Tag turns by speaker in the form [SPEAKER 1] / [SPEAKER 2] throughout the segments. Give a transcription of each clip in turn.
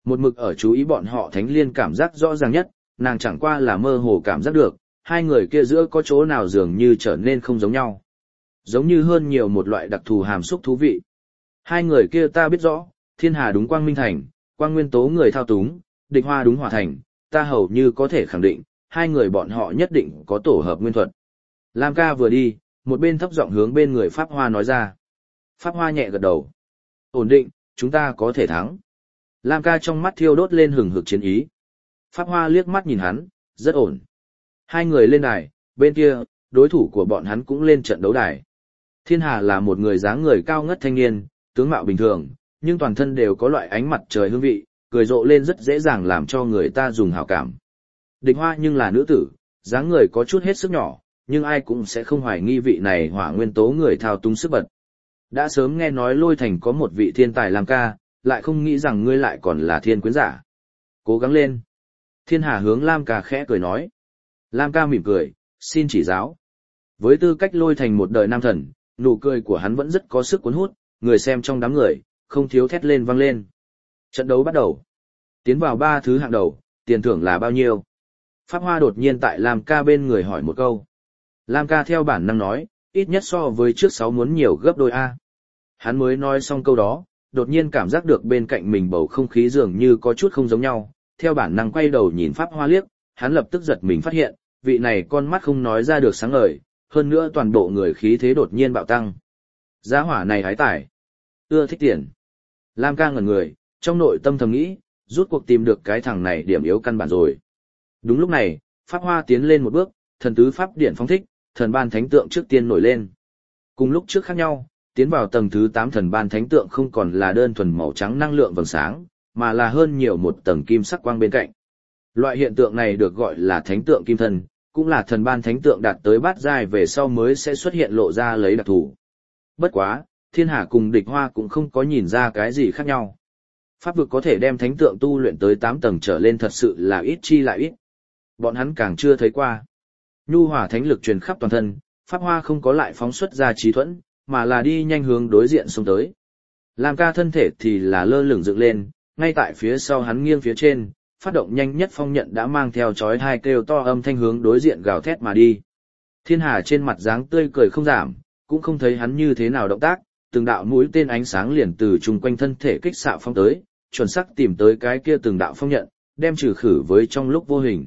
[SPEAKER 1] Một mực ở chú ý bọn họ Thánh Liên cảm giác rõ ràng nhất, nàng chẳng qua là mơ hồ cảm giác được, hai người kia giữa có chỗ nào dường như trở nên không giống nhau. Giống như hơn nhiều một loại đặc thù hàm xúc thú vị. Hai người kia ta biết rõ, Thiên Hà đúng Quang Minh Thành, Quang Nguyên Tố người thao túng, Địch Hoa đúng Hỏa Thành, ta hầu như có thể khẳng định, hai người bọn họ nhất định có tổ hợp nguyên thuật. Lam ca vừa đi, một bên thấp giọng hướng bên người Pháp Hoa nói ra. Pháp Hoa nhẹ gật đầu. Ổn định, chúng ta có thể thắng. Lam ca trong mắt thiêu đốt lên hừng hực chiến ý. Pháp Hoa liếc mắt nhìn hắn, rất ổn. Hai người lên đài, bên kia, đối thủ của bọn hắn cũng lên trận đấu đài. Thiên Hà là một người dáng người cao ngất thanh niên, tướng mạo bình thường, nhưng toàn thân đều có loại ánh mặt trời hương vị, cười rộ lên rất dễ dàng làm cho người ta dùng hảo cảm. Địch Hoa nhưng là nữ tử, dáng người có chút hết sức nhỏ, nhưng ai cũng sẽ không hoài nghi vị này hỏa nguyên tố người thao túng sức bật. Đã sớm nghe nói Lôi Thành có một vị thiên tài Lam ca, lại không nghĩ rằng ngươi lại còn là thiên quyến giả. Cố gắng lên. Thiên Hà hướng Lam ca khẽ cười nói. Lam ca mỉm cười, xin chỉ giáo. Với tư cách Lôi Thành một đời nam thần, nụ cười của hắn vẫn rất có sức cuốn hút, người xem trong đám người, không thiếu thét lên vang lên. Trận đấu bắt đầu. Tiến vào 3 thứ hạng đầu, tiền thưởng là bao nhiêu? Pháp Hoa đột nhiên tại Lam ca bên người hỏi một câu. Lam ca theo bản năng nói, ít nhất so với trước 6 muốn nhiều gấp đôi A. Hắn mới nói xong câu đó, đột nhiên cảm giác được bên cạnh mình bầu không khí dường như có chút không giống nhau, theo bản năng quay đầu nhìn Pháp Hoa liếc, hắn lập tức giật mình phát hiện, vị này con mắt không nói ra được sáng ngời, hơn nữa toàn bộ người khí thế đột nhiên bạo tăng. Giá hỏa này hái tải. Ưa thích tiền. Lam ca ngẩn người, trong nội tâm thầm nghĩ, rút cuộc tìm được cái thằng này điểm yếu căn bản rồi. Đúng lúc này, Pháp Hoa tiến lên một bước, thần tứ pháp điển phóng thích, thần ban thánh tượng trước tiên nổi lên. Cùng lúc trước khác nhau, tiến vào tầng thứ 8 thần ban thánh tượng không còn là đơn thuần màu trắng năng lượng vầng sáng, mà là hơn nhiều một tầng kim sắc quang bên cạnh. Loại hiện tượng này được gọi là thánh tượng kim thân, cũng là thần ban thánh tượng đạt tới bát giai về sau mới sẽ xuất hiện lộ ra lấy đặc thù. Bất quá, Thiên Hà cùng Địch Hoa cũng không có nhìn ra cái gì khác nhau. Pháp vực có thể đem thánh tượng tu luyện tới 8 tầng trở lên thật sự là ít chi lại ít. Bọn hắn càng chưa thấy qua. Nhu hỏa thánh lực truyền khắp toàn thân, Pháp Hoa không có lại phóng xuất ra trí thuẫn, mà là đi nhanh hướng đối diện xông tới. Lam ca thân thể thì là lơ lửng dựng lên, ngay tại phía sau hắn nghiêng phía trên, phát động nhanh nhất phong nhận đã mang theo chói tai kêu to âm thanh hướng đối diện gào thét mà đi. Thiên Hà trên mặt dáng tươi cười không giảm, cũng không thấy hắn như thế nào động tác, từng đạo mũi tên ánh sáng liền từ chung quanh thân thể kích xạ phong tới, chuẩn xác tìm tới cái kia từng đạo phong nhận, đem trừ khử với trong lúc vô hình.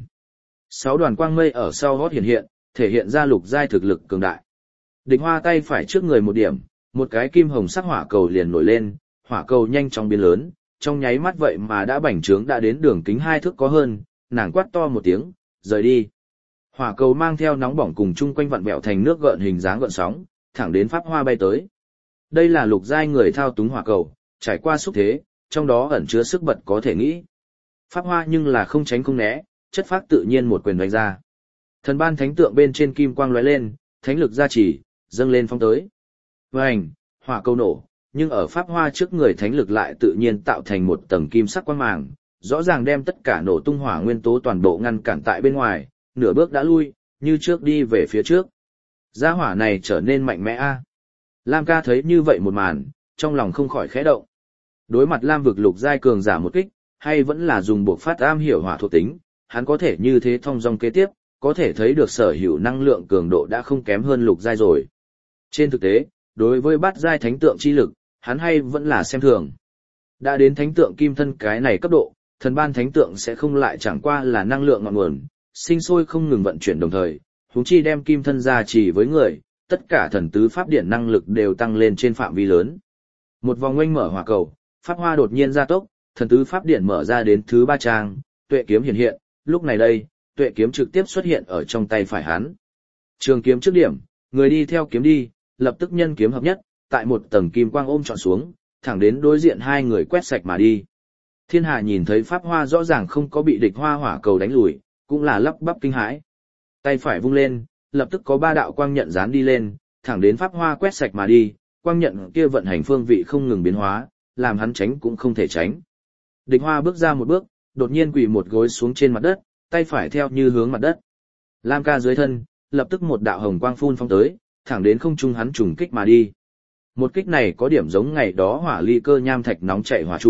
[SPEAKER 1] 6 đoàn quang mây ở sau hót hiện hiện, thể hiện ra lục giai thực lực cường đại. Địch Hoa tay phải trước người một điểm, một cái kim hồng sắc hỏa cầu liền nổi lên, hỏa cầu nhanh chóng biến lớn, trong nháy mắt vậy mà đã bành trướng đã đến đường kính 2 thước có hơn, nàng quát to một tiếng, rời đi. Hỏa cầu mang theo nóng bỏng cùng chung quanh vặn vẹo thành nước gợn hình dáng gợn sóng, thẳng đến Pháp Hoa bay tới. Đây là lục giai người thao túng hỏa cầu, trải qua xúc thế, trong đó ẩn chứa sức bật có thể nghĩ. Pháp Hoa nhưng là không tránh không né, chất phác tự nhiên một quyền đánh ra. Thần ban thánh tượng bên trên kim quang lóe lên, thánh lực gia trì, dâng lên phong tới. Vành, hỏa cầu nổ, nhưng ở Pháp Hoa trước người thánh lực lại tự nhiên tạo thành một tầng kim sắc quang màng, rõ ràng đem tất cả nổ tung hỏa nguyên tố toàn bộ ngăn cản tại bên ngoài, nửa bước đã lui, như trước đi về phía trước. Gia hỏa này trở nên mạnh mẽ a. Lam ca thấy như vậy một màn, trong lòng không khỏi khẽ động. Đối mặt Lam vực lục giai cường giả một kích, hay vẫn là dùng buộc phát am hiểu hỏa thuộc tính, hắn có thể như thế thông dong kế tiếp, có thể thấy được sở hữu năng lượng cường độ đã không kém hơn lục giai rồi. Trên thực tế, đối với bát giai thánh tượng chi lực, hắn hay vẫn là xem thường. Đã đến thánh tượng kim thân cái này cấp độ, thần ban thánh tượng sẽ không lại chẳng qua là năng lượng ngọn nguồn, sinh sôi không ngừng vận chuyển đồng thời, huống chi đem kim thân gia trì với người, tất cả thần tứ pháp điển năng lực đều tăng lên trên phạm vi lớn. Một vòng oanh mở hỏa cầu, Pháp Hoa đột nhiên gia tốc, thần tứ pháp điển mở ra đến thứ 3 trang, tuệ kiếm hiện hiện, lúc này đây, tuệ kiếm trực tiếp xuất hiện ở trong tay phải hắn. Trường kiếm trước điểm, người đi theo kiếm đi, lập tức nhân kiếm hợp nhất, tại một tầng kim quang ôm trọn xuống, thẳng đến đối diện hai người quét sạch mà đi. Thiên Hà nhìn thấy Pháp Hoa rõ ràng không có bị địch hoa hỏa cầu đánh lùi, cũng là lắp bắp kinh hãi. Tay phải vung lên, lập tức có 3 đạo quang nhận dán đi lên, thẳng đến Pháp Hoa quét sạch mà đi, quang nhận kia vận hành phương vị không ngừng biến hóa, làm hắn tránh cũng không thể tránh. Địch hoa bước ra một bước, đột nhiên quỳ một gối xuống trên mặt đất, tay phải theo như hướng mặt đất. Lam ca dưới thân, lập tức một đạo hồng quang phun phong tới, thẳng đến không trung hắn trùng kích mà đi. Một kích này có điểm giống ngày đó hỏa ly cơ nham thạch nóng chảy hỏa trụ,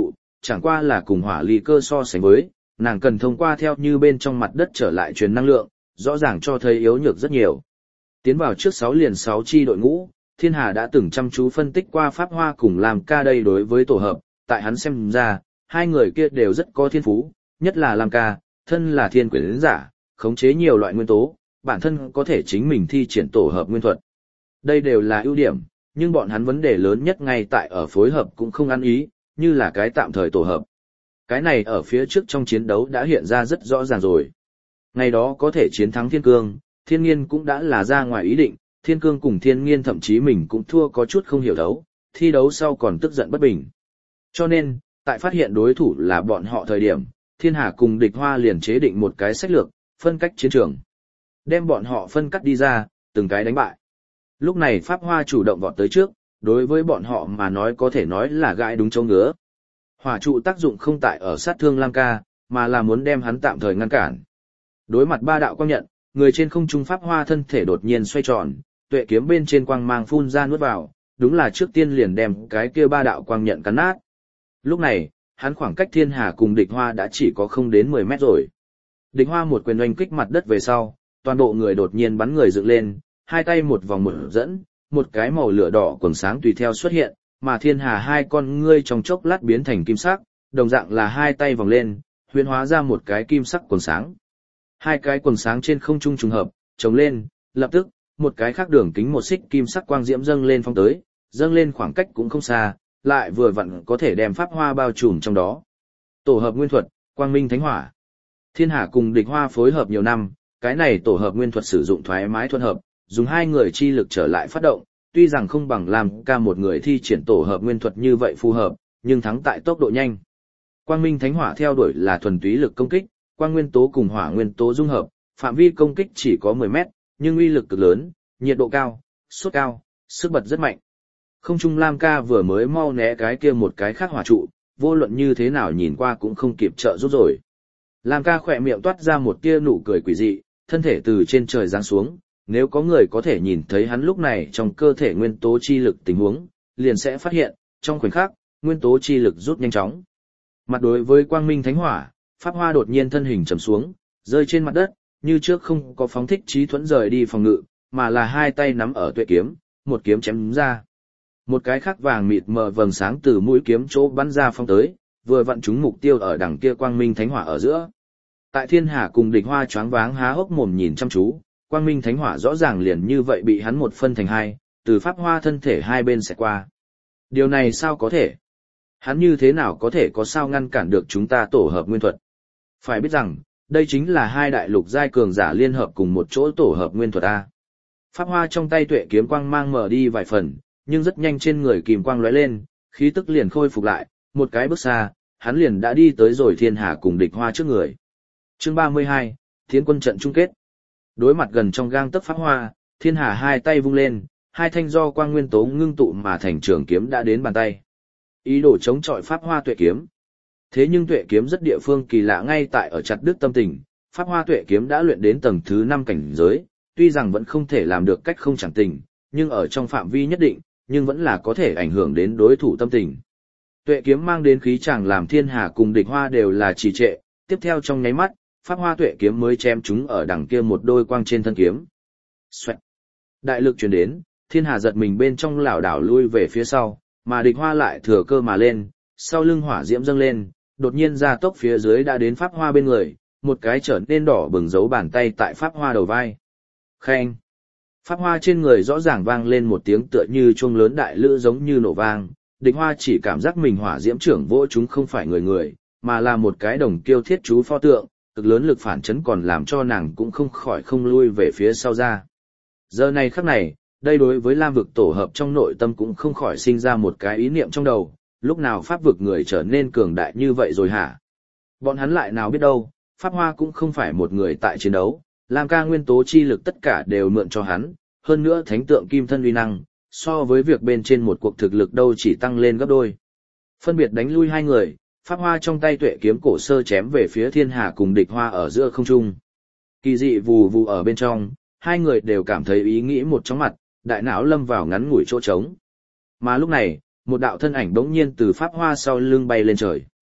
[SPEAKER 1] chẳng qua là cùng hỏa ly cơ so sánh với, nàng cần thông qua theo như bên trong mặt đất trở lại truyền năng lượng, rõ ràng cho thấy yếu nhược rất nhiều. Tiến vào trước 6 liền 6 chi đội ngũ, Thiên Hà đã từng chăm chú phân tích qua Pháp Hoa cùng Lam Ca đây đối với tổ hợp, tại hắn xem ra, hai người kia đều rất có thiên phú, nhất là Lam Ca, thân là thiên quyển giả, khống chế nhiều loại nguyên tố, bản thân có thể chính mình thi triển tổ hợp nguyên thuật. Đây đều là ưu điểm, nhưng bọn hắn vấn đề lớn nhất ngay tại ở phối hợp cũng không ăn ý, như là cái tạm thời tổ hợp. Cái này ở phía trước trong chiến đấu đã hiện ra rất rõ ràng rồi. Ngày đó có thể chiến thắng Thiên Cương, Thiên Nghiên cũng đã là ra ngoài ý định, Thiên Cương cùng Thiên Nghiên thậm chí mình cũng thua có chút không hiểu đấu, thi đấu sau còn tức giận bất bình. Cho nên, tại phát hiện đối thủ là bọn họ thời điểm, Thiên Hà cùng Địch Hoa liền chế định một cái sách lược, phân cách chiến trường. Đem bọn họ phân cắt đi ra, từng cái đánh bại. Lúc này Pháp Hoa chủ động vọt tới trước, đối với bọn họ mà nói có thể nói là gãi đúng chỗ ngứa. Hỏa trụ tác dụng không tại ở sát thương Lam Ca, mà là muốn đem hắn tạm thời ngăn cản. Đối mặt ba đạo quang nhận, người trên không trung Pháp Hoa thân thể đột nhiên xoay tròn, tuệ kiếm bên trên quang mang phun ra nuốt vào, đúng là trước tiên liền đem cái kia ba đạo quang nhận cắn nát. Lúc này, hắn khoảng cách Thiên Hà cùng Địch Hoa đã chỉ có không đến 10 mét rồi. Địch Hoa một quyền oanh kích mặt đất về sau, toàn bộ người đột nhiên bắn người dựng lên, hai tay một vòng một dẫn, một cái màu lửa đỏ quầng sáng tùy theo xuất hiện, mà Thiên Hà hai con ngươi trong chốc lát biến thành kim sắc, đồng dạng là hai tay vòng lên, huyễn hóa ra một cái kim sắc quầng sáng. Hai cái quầng sáng trên không trung trùng hợp, chồng lên, lập tức, một cái khác đường kính một xích kim sắc quang diễm dâng lên phong tới, dâng lên khoảng cách cũng không xa, lại vừa vặn có thể đem Pháp Hoa bao trùm trong đó. Tổ hợp nguyên thuật, Quang Minh Thánh Hỏa. Thiên Hà cùng Địch Hoa phối hợp nhiều năm, cái này tổ hợp nguyên thuật sử dụng thoải mái thuận hợp, dùng hai người chi lực trở lại phát động, tuy rằng không bằng Lam Ca một người thi triển tổ hợp nguyên thuật như vậy phù hợp, nhưng thắng tại tốc độ nhanh. Quang Minh Thánh Hỏa theo đuổi là thuần túy lực công kích, quang nguyên tố cùng hỏa nguyên tố dung hợp, phạm vi công kích chỉ có 10 mét, nhưng uy lực cực lớn, nhiệt độ cao, sốt cao, sức bật rất mạnh. Không trung Lam Ca vừa mới mau né cái kia một cái khác hỏa trụ, vô luận như thế nào nhìn qua cũng không kịp trợ giúp rồi. Lam Ca khỏe miệng toát ra một tia nụ cười quỷ dị, thân thể từ trên trời giáng xuống, nếu có người có thể nhìn thấy hắn lúc này trong cơ thể nguyên tố chi lực tình huống, liền sẽ phát hiện, trong khoảnh khắc, nguyên tố chi lực rút nhanh chóng. Mặt đối với Quang Minh Thánh Hỏa, Pháp Hoa đột nhiên thân hình trầm xuống, rơi trên mặt đất, như trước không có phóng thích trí thuẫn rời đi phòng ngự, mà là hai tay nắm ở tuệ kiếm, một kiếm chém ra. Một cái khác vàng mịt mờ vầng sáng từ mũi kiếm chỗ bắn ra phong tới, vừa vặn trúng mục tiêu ở đằng kia Quang Minh Thánh Hỏa ở giữa. Tại Thiên Hà cùng Địch Hoa choáng váng há hốc mồm nhìn chăm chú, Quang Minh Thánh Hỏa rõ ràng liền như vậy bị hắn một phân thành hai, từ Pháp Hoa thân thể hai bên sẽ qua. Điều này sao có thể? Hắn như thế nào có thể có sao ngăn cản được chúng ta tổ hợp nguyên thuật? Phải biết rằng, đây chính là hai đại lục giai cường giả liên hợp cùng một chỗ tổ hợp nguyên thuật A. Pháp Hoa trong tay tuệ kiếm quang mang mở đi vài phần, nhưng rất nhanh trên người kìm quang lóe lên, khí tức liền khôi phục lại, một cái bước xa, hắn liền đã đi tới rồi Thiên Hà cùng Địch Hoa trước người. Chương 32, Thiến quân trận chung kết. Đối mặt gần trong gang tấc Pháp Hoa, Thiên Hà hai tay vung lên, hai thanh do quang nguyên tố ngưng tụ mà thành trường kiếm đã đến bàn tay. Ý đồ chống chọi Pháp Hoa tuệ kiếm. Thế nhưng tuệ kiếm rất địa phương kỳ lạ ngay tại ở chặt đứt tâm tình, Pháp Hoa tuệ kiếm đã luyện đến tầng thứ 5 cảnh giới, tuy rằng vẫn không thể làm được cách không chẳng tình, nhưng ở trong phạm vi nhất định, nhưng vẫn là có thể ảnh hưởng đến đối thủ tâm tình. Tuệ kiếm mang đến khí chàng làm Thiên Hà cùng Địch Hoa đều là trì trệ, tiếp theo trong nháy mắt, Pháp Hoa tuệ kiếm mới chém chúng ở đằng kia một đôi quang trên thân kiếm. Xoẹt. Đại lực truyền đến, Thiên Hà giật mình bên trong lảo đảo lui về phía sau, mà Địch Hoa lại thừa cơ mà lên, sau lưng hỏa diễm dâng lên, đột nhiên ra tốc phía dưới đã đến Pháp Hoa bên người, một cái trở nên đỏ bừng dấu bàn tay tại Pháp Hoa đầu vai. Khen. Pháp Hoa trên người rõ ràng vang lên một tiếng tựa như chuông lớn đại lữ giống như nổ vang, Địch Hoa chỉ cảm giác mình hỏa diễm trưởng vỗ chúng không phải người, mà là một cái đồng kiêu thiết chú pho tượng, cực lớn lực phản chấn còn làm cho nàng cũng không khỏi không lui về phía sau ra. Giờ này khắc này, đây đối với Lam vực tổ hợp trong nội tâm cũng không khỏi sinh ra một cái ý niệm trong đầu, lúc nào Pháp vực người trở nên cường đại như vậy rồi hả? Bọn hắn lại nào biết đâu, Pháp Hoa cũng không phải một người tại chiến đấu, Lam Ca nguyên tố chi lực tất cả đều mượn cho hắn, hơn nữa thánh tượng kim thân uy năng, so với việc bên trên một cuộc thực lực đâu chỉ tăng lên gấp đôi. Phân biệt đánh lui hai người, Pháp Hoa trong tay tuệ kiếm cổ sơ chém về phía Thiên Hà cùng Địch Hoa ở giữa không trung. Kỳ dị vù vù ở bên trong, hai người đều cảm thấy ý nghĩ một chóng mặt, đại não lâm vào ngắn ngủi chỗ trống. Mà lúc này, một đạo thân ảnh bỗng nhiên từ Pháp Hoa sau lưng bay lên trời.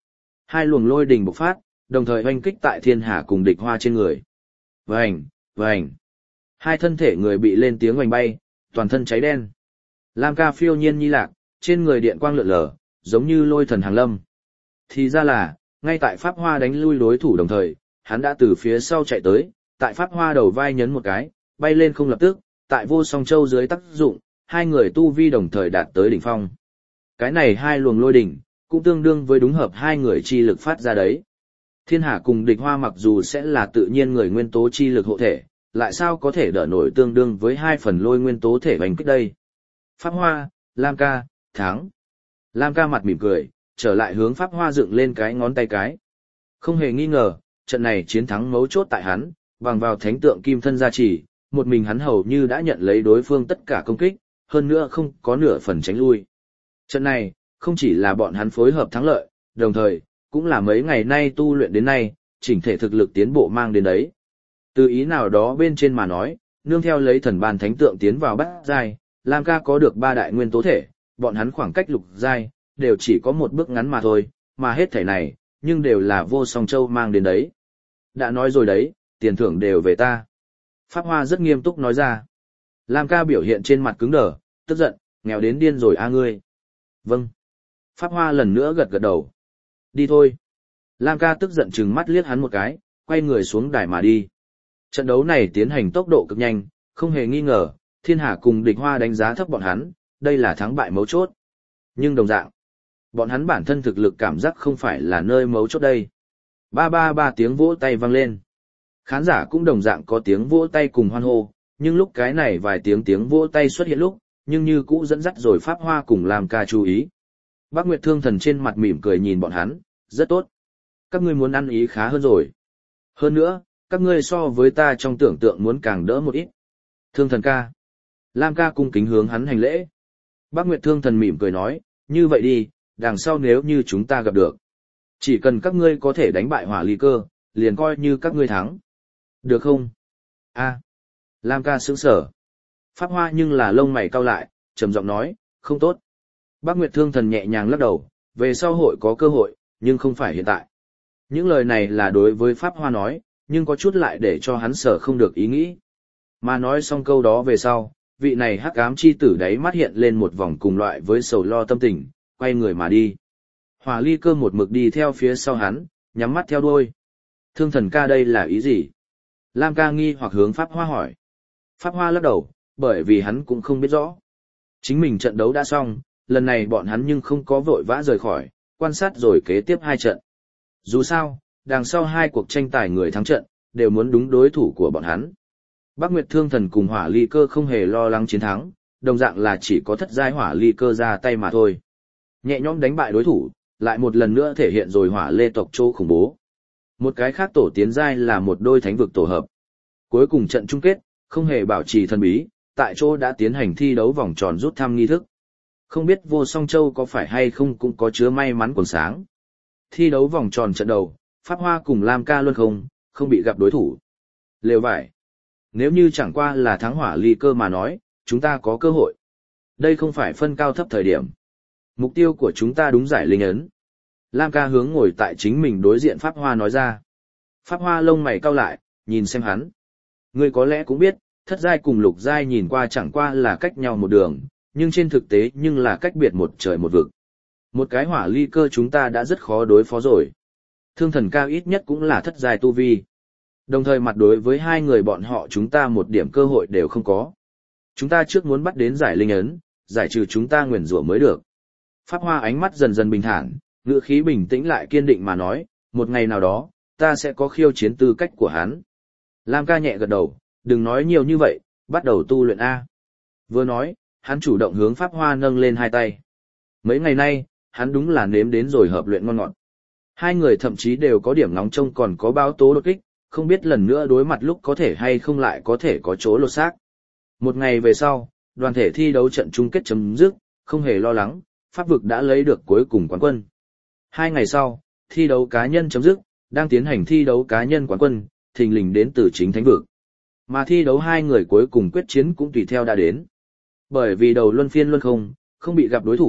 [SPEAKER 1] Hai luồng lôi đình bộc phát, đồng thời oanh kích tại Thiên Hà cùng Địch Hoa trên người. Vành, vành. Hai thân thể người bị lên tiếng oanh bay, toàn thân cháy đen. Lam Ca phiêu nhiên nhi lạc, trên người điện quang lượn lờ, giống như lôi thần hàng lâm. Thì ra là, ngay tại Pháp Hoa đánh lui đối thủ đồng thời, hắn đã từ phía sau chạy tới, tại Pháp Hoa đầu vai nhấn một cái, bay lên không lập tức, tại Vô Song Châu dưới tác dụng, hai người tu vi đồng thời đạt tới đỉnh phong. Cái này hai luồng lôi đỉnh, cũng tương đương với đúng hợp hai người chi lực phát ra đấy. Thiên Hà cùng Địch Hoa mặc dù sẽ là tự nhiên người nguyên tố chi lực hộ thể, lại sao có thể đỡ nổi tương đương với hai phần lôi nguyên tố thể hành kích đây. Pháp Hoa, Lam Ca, thắng. Lam Ca mặt mỉm cười, trở lại hướng Pháp Hoa dựng lên cái ngón tay cái. Không hề nghi ngờ, trận này chiến thắng mấu chốt tại hắn, bằng vào thánh tượng kim thân gia trì, một mình hắn hầu như đã nhận lấy đối phương tất cả công kích, hơn nữa không có nửa phần tránh lui. Trận này, không chỉ là bọn hắn phối hợp thắng lợi, đồng thời, cũng là mấy ngày nay tu luyện đến nay, chỉnh thể thực lực tiến bộ mang đến đấy. Từ ý nào đó bên trên mà nói, nương theo lấy thần ban thánh tượng tiến vào bát giai, Lam Ca có được 3 đại nguyên tố thể, bọn hắn khoảng cách lục giai, đều chỉ có một bước ngắn mà thôi, mà hết thể này, nhưng đều là Vô Song Châu mang đến đấy. Đã nói rồi đấy, tiền thưởng đều về ta. Pháp Hoa rất nghiêm túc nói ra. Lam Ca biểu hiện trên mặt cứng đờ, tức giận, nghèo đến điên rồi a ngươi. Vâng. Pháp Hoa lần nữa gật gật đầu. Đi thôi. Lam Ca tức giận trừng mắt liếc hắn một cái, quay người xuống đài mà đi. Trận đấu này tiến hành tốc độ cực nhanh, không hề nghi ngờ, Thiên Hà cùng Địch Hoa đánh giá thấp bọn hắn, đây là thắng bại mấu chốt. Nhưng đồng dạng, bọn hắn bản thân thực lực cảm giác không phải là nơi mấu chốt đây. Ba ba ba tiếng vỗ tay vang lên. Khán giả cũng đồng dạng có tiếng vỗ tay cùng hoan hô, nhưng lúc cái này vài tiếng vỗ tay xuất hiện lúc, nhưng như cũ dẫn dắt rồi Pháp Hoa cùng Lam Ca chú ý. Bác Nguyệt Thương Thần trên mặt mỉm cười nhìn bọn hắn, rất tốt. Các ngươi muốn ăn ý khá hơn rồi. Hơn nữa, các ngươi so với ta trong tưởng tượng muốn càng đỡ một ít. Thương Thần ca. Lam Ca cung kính hướng hắn hành lễ. Bác Nguyệt Thương Thần mỉm cười nói, như vậy đi, đằng sau nếu như chúng ta gặp được. Chỉ cần các ngươi có thể đánh bại Hỏa Ly Cơ, liền coi như các ngươi thắng. Được không? A. Lam Ca sững sờ. Pháp Hoa nhưng là lông mày cau lại, trầm giọng nói, không tốt. Bác Nguyệt Thương Thần nhẹ nhàng lắc đầu, về sau hội có cơ hội, nhưng không phải hiện tại. Những lời này là đối với Pháp Hoa nói, nhưng có chút lại để cho hắn sở không được ý nghĩ. Mà nói xong câu đó về sau, vị này hắc ám chi tử đáy mắt hiện lên một vòng cùng loại với sầu lo tâm tình, quay người mà đi. Hỏa Ly Cơ một mực đi theo phía sau hắn, nhắm mắt theo đuôi. Thương Thần ca đây là ý gì? Lam Ca nghi hoặc hướng Pháp Hoa hỏi. Pháp Hoa lắc đầu, bởi vì hắn cũng không biết rõ. Chính mình trận đấu đã xong, lần này bọn hắn nhưng không có vội vã rời khỏi, quan sát rồi kế tiếp 2 trận. Dù sao, đằng sau 2 cuộc tranh tài người thắng trận, đều muốn đúng đối thủ của bọn hắn. Bác Nguyệt Thương Thần cùng Hỏa Ly Cơ không hề lo lắng chiến thắng, đồng dạng là chỉ có thất giai Hỏa Ly Cơ ra tay mà thôi. Nhẹ nhõm đánh bại đối thủ, lại một lần nữa thể hiện rồi Hỏa Lê tộc chỗ khủng bố. Một cái khác tổ tiến giai là một đôi thánh vực tổ hợp. Cuối cùng trận chung kết, không hề bảo trì thần bí, tại chỗ đã tiến hành thi đấu vòng tròn rút thăm nghi thức. Không biết Vô Song Châu có phải hay không cũng có chứa may mắn quần sáng. Thi đấu vòng tròn trận đầu, Pháp Hoa cùng Lam Ca luôn không bị gặp đối thủ. Lều vải. Nếu như chẳng qua là thắng Hỏa Ly Cơ mà nói, chúng ta có cơ hội. Đây không phải phân cao thấp thời điểm. Mục tiêu của chúng ta đúng giải linh ấn. Lam Ca hướng ngồi tại chính mình đối diện Pháp Hoa nói ra. Pháp Hoa lông mày cau lại, nhìn xem hắn. Ngươi có lẽ cũng biết, thất giai cùng lục giai nhìn qua chẳng qua là cách nhau một đường, nhưng trên thực tế nhưng là cách biệt một trời một vực. Một cái Hỏa Ly Cơ chúng ta đã rất khó đối phó rồi. Thương Thần ca ít nhất cũng là thất giai tu vi. Đồng thời mặt đối với 2 người bọn họ chúng ta một điểm cơ hội đều không có. Chúng ta trước muốn bắt đến giải linh ấn, giải trừ chúng ta nguyền rủa mới được. Pháp Hoa ánh mắt dần dần bình thản, ngữ khí bình tĩnh lại kiên định mà nói, một ngày nào đó, ta sẽ có khiêu chiến tư cách của hắn. Lam Ca nhẹ gật đầu, đừng nói nhiều như vậy, bắt đầu tu luyện A. Vừa nói, hắn chủ động hướng Pháp Hoa nâng lên 2 tay. Mấy ngày nay, hắn đúng là nếm đến rồi hợp luyện ngon ngọt. 2 người thậm chí đều có điểm nóng trông còn có báo tố đột kích, không biết lần nữa đối mặt lúc có thể hay không lại có thể có chỗ lột xác. Một ngày về sau, đoàn thể thi đấu trận chung kết chấm dứt, không hề lo lắng, Pháp vực đã lấy được cuối cùng quán quân. 2 ngày sau, thi đấu cá nhân chấm dứt, đang tiến hành thi đấu cá nhân quán quân, thình lình đến từ chính thánh vực. Mà thi đấu 2 người cuối cùng quyết chiến cũng tùy theo đã đến. Bởi vì đầu luân phiên luân không bị gặp đối thủ,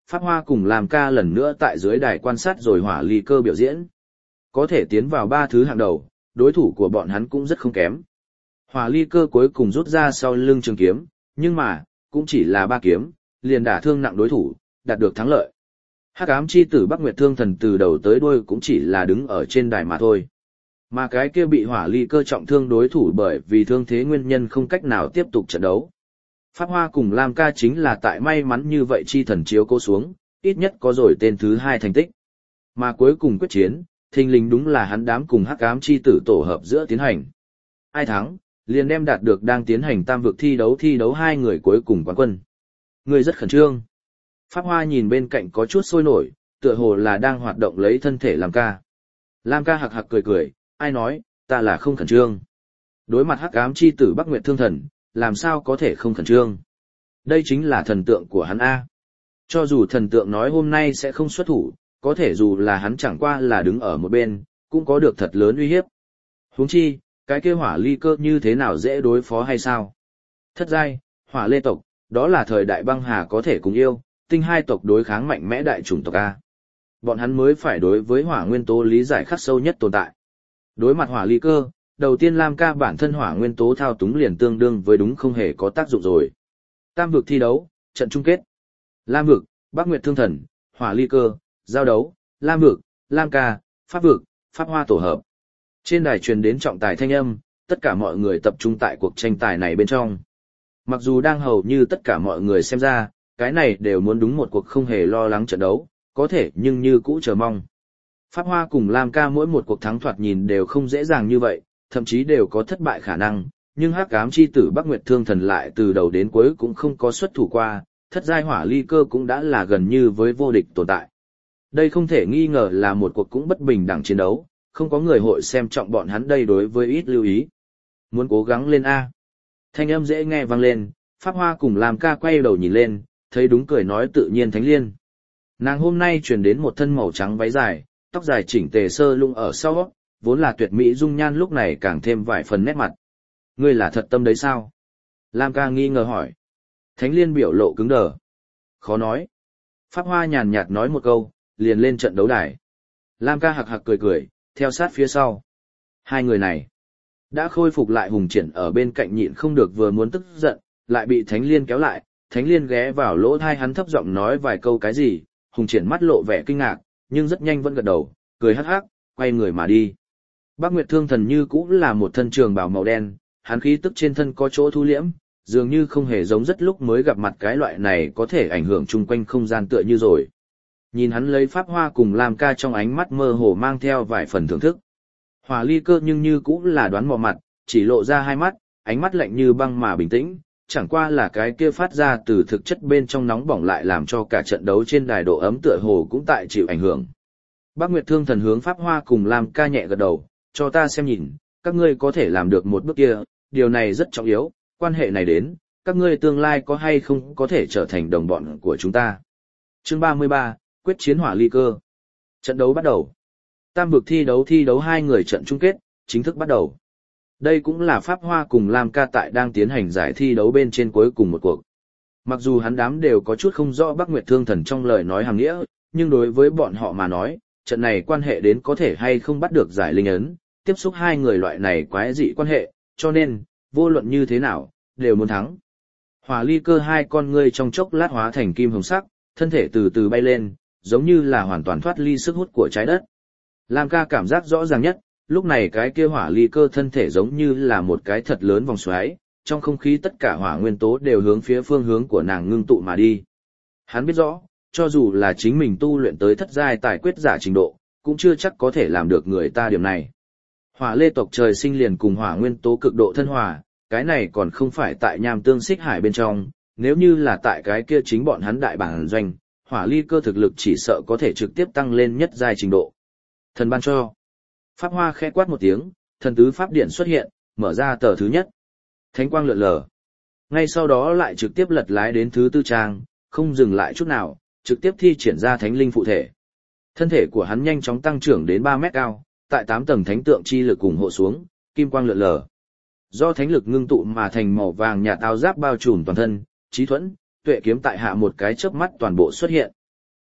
[SPEAKER 1] Pháp Hoa cùng Lam Ca lần nữa tại dưới đài quan sát rồi hỏa ly cơ biểu diễn. Có thể tiến vào 3 thứ hạng đầu, đối thủ của bọn hắn cũng rất không kém. Hỏa ly cơ cuối cùng rút ra sau lưng trường kiếm, nhưng mà, cũng chỉ là 3 kiếm, liền đả thương nặng đối thủ, đạt được thắng lợi. Hắc ám chi tử Bắc Nguyệt Thương Thần từ đầu tới đuôi cũng chỉ là đứng ở trên đài mà thôi. Mà cái kia bị hỏa ly cơ trọng thương đối thủ bởi vì thương thế nguyên nhân không cách nào tiếp tục trận đấu. Pháp Hoa cùng Lam Ca chính là tại may mắn như vậy chi thần chiếu cố xuống, ít nhất có rồi tên thứ 2 thành tích. Mà cuối cùng quyết chiến, thình lình đúng là hắn đám cùng hắc ám chi tử tổ hợp giữa tiến hành. Ai thắng, liền đem đạt được đang tiến hành tam vực thi đấu 2 người cuối cùng quán quân. Người rất khẩn trương. Pháp Hoa nhìn bên cạnh có chút sôi nổi, tựa hồ là đang hoạt động lấy thân thể Lam Ca. Lam Ca hạc hạc cười cười, ai nói, ta là không khẩn trương. Đối mặt hắc ám chi tử Bắc Nguyệt Thương Thần, làm sao có thể không khẩn trương. Đây chính là thần tượng của hắn A. Cho dù thần tượng nói hôm nay sẽ không xuất thủ, có thể dù là hắn chẳng qua là đứng ở một bên, cũng có được thật lớn uy hiếp. Huống chi, cái kia hỏa ly cơ như thế nào dễ đối phó hay sao? Thất giai, hỏa lê tộc, đó là thời đại băng hà có thể cùng yêu, tinh 2 tộc đối kháng mạnh mẽ đại chủng tộc A. Bọn hắn mới phải đối với hỏa nguyên tố lý giải khắc sâu nhất tồn tại. Đối mặt hỏa ly cơ, đầu tiên Lam Ca bản thân hỏa nguyên tố thao túng liền tương đương với đúng không hề có tác dụng rồi. Tam vực thi đấu, trận chung kết. Lam vực, Bắc Nguyệt Thương Thần, hỏa ly cơ, giao đấu, Lam vực, Lam Ca, Pháp vực, Pháp Hoa tổ hợp. Trên đài truyền đến trọng tài thanh âm, tất cả mọi người tập trung tại cuộc tranh tài này bên trong. Mặc dù đang hầu như tất cả mọi người xem ra, cái này đều muốn đúng một cuộc không hề lo lắng trận đấu, có thể nhưng như cũ chờ mong. Pháp Hoa cùng Lam Ca mỗi một cuộc thắng thoạt nhìn đều không dễ dàng như vậy, thậm chí đều có thất bại khả năng, nhưng hắc ám chi tử Bắc Nguyệt Thương Thần lại từ đầu đến cuối cũng không có xuất thủ qua, thất giai hỏa ly cơ cũng đã là gần như với vô địch tồn tại. Đây không thể nghi ngờ là một cuộc cũng bất bình đẳng chiến đấu, không có người hội xem trọng bọn hắn đây đối với ít lưu ý. Muốn cố gắng lên A. Thanh âm dễ nghe vang lên, Pháp Hoa cùng Lam Ca quay đầu nhìn lên, thấy đúng cười nói tự nhiên Thánh Liên. Nàng hôm nay truyền đến một thân màu trắng váy dài, tóc dài chỉnh tề sơ lung ở sau, vốn là tuyệt mỹ dung nhan lúc này càng thêm vài phần nét mặt. Ngươi là thật tâm đấy sao? Lam Ca nghi ngờ hỏi. Thánh Liên biểu lộ cứng đờ. Khó nói. Pháp Hoa nhàn nhạt nói một câu, liền lên trận đấu đài. Lam Ca hạc hạc cười cười, theo sát phía sau. Hai người này đã khôi phục lại hùng triển ở bên cạnh nhịn không được vừa muốn tức giận, lại bị Thánh Liên kéo lại. Thánh Liên ghé vào lỗ tai hắn thấp giọng nói vài câu cái gì, hùng triển mắt lộ vẻ kinh ngạc, nhưng rất nhanh vẫn gật đầu, cười hắc hắc, quay người mà đi. Bắc Nguyệt Thương Thần như cũ là một thân trường bào màu đen, hắn khí tức trên thân có chỗ thu liễm, dường như không hề giống rất lúc mới gặp mặt cái loại này có thể ảnh hưởng chung quanh không gian tựa như rồi. Nhìn hắn lấy Pháp Hoa cùng Lam Ca trong ánh mắt mơ hồ mang theo vài phần thưởng thức. Hỏa ly cơ nhưng như cũ là đoán mò mặt, chỉ lộ ra hai mắt, ánh mắt lạnh như băng mà bình tĩnh, chẳng qua là cái kia phát ra từ thực chất bên trong nóng bỏng lại làm cho cả trận đấu trên đài độ ấm tựa hồ cũng tại chịu ảnh hưởng. Bắc Nguyệt Thương Thần hướng Pháp Hoa cùng Lam Ca nhẹ gật đầu, cho ta xem nhìn, các ngươi có thể làm được một bước kia, điều này rất trọng yếu, quan hệ này đến, các ngươi tương lai có hay không có thể trở thành đồng bọn của chúng ta. Chương 33, quyết chiến hỏa ly cơ. Trận đấu bắt đầu. Tam vực thi đấu 2 người trận chung kết, chính thức bắt đầu. Đây cũng là Pháp Hoa cùng Lam Ca tại đang tiến hành giải thi đấu bên trên cuối cùng một cuộc. Mặc dù hắn đám đều có chút không rõ Bắc Nguyệt Thương Thần trong lời nói hàng nghĩa, nhưng đối với bọn họ mà nói, trận này quan hệ đến có thể hay không bắt được giải linh ấn, tiếp xúc 2 người loại này quái dị quan hệ, cho nên, vô luận như thế nào, đều muốn thắng. Hỏa ly cơ 2 con ngươi trong chốc lát hóa thành kim hồng sắc, thân thể từ từ bay lên, giống như là hoàn toàn thoát ly sức hút của trái đất. Lam Ca cảm giác rõ ràng nhất, lúc này cái kia hỏa ly cơ thân thể giống như là một cái thật lớn vòng xoáy, trong không khí tất cả hỏa nguyên tố đều hướng phía phương hướng của nàng ngưng tụ mà đi. Hắn biết rõ, cho dù là chính mình tu luyện tới thất giai tài quyết giả trình độ, cũng chưa chắc có thể làm được người ta điểm này. Hỏa lê tộc trời sinh liền cùng hỏa nguyên tố cực độ thân hòa, cái này còn không phải tại nham tương xích hải bên trong, nếu như là tại cái kia chính bọn hắn đại bản doanh, hỏa ly cơ thực lực chỉ sợ có thể trực tiếp tăng lên nhất giai trình độ. Thần ban cho. Pháp Hoa khẽ quát một tiếng, thần tứ pháp điện xuất hiện, mở ra tờ thứ nhất. Thánh quang lượn lờ. Ngay sau đó lại trực tiếp lật lái đến thứ tư trang, không dừng lại chút nào, trực tiếp thi triển ra thánh linh phụ thể. Thân thể của hắn nhanh chóng tăng trưởng đến 3 mét cao, tại 8 tầng thánh tượng chi lực ủng hộ xuống, kim quang lượn lờ. Do thánh lực ngưng tụ mà thành màu vàng nhạt áo giáp bao trùm toàn thân, chí thuẫn, tuệ kiếm tại hạ một cái chớp mắt toàn bộ xuất hiện.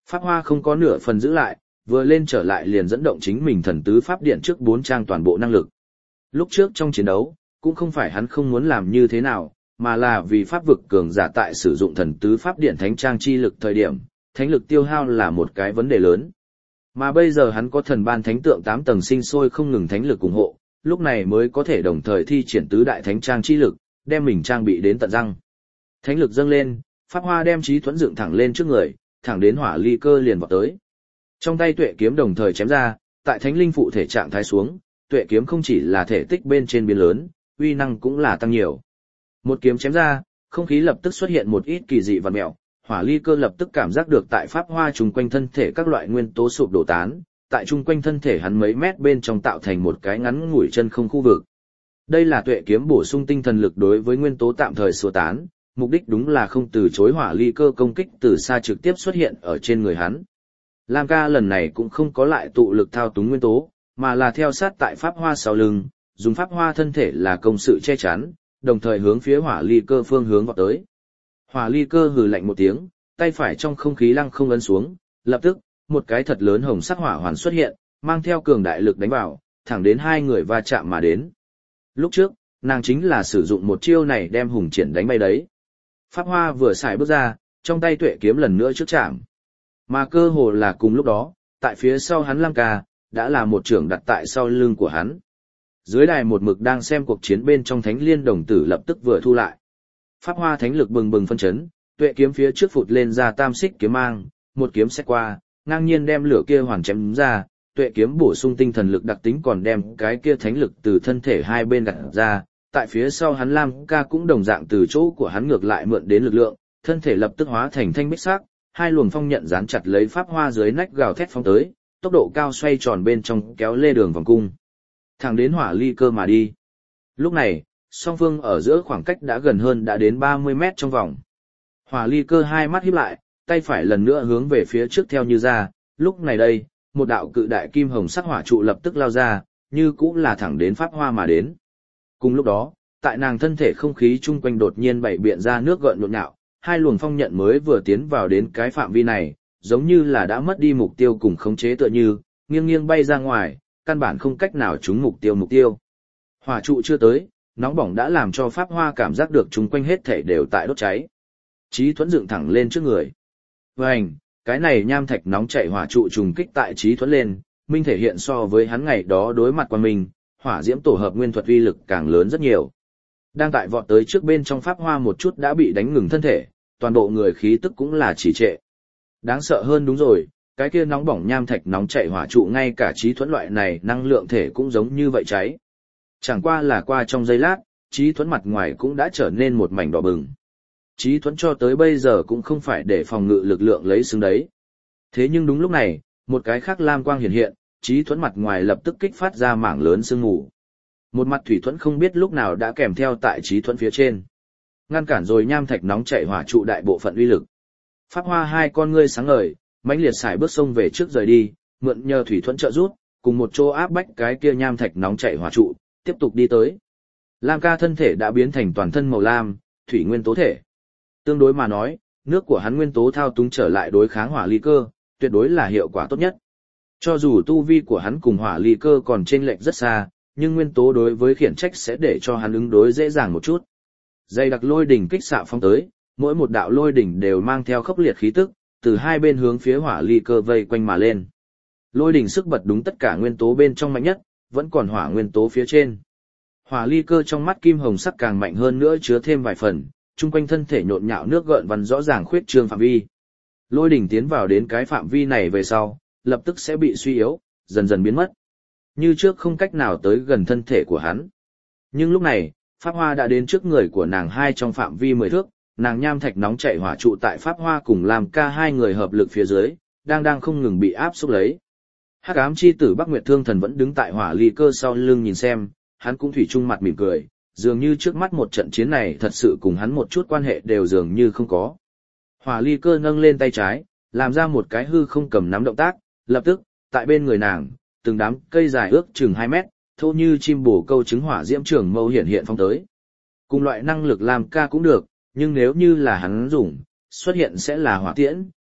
[SPEAKER 1] Pháp Hoa không có nửa phần giữ lại, vừa lên trở lại liền dẫn động chính mình thần tứ pháp điện trước 4 trang toàn bộ năng lực. Lúc trước trong chiến đấu, cũng không phải hắn không muốn làm như thế nào, mà là vì pháp vực cường giả tại sử dụng thần tứ pháp điện thánh trang chi lực thời điểm, thánh lực tiêu hao là một cái vấn đề lớn. Mà bây giờ hắn có thần ban thánh tượng 8 tầng sinh sôi không ngừng thánh lực ủng hộ, lúc này mới có thể đồng thời thi triển tứ đại thánh trang chi lực, đem mình trang bị đến tận răng. Thánh lực dâng lên, Pháp Hoa đem Chí Thuẫn dựng thẳng lên trước người, thẳng đến Hỏa Ly Cơ liền vọt tới. Trong tay Tuệ kiếm đồng thời chém ra, tại thánh linh phụ thể trạng thái xuống, Tuệ kiếm không chỉ là thể tích bên trên biến lớn, uy năng cũng là tăng nhiều. Một kiếm chém ra, không khí lập tức xuất hiện một ít kỳ dị vặn mèo, Hỏa Ly Cơ lập tức cảm giác được tại Pháp Hoa chung quanh thân thể các loại nguyên tố sụp đổ tán, tại chung quanh thân thể hắn mấy mét bên trong tạo thành một cái ngắn ngủi chân không khu vực. Đây là Tuệ kiếm bổ sung tinh thần lực đối với nguyên tố tạm thời xua tán, mục đích đúng là không từ chối Hỏa Ly Cơ công kích từ xa trực tiếp xuất hiện ở trên người hắn. Lam Ca lần này cũng không có lại tụ lực thao túng nguyên tố, mà là theo sát tại Pháp Hoa sau lưng, dùng Pháp Hoa thân thể là công sự che chắn, đồng thời hướng phía Hỏa Ly Cơ phương hướng vọt tới. Hỏa Ly Cơ hừ lạnh một tiếng, tay phải trong không khí lăng không ấn xuống, lập tức, một cái thật lớn hồng sắc hỏa hoàn xuất hiện, mang theo cường đại lực đánh vào, thẳng đến hai người va chạm mà đến. Lúc trước, nàng chính là sử dụng một chiêu này đem Hùng Triển đánh bay đấy. Pháp Hoa vừa xài bước ra, trong tay Tuệ kiếm lần nữa trước chạm. Mà cơ hồ là cùng lúc đó, tại phía sau hắn Lam Ca, đã là một trưởng đặt tại sau lưng của hắn. Dưới đài một mực đang xem cuộc chiến bên trong Thánh Liên đồng tử lập tức vừa thu lại. Pháp Hoa thánh lực bừng bừng phân chấn, Tuệ kiếm phía trước phụt lên ra tam xích kiếm mang, một kiếm xét qua, ngang nhiên đem lửa kia hoàn chém ra, Tuệ kiếm bổ sung tinh thần lực đặc tính còn đem cái kia thánh lực từ thân thể hai bên gặt ra, tại phía sau hắn Lam Ca cũng đồng dạng từ chỗ của hắn ngược lại mượn đến lực lượng, thân thể lập tức hóa thành thanh bích sắc, hai luồng phong nhận dán chặt lấy Pháp Hoa dưới nách gào thét phóng tới, tốc độ cao xoay tròn bên trong kéo lê đường vòng cung, thẳng đến Hỏa Ly Cơ mà đi. Lúc này, song phương ở giữa khoảng cách đã gần hơn đã đến 30 mét trong vòng. Hỏa Ly Cơ hai mắt híp lại, tay phải lần nữa hướng về phía trước theo như ra, lúc này đây, một đạo cự đại kim hồng sắc hỏa trụ lập tức lao ra, như cũng là thẳng đến Pháp Hoa mà đến. Cùng lúc đó, tại nàng thân thể không khí chung quanh đột nhiên bảy biện ra nước gợn nhộn nhạo, hai luồng phong nhận mới vừa tiến vào đến cái phạm vi này, giống như là đã mất đi mục tiêu cùng khống chế tựa như, nghiêng nghiêng bay ra ngoài, căn bản không cách nào trúng mục tiêu. Hỏa trụ chưa tới, nóng bỏng đã làm cho Pháp Hoa cảm giác được chung quanh hết thể đều tại đốt cháy. Chí Thuẫn dựng thẳng lên trước người. Vành, cái này nham thạch nóng chảy hỏa trụ trùng kích tại Chí Thuẫn lên, minh thể hiện so với hắn ngày đó đối mặt qua mình, hỏa diễm tổ hợp nguyên thuật uy lực càng lớn rất nhiều. Đang tại vọt tới trước bên trong Pháp Hoa một chút đã bị đánh ngừng thân thể, toàn bộ người khí tức cũng là trì trệ. Đáng sợ hơn đúng rồi, cái kia nóng bỏng nham thạch nóng chảy hỏa trụ ngay cả Chí Thuẫn loại này năng lượng thể cũng giống như vậy cháy. Chẳng qua là qua trong giây lát, Chí Thuẫn mặt ngoài cũng đã trở nên một mảnh đỏ bừng. Chí Thuẫn cho tới bây giờ cũng không phải để phòng ngự lực lượng lấy xứng đấy. Thế nhưng đúng lúc này, một cái khác lam quang hiện hiện, Chí Thuẫn mặt ngoài lập tức kích phát ra mảng lớn sương mù. Một mặt thủy thuẫn không biết lúc nào đã kèm theo tại Chí Thuẫn phía trên. Ngăn cản rồi nham thạch nóng chảy hỏa trụ đại bộ phận uy lực. Pháp Hoa hai con ngươi sáng ngời, mãnh liệt xài bước sông về trước rời đi, mượn nhờ thủy thuẫn trợ rút, cùng một chỗ áp bách cái kia nham thạch nóng chảy hỏa trụ, tiếp tục đi tới. Lam Ca thân thể đã biến thành toàn thân màu lam, thủy nguyên tố thể. Tương đối mà nói, nước của hắn nguyên tố thao túng trở lại đối kháng Hỏa Ly Cơ, tuyệt đối là hiệu quả tốt nhất. Cho dù tu vi của hắn cùng Hỏa Ly Cơ còn chênh lệch rất xa, nhưng nguyên tố đối với khiển trách sẽ để cho hắn ứng đối dễ dàng một chút. Dây đặc lôi đỉnh kích xạ phong tới, mỗi một đạo lôi đỉnh đều mang theo khốc liệt khí tức, từ hai bên hướng phía Hỏa Ly Cơ vây quanh mà lên. Lôi đỉnh sức bật đúng tất cả nguyên tố bên trong mạnh nhất, vẫn còn hỏa nguyên tố phía trên. Hỏa Ly Cơ trong mắt kim hồng sắc càng mạnh hơn nữa chứa thêm vài phần, chung quanh thân thể nhộn nhạo nước gợn văn rõ ràng khuyết trương phạm vi. Lôi đỉnh tiến vào đến cái phạm vi này về sau, lập tức sẽ bị suy yếu, dần dần biến mất. Như trước không cách nào tới gần thân thể của hắn. Nhưng lúc này, Pháp Hoa đã đến trước người của nàng hai trong phạm vi 10 thước, nàng nham thạch nóng chảy hỏa trụ tại Pháp Hoa cùng Lam Ca hai người hợp lực phía dưới, đang không ngừng bị áp xúc lấy. Hắc ám chi tử Bắc Nguyệt Thương Thần vẫn đứng tại Hỏa Ly Cơ sau lưng nhìn xem, hắn cũng thủy chung mặt mỉm cười, dường như trước mắt một trận chiến này thật sự cùng hắn một chút quan hệ đều dường như không có. Hỏa Ly Cơ nâng lên tay trái, làm ra một cái hư không cầm nắm động tác, lập tức, tại bên người nàng, từng đám cây dài ước chừng 2 mét, thô như chim bồ câu trứng hỏa diễm trường mâu hiện hiện phong tới. Cùng loại năng lực Lam Ca cũng được, nhưng nếu như là hắn dùng, xuất hiện sẽ là hỏa tiễn,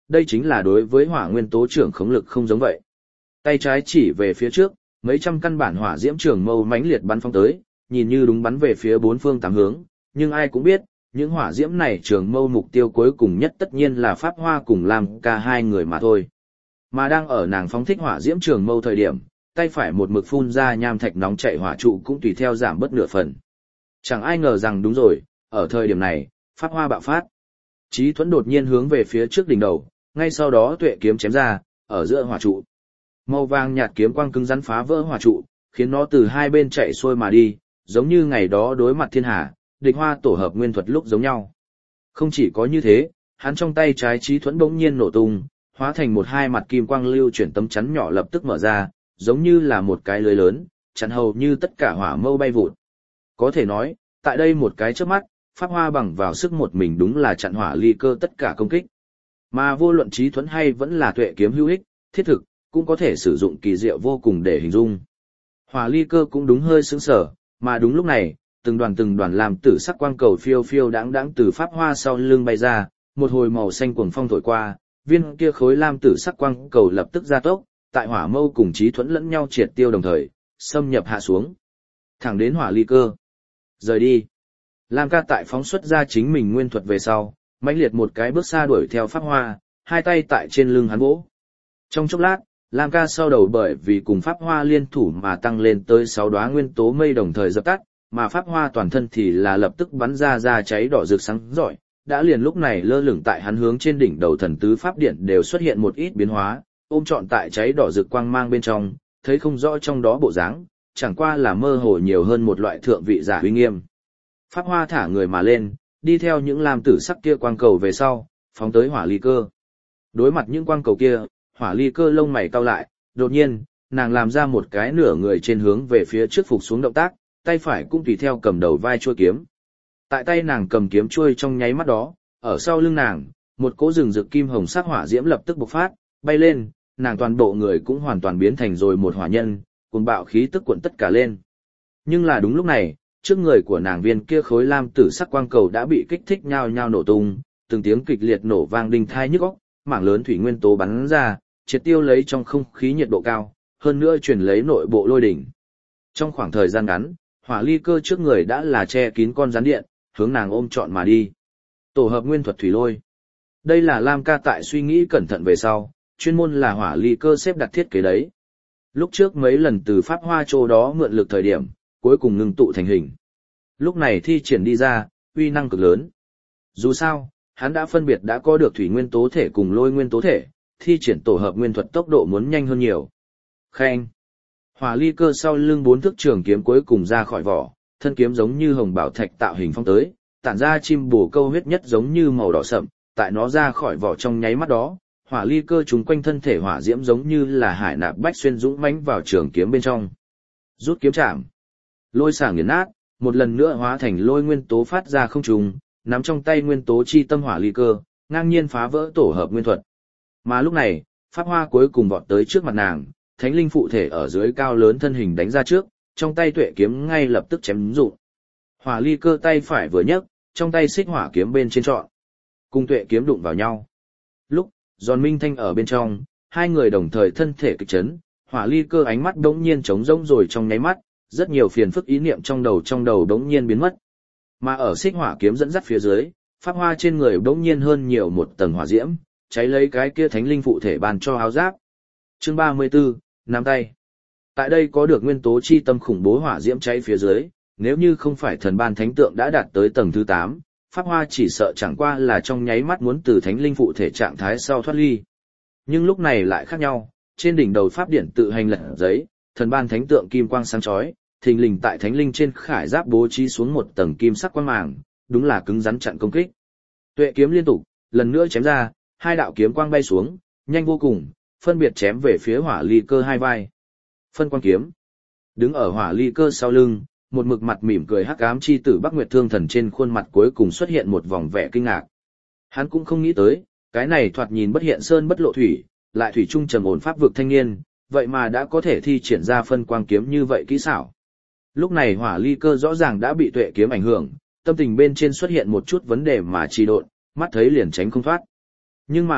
[SPEAKER 1] đây chính là đối với hỏa nguyên tố trưởng khống lực không giống vậy. Tay trái chỉ về phía trước, mấy trăm căn bản hỏa diễm trường mâu mãnh liệt bắn phóng tới, nhìn như đúng bắn về phía bốn phương tám hướng, nhưng ai cũng biết, những hỏa diễm này trường mâu mục tiêu cuối cùng nhất tất nhiên là Pháp Hoa cùng Lam Ca hai người mà thôi. Mà đang ở nàng phóng thích hỏa diễm trường mâu thời điểm, tay phải một mực phun ra nham thạch nóng chảy hỏa trụ cũng tùy theo giảm bớt nửa phần. Chẳng ai ngờ rằng đúng rồi, ở thời điểm này, Pháp Hoa bạo phát. Chí Thuẫn đột nhiên hướng về phía trước đỉnh đầu, ngay sau đó tuệ kiếm chém ra, ở giữa hỏa trụ. Màu vàng nhạt kiếm quang cứng rắn phá vỡ hỏa trụ, khiến nó từ hai bên chạy xuôi mà đi, giống như ngày đó đối mặt thiên hà, địch hoa tổ hợp nguyên thuật lúc giống nhau. Không chỉ có như thế, hắn trong tay trái Chí Thuẫn bỗng nhiên nổ tung, hóa thành một hai mặt kim quang lưu chuyển tấm chắn nhỏ lập tức mở ra, giống như là một cái lưới lớn, chắn hầu như tất cả hỏa mâu bay vụt. Có thể nói, tại đây một cái chớp mắt, Pháp Hoa bằng vào sức một mình đúng là chặn hỏa ly cơ tất cả công kích. Mà vô luận Chí Thuẫn hay vẫn là tuệ kiếm hữu ích, thiết thực, cũng có thể sử dụng kỳ diệu vô cùng để hình dung. Hỏa ly cơ cũng đúng hơi sững sờ, mà đúng lúc này, từng đoàn làm tử sắc quang cầu phiêu phiêu đãng đãng từ Pháp Hoa sau lưng bay ra, một hồi màu xanh cuồng phong thổi qua, viên kia khối lam tử sắc quang cầu lập tức gia tốc, tại hỏa mâu cùng Chí Thuẫn lẫn nhau triệt tiêu đồng thời, xâm nhập hạ xuống. Thẳng đến hỏa ly cơ. Rời đi. Lam Ca tại phóng xuất ra chính mình nguyên thuật về sau, mãnh liệt một cái bước xa đuổi theo Pháp Hoa, hai tay tại trên lưng hắn vỗ. Trong chốc lát, Lam Ca sau đầu bởi vì cùng Pháp Hoa liên thủ mà tăng lên tới 6 đóa nguyên tố mây đồng thời dập tắt, mà Pháp Hoa toàn thân thì là lập tức bắn ra cháy đỏ rực sáng rọi, đã liền lúc này lơ lửng tại hắn hướng trên đỉnh đầu thần tứ pháp điện đều xuất hiện một ít biến hóa, ôm trọn tại cháy đỏ rực quang mang bên trong, thấy không rõ trong đó bộ dáng, chẳng qua là mơ hồ nhiều hơn một loại thượng vị giả uy nghiêm. Pháp Hoa thả người mà lên, đi theo những lam tử sắc kia quang cầu về sau, phóng tới hỏa ly cơ. Đối mặt những quang cầu kia, hỏa ly cơ lông mày cau lại, đột nhiên, nàng làm ra một cái nửa người trên hướng về phía trước phục xuống động tác, tay phải cũng tùy theo cầm đầu vai chuôi kiếm. Tại tay nàng cầm kiếm chuôi trong nháy mắt đó, ở sau lưng nàng, một cỗ rừng rực kim hồng sắc hỏa diễm lập tức bộc phát, bay lên, nàng toàn bộ người cũng hoàn toàn biến thành rồi một hỏa nhân, cuồng bạo khí tức cuộn tất cả lên. Nhưng là đúng lúc này, trước người của nàng viên kia khối lam tử sắc quang cầu đã bị kích thích nhao nhao nổ tung, từng tiếng kịch liệt nổ vang đinh thai nhức óc, mảng lớn thủy nguyên tố bắn ra, triệt tiêu lấy trong không khí nhiệt độ cao, hơn nữa truyền lấy nội bộ lôi đỉnh. Trong khoảng thời gian ngắn, hỏa ly cơ trước người đã là che kín con rắn điện, hướng nàng ôm trọn mà đi. Tổ hợp nguyên thuật thủy lôi. Đây là Lam Ca tại suy nghĩ cẩn thận về sau, chuyên môn là hỏa ly cơ xếp đặt thiết kế đấy. Lúc trước mấy lần từ Pháp Hoa chỗ đó mượn lực thời điểm, cuối cùng ngưng tụ thành hình. Lúc này thi triển đi ra, uy năng cực lớn. Dù sao, hắn đã phân biệt đã có được thủy nguyên tố thể cùng lôi nguyên tố thể, thi triển tổ hợp nguyên thuật tốc độ muốn nhanh hơn nhiều. Khen. Hỏa ly cơ sau lưng 4 thước trường kiếm cuối cùng ra khỏi vỏ, thân kiếm giống như hồng bảo thạch tạo hình phong tới, tản ra chim bồ câu huyết nhất giống như màu đỏ sậm, tại nó ra khỏi vỏ trong nháy mắt đó, hỏa ly cơ trúng quanh thân thể hỏa diễm giống như là hải nạp bách xuyên dũng mãnh vào trường kiếm bên trong. Rút kiếm chạm, lôi xả nghiền nát, một lần nữa hóa thành lôi nguyên tố phát ra không trùng, nắm trong tay nguyên tố chi tâm hỏa ly cơ, ngang nhiên phá vỡ tổ hợp nguyên thuật. Mà lúc này, Pháp Hoa cuối cùng vọt tới trước mặt nàng, thánh linh phụ thể ở dưới cao lớn thân hình đánh ra trước, trong tay tuệ kiếm ngay lập tức chém dụng. Hỏa ly cơ tay phải vừa nhấc, trong tay xích hỏa kiếm bên trên trọn, cùng tuệ kiếm đụng vào nhau. Lúc giòn minh thanh ở bên trong, hai người đồng thời thân thể kịch chấn, hỏa ly cơ ánh mắt đống nhiên trống rỗng rồi trong nháy mắt, rất nhiều phiền phức ý niệm trong đầu đống nhiên biến mất. Mà ở xích hỏa kiếm dẫn dắt phía dưới, Pháp Hoa trên người đống nhiên hơn nhiều một tầng hỏa diễm, cháy lấy cái kia thánh linh phụ thể ban cho áo giáp. Chương 34, nắm tay. Tại đây có được nguyên tố chi tâm khủng bố hỏa diễm cháy phía dưới, nếu như không phải thần ban thánh tượng đã đạt tới tầng thứ 8, Pháp Hoa chỉ sợ chẳng qua là trong nháy mắt muốn từ thánh linh phụ thể trạng thái sau thoát ly. Nhưng lúc này lại khác nhau, trên đỉnh đầu pháp điện tự hành lật giấy, thần ban thánh tượng kim quang sáng chói, thình lình tại thánh linh trên khải giáp bố trí xuống một tầng kim sắc quang màng, đúng là cứng rắn chặn công kích. Tuệ kiếm liên tục, lần nữa chém ra, hai đạo kiếm quang bay xuống, nhanh vô cùng, phân biệt chém về phía hỏa ly cơ hai vai. Phân quang kiếm. Đứng ở hỏa ly cơ sau lưng, một mực mặt mỉm cười hắc ám chi tử Bắc Nguyệt Thương Thần trên khuôn mặt cuối cùng xuất hiện một vòng vẻ kinh ngạc. Hắn cũng không nghĩ tới, cái này thoạt nhìn bất hiện sơn bất lộ thủy, lại thủy trung trầm ổn pháp vực thanh niên, vậy mà đã có thể thi triển ra phân quang kiếm như vậy kỹ xảo. Lúc này hỏa ly cơ rõ ràng đã bị tuệ kiếm ảnh hưởng, tâm tình bên trên xuất hiện một chút vấn đề mà trì độn, mắt thấy liền tránh không thoát. Nhưng mà,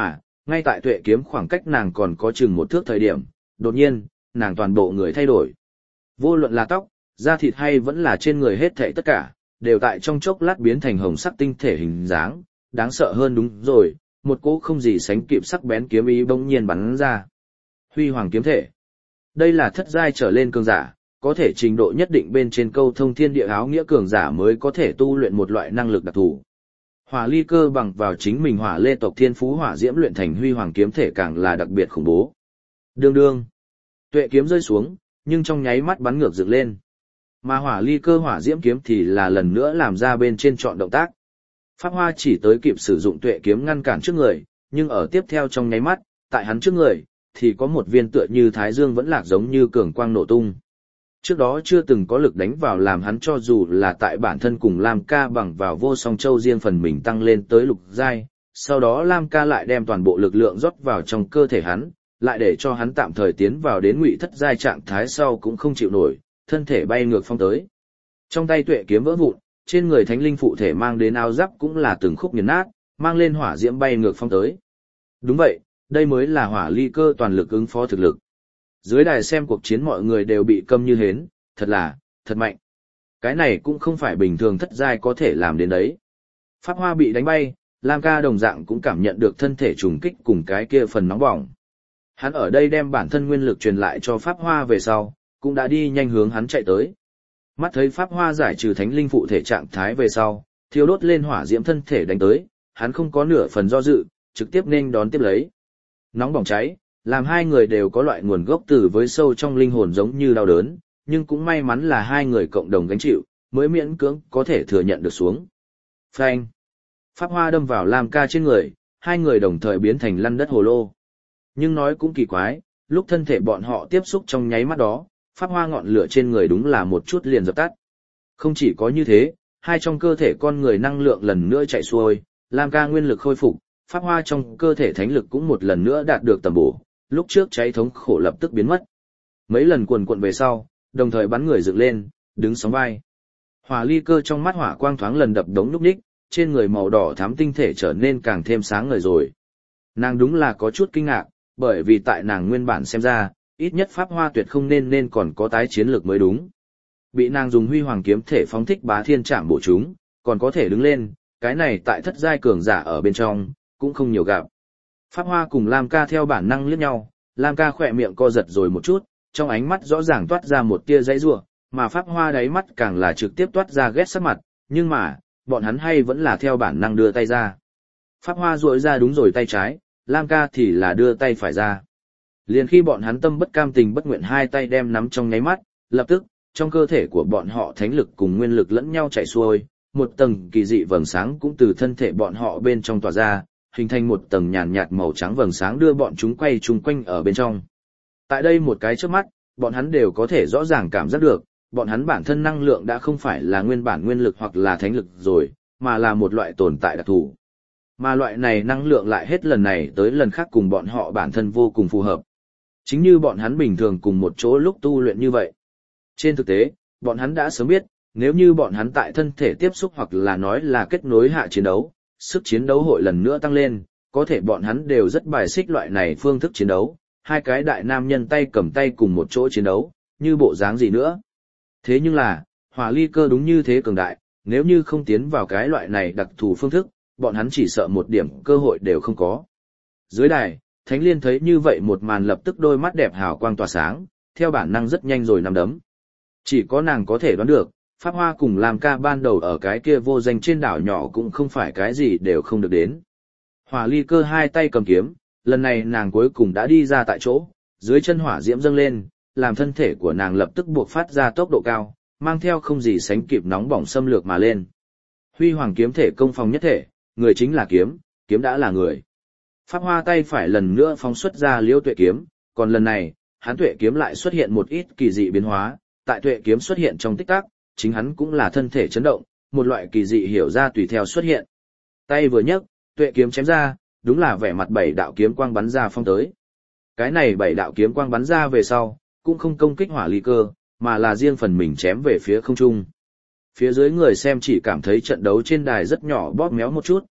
[SPEAKER 1] Ngay tại tuệ kiếm khoảng cách nàng còn có chừng một thước thời điểm, đột nhiên, nàng toàn bộ người thay đổi. Vô luận là tóc, da thịt hay vẫn là trên người hết thảy tất cả, đều tại trong chốc lát biến thành hồng sắc tinh thể hình dáng, đáng sợ hơn đúng rồi, một cỗ không gì sánh kịp sắc bén kiếm ý bỗng nhiên bắn ra. Huy hoàng kiếm thể. Đây là thất giai trở lên cường giả, có thể trình độ nhất định bên trên câu thông thiên địa áo nghĩa cường giả mới có thể tu luyện một loại năng lực đặc thù. Hỏa ly cơ bằng vào chính mình hỏa lê tộc thiên phú hỏa diễm luyện thành huy hoàng kiếm thể càng là đặc biệt khủng bố. Đương đương. Tuệ kiếm rơi xuống, nhưng trong nháy mắt bắn ngược dựng lên. Mà hỏa ly cơ hỏa diễm kiếm thì là lần nữa làm ra bên trên chọn động tác. Pháp Hoa chỉ tới kịp sử dụng tuệ kiếm ngăn cản trước người, nhưng ở tiếp theo trong nháy mắt, tại hắn trước người, thì có một viên tựa như thái dương vẫn lạc giống như cường quang nổ tung. Trước đó chưa từng có lực đánh vào làm hắn cho dù là tại bản thân cùng Lam Ca bằng vào vô song châu riêng phần mình tăng lên tới lục giai, sau đó Lam Ca lại đem toàn bộ lực lượng rót vào trong cơ thể hắn, lại để cho hắn tạm thời tiến vào đến ngụy thất giai trạng thái sau cũng không chịu nổi, thân thể bay ngược phong tới. Trong tay tuệ kiếm vỡ vụn, trên người thánh linh phụ thể mang đến áo giáp cũng là từng khúc nghiền nát, mang lên hỏa diễm bay ngược phong tới. Đúng vậy, đây mới là hỏa ly cơ toàn lực ứng phó thực lực. Dưới đài xem cuộc chiến mọi người đều bị câm như hến, thật mạnh. Cái này cũng không phải bình thường thất giai có thể làm đến đấy. Pháp Hoa bị đánh bay, Lam Ca đồng dạng cũng cảm nhận được thân thể trùng kích cùng cái kia phần nóng bỏng. Hắn ở đây đem bản thân nguyên lực truyền lại cho Pháp Hoa về sau, cũng đã đi nhanh hướng hắn chạy tới. Mắt thấy Pháp Hoa giải trừ thánh linh phụ thể trạng thái về sau, thiêu đốt lên hỏa diễm thân thể đánh tới, hắn không có nửa phần do dự, trực tiếp nên đón tiếp lấy. Nóng bỏng cháy, làm hai người đều có loại nguồn gốc từ với sâu trong linh hồn giống như đau đớn, nhưng cũng may mắn là hai người cộng đồng gánh chịu, mới miễn cưỡng có thể thừa nhận được xuống. Phanh! Pháp Hoa đâm vào Lam Ca trên người, hai người đồng thời biến thành lăn đất hồ lô. Nhưng nói cũng kỳ quái, lúc thân thể bọn họ tiếp xúc trong nháy mắt đó, Pháp Hoa ngọn lửa trên người đúng là một chút liền dập tắt. Không chỉ có như thế, hai trong cơ thể con người năng lượng lần nữa chạy xuôi, Lam Ca nguyên lực khôi phục, Pháp Hoa trong cơ thể thánh lực cũng một lần nữa đạt được tầm bổ, lúc trước cháy thống khổ lập tức biến mất. Mấy lần cuồn cuộn về sau, đồng thời bắn người dựng lên, đứng sóng vai. Hỏa ly cơ trong mắt hỏa quang thoáng lần đập đống núc ních, trên người màu đỏ thắm tinh thể trở nên càng thêm sáng ngời rồi. Nàng đúng là có chút kinh ngạc, bởi vì tại nàng nguyên bản xem ra, ít nhất Pháp Hoa tuyệt không nên còn có tái chiến lược mới đúng. Bị nàng dùng huy hoàng kiếm thể phóng thích bá thiên trảm bổ chúng, còn có thể đứng lên, cái này tại thất giai cường giả ở bên trong, cũng không nhiều gặp. Pháp Hoa cùng Lam Ca theo bản năng liếc nhau, Lam Ca khỏe miệng co giật rồi một chút, trong ánh mắt rõ ràng toát ra một tia dãy rủa, mà Pháp Hoa đáy mắt càng là trực tiếp toát ra ghét sắc mặt, nhưng mà, bọn hắn hay vẫn là theo bản năng đưa tay ra. Pháp Hoa duỗi ra đúng rồi tay trái, Lam Ca thì là đưa tay phải ra. Liền khi bọn hắn tâm bất cam tình bất nguyện hai tay đem nắm trong nháy mắt, lập tức, trong cơ thể của bọn họ thánh lực cùng nguyên lực lẫn nhau chảy xuôi, một tầng kỳ dị vầng sáng cũng từ thân thể bọn họ bên trong tỏa ra, hình thành một tầng nhàn nhạt màu trắng vầng sáng đưa bọn chúng quay chung quanh ở bên trong. Tại đây một cái chớp mắt, bọn hắn đều có thể rõ ràng cảm giác được, bọn hắn bản thân năng lượng đã không phải là nguyên bản nguyên lực hoặc là thánh lực rồi, mà là một loại tồn tại đặc thù. Mà loại này năng lượng lại hết lần này tới lần khác cùng bọn họ bản thân vô cùng phù hợp. Chính như bọn hắn bình thường cùng một chỗ lúc tu luyện như vậy. Trên thực tế, bọn hắn đã sớm biết, nếu như bọn hắn tại thân thể tiếp xúc hoặc là nói là kết nối hạ chiến đấu, sức chiến đấu hội lần nữa tăng lên, có thể bọn hắn đều rất bài xích loại này phương thức chiến đấu, hai cái đại nam nhân tay cầm tay cùng một chỗ chiến đấu, như bộ dáng gì nữa. Thế nhưng là, hỏa ly cơ đúng như thế cường đại, nếu như không tiến vào cái loại này đặc thù phương thức, bọn hắn chỉ sợ một điểm cơ hội đều không có. Dưới đài, Thánh Liên thấy như vậy một màn lập tức đôi mắt đẹp hào quang tỏa sáng, theo bản năng rất nhanh rồi nắm đấm. Chỉ có nàng có thể đoán được, Pháp Hoa cùng Lam Ca ban đầu ở cái kia vô danh trên đảo nhỏ cũng không phải cái gì đều không được đến. Hỏa ly cơ hai tay cầm kiếm, lần này nàng cuối cùng đã đi ra tại chỗ, dưới chân hỏa diễm dâng lên, làm thân thể của nàng lập tức buộc phát ra tốc độ cao, mang theo không gì sánh kịp nóng bỏng xâm lược mà lên. Huy hoàng kiếm thể công phòng nhất thể, người chính là kiếm, kiếm đã là người. Pháp Hoa tay phải lần nữa phóng xuất ra liêu tuệ kiếm, còn lần này, hắn tuệ kiếm lại xuất hiện một ít kỳ dị biến hóa, tại tuệ kiếm xuất hiện trong tích tắc, chính hắn cũng là thân thể chấn động, một loại kỳ dị hiểu ra tùy theo xuất hiện. Tay vừa nhấc, tuệ kiếm chém ra, đúng là vẻ mặt 7 đạo kiếm quang bắn ra phong tới. Cái này 7 đạo kiếm quang bắn ra về sau, cũng không công kích hỏa ly cơ, mà là riêng phần mình chém về phía không trung. Phía dưới người xem chỉ cảm thấy trận đấu trên đài rất nhỏ bóp méo một chút,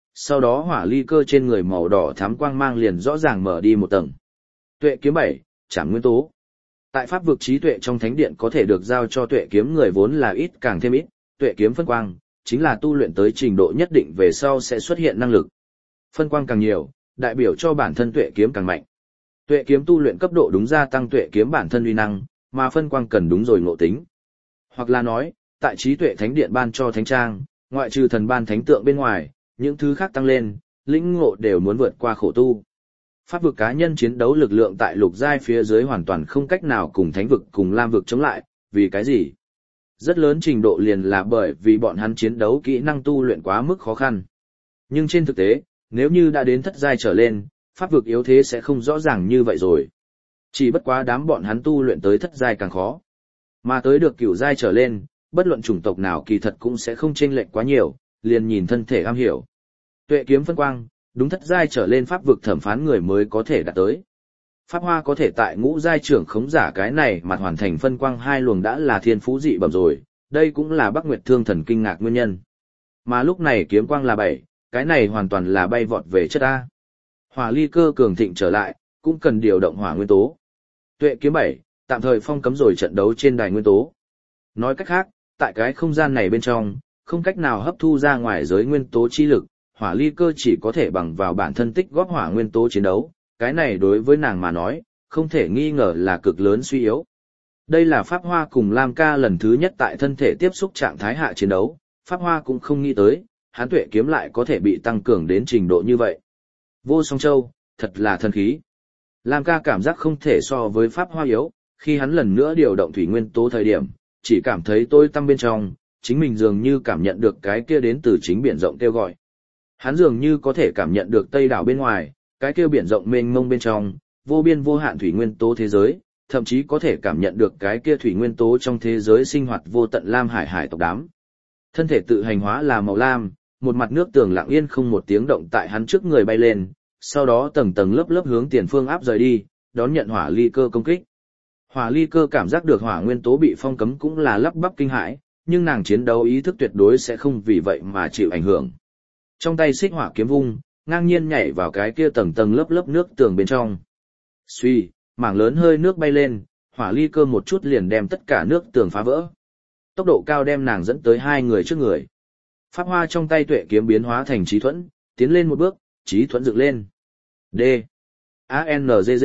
[SPEAKER 1] sau đó hỏa ly cơ trên người màu đỏ thắm quang mang liền rõ ràng mở đi một tầng. Tuệ kiếm 7, Trảm Nguyên Tố. Tại pháp vực trí tuệ trong thánh điện có thể được giao cho tuệ kiếm người vốn là ít càng thêm ít, tuệ kiếm phân quang, chính là tu luyện tới trình độ nhất định về sau sẽ xuất hiện năng lực. Phân quang càng nhiều, đại biểu cho bản thân tuệ kiếm càng mạnh. Tuệ kiếm tu luyện cấp độ đúng gia tăng tuệ kiếm bản thân uy năng, mà phân quang cần đúng rồi ngộ tính. Hoặc là nói, tại trí tuệ thánh điện ban cho thánh trang, ngoại trừ thần ban thánh tượng bên ngoài, những thứ khác tăng lên, lĩnh ngộ đều muốn vượt qua khổ tu. Pháp vực cá nhân chiến đấu lực lượng tại lục giai phía dưới hoàn toàn không cách nào cùng thánh vực cùng lam vực chống lại, vì cái gì? Rất lớn trình độ liền là bởi vì bọn hắn chiến đấu kỹ năng tu luyện quá mức khó khăn. Nhưng trên thực tế, nếu như đã đến thất giai trở lên, pháp vực yếu thế sẽ không rõ ràng như vậy rồi. Chỉ bất quá đám bọn hắn tu luyện tới thất giai càng khó. Mà tới được cửu giai trở lên, bất luận chủng tộc nào kỳ thật cũng sẽ không chênh lệch quá nhiều, liền nhìn thân thể am hiểu. Tuệ kiếm phân quang, đúng thất giai trở lên pháp vực thẩm phán người mới có thể đạt tới. Pháp hoa có thể tại ngũ giai trưởng khống giả cái này mà hoàn thành phân quang hai luồng đã là thiên phú dị bẩm rồi, đây cũng là Bắc Nguyệt Thương Thần kinh ngạc nguyên nhân. Mà lúc này kiếm quang là 7, cái này hoàn toàn là bay vọt về chất A. Hỏa ly cơ cường thịnh trở lại, cũng cần điều động hỏa nguyên tố. Tuệ kiếm 7, tạm thời phong cấm rồi trận đấu trên đài nguyên tố. Nói cách khác, tại cái không gian này bên trong, không cách nào hấp thu ra ngoài giới nguyên tố chi lực, hỏa ly cơ chỉ có thể bằng vào bản thân tích góp hỏa nguyên tố chiến đấu, cái này đối với nàng mà nói, không thể nghi ngờ là cực lớn suy yếu. Đây là Pháp Hoa cùng Lam Ca lần thứ nhất tại thân thể tiếp xúc trạng thái hạ chiến đấu, Pháp Hoa cũng không nghĩ tới, hắn tuệ kiếm lại có thể bị tăng cường đến trình độ như vậy. Vô Song Châu, thật là thần khí. Lam Ca cảm giác không thể so với Pháp Hoa yếu, khi hắn lần nữa điều động thủy nguyên tố thời điểm, chỉ cảm thấy tôi tăm bên trong, chính mình dường như cảm nhận được cái kia đến từ chính biển rộng kêu gọi. Hắn dường như có thể cảm nhận được Tây đảo bên ngoài, cái kia biển rộng mênh mông bên trong, vô biên vô hạn thủy nguyên tố thế giới, thậm chí có thể cảm nhận được cái kia thủy nguyên tố trong thế giới sinh hoạt vô tận lam hải hải tộc đám. Thân thể tự hành hóa là màu lam, một mặt nước tường lặng yên không một tiếng động tại hắn trước người bay lên, sau đó tầng tầng lớp lớp hướng tiền phương áp rời đi, đón nhận hỏa ly cơ công kích. Hỏa ly cơ cảm giác được hỏa nguyên tố bị phong cấm cũng là lắp bắp kinh hãi, nhưng nàng chiến đấu ý thức tuyệt đối sẽ không vì vậy mà chịu ảnh hưởng. Trong tay xích hỏa kiếm vung, ngang nhiên nhảy vào cái kia tầng tầng lớp lớp nước tường bên trong. Suy, mảng lớn hơi nước bay lên, hỏa ly cơ một chút liền đem tất cả nước tường phá vỡ. Tốc độ cao đem nàng dẫn tới hai người trước người. Pháp hoa trong tay tuệ kiếm biến hóa thành trí thuẫn, tiến lên một bước, trí thuẫn dựng lên. D. A-N-G-G.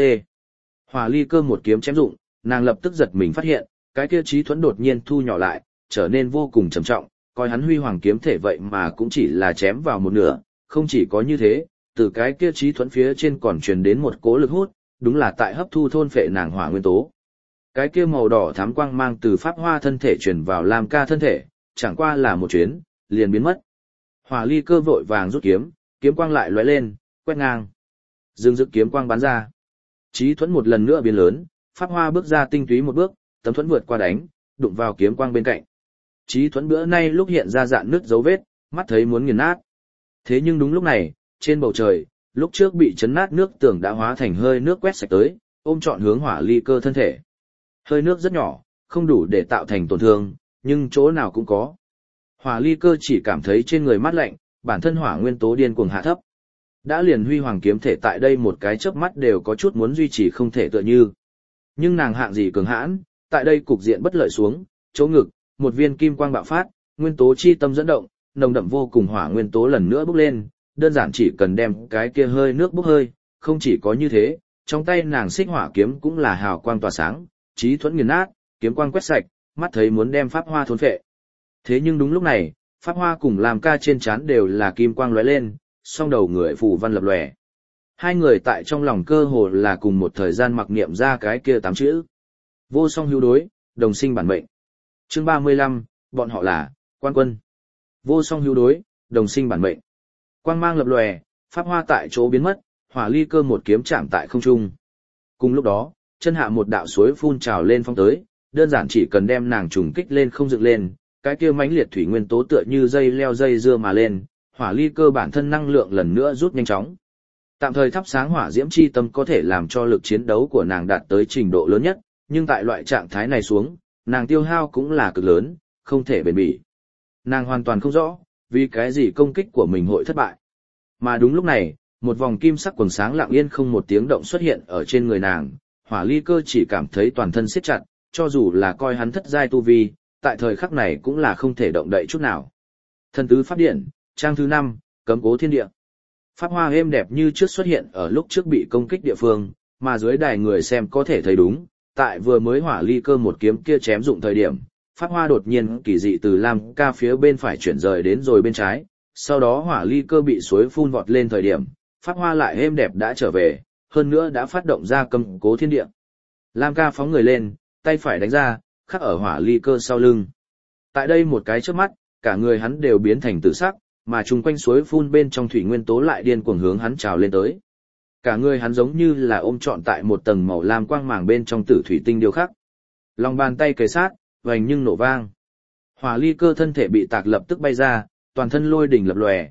[SPEAKER 1] Hỏa ly cơ một kiếm chém dụng, nàng lập tức giật mình phát hiện, cái kia trí thuẫn đột nhiên thu nhỏ lại, trở nên vô cùng trầm trọng, coi hắn huy hoàng kiếm thể vậy mà cũng chỉ là chém vào một nửa, không chỉ có như thế, từ cái kia trí thuẫn phía trên còn truyền đến một cỗ lực hút, đúng là tại hấp thu thôn phệ nàng hỏa nguyên tố. Cái kia màu đỏ thắm quang mang từ pháp hoa thân thể truyền vào Lam Ca thân thể, chẳng qua là một chuyến, liền biến mất. Hỏa ly cơ vội vàng rút kiếm, kiếm quang lại lóe lên, quét ngang. Dương dực kiếm quang bắn ra. Trí thuẫn một lần nữa biến lớn, pháp hoa bước ra tinh túy một bước, tấm thuẫn vượt qua đánh, đụng vào kiếm quang bên cạnh. Trí thuẫn bữa nay lúc hiện ra dạn nứt dấu vết, mắt thấy muốn nghiền nát. Thế nhưng đúng lúc này, trên bầu trời, lúc trước bị chấn nát nước tường đã hóa thành hơi nước quét sạch tới, ôm trọn hướng hỏa ly cơ thân thể. Hơi nước rất nhỏ, không đủ để tạo thành tổn thương, nhưng chỗ nào cũng có. Hỏa ly cơ chỉ cảm thấy trên người mát lạnh, bản thân hỏa nguyên tố điên cuồng hạ thấp. Đã liền huy hoàng kiếm thể tại đây một cái chớp mắt đều có chút muốn duy trì không thể tựa như. Nhưng nàng hạng gì cường hãn, tại đây cục diện bất lợi xuống, chỗ ngực, một viên kim quang bạo phát, nguyên tố chi tâm dẫn động, nồng đậm vô cùng hỏa nguyên tố lần nữa bốc lên, đơn giản chỉ cần đem cái kia hơi nước bốc hơi, không chỉ có như thế, trong tay nàng xích hỏa kiếm cũng là hào quang tỏa sáng, chí thuẫn nghiền nát, kiếm quang quét sạch, mắt thấy muốn đem pháp hoa thôn phệ. Thế nhưng đúng lúc này, pháp hoa cùng Lam Ca trên trán đều là kim quang lóe lên, song đầu người phù văn lập lòe. Hai người tại trong lòng cơ hồ là cùng một thời gian mặc niệm ra cái kia 8 chữ. Vô song hữu đối, đồng sinh bản mệnh. Chương 35, bọn họ là quan quân. Vô song hữu đối, đồng sinh bản mệnh. Quang mang lập lòe, pháp hoa tại chỗ biến mất, hỏa ly cơ một kiếm chạm tại không trung. Cùng lúc đó, chân hạ một đạo suối phun trào lên phong tới, đơn giản chỉ cần đem nàng trùng kích lên không dựng lên, cái kia mãnh liệt thủy nguyên tố tựa như dây leo dây dưa mà lên, hỏa ly cơ bản thân năng lượng lần nữa rút nhanh chóng. Tạm thời thắp sáng hỏa diễm chi tâm có thể làm cho lực chiến đấu của nàng đạt tới trình độ lớn nhất, nhưng tại loại trạng thái này xuống, nàng tiêu hao cũng là cực lớn, không thể bền bỉ. Nàng hoàn toàn không rõ, vì cái gì công kích của mình hội thất bại. Mà đúng lúc này, một vòng kim sắc quần sáng lặng yên không một tiếng động xuất hiện ở trên người nàng, Hỏa Ly Cơ chỉ cảm thấy toàn thân siết chặt, cho dù là coi hắn thất giai tu vi, tại thời khắc này cũng là không thể động đậy chút nào. Thần tứ pháp điện, trang thứ 5, cấm cố thiên địa. Pháp hoa êm đẹp như trước xuất hiện ở lúc trước bị công kích địa phương, mà dưới đài người xem có thể thấy đúng, tại vừa mới Hỏa Ly Cơ một kiếm kia chém dụng thời điểm, pháp hoa đột nhiên kỳ dị từ Lam Ca phía bên phải chuyển rời đến rồi bên trái, sau đó Hỏa Ly Cơ bị suối phun vọt lên thời điểm, pháp hoa lại êm đẹp đã trở về, hơn nữa đã phát động ra cấm cố thiên địa. Lam Ca phóng người lên, tay phải đánh ra, khắc ở Hỏa Ly Cơ sau lưng. Tại đây một cái chớp mắt, cả người hắn đều biến thành tử sắc, mà chung quanh suối phun bên trong thủy nguyên tố lại điên cuồng hướng hắn trào lên tới. Cả người hắn giống như là ôm trọn tại một tầng màu lam quang màng bên trong tử thủy tinh điêu khắc. Lòng bàn tay kề sát, vành nhưng nổ vang. Hỏa Ly Cơ thân thể bị tạc lập tức bay ra, toàn thân lôi đỉnh lập lòe,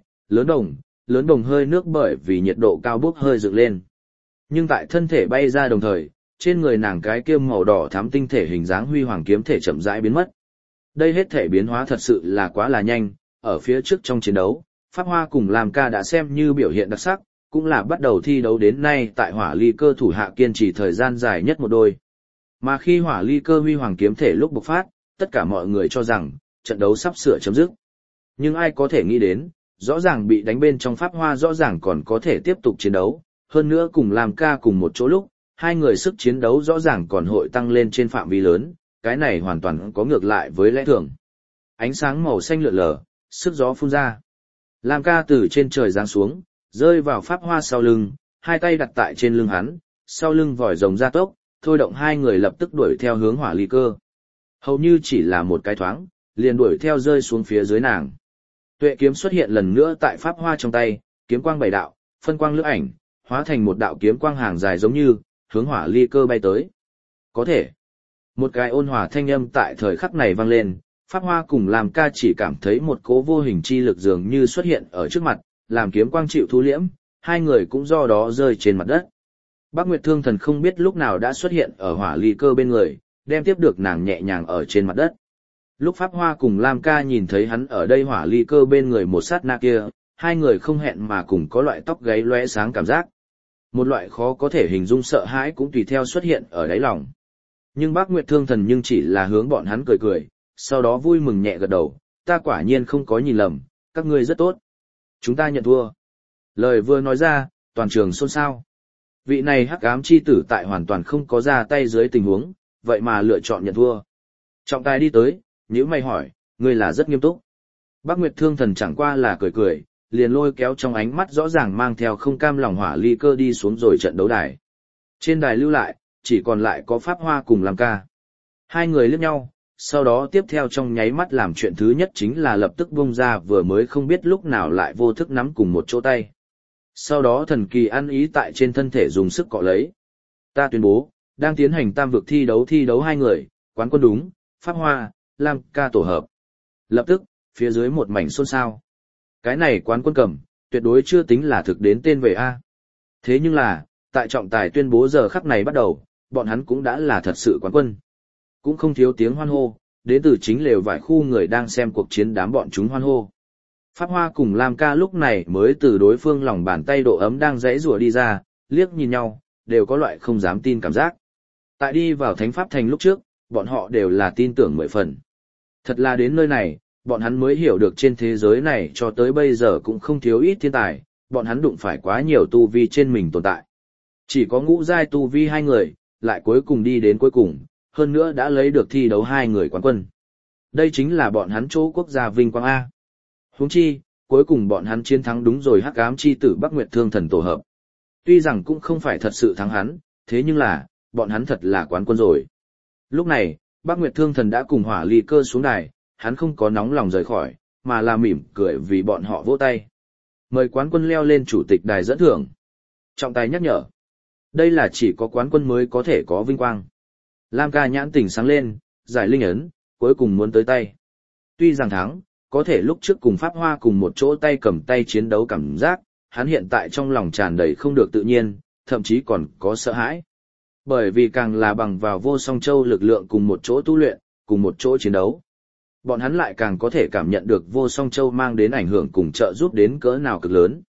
[SPEAKER 1] lớn đồng hơi nước bởi vì nhiệt độ cao bốc hơi dựng lên. Nhưng tại thân thể bay ra đồng thời, trên người nàng cái kia màu đỏ thắm tinh thể hình dáng huy hoàng kiếm thể chậm rãi biến mất. Đây hết thể biến hóa thật sự là quá là nhanh, ở phía trước trong chiến đấu, Pháp Hoa cùng Lam Ca đã xem như biểu hiện đặc sắc, cũng là bắt đầu thi đấu đến nay tại Hỏa Ly Cơ thủ hạ kiên trì thời gian dài nhất một đôi. Mà khi Hỏa Ly Cơ huy hoàng kiếm thể lúc bộc phát, tất cả mọi người cho rằng trận đấu sắp sửa chấm dứt. Nhưng ai có thể nghĩ đến, rõ ràng bị đánh bên trong Pháp Hoa rõ ràng còn có thể tiếp tục chiến đấu, hơn nữa cùng Lam Ca cùng một chỗ lúc, hai người sức chiến đấu rõ ràng còn hội tăng lên trên phạm vi lớn, cái này hoàn toàn có ngược lại với lẽ thường. Ánh sáng màu xanh lượn lờ, sức gió phun ra. Lam Ca từ trên trời giáng xuống, rơi vào Pháp Hoa sau lưng, hai tay đặt tại trên lưng hắn, sau lưng vòi rồng gia tốc, thôi động hai người lập tức đuổi theo hướng Hỏa Ly Cơ. Hầu như chỉ là một cái thoáng, liền đuổi theo rơi xuống phía dưới nàng. Tuệ kiếm xuất hiện lần nữa tại Pháp Hoa trong tay, kiếm quang bảy đạo, phân quang lưỡi ảnh, hóa thành một đạo kiếm quang hàng dài giống như, hướng Hỏa Ly Cơ bay tới. Có thể. Một cái ôn hòa thanh âm tại thời khắc này vang lên, Pháp Hoa cùng Lam Ca chỉ cảm thấy một cỗ vô hình chi lực dường như xuất hiện ở trước mặt, làm kiếm quang chịu thu liễm, hai người cũng do đó rơi trên mặt đất. Bác Nguyệt Thương Thần không biết lúc nào đã xuất hiện ở Hỏa Ly Cơ bên người, đem tiếp được nàng nhẹ nhàng ở trên mặt đất. Lúc Pháp Hoa cùng Lam Ca nhìn thấy hắn ở đây Hỏa Ly Cơ bên người một sát na kia, hai người không hẹn mà cùng có loại tóc gáy lóe sáng cảm giác. Một loại khó có thể hình dung sợ hãi cũng tùy theo xuất hiện ở đáy lòng. Nhưng Bác Nguyệt Thương Thần nhưng chỉ là hướng bọn hắn cười cười, sau đó vui mừng nhẹ gật đầu, ta quả nhiên không có nhìn lầm, các ngươi rất tốt. Chúng ta nhận thua. Lời vừa nói ra, toàn trường xôn xao. Vị này hắc ám chi tử tại hoàn toàn không có ra tay dưới tình huống, vậy mà lựa chọn nhận thua. Trọng tài đi tới, nhíu mày hỏi, ngươi là rất nghiêm túc. Bác Nguyệt Thương Thần chẳng qua là cười cười, liền lôi kéo trong ánh mắt rõ ràng mang theo không cam lòng Hỏa Ly Cơ đi xuống rồi trận đấu đài. Trên đài lưu lại, chỉ còn lại có Pháp Hoa cùng Lam Ca. Hai người liếc nhau, sau đó tiếp theo trong nháy mắt làm chuyện thứ nhất chính là lập tức bung ra vừa mới không biết lúc nào lại vô thức nắm cùng một chỗ tay. Sau đó thần kỳ ăn ý tại trên thân thể dùng sức cọ lấy. Ta tuyên bố, đang tiến hành tam vực thi đấu hai người, quán quân đúng, Pháp Hoa, Lam Ca tổ hợp. Lập tức, phía dưới một mảnh xôn xao. Cái này quán quân cầm, tuyệt đối chưa tính là thực đến tên về A. Thế nhưng là, tại trọng tài tuyên bố giờ khắc này bắt đầu, bọn hắn cũng đã là thật sự quán quân. Cũng không thiếu tiếng hoan hô, đến từ chính lều vài khu người đang xem cuộc chiến đám bọn chúng hoan hô. Pháp Hoa cùng Lam Ca lúc này mới từ đối phương lòng bàn tay độ ấm đang rẽ rùa đi ra, liếc nhìn nhau, đều có loại không dám tin cảm giác. Tại đi vào Thánh Pháp Thành lúc trước, bọn họ đều là tin tưởng 10 phần. Thật là đến nơi này, bọn hắn mới hiểu được trên thế giới này cho tới bây giờ cũng không thiếu ít thiên tài, bọn hắn đụng phải quá nhiều tu vi trên mình tồn tại. Chỉ có ngũ giai tu vi hai người, lại cuối cùng đi đến cuối cùng, hơn nữa đã lấy được thi đấu hai người quán quân. Đây chính là bọn hắn chỗ quốc gia vinh quang A. Huống chi, cuối cùng bọn hắn chiến thắng đúng rồi hắc ám chi tử Bắc Nguyệt Thương Thần tổ hợp. Tuy rằng cũng không phải thật sự thắng hắn, thế nhưng là, bọn hắn thật là quán quân rồi. Lúc này, Bắc Nguyệt Thương Thần đã cùng Hỏa Ly Cơ xuống đài, hắn không có nóng lòng rời khỏi, mà là mỉm cười vì bọn họ vỗ tay. Mời quán quân leo lên chủ tịch đài dẫn thưởng. Trọng tài nhắc nhở. Đây là chỉ có quán quân mới có thể có vinh quang. Lam Ca nhãn tỉnh sáng lên, giải linh ấn, cuối cùng muốn tới tay. Tuy rằng thắng, có thể lúc trước cùng Pháp Hoa cùng một chỗ tay cầm tay chiến đấu cảm giác, hắn hiện tại trong lòng tràn đầy không được tự nhiên, thậm chí còn có sợ hãi. Bởi vì càng là bằng vào Vô Song Châu lực lượng cùng một chỗ tu luyện, cùng một chỗ chiến đấu. Bọn hắn lại càng có thể cảm nhận được Vô Song Châu mang đến ảnh hưởng cùng trợ giúp đến cỡ nào cực lớn.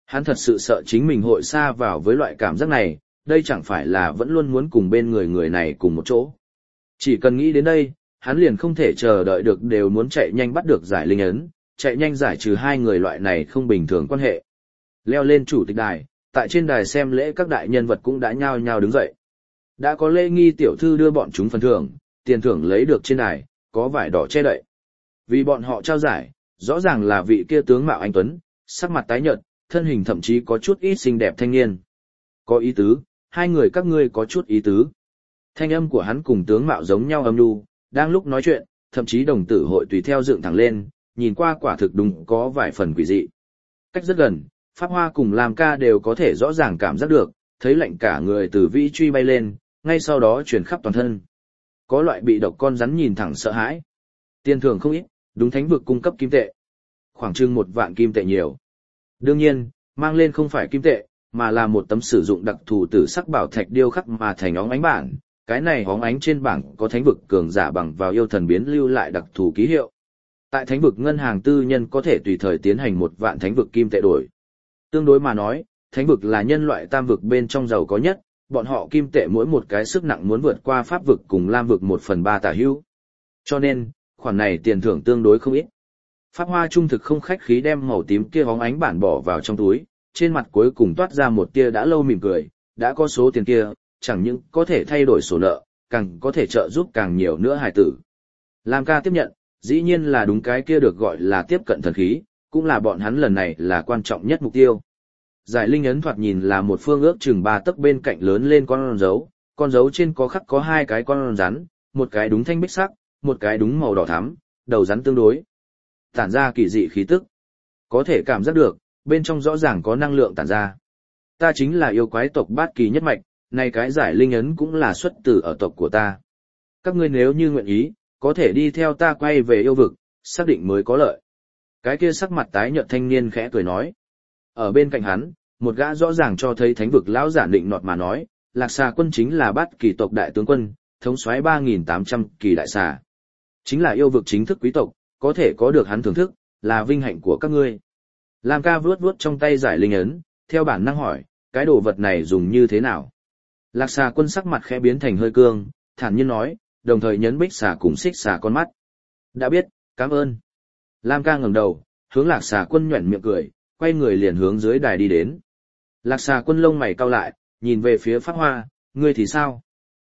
[SPEAKER 1] Hắn thật sự sợ chính mình hội xa vào với loại cảm giác này, đây chẳng phải là vẫn luôn muốn cùng bên người này cùng một chỗ. Chỉ cần nghĩ đến đây, hắn liền không thể chờ đợi được đều muốn chạy nhanh bắt được giải linh ấn, chạy nhanh giải trừ hai người loại này không bình thường quan hệ. Leo lên chủ tịch đài, tại trên đài xem lễ các đại nhân vật cũng đã nhao nhao đứng dậy. Đã có Lễ Nghi tiểu thư đưa bọn chúng phần thưởng, tiền thưởng lấy được trên đài, có vải đỏ che đậy. Vì bọn họ trao giải, rõ ràng là vị kia tướng mạo anh tuấn, sắc mặt tái nhợt, thân hình thậm chí có chút ít xinh đẹp thanh niên. Có ý tứ, hai người các ngươi có chút ý tứ. Thanh âm của hắn cùng tướng mạo giống nhau âm nhu, đang lúc nói chuyện, thậm chí đồng tử hội tùy theo dựng thẳng lên, nhìn qua quả thực đúng có vài phần quỷ dị. Cách rất gần, Pháp Hoa cùng Lam Ca đều có thể rõ ràng cảm giác được, thấy lạnh cả người từ vĩ truy bay lên, ngay sau đó truyền khắp toàn thân. Có loại bị độc con rắn nhìn thẳng sợ hãi. Tiền thưởng không ít, đúng thánh vực cung cấp kim tệ. Khoảng chừng 1 vạn kim tệ nhiều. Đương nhiên, mang lên không phải kim tệ, mà là một tấm sử dụng đặc thù tử sắc bảo thạch điêu khắc mà thành óng ánh bản. Cái này óng ánh trên bảng có thánh vực cường giả bằng vào yêu thần biến lưu lại đặc thù ký hiệu. Tại thánh vực ngân hàng tư nhân có thể tùy thời tiến hành 1 vạn thánh vực kim tệ đổi. Tương đối mà nói, thánh vực là nhân loại tam vực bên trong giàu có nhất, bọn họ kim tệ mỗi một cái sức nặng muốn vượt qua pháp vực cùng lam vực 1/3 tả hữu. Cho nên, khoản này tiền thưởng tương đối không ít. Pháp Hoa trung thực không khách khí đem màu tím kia hóng ánh bản bỏ vào trong túi, trên mặt cuối cùng toát ra một tia đã lâu mỉm cười, đã có số tiền kia, chẳng những có thể thay đổi sổ nợ, càng có thể trợ giúp càng nhiều nữa hài tử. Lam Ca tiếp nhận, dĩ nhiên là đúng cái kia được gọi là tiếp cận thần khí, cũng là bọn hắn lần này là quan trọng nhất mục tiêu. Giải linh ấn thoạt nhìn là một phương ước chừng 3 tấc bên cạnh lớn lên con dấu trên có khắc có 2 cái con rắn, một cái đúng thanh bích sắc, một cái đúng màu đỏ thắm, đầu rắn tương đối tản ra kỳ dị khí tức. Có thể cảm giác được, bên trong rõ ràng có năng lượng tản ra. Ta chính là yêu quái tộc Bát Kỳ nhất mạch, này cái giải linh ấn cũng là xuất từ ở tộc của ta. Các ngươi nếu như nguyện ý, có thể đi theo ta quay về yêu vực, xác định mới có lợi. Cái kia sắc mặt tái nhợt thanh niên khẽ cười nói. Ở bên cạnh hắn, một gã rõ ràng cho thấy thánh vực lão giả định nọt mà nói, Lạc Xà quân chính là Bát Kỳ tộc đại tướng quân, thống soái 3.800 kỳ đại xà. Chính là yêu vực chính thức quý tộc, có thể có được hắn thưởng thức, là vinh hạnh của các ngươi. Lam Ca vuốt vuốt trong tay giải linh ấn, theo bản năng hỏi, cái đồ vật này dùng như thế nào? Lạc Xà quân sắc mặt khẽ biến thành hơi cương, thản nhiên nói, đồng thời nhấn bích xà cùng xích xà con mắt. Đã biết, cảm ơn. Lam Ca ngẩng đầu, hướng Lạc Xà quân nhoẻn miệng cười, quay người liền hướng dưới đài đi đến. Lạc Xà quân lông mày cau lại, nhìn về phía Pháp Hoa, ngươi thì sao?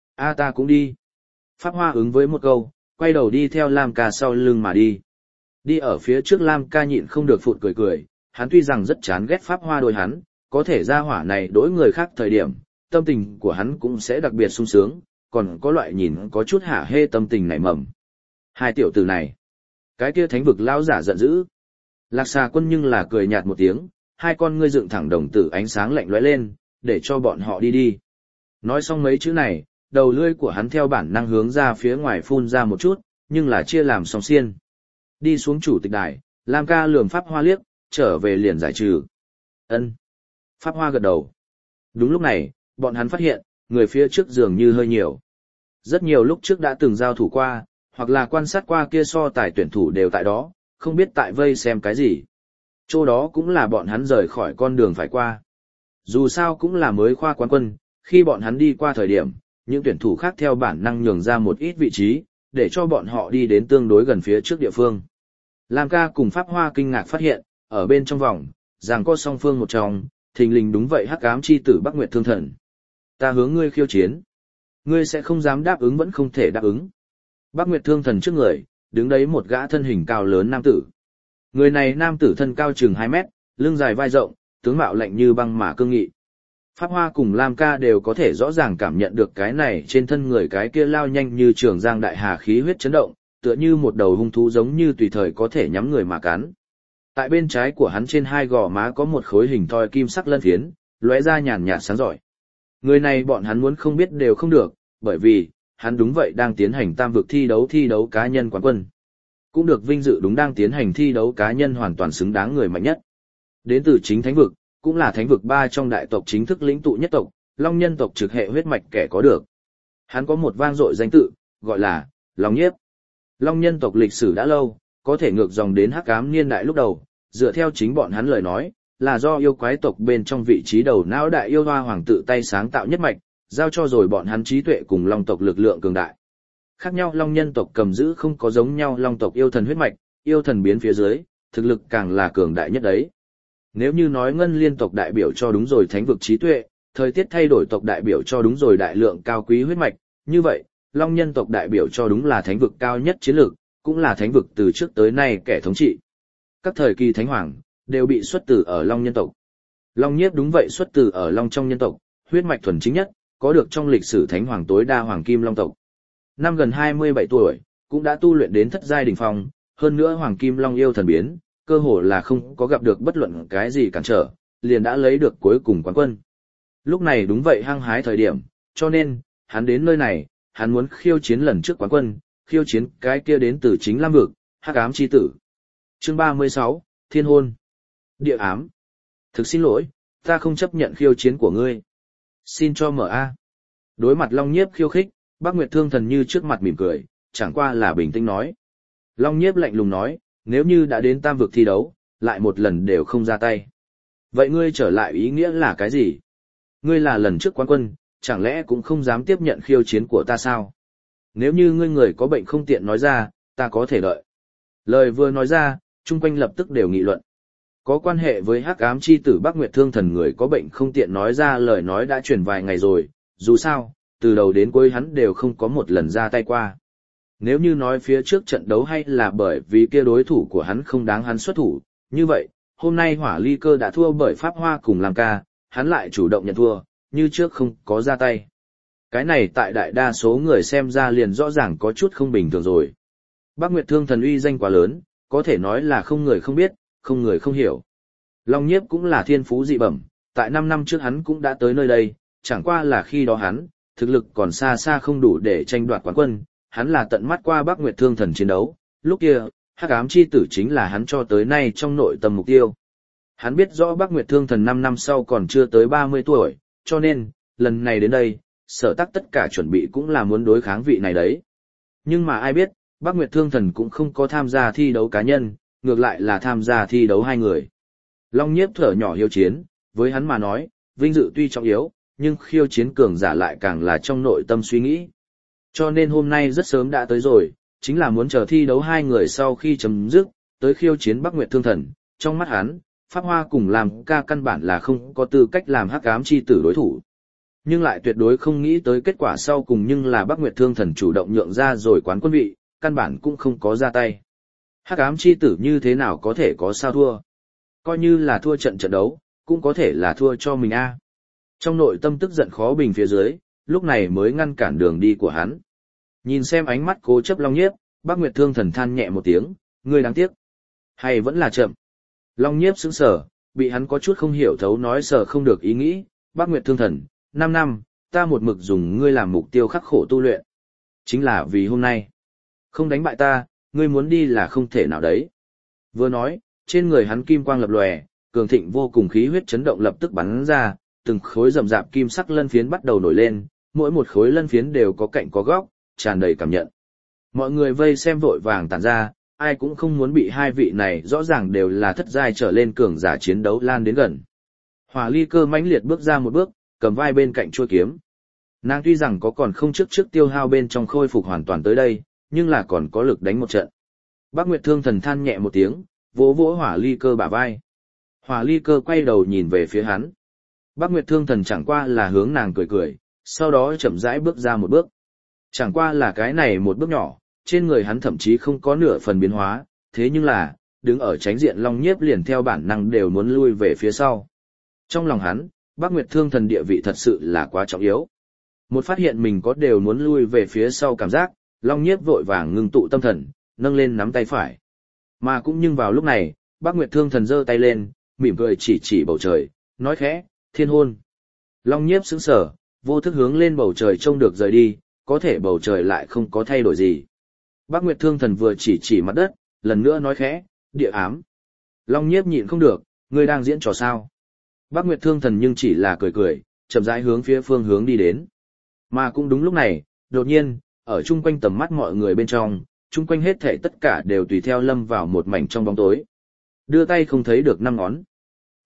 [SPEAKER 1] Ta cũng đi. Pháp Hoa ứng với một câu, quay đầu đi theo Lam Ca sau lưng mà đi. Đi ở phía trước Lam Ca nhịn không được phụt cười, hắn tuy rằng rất chán ghét Pháp Hoa đối hắn, có thể ra hỏa này đối người khác thời điểm, tâm tình của hắn cũng sẽ đặc biệt sung sướng, còn có loại nhìn có chút hả hê tâm tình nảy mầm. Hai tiểu tử này, cái kia thánh vực lao giả giận dữ. Lạc Xà quân nhưng là cười nhạt một tiếng, hai con ngươi dựng thẳng đồng tử ánh sáng lạnh lóe lên, để cho bọn họ đi đi. Nói xong mấy chữ này, đầu lưỡi của hắn theo bản năng hướng ra phía ngoài phun ra một chút, nhưng là chia làm song xiên. Đi xuống chủ tịch đài, Lam Ca lườm Pháp Hoa liếc, trở về liền giải trừ. Ân. Pháp Hoa gật đầu. Đúng lúc này, bọn hắn phát hiện, người phía trước dường như hơi nhiều. Rất nhiều lúc trước đã từng giao thủ qua, hoặc là quan sát qua kia so tài tuyển thủ đều tại đó, không biết tại vây xem cái gì. Chỗ đó cũng là bọn hắn rời khỏi con đường phải qua. Dù sao cũng là mới khoa quán quân, khi bọn hắn đi qua thời điểm, những tuyển thủ khác theo bản năng nhường ra một ít vị trí, để cho bọn họ đi đến tương đối gần phía trước địa phương. Lam Ca cùng Pháp Hoa kinh ngạc phát hiện, ở bên trong vòng, giằng co song phương một trong, thình lình đúng vậy hắc ám chi tử Bắc Nguyệt Thương Thần. Ta hướng ngươi khiêu chiến. Ngươi sẽ không dám đáp ứng vẫn không thể đáp ứng. Bắc Nguyệt Thương Thần trước người, đứng đấy một gã thân hình cao lớn nam tử. Người này nam tử thân cao chừng 2 mét, lưng dài vai rộng, tướng mạo lạnh như băng mà cương nghị. Pháp Hoa cùng Lam Ca đều có thể rõ ràng cảm nhận được cái này trên thân người cái kia lao nhanh như trường giang đại hà khí huyết chấn động, tựa như một đầu hung thú giống như tùy thời có thể nhắm người mà cắn. Tại bên trái của hắn trên hai gò má có một khối hình thoi kim sắc lân phiến, lóe ra nhàn nhạt sáng rọi. Người này bọn hắn muốn không biết đều không được, bởi vì hắn đúng vậy đang tiến hành tam vực thi đấu cá nhân quán quân. Cũng được vinh dự đúng đang tiến hành thi đấu cá nhân hoàn toàn xứng đáng người mạnh nhất. Đến từ chính thánh vực, cũng là thánh vực 3 trong đại tộc chính thức lĩnh tụ nhất tộc, Long nhân tộc trực hệ huyết mạch kẻ có được. Hắn có một vang dội danh tự, gọi là Long Nhiếp. Long nhân tộc lịch sử đã lâu, có thể ngược dòng đến hắc ám niên đại lúc đầu, dựa theo chính bọn hắn lời nói, là do yêu quái tộc bên trong vị trí đầu não đại yêu hoa hoàng tự tay sáng tạo nhất mạch, giao cho rồi bọn hắn trí tuệ cùng long tộc lực lượng cường đại. Khác nhau long nhân tộc cầm giữ không có giống nhau long tộc yêu thần huyết mạch, yêu thần biến phía dưới, thực lực càng là cường đại nhất đấy. Nếu như nói ngân liên tộc đại biểu cho đúng rồi thánh vực trí tuệ, thời tiết thay đổi tộc đại biểu cho đúng rồi đại lượng cao quý huyết mạch, như vậy, long nhân tộc đại biểu cho đúng là thánh vực cao nhất chiến lược, cũng là thánh vực từ trước tới nay kẻ thống trị. Các thời kỳ thánh hoàng, đều bị xuất từ ở long nhân tộc. Long Nhiếp đúng vậy xuất từ ở long trong nhân tộc, huyết mạch thuần chính nhất, có được trong lịch sử thánh hoàng tối đa hoàng kim long tộc. Năm gần 27 tuổi, cũng đã tu luyện đến thất giai đỉnh phong, hơn nữa hoàng kim long yêu thần biến, cơ hồ là không có gặp được bất luận cái gì cản trở, liền đã lấy được cuối cùng quán quân. Lúc này đúng vậy hăng hái thời điểm, cho nên, hắn đến nơi này, hắn muốn khiêu chiến lần trước quán quân, khiêu chiến cái kia đến từ chính Lam vực, Hắc Ám chi tử. Chương 36, Thiên hôn. Địa ám. Thực xin lỗi, ta không chấp nhận khiêu chiến của ngươi. Xin cho mở A. Đối mặt Long Nhiếp khiêu khích, Bác Nguyệt Thương Thần như trước mặt mỉm cười, chẳng qua là bình tĩnh nói. Long Nhiếp lạnh lùng nói, nếu như đã đến tam vực thi đấu, lại một lần đều không ra tay. Vậy ngươi trở lại ý nghĩa là cái gì? Ngươi là lần trước quán quân, chẳng lẽ cũng không dám tiếp nhận khiêu chiến của ta sao? Nếu như ngươi người có bệnh không tiện nói ra, ta có thể đợi. Lời vừa nói ra, chung quanh lập tức đều nghị luận. Có quan hệ với Hắc Ám chi tử Bác Nguyệt Thương Thần người có bệnh không tiện nói ra lời nói đã truyền vài ngày rồi, dù sao, từ đầu đến cuối hắn đều không có một lần ra tay qua. Nếu như nói phía trước trận đấu hay là bởi vì kia đối thủ của hắn không đáng hắn xuất thủ, như vậy, hôm nay Hỏa Ly Cơ đã thua bởi Pháp Hoa cùng Lam Ca, hắn lại chủ động nhận thua, như trước không có ra tay. Cái này tại đại đa số người xem ra liền rõ ràng có chút không bình thường rồi. Bác Nguyệt Thương Thần uy danh quá lớn, có thể nói là không người không biết, không người không hiểu. Long Nhiếp cũng là thiên phú dị bẩm, tại 5 năm trước hắn cũng đã tới nơi đây, chẳng qua là khi đó hắn, thực lực còn xa xa không đủ để tranh đoạt quán quân, hắn là tận mắt qua Bác Nguyệt Thương Thần chiến đấu, lúc kia, Hắc Ám chi tử chính là hắn cho tới nay trong nội tâm mục tiêu. Hắn biết rõ Bác Nguyệt Thương Thần 5 năm sau còn chưa tới 30 tuổi, cho nên, lần này đến đây, Sở Tắc tất cả chuẩn bị cũng là muốn đối kháng vị này đấy. Nhưng mà ai biết, Bác Nguyệt Thương Thần cũng không có tham gia thi đấu cá nhân, ngược lại là tham gia thi đấu hai người. Long Nhiếp thở nhỏ hiếu chiến, với hắn mà nói, vinh dự tuy trọng yếu, nhưng khiêu chiến cường giả lại càng là trong nội tâm suy nghĩ. Cho nên hôm nay rất sớm đã tới rồi, chính là muốn chờ thi đấu hai người sau khi chấm dứt, tới khiêu chiến Bác Nguyệt Thương Thần. Trong mắt hắn, Pháp Hoa cùng Lam Ca căn bản là không có tư cách làm Hắc Ám chi tử đối thủ. Nhưng lại tuyệt đối không nghĩ tới kết quả sau cùng, nhưng là Bác Nguyệt Thương Thần chủ động nhượng ra rồi quán quân vị, căn bản cũng không có ra tay. Hắc Ám chi tử như thế nào có thể có sao thua? Coi như là thua trận đấu, cũng có thể là thua cho mình a. Trong nội tâm tức giận khó bình phía dưới, lúc này mới ngăn cản đường đi của hắn. Nhìn xem ánh mắt cố chấp Long Nhiếp, Bác Nguyệt Thương Thần than nhẹ một tiếng, ngươi đáng tiếc. Hay vẫn là chậm. Long Nhiếp sững sờ, bị hắn có chút không hiểu thấu nói sờ không được ý nghĩ, Bác Nguyệt Thương Thần, 5 năm, ta một mực dùng ngươi làm mục tiêu khắc khổ tu luyện. Chính là vì hôm nay. Không đánh bại ta, ngươi muốn đi là không thể nào đấy. Vừa nói, trên người hắn kim quang lập lòe, cường thịnh vô cùng khí huyết chấn động lập tức bắn ra, từng khối rậm rạp kim sắc lân phiến bắt đầu nổi lên, mỗi một khối lân phiến đều có cạnh có góc, tràn đầy cảm nhận. Mọi người vây xem vội vàng tản ra, ai cũng không muốn bị hai vị này rõ ràng đều là thất giai trở lên cường giả chiến đấu lan đến gần. Hỏa Ly Cơ mãnh liệt bước ra một bước, cầm vai bên cạnh chuôi kiếm. Nàng tuy rằng có còn không trước tiêu hao bên trong khôi phục hoàn toàn tới đây, nhưng là còn có lực đánh một trận. Bác Nguyệt Thương Thần than nhẹ một tiếng, vỗ vỗ Hỏa Ly Cơ bả vai. Hỏa Ly Cơ quay đầu nhìn về phía hắn. Bác Nguyệt Thương Thần chẳng qua là hướng nàng cười cười, sau đó chậm rãi bước ra một bước. Chẳng qua là cái này một bước nhỏ, trên người hắn thậm chí không có nửa phần biến hóa, thế nhưng là, đứng ở tránh diện Long Nhiếp liền theo bản năng đều muốn lui về phía sau. Trong lòng hắn, Bác Nguyệt Thương Thần địa vị thật sự là quá trọng yếu. Một phát hiện mình có đều muốn lui về phía sau cảm giác, Long Nhiếp vội vàng ngưng tụ tâm thần, nâng lên nắm tay phải. Mà cũng nhưng vào lúc này, Bác Nguyệt Thương Thần giơ tay lên, mỉm cười chỉ bầu trời, nói khẽ, thiên hôn. Long Nhiếp sững sờ, vô thức hướng lên bầu trời trông được rời đi, có thể bầu trời lại không có thay đổi gì. Bác Nguyệt Thương Thần vừa chỉ mặt đất, lần nữa nói khẽ, địa ám. Long Nhiếp nhịn không được, ngươi đang diễn trò sao? Bác Nguyệt Thương Thần nhưng chỉ là cười, chậm rãi hướng phía phương hướng đi đến. Mà cũng đúng lúc này, đột nhiên, ở chung quanh tầm mắt mọi người bên trong, chung quanh hết thảy tất cả đều tùy theo lâm vào một mảnh trong bóng tối. Đưa tay không thấy được 5 ngón.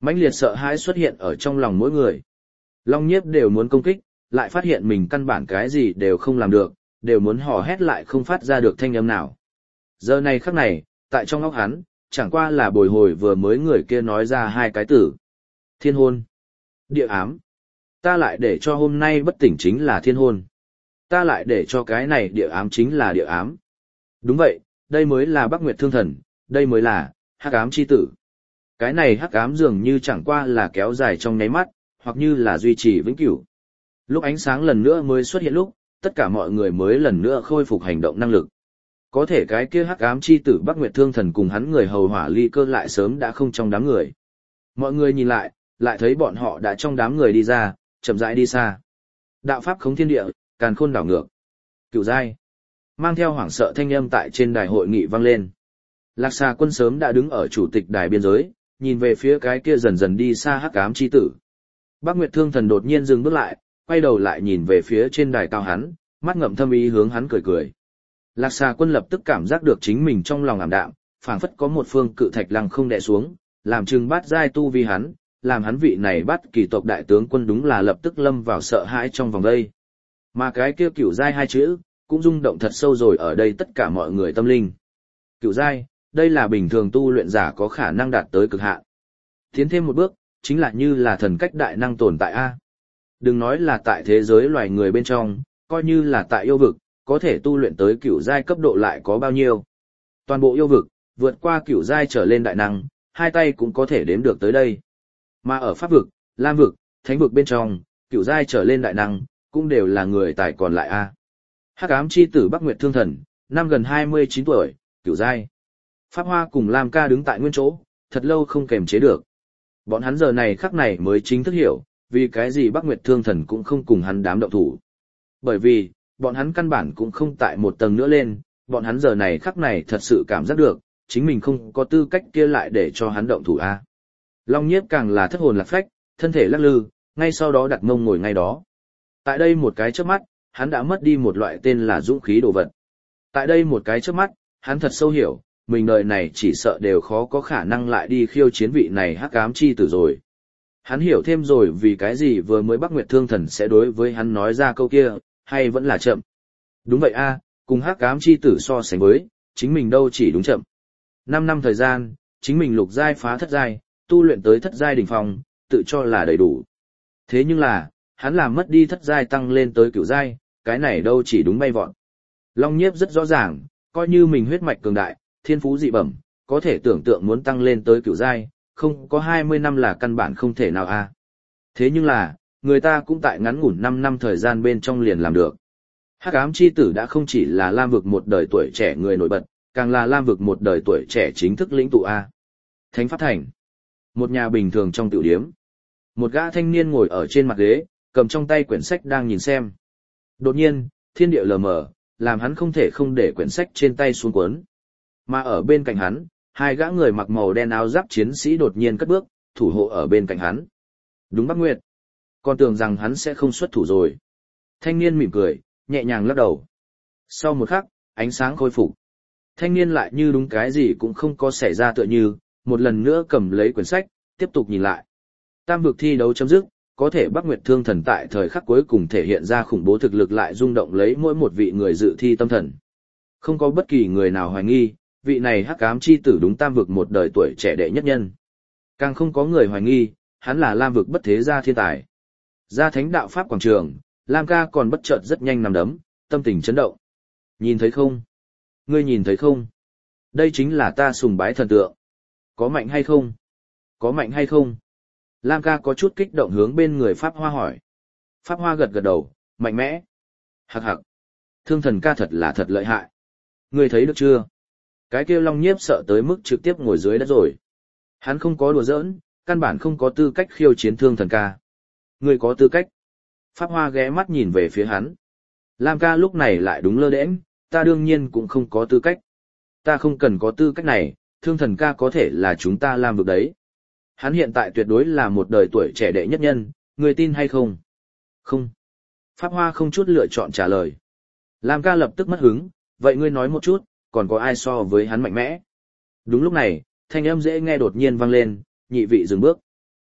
[SPEAKER 1] Mãnh liệt sợ hãi xuất hiện ở trong lòng mỗi người. Long Nhiếp đều muốn công kích, lại phát hiện mình căn bản cái gì đều không làm được, đều muốn hò hét lại không phát ra được thanh âm nào. Giờ này khắc này, tại trong óc hắn, chẳng qua là bồi hồi vừa mới người kia nói ra hai cái từ. Thiên hôn. Địa ám. Ta lại để cho hôm nay bất tỉnh chính là thiên hôn. Ta lại để cho cái này địa ám chính là địa ám. Đúng vậy, đây mới là Bắc Nguyệt Thương Thần, đây mới là hắc ám chi tử. Cái này hắc ám dường như chẳng qua là kéo dài trong nháy mắt, hoặc như là duy trì vĩnh cửu. Lúc ánh sáng lần nữa mới xuất hiện lúc, tất cả mọi người mới lần nữa khôi phục hành động năng lực. Có thể cái kia hắc ám chi tử Bắc Nguyệt Thương Thần cùng hắn người hầu hỏa ly cơ lại sớm đã không trong đám người. Mọi người nhìn lại thấy bọn họ đã trong đám người đi ra, chậm rãi đi xa. Đạo pháp khống thiên địa, càn khôn đảo ngược. Cửu giai. Mang theo hoảng sợ thanh âm tại trên đài hội nghị vang lên. Lạc Xà Quân sớm đã đứng ở chủ tịch đài biên giới, nhìn về phía cái kia dần dần đi xa hắc ám chi tử. Bắc Nguyệt Thương Thần đột nhiên dừng bước lại, quay đầu lại nhìn về phía trên đài cao hắn, mắt ngậm thâm ý hướng hắn cười cười. Lạc Xà Quân lập tức cảm giác được chính mình trong lòng ảm đạm, phảng phất có một phương cự thạch lăng không đè xuống, làm chừng bát giai tu vi hắn, làm hắn vị này bắt kỳ tộc đại tướng quân đúng là lập tức lâm vào sợ hãi trong vòng đây. Mà cái kia cửu giai hai chữ, cũng rung động thật sâu rồi ở đây tất cả mọi người tâm linh. Cửu giai, đây là bình thường tu luyện giả có khả năng đạt tới cực hạn. Tiến thêm một bước, chính là như là thần cách đại năng tồn tại A. Đừng nói là tại thế giới loài người bên trong, coi như là tại yêu vực, có thể tu luyện tới cửu giai cấp độ lại có bao nhiêu. Toàn bộ yêu vực, vượt qua cửu giai trở lên đại năng, hai tay cũng có thể đếm được tới đây. Mà ở pháp vực, lam vực, thánh vực bên trong, cửu giai trở lên đại năng, cũng đều là người tài còn lại A. Hắc ám chi tử Bắc Nguyệt Thương Thần, năm gần 29 tuổi, cửu giai. Pháp Hoa cùng Lam Ca đứng tại nguyên chỗ, thật lâu không kềm chế được. Bọn hắn giờ này khắc này mới chính thức hiểu, vì cái gì Bắc Nguyệt Thương Thần cũng không cùng hắn đám động thủ. Bởi vì, bọn hắn căn bản cũng không tại một tầng nữa lên, bọn hắn giờ này khắc này thật sự cảm giác được, chính mình không có tư cách kia lại để cho hắn động thủ A. Long Nhiếp càng là thất hồn lạc phách, thân thể lắc lư, ngay sau đó đặt mông ngồi ngay đó. Tại đây một cái chớp mắt, hắn đã mất đi một loại tên là dũng khí đồ vật. Tại đây một cái chớp mắt, hắn thật sâu hiểu, mình đời này chỉ sợ đều khó có khả năng lại đi khiêu chiến vị này hắc ám chi tử rồi. Hắn hiểu thêm rồi vì cái gì vừa mới Bắc Nguyệt Thương Thần sẽ đối với hắn nói ra câu kia, hay vẫn là chậm. Đúng vậy a, cùng hắc ám chi tử so sánh với, chính mình đâu chỉ đúng chậm. 5 năm thời gian, chính mình lục giai phá thất giai, tu luyện tới thất giai đỉnh phong, tự cho là đầy đủ. Thế nhưng là, hắn làm mất đi thất giai tăng lên tới cửu giai, cái này đâu chỉ đúng bay vọt. Long Nhiếp rất rõ ràng, coi như mình huyết mạch cường đại, thiên phú dị bẩm, có thể tưởng tượng muốn tăng lên tới cửu giai, không có 20 năm là căn bản không thể nào a. Thế nhưng là, người ta cũng tại ngắn ngủn 5 năm thời gian bên trong liền làm được. Hắc ám chi tử đã không chỉ là Lam vực một đời tuổi trẻ người nổi bật, càng là Lam vực một đời tuổi trẻ chính thức lĩnh tụ a. Thánh Pháp Thành, một nhà bình thường trong tiểu điếm. Một gã thanh niên ngồi ở trên mặt ghế, cầm trong tay quyển sách đang nhìn xem. Đột nhiên, thiên địa lờ mờ, làm hắn không thể không để quyển sách trên tay xuống cuốn. Mà ở bên cạnh hắn, hai gã người mặc màu đen áo giáp chiến sĩ đột nhiên cất bước, thủ hộ ở bên cạnh hắn. Đúng Bắc Nguyệt. Còn tưởng rằng hắn sẽ không xuất thủ rồi. Thanh niên mỉm cười, nhẹ nhàng lắc đầu. Sau một khắc, ánh sáng khôi phục. Thanh niên lại như đúng cái gì cũng không có xảy ra tựa như, một lần nữa cầm lấy quyển sách, tiếp tục nhìn lại. Tam vực thi đấu chấm dứt, có thể Bắc Nguyệt Thương Thần tại thời khắc cuối cùng thể hiện ra khủng bố thực lực lại rung động lấy mỗi một vị người dự thi tâm thần. Không có bất kỳ người nào hoài nghi, vị này hắc ám chi tử đúng tam vực một đời tuổi trẻ đệ nhất nhân. Càng không có người hoài nghi, hắn là Lam vực bất thế gia thiên tài. Ra thánh đạo pháp quảng trường, Lam Ca còn bất chợt rất nhanh nằm đấm, tâm tình chấn động. Nhìn thấy không? Ngươi nhìn thấy không? Đây chính là ta sùng bái thần tượng. Có mạnh hay không? Có mạnh hay không? Lam Ca có chút kích động hướng bên người Pháp Hoa hỏi. Pháp Hoa gật gật đầu, mạnh mẽ. Hặc hặc. Thương Thần ca thật là thật lợi hại. Ngươi thấy được chưa? Cái kia Long Nhiếp sợ tới mức trực tiếp ngồi dưới đất rồi. Hắn không có đùa giỡn, căn bản không có tư cách khiêu chiến Thương Thần ca. Ngươi có tư cách. Pháp Hoa ghé mắt nhìn về phía hắn. Lam Ca lúc này lại đúng lơ đễnh, ta đương nhiên cũng không có tư cách. Ta không cần có tư cách này, Thương Thần ca có thể là chúng ta làm được đấy. Hắn hiện tại tuyệt đối là một đời tuổi trẻ đệ nhất nhân, người tin hay không? Không. Pháp Hoa không chút lựa chọn trả lời. Lam Ca lập tức mất hứng, vậy ngươi nói một chút, còn có ai so với hắn mạnh mẽ? Đúng lúc này, thanh âm dễ nghe đột nhiên vang lên, nhị vị dừng bước.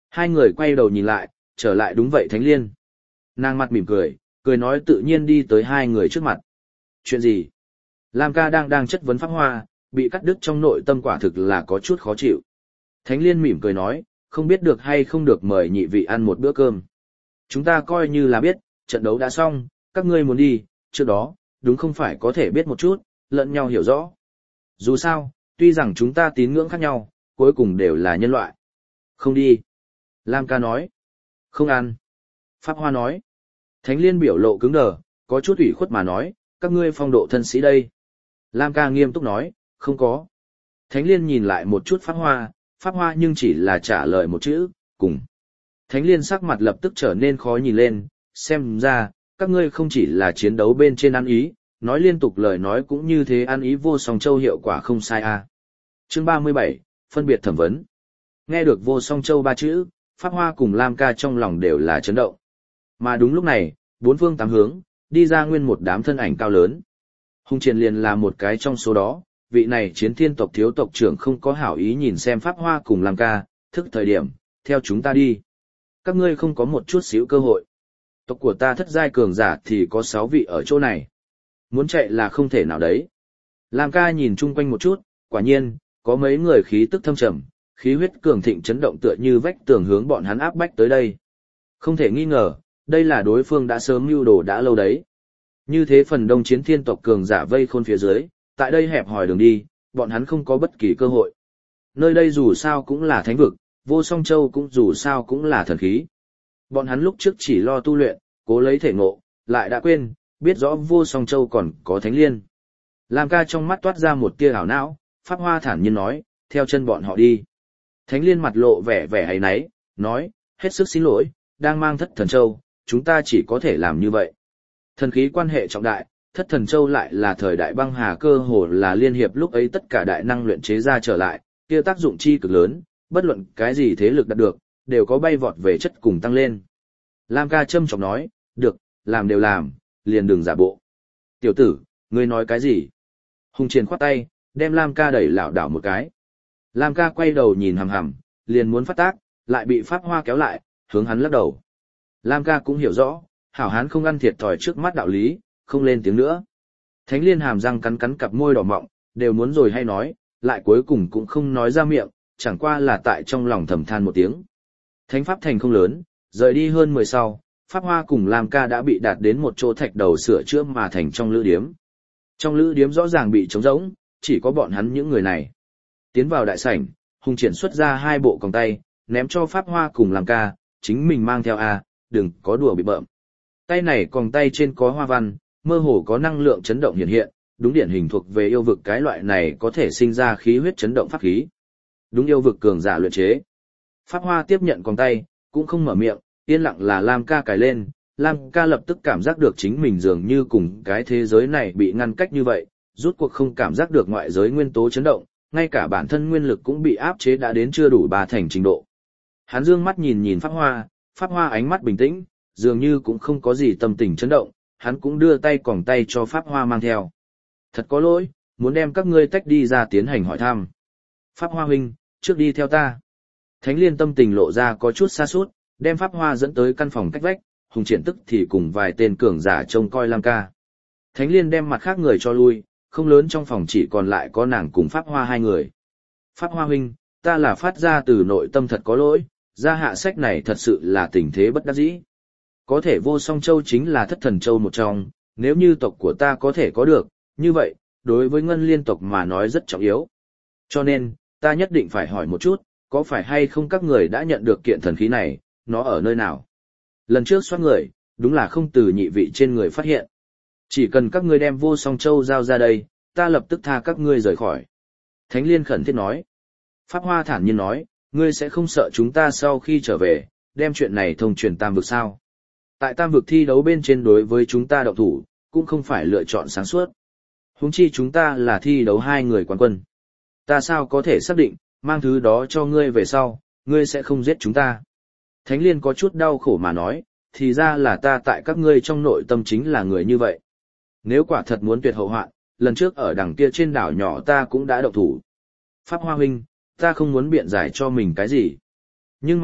[SPEAKER 1] Hai người quay đầu nhìn lại, trở lại đúng vậy Thánh Liên. Nàng mặt mỉm cười, cười nói tự nhiên đi tới hai người trước mặt. Chuyện gì? Lam ca đang chất vấn Pháp Hoa, bị cắt đứt trong nội tâm quả thực là có chút khó chịu. Thánh Liên mỉm cười nói, không biết được hay không được mời nhị vị ăn một bữa cơm. Chúng ta coi như là biết, trận đấu đã xong, các ngươi muốn đi, trước đó, đúng không phải có thể biết một chút, lẫn nhau hiểu rõ. Dù sao, tuy rằng chúng ta tín ngưỡng khác nhau, cuối cùng đều là nhân loại. Không đi. Lam ca nói. Không ăn. Pháp Hoa nói. Thánh Liên biểu lộ cứng đờ, có chút ủy khuất mà nói, các ngươi phong độ thân sĩ đây. Lam ca nghiêm túc nói, không có. Thánh Liên nhìn lại một chút Pháp Hoa nhưng chỉ là trả lời một chữ, cùng. Thánh Liên sắc mặt lập tức trở nên khó nhìn lên, xem ra, các ngươi không chỉ là chiến đấu bên trên ăn ý, nói liên tục lời nói cũng như thế ăn ý vô song châu hiệu quả không sai a. Chương 37, phân biệt thẩm vấn. Nghe được vô song châu ba chữ, Pháp Hoa cùng Lam ca trong lòng đều là chấn động. Mà đúng lúc này, bốn phương tám hướng, đi ra nguyên một đám thân ảnh cao lớn. Hùng Triển liền là một cái trong số đó, vị này chiến thiên tộc thiếu tộc trưởng không có hảo ý nhìn xem Pháp Hoa cùng Lam ca, thức thời điểm, theo chúng ta đi. Các ngươi không có một chút xíu cơ hội. Tộc của ta thất giai cường giả thì có 6 vị ở chỗ này. Muốn chạy là không thể nào đấy. Lam ca nhìn chung quanh một chút, quả nhiên, có mấy người khí tức thâm trầm, khí huyết cường thịnh chấn động tựa như vách tường hướng bọn hắn áp bách tới đây. Không thể nghi ngờ, đây là đối phương đã sớm mưu đồ đã lâu đấy. Như thế phần đông chiến thiên tộc cường giả vây khôn phía dưới, tại đây hẹp hòi đường đi, bọn hắn không có bất kỳ cơ hội. Nơi đây dù sao cũng là thánh vực, vô song châu cũng dù sao cũng là thần khí. Bọn hắn lúc trước chỉ lo tu luyện, cố lấy thể ngộ, lại đã quên, biết rõ vô song châu còn có thánh liên. Lam ca trong mắt toát ra một tia ảo não, Pháp Hoa thản nhiên nói, theo chân bọn họ đi. Thánh liên mặt lộ vẻ áy náy, nói, hết sức xin lỗi, đang mang thất thần châu, chúng ta chỉ có thể làm như vậy. Thần khí quan hệ trọng đại, thất thần châu lại là thời đại băng hà cơ hồ là liên hiệp lúc ấy tất cả đại năng luyện chế ra trở lại, kia tác dụng chi cực lớn, bất luận cái gì thế lực đạt được, đều có bay vọt về chất cùng tăng lên. Lam ca châm trọng nói, được, làm đều làm, liền đừng giả bộ. Tiểu tử, ngươi nói cái gì? Hùng Triển khoát tay, đem Lam ca đẩy lảo đảo một cái. Lam ca quay đầu nhìn hằm hằm, liền muốn phát tác, lại bị Pháp Hoa kéo lại, hướng hắn lắc đầu. Lam ca cũng hiểu rõ, hảo hán không ăn thiệt thòi trước mắt đạo lý, không lên tiếng nữa. Thánh liên hàm răng cắn cắn cặp môi đỏ mọng, đều muốn rồi hay nói, lại cuối cùng cũng không nói ra miệng, chẳng qua là tại trong lòng thầm than một tiếng. Thánh pháp thành không lớn, rời đi hơn 10 sau, Pháp Hoa cùng Lam ca đã bị đạt đến một chỗ thạch đầu sửa chữa mà thành trong lữ điếm. Trong lữ điếm rõ ràng bị trống rỗng, chỉ có bọn hắn những người này. Tiến vào đại sảnh, Hùng Triển xuất ra 2 bộ còng tay, ném cho Pháp Hoa cùng Lam ca, chính mình mang theo đừng có đùa bị bợm. Tay này còng tay trên có hoa văn, mơ hồ có năng lượng chấn động hiện hiện, đúng điển hình thuộc về yêu vực cái loại này có thể sinh ra khí huyết chấn động pháp khí. Đúng yêu vực cường giả luyện chế. Pháp Hoa tiếp nhận còng tay, cũng không mở miệng, yên lặng là Lam ca cài lên. Lam ca lập tức cảm giác được chính mình dường như cùng cái thế giới này bị ngăn cách như vậy, rút cuộc không cảm giác được ngoại giới nguyên tố chấn động, ngay cả bản thân nguyên lực cũng bị áp chế đã đến chưa đủ 3 thành trình độ. Hắn dương mắt nhìn Pháp Hoa ánh mắt bình tĩnh, dường như cũng không có gì tâm tình chấn động, hắn cũng đưa tay còng tay cho Pháp Hoa mang theo. Thật có lỗi, muốn đem các ngươi tách đi ra tiến hành hỏi thăm. Pháp Hoa huynh, trước đi theo ta. Thánh liên tâm tình lộ ra có chút xa sút, đem Pháp Hoa dẫn tới căn phòng cách vách, Hùng Triển tức thì cùng vài tên cường giả trông coi Lam ca. Thánh liên đem mặt khác người cho lui, không lớn trong phòng chỉ còn lại có nàng cùng Pháp Hoa 2 người. Pháp Hoa huynh, ta là phát ra từ nội tâm thật có lỗi, ra hạ sách này thật sự là tình thế bất đắc dĩ. Có thể vô song châu chính là thất thần châu một trong, nếu như tộc của ta có thể có được, như vậy, đối với ngân liên tộc mà nói rất trọng yếu. Cho nên, ta nhất định phải hỏi một chút, có phải hay không các người đã nhận được kiện thần khí này, nó ở nơi nào? Lần trước soát người, đúng là không từ nhị vị trên người phát hiện. Chỉ cần các ngươi đem vô song châu giao ra đây, ta lập tức tha các ngươi rời khỏi. Thánh liên khẩn thiết nói. Pháp Hoa thản nhiên nói, ngươi sẽ không sợ chúng ta sau khi trở về, đem chuyện này thông truyền tam vực sao? Tại tam vực thi đấu bên trên đối với chúng ta động thủ, cũng không phải lựa chọn sáng suốt. Huống chi chúng ta là thi đấu 2 người quán quân. Ta sao có thể xác định, mang thứ đó cho ngươi về sau, ngươi sẽ không giết chúng ta. Thánh liên có chút đau khổ mà nói, thì ra là ta tại các ngươi trong nội tâm chính là người như vậy. Nếu quả thật muốn tuyệt hậu hoạn, lần trước ở đằng kia trên đảo nhỏ ta cũng đã động thủ. Pháp Hoa huynh, ta không muốn biện giải cho mình cái gì. Nhưng mà,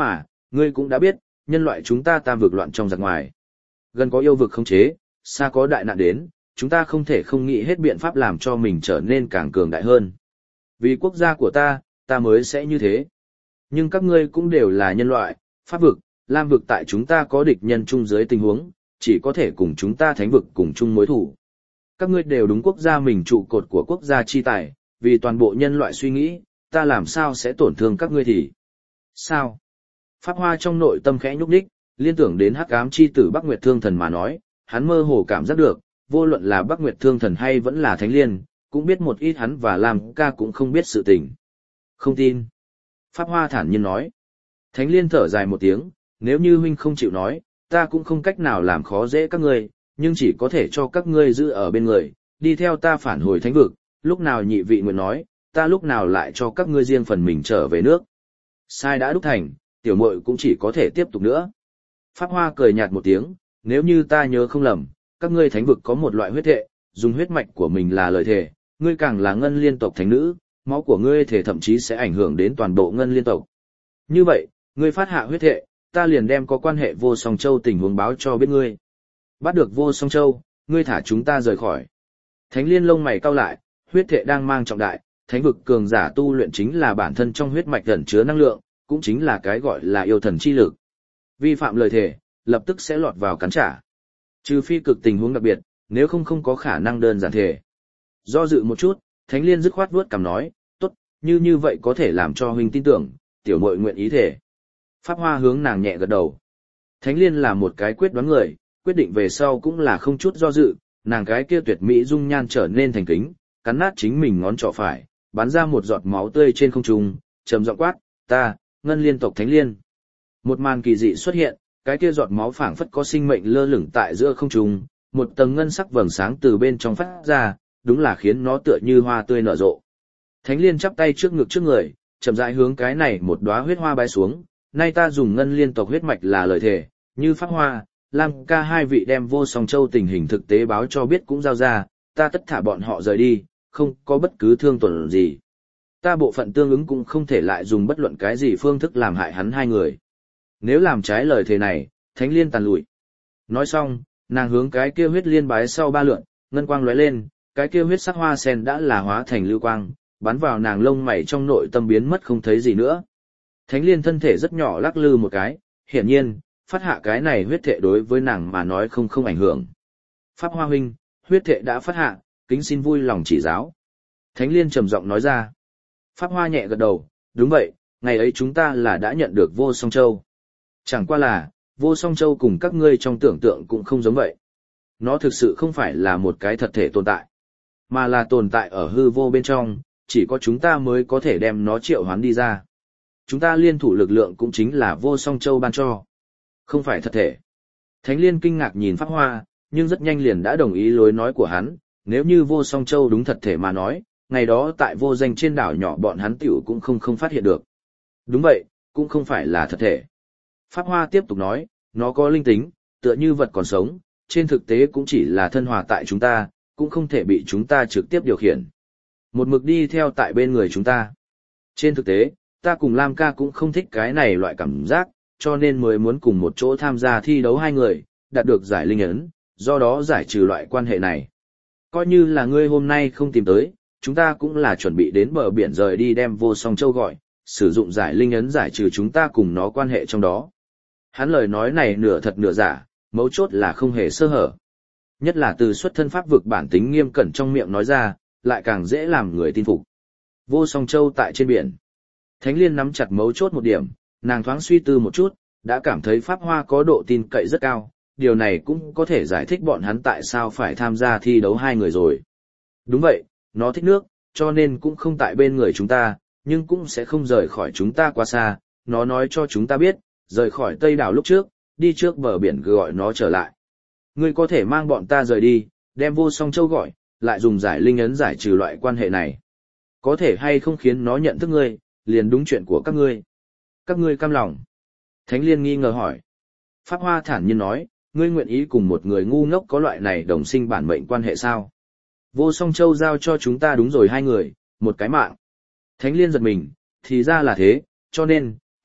[SPEAKER 1] ngươi cũng đã biết, nhân loại chúng ta tam vực loạn trong giặc ngoài. Gần có yêu vực khống chế, xa có đại nạn đến, chúng ta không thể không nghĩ hết biện pháp làm cho mình trở nên càng cường đại hơn. Vì quốc gia của ta mới sẽ như thế. Nhưng các ngươi cũng đều là nhân loại, pháp vực, lam vực tại chúng ta có địch nhân chung dưới tình huống, chỉ có thể cùng chúng ta thánh vực cùng chung mối thủ. Các ngươi đều đúng quốc gia mình trụ cột của quốc gia chi tài, vì toàn bộ nhân loại suy nghĩ, ta làm sao sẽ tổn thương các ngươi thì? Sao? Pháp Hoa trong nội tâm khẽ nhúc nhích, liên tưởng đến hắc ám chi tử Bắc Nguyệt Thương Thần mà nói, hắn mơ hồ cảm giác được, vô luận là Bắc Nguyệt Thương Thần hay vẫn là Thánh Liên, cũng biết một ít hắn và Lam Ca cũng không biết sự tình. Không tin. Pháp Hoa thản nhiên nói. Thánh Liên thở dài một tiếng, nếu như huynh không chịu nói, ta cũng không cách nào làm khó dễ các ngươi, nhưng chỉ có thể cho các ngươi giữ ở bên người, đi theo ta phản hồi thánh vực, lúc nào nhị vị nguyện nói, ta lúc nào lại cho các ngươi riêng phần mình trở về nước. Sai đã đúc thành, tiểu muội cũng chỉ có thể tiếp tục nữa. Pháp Hoa cười nhạt một tiếng, nếu như ta nhớ không lầm, các ngươi thánh vực có một loại huyết thệ, dùng huyết mạch của mình là lời thề, ngươi càng là ngân liên tộc thánh nữ, máu của ngươi thể thậm chí sẽ ảnh hưởng đến toàn bộ ngân liên tộc. Như vậy, ngươi phát hạ huyết thệ, ta liền đem có quan hệ Vô Song Châu tình huống báo cho biết ngươi. Bắt được Vô Song Châu, ngươi thả chúng ta rời khỏi. Thánh Liên lông mày cau lại, huyết thệ đang mang trọng đại, thánh vực cường giả tu luyện chính là bản thân trong huyết mạch ẩn chứa năng lượng, cũng chính là cái gọi là yêu thần chi lực. Vi phạm lời thề, lập tức sẽ lọt vào cắn trả. Trừ phi cực tình huống đặc biệt, nếu không có khả năng đơn giản thề. Do dự một chút, Thánh Liên dứt khoát vuốt cằm nói, tốt, như vậy có thể làm cho huynh tin tưởng, tiểu muội nguyện ý thể. Pháp Hoa hướng nàng nhẹ gật đầu. Thánh Liên là một cái quyết đoán người, quyết định về sau cũng là không chút do dự, nàng cái kia tuyệt mỹ dung nhan trở nên thành kính, cắn nát chính mình ngón trỏ phải, bắn ra một giọt máu tươi trên không trung, trầm giọng quát, ta, ngân liên tộc Thánh Liên. Một màn kỳ dị xuất hiện, cái kia giọt máu phảng phất có sinh mệnh lơ lửng tại giữa không trung, một tầng ngân sắc vầng sáng từ bên trong phát ra, đúng là khiến nó tựa như hoa tươi nở rộ. Thánh Liên chắp tay trước ngực trước người, chậm rãi hướng cái này một đóa huyết hoa bái xuống, nay ta dùng ngân liên tộc huyết mạch là lời thề, như Pháp Hoa, Lam Ca hai vị đem Vô Song Châu tình hình thực tế báo cho biết cũng giao ra, ta tất thả bọn họ rời đi, không có bất cứ thương tổn gì. Ta bộ phận tương ứng cũng không thể lại dùng bất luận cái gì phương thức làm hại hắn hai người. Nếu làm trái lời thề này, Thánh Liên tàn lụi. Nói xong, nàng hướng cái kia huyết liên bái sau ba lượn, ngân quang lóe lên, cái kia huyết sắc hoa sen đã là hóa thành lưu quang, bắn vào nàng lông mày trong nội tâm biến mất không thấy gì nữa. Thánh Liên thân thể rất nhỏ lắc lư một cái, hiển nhiên, phát hạ cái này huyết thệ đối với nàng mà nói không ảnh hưởng. Pháp Hoa huynh, huyết thệ đã phát hạ, kính xin vui lòng chỉ giáo. Thánh Liên trầm giọng nói ra. Pháp Hoa nhẹ gật đầu, đúng vậy, ngày ấy chúng ta là đã nhận được Vô Song Châu. Chẳng qua là, Vô Song Châu cùng các ngươi trong tưởng tượng cũng không giống vậy. Nó thực sự không phải là một cái thật thể tồn tại, mà là tồn tại ở hư vô bên trong, chỉ có chúng ta mới có thể đem nó triệu hoán đi ra. Chúng ta liên thủ lực lượng cũng chính là Vô Song Châu ban cho, không phải thật thể. Thánh Liên kinh ngạc nhìn Pháp Hoa, nhưng rất nhanh liền đã đồng ý lối nói của hắn, nếu như Vô Song Châu đúng thật thể mà nói, ngày đó tại vô danh trên đảo nhỏ bọn hắn tiểu cũng không phát hiện được. Đúng vậy, cũng không phải là thật thể. Pháp Hoa tiếp tục nói, nó có linh tính, tựa như vật còn sống, trên thực tế cũng chỉ là thân hòa tại chúng ta, cũng không thể bị chúng ta trực tiếp điều khiển. Một mực đi theo tại bên người chúng ta. Trên thực tế, ta cùng Lam Ca cũng không thích cái này loại cảm giác, cho nên mới muốn cùng một chỗ tham gia thi đấu hai người, đạt được giải linh ấn, do đó giải trừ loại quan hệ này. Coi như là ngươi hôm nay không tìm tới, chúng ta cũng là chuẩn bị đến bờ biển rời đi đem Vô Song Châu gọi, sử dụng giải linh ấn giải trừ chúng ta cùng nó quan hệ trong đó. Hắn lời nói này nửa thật nửa giả, mấu chốt là không hề sơ hở. Nhất là từ xuất thân pháp vực bản tính nghiêm cẩn trong miệng nói ra, lại càng dễ làm người tin phục. Vô Song Châu tại trên biển. Thánh Liên nắm chặt mấu chốt một điểm, nàng thoáng suy tư một chút, đã cảm thấy Pháp Hoa có độ tin cậy rất cao, điều này cũng có thể giải thích bọn hắn tại sao phải tham gia thi đấu hai người rồi. Đúng vậy, nó thích nước, cho nên cũng không tại bên người chúng ta, nhưng cũng sẽ không rời khỏi chúng ta quá xa, nó nói cho chúng ta biết, rời khỏi Tây đảo lúc trước, đi trước bờ biển gọi nó trở lại. Ngươi có thể mang bọn ta rời đi, đem Vô Song Châu gọi, lại dùng giải linh ấn giải trừ loại quan hệ này. Có thể hay không khiến nó nhận thức ngươi, liền đúng chuyện của các ngươi. Các ngươi cam lòng. Thánh Liên nghi ngờ hỏi. Pháp Hoa thản nhiên nói, ngươi nguyện ý cùng một người ngu ngốc có loại này đồng sinh bản mệnh quan hệ sao? Vô Song Châu giao cho chúng ta đúng rồi hai người, một cái mạng. Thánh Liên giật mình, thì ra là thế, cho nên,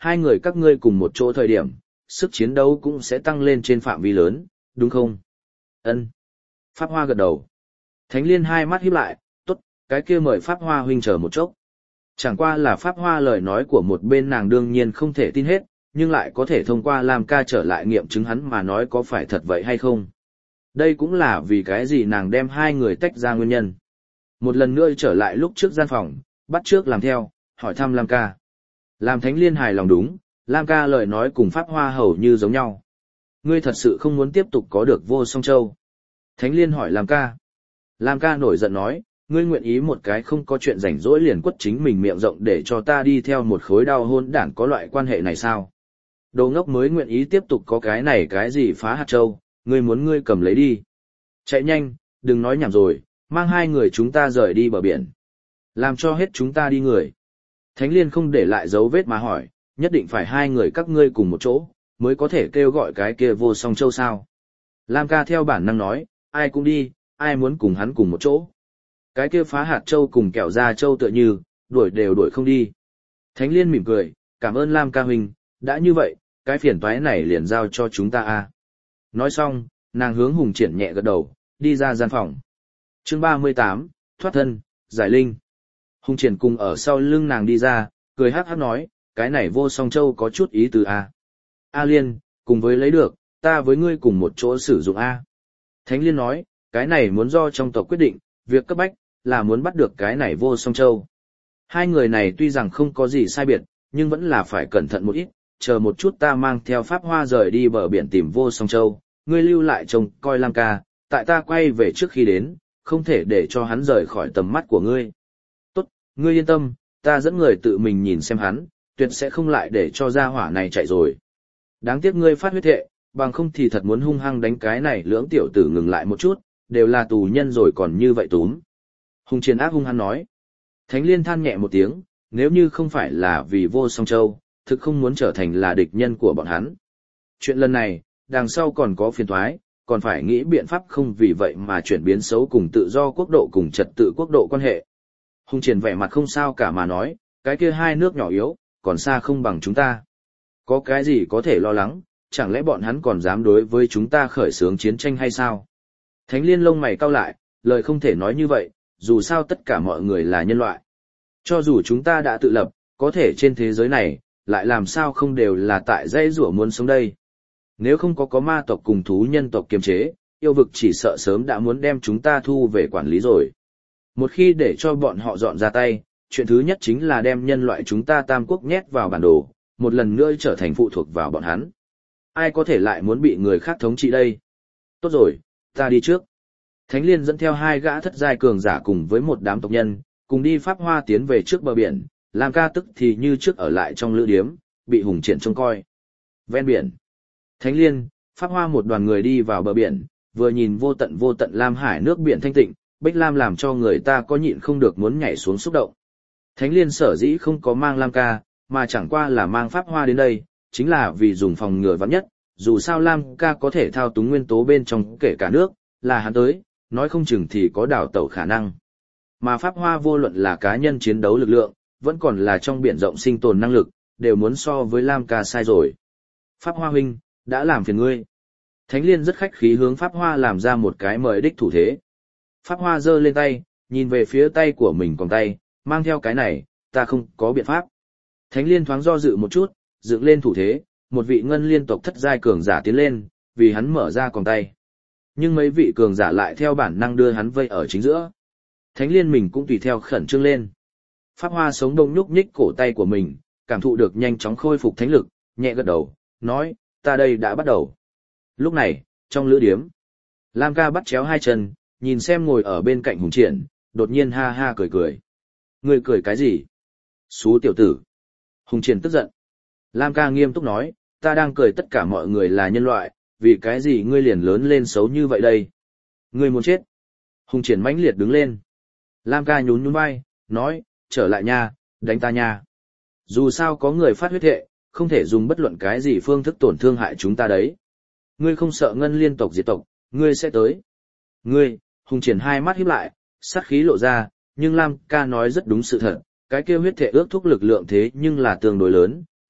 [SPEAKER 1] hai người các ngươi cùng một chỗ thời điểm, sức chiến đấu cũng sẽ tăng lên trên phạm vi lớn, đúng không? Ân. Pháp Hoa gật đầu. Thánh Liên hai mắt híp lại, tốt, cái kia mời Pháp Hoa huynh chờ một chốc. Chẳng qua là Pháp Hoa lời nói của một bên nàng đương nhiên không thể tin hết, nhưng lại có thể thông qua Lam Ca trở lại nghiệm chứng hắn mà nói có phải thật vậy hay không. Đây cũng là vì cái gì nàng đem hai người tách ra nguyên nhân. Một lần nữa trở lại lúc trước gian phòng, bắt trước làm theo, hỏi thăm Lam Ca. Làm Thánh Liên hài lòng đúng, Lam Ca lời nói cùng Pháp Hoa hầu như giống nhau. Ngươi thật sự không muốn tiếp tục có được Vô Song Châu. Thánh Liên hỏi Lam Ca. Lam Ca nổi giận nói, ngươi nguyện ý một cái không có chuyện rảnh rỗi liền quất chính mình miệng rộng để cho ta đi theo một khối đau hôn đản có loại quan hệ này sao? Đồ ngốc mới nguyện ý tiếp tục có cái này cái gì phá hạt châu, ngươi muốn ngươi cầm lấy đi. Chạy nhanh, đừng nói nhảm rồi, mang hai người chúng ta rời đi bờ biển. Làm cho hết chúng ta đi người. Thánh Liên không để lại dấu vết mà hỏi, nhất định phải hai người các ngươi cùng một chỗ, mới có thể kêu gọi cái kia Vô Song Châu sao. Lam Ca theo bản năng nói, ai cũng đi, ai muốn cùng hắn cùng một chỗ. Cái kia phá hạt châu cùng kẹo ra châu tựa như, đuổi đều đuổi không đi. Thánh Liên mỉm cười, cảm ơn Lam Ca huynh, đã như vậy, cái phiền toái này liền giao cho chúng ta a. Nói xong, nàng hướng Hùng Triển nhẹ gật đầu, đi ra gian phòng. Chương 38, thoát thân, giải linh. Hùng Triển cùng ở sau lưng nàng đi ra, cười hắc hắc nói, cái này Vô Song Châu có chút ý từ a. A Liên, cùng với lấy được, ta với ngươi cùng một chỗ sử dụng a. Thánh Liên nói, cái này muốn do trong tộc quyết định, việc cấp bách là muốn bắt được cái này Vô Song Châu. Hai người này tuy rằng không có gì sai biệt, nhưng vẫn là phải cẩn thận một ít, chờ một chút ta mang theo Pháp Hoa rời đi bờ biển tìm Vô Song Châu, ngươi lưu lại trông coi Lam Ca, tại ta quay về trước khi đến, không thể để cho hắn rời khỏi tầm mắt của ngươi. Tốt, ngươi yên tâm, ta dẫn người tự mình nhìn xem hắn, tuyệt sẽ không lại để cho gia hỏa này chạy rồi. Đáng tiếc ngươi phát huyết thệ, bằng không thì thật muốn hung hăng đánh cái này lưỡng tiểu tử ngừng lại một chút, đều là tù nhân rồi còn như vậy túm. Hùng Triển ác hung hăng nói. Thánh Liên than nhẹ một tiếng, nếu như không phải là vì Vô Song Châu, thực không muốn trở thành là địch nhân của bọn hắn. Chuyện lần này, đằng sau còn có phiền toái, còn phải nghĩ biện pháp không vì vậy mà chuyển biến xấu cùng tự do quốc độ cùng trật tự quốc độ quan hệ. Hùng Triển vẻ mặt không sao cả mà nói, cái kia hai nước nhỏ yếu, còn xa không bằng chúng ta. Có cái gì có thể lo lắng, chẳng lẽ bọn hắn còn dám đối với chúng ta khởi xướng chiến tranh hay sao? Thánh Liên lông mày cau lại, lời không thể nói như vậy, dù sao tất cả mọi người là nhân loại. Cho dù chúng ta đã tự lập, có thể trên thế giới này, lại làm sao không đều là tại dãy rủa muốn sống đây. Nếu không có ma tộc cùng thú nhân tộc kiềm chế, yêu vực chỉ sợ sớm đã muốn đem chúng ta thu về quản lý rồi. Một khi để cho bọn họ dọn ra tay, chuyện thứ nhất chính là đem nhân loại chúng ta tam quốc nhét vào bản đồ, một lần nữa trở thành phụ thuộc vào bọn hắn. Ai có thể lại muốn bị người khác thống trị đây? Tốt rồi, ta đi trước. Thánh Liên dẫn theo hai gã thất giai cường giả cùng với một đám tộc nhân, cùng đi Pháp Hoa tiến về trước bờ biển, Lam Ca tức thì như trước ở lại trong lữ điếm, bị Hùng Triển trông coi. Ven biển, Thánh Liên, Pháp Hoa một đoàn người đi vào bờ biển, vừa nhìn vô tận lam hải nước biển thanh tịnh, Bích Lam làm cho người ta có nhịn không được muốn nhảy xuống xúc động. Thánh Liên sở dĩ không có mang Lam Ca, mà chẳng qua là mang Pháp Hoa đến đây, chính là vì dùng phòng ngừa vắn nhất, dù sao Lam Ca có thể thao túng nguyên tố bên trong kể cả nước, là hắn tới, nói không chừng thì có đảo tẩu khả năng. Mà Pháp Hoa vô luận là cá nhân chiến đấu lực lượng, vẫn còn là trong biển rộng sinh tồn năng lực, đều muốn so với Lam Ca sai rồi. Pháp Hoa huynh, đã làm phiền ngươi. Thánh Liên rất khách khí hướng Pháp Hoa làm ra một cái mời đích thủ thế. Pháp Hoa giơ lên tay, nhìn về phía tay của mình còn tay, mang theo cái này, ta không có biện pháp. Thánh Liên thoáng do dự một chút, dựng lên thủ thế, một vị ngân liên tộc thất giai cường giả tiến lên, vì hắn mở ra còn tay. Nhưng mấy vị cường giả lại theo bản năng đưa hắn vây ở chính giữa. Thánh Liên mình cũng tùy theo khẩn trương lên. Pháp Hoa sống đông nhúc nhích cổ tay của mình, cảm thụ được nhanh chóng khôi phục thánh lực, nhẹ gật đầu, nói, ta đây đã bắt đầu. Lúc này, trong lữ điếm, Lam Ca bắt chéo hai chân, nhìn xem ngồi ở bên cạnh Hùng Triển, đột nhiên ha ha cười cười. Ngươi cười cái gì? Xú tiểu tử. Hùng Triển tức giận. Lam Ca nghiêm túc nói, ta đang cười tất cả mọi người là nhân loại, vì cái gì ngươi liền lớn lên xấu như vậy đây? Ngươi muốn chết. Hùng Triển mãnh liệt đứng lên. Lam Ca nhún nhún vai, nói, trở lại nha, đánh ta nha. Dù sao có người phát huyết thệ, không thể dùng bất luận cái gì phương thức tổn thương hại chúng ta đấy. Ngươi không sợ ngân liên tộc diệt tộc, ngươi sẽ tới. Ngươi, Hùng Triển hai mắt híp lại, sát khí lộ ra, nhưng Lam Ca nói rất đúng sự thật, cái kia huyết thể ước thúc lực lượng thế nhưng là tương đối lớn,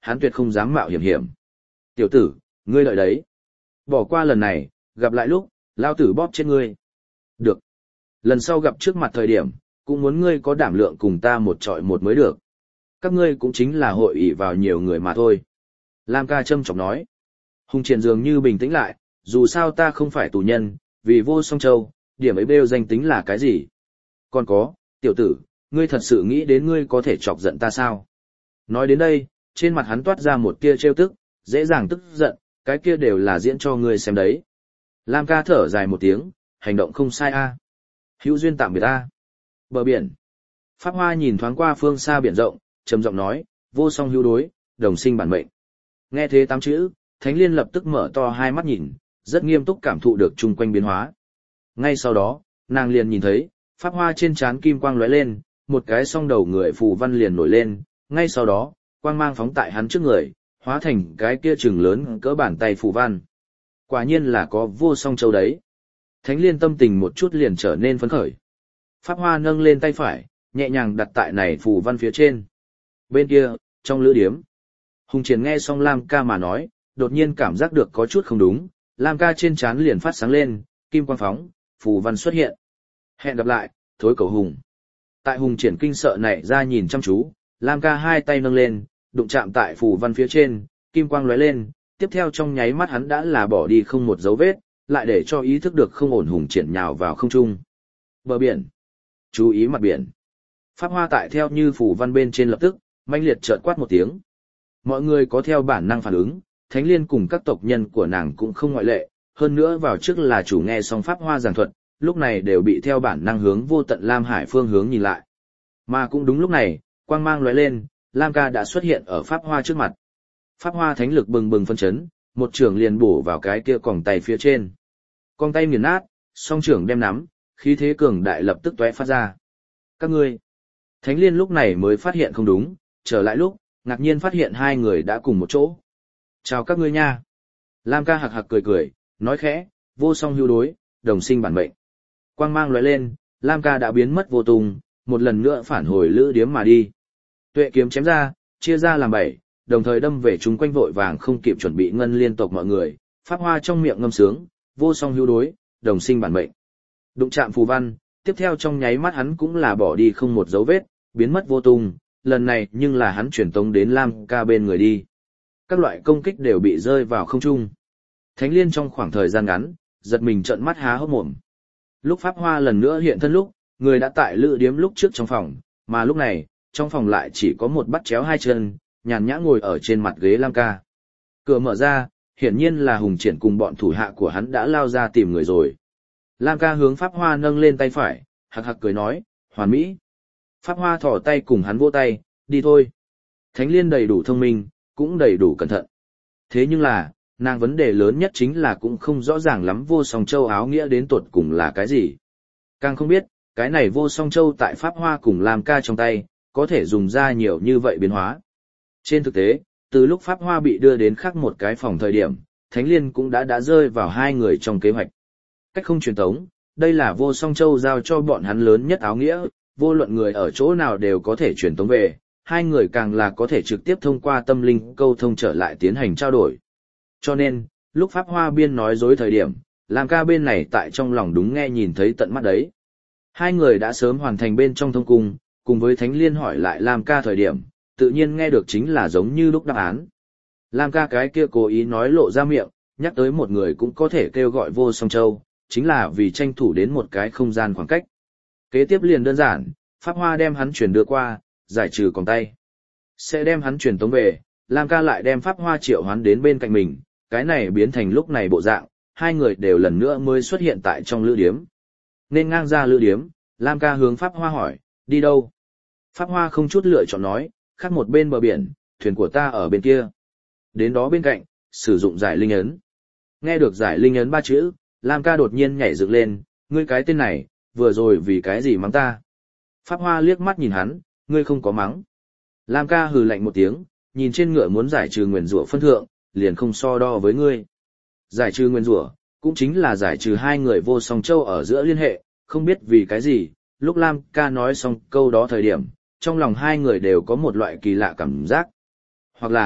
[SPEAKER 1] hắn tuyệt không dám mạo hiểm hiểm. Tiểu tử, ngươi lợi đấy. Bỏ qua lần này, gặp lại lúc, lao tử bóp chết ngươi. Được. Lần sau gặp trước mặt thời điểm, cũng muốn ngươi có đảm lượng cùng ta một trọi một mới được. Các ngươi cũng chính là hội ỷ vào nhiều người mà thôi. Lam ca châm chọc nói. Hùng Triển dường như bình tĩnh lại, dù sao ta không phải tù nhân, vì vô song châu, điểm ấy bêu danh tính là cái gì? Còn có, tiểu tử, ngươi thật sự nghĩ đến ngươi có thể chọc giận ta sao? Nói đến đây, trên mặt hắn toát ra một tia trêu tức, dễ dàng tức giận, cái kia đều là diễn cho ngươi xem đấy. Lam ca thở dài một tiếng, hành động không sai a. Hữu duyên tạm biệt a. Bờ biển. Pháp Hoa nhìn thoáng qua phương xa biển rộng, trầm giọng nói, vô song hữu đối, đồng sinh bản mệnh. Nghe thế 8 chữ, Thánh Liên lập tức mở to hai mắt nhìn, rất nghiêm túc cảm thụ được chung quanh biến hóa. Ngay sau đó, nàng liền nhìn thấy, Pháp Hoa trên trán kim quang lóe lên, một cái song đầu người phù văn liền nổi lên, ngay sau đó, quang mang phóng tại hắn trước người, hóa thành cái kia chừng lớn cỡ bàn tay phù văn. Quả nhiên là có vô song châu đấy. Thánh Liên tâm tình một chút liền trở nên phấn khởi. Pháp Hoa nâng lên tay phải, nhẹ nhàng đặt tại này phù văn phía trên. Bên kia, trong lữ điếm, Hùng Triển nghe xong Lam ca mà nói, đột nhiên cảm giác được có chút không đúng, Lam ca trên trán liền phát sáng lên, kim quang phóng, phù văn xuất hiện. Hẹn gặp lại, thối cầu Hùng. Tại Hùng Triển kinh sợ nảy ra nhìn chăm chú, Lam ca hai tay nâng lên, đụng chạm tại phù văn phía trên, kim quang lóe lên, tiếp theo trong nháy mắt hắn đã là bỏ đi không một dấu vết, lại để cho ý thức được không ổn. Hùng Triển nhào vào không trung. Bờ biển. Chú ý mặt biển. Pháp Hoa tại theo như phù văn bên trên lập tức, manh liệt chợt quát một tiếng. Mọi người có theo bản năng phản ứng, Thánh Liên cùng các tộc nhân của nàng cũng không ngoại lệ, hơn nữa vào trước là chủ nghe xong Pháp Hoa giảng thuật, lúc này đều bị theo bản năng hướng vô tận Lam Hải phương hướng nhìn lại. Mà cũng đúng lúc này, quang mang lóe lên, Lam ca đã xuất hiện ở Pháp Hoa trước mặt. Pháp Hoa thánh lực bừng bừng phân chấn, một trường liền bổ vào cái kia còng tay phía trên. Còng tay nghiền nát, song trưởng đem nắm, khí thế cường đại lập tức tóe phát ra. Các ngươi. Thánh Liên lúc này mới phát hiện không đúng, trở lại lúc, ngạc nhiên phát hiện hai người đã cùng một chỗ. Chào các ngươi nha. Lam ca hạc hạc cười cười, nói khẽ, vô song hữu đối, đồng sinh bản mệnh. Quang mang lóe lên, Lam ca đã biến mất vô tung, một lần nữa phản hồi lữ điếm mà đi. Tuệ kiếm chém ra, chia ra làm 7, đồng thời đâm về chúng quanh vội vàng không kịp chuẩn bị ngân liên tộc mọi người, Pháp Hoa trong miệng ngâm sướng, vô song hữu đối, đồng sinh bản mệnh. Đụng chạm phù văn, tiếp theo trong nháy mắt hắn cũng là bỏ đi không một dấu vết, biến mất vô tung, lần này nhưng là hắn chuyển tống đến Lam ca bên người đi. Các loại công kích đều bị rơi vào không trung. Thánh Liên trong khoảng thời gian ngắn, giật mình trợn mắt há hốc mồm. Lúc Pháp Hoa lần nữa hiện thân lúc, người đã tại lữ điếm lúc trước trong phòng, mà lúc này, trong phòng lại chỉ có một bắt chéo hai chân, nhàn nhã ngồi ở trên mặt ghế Lam ca. Cửa mở ra, hiển nhiên là Hùng Triển cùng bọn thủ hạ của hắn đã lao ra tìm người rồi. Lam ca hướng Pháp Hoa nâng lên tay phải, hạc hạc cười nói, hoàn mỹ. Pháp Hoa thò tay cùng hắn vỗ tay, đi thôi. Thánh Liên đầy đủ thông minh, cũng đầy đủ cẩn thận. Thế nhưng là, nàng vấn đề lớn nhất chính là cũng không rõ ràng lắm vô song châu áo nghĩa đến tột cùng là cái gì. Càng không biết, cái này vô song châu tại Pháp Hoa cùng Lam ca trong tay, có thể dùng ra nhiều như vậy biến hóa. Trên thực tế, từ lúc Pháp Hoa bị đưa đến khác một cái phòng thời điểm, Thánh Liên cũng đã rơi vào hai người trong kế hoạch. Cách không truyền tống, đây là vô song châu giao cho bọn hắn lớn nhất áo nghĩa, vô luận người ở chỗ nào đều có thể truyền tống về, hai người càng là có thể trực tiếp thông qua tâm linh câu thông trở lại tiến hành trao đổi. Cho nên, lúc Pháp Hoa biên nói dối thời điểm, Lam ca bên này tại trong lòng đúng nghe nhìn thấy tận mắt đấy. Hai người đã sớm hoàn thành bên trong thông cung, cùng với Thánh Liên hỏi lại Lam ca thời điểm, tự nhiên nghe được chính là giống như lúc đáp án. Lam ca cái kia cố ý nói lộ ra miệng, nhắc tới một người cũng có thể kêu gọi vô song châu, chính là vì tranh thủ đến một cái không gian khoảng cách. Kế tiếp liền đơn giản, Pháp Hoa đem hắn chuyển đưa qua, giải trừ còng tay. Sẽ đem hắn chuyển tống về, Lam ca lại đem Pháp Hoa triệu hoán đến bên cạnh mình, cái này biến thành lúc này bộ dạng, hai người đều lần nữa mới xuất hiện tại trong lữ điếm. Nên ngang ra lữ điếm, Lam ca hướng Pháp Hoa hỏi, đi đâu? Pháp Hoa không chút lựa chọn nói, khác một bên bờ biển, thuyền của ta ở bên kia. Đến đó bên cạnh, sử dụng giải linh ấn. Nghe được giải linh ấn 3 chữ, Lam ca đột nhiên nhảy dựng lên, ngươi cái tên này, vừa rồi vì cái gì mắng ta? Pháp Hoa liếc mắt nhìn hắn, ngươi không có mắng. Lam ca hừ lạnh một tiếng, nhìn trên ngựa muốn giải trừ nguyền rủa phân thượng, liền không so đo với ngươi. Giải trừ nguyền rủa, cũng chính là giải trừ hai người vô song châu ở giữa liên hệ, không biết vì cái gì, lúc Lam ca nói xong câu đó thời điểm, trong lòng hai người đều có một loại kỳ lạ cảm giác. Hoặc là,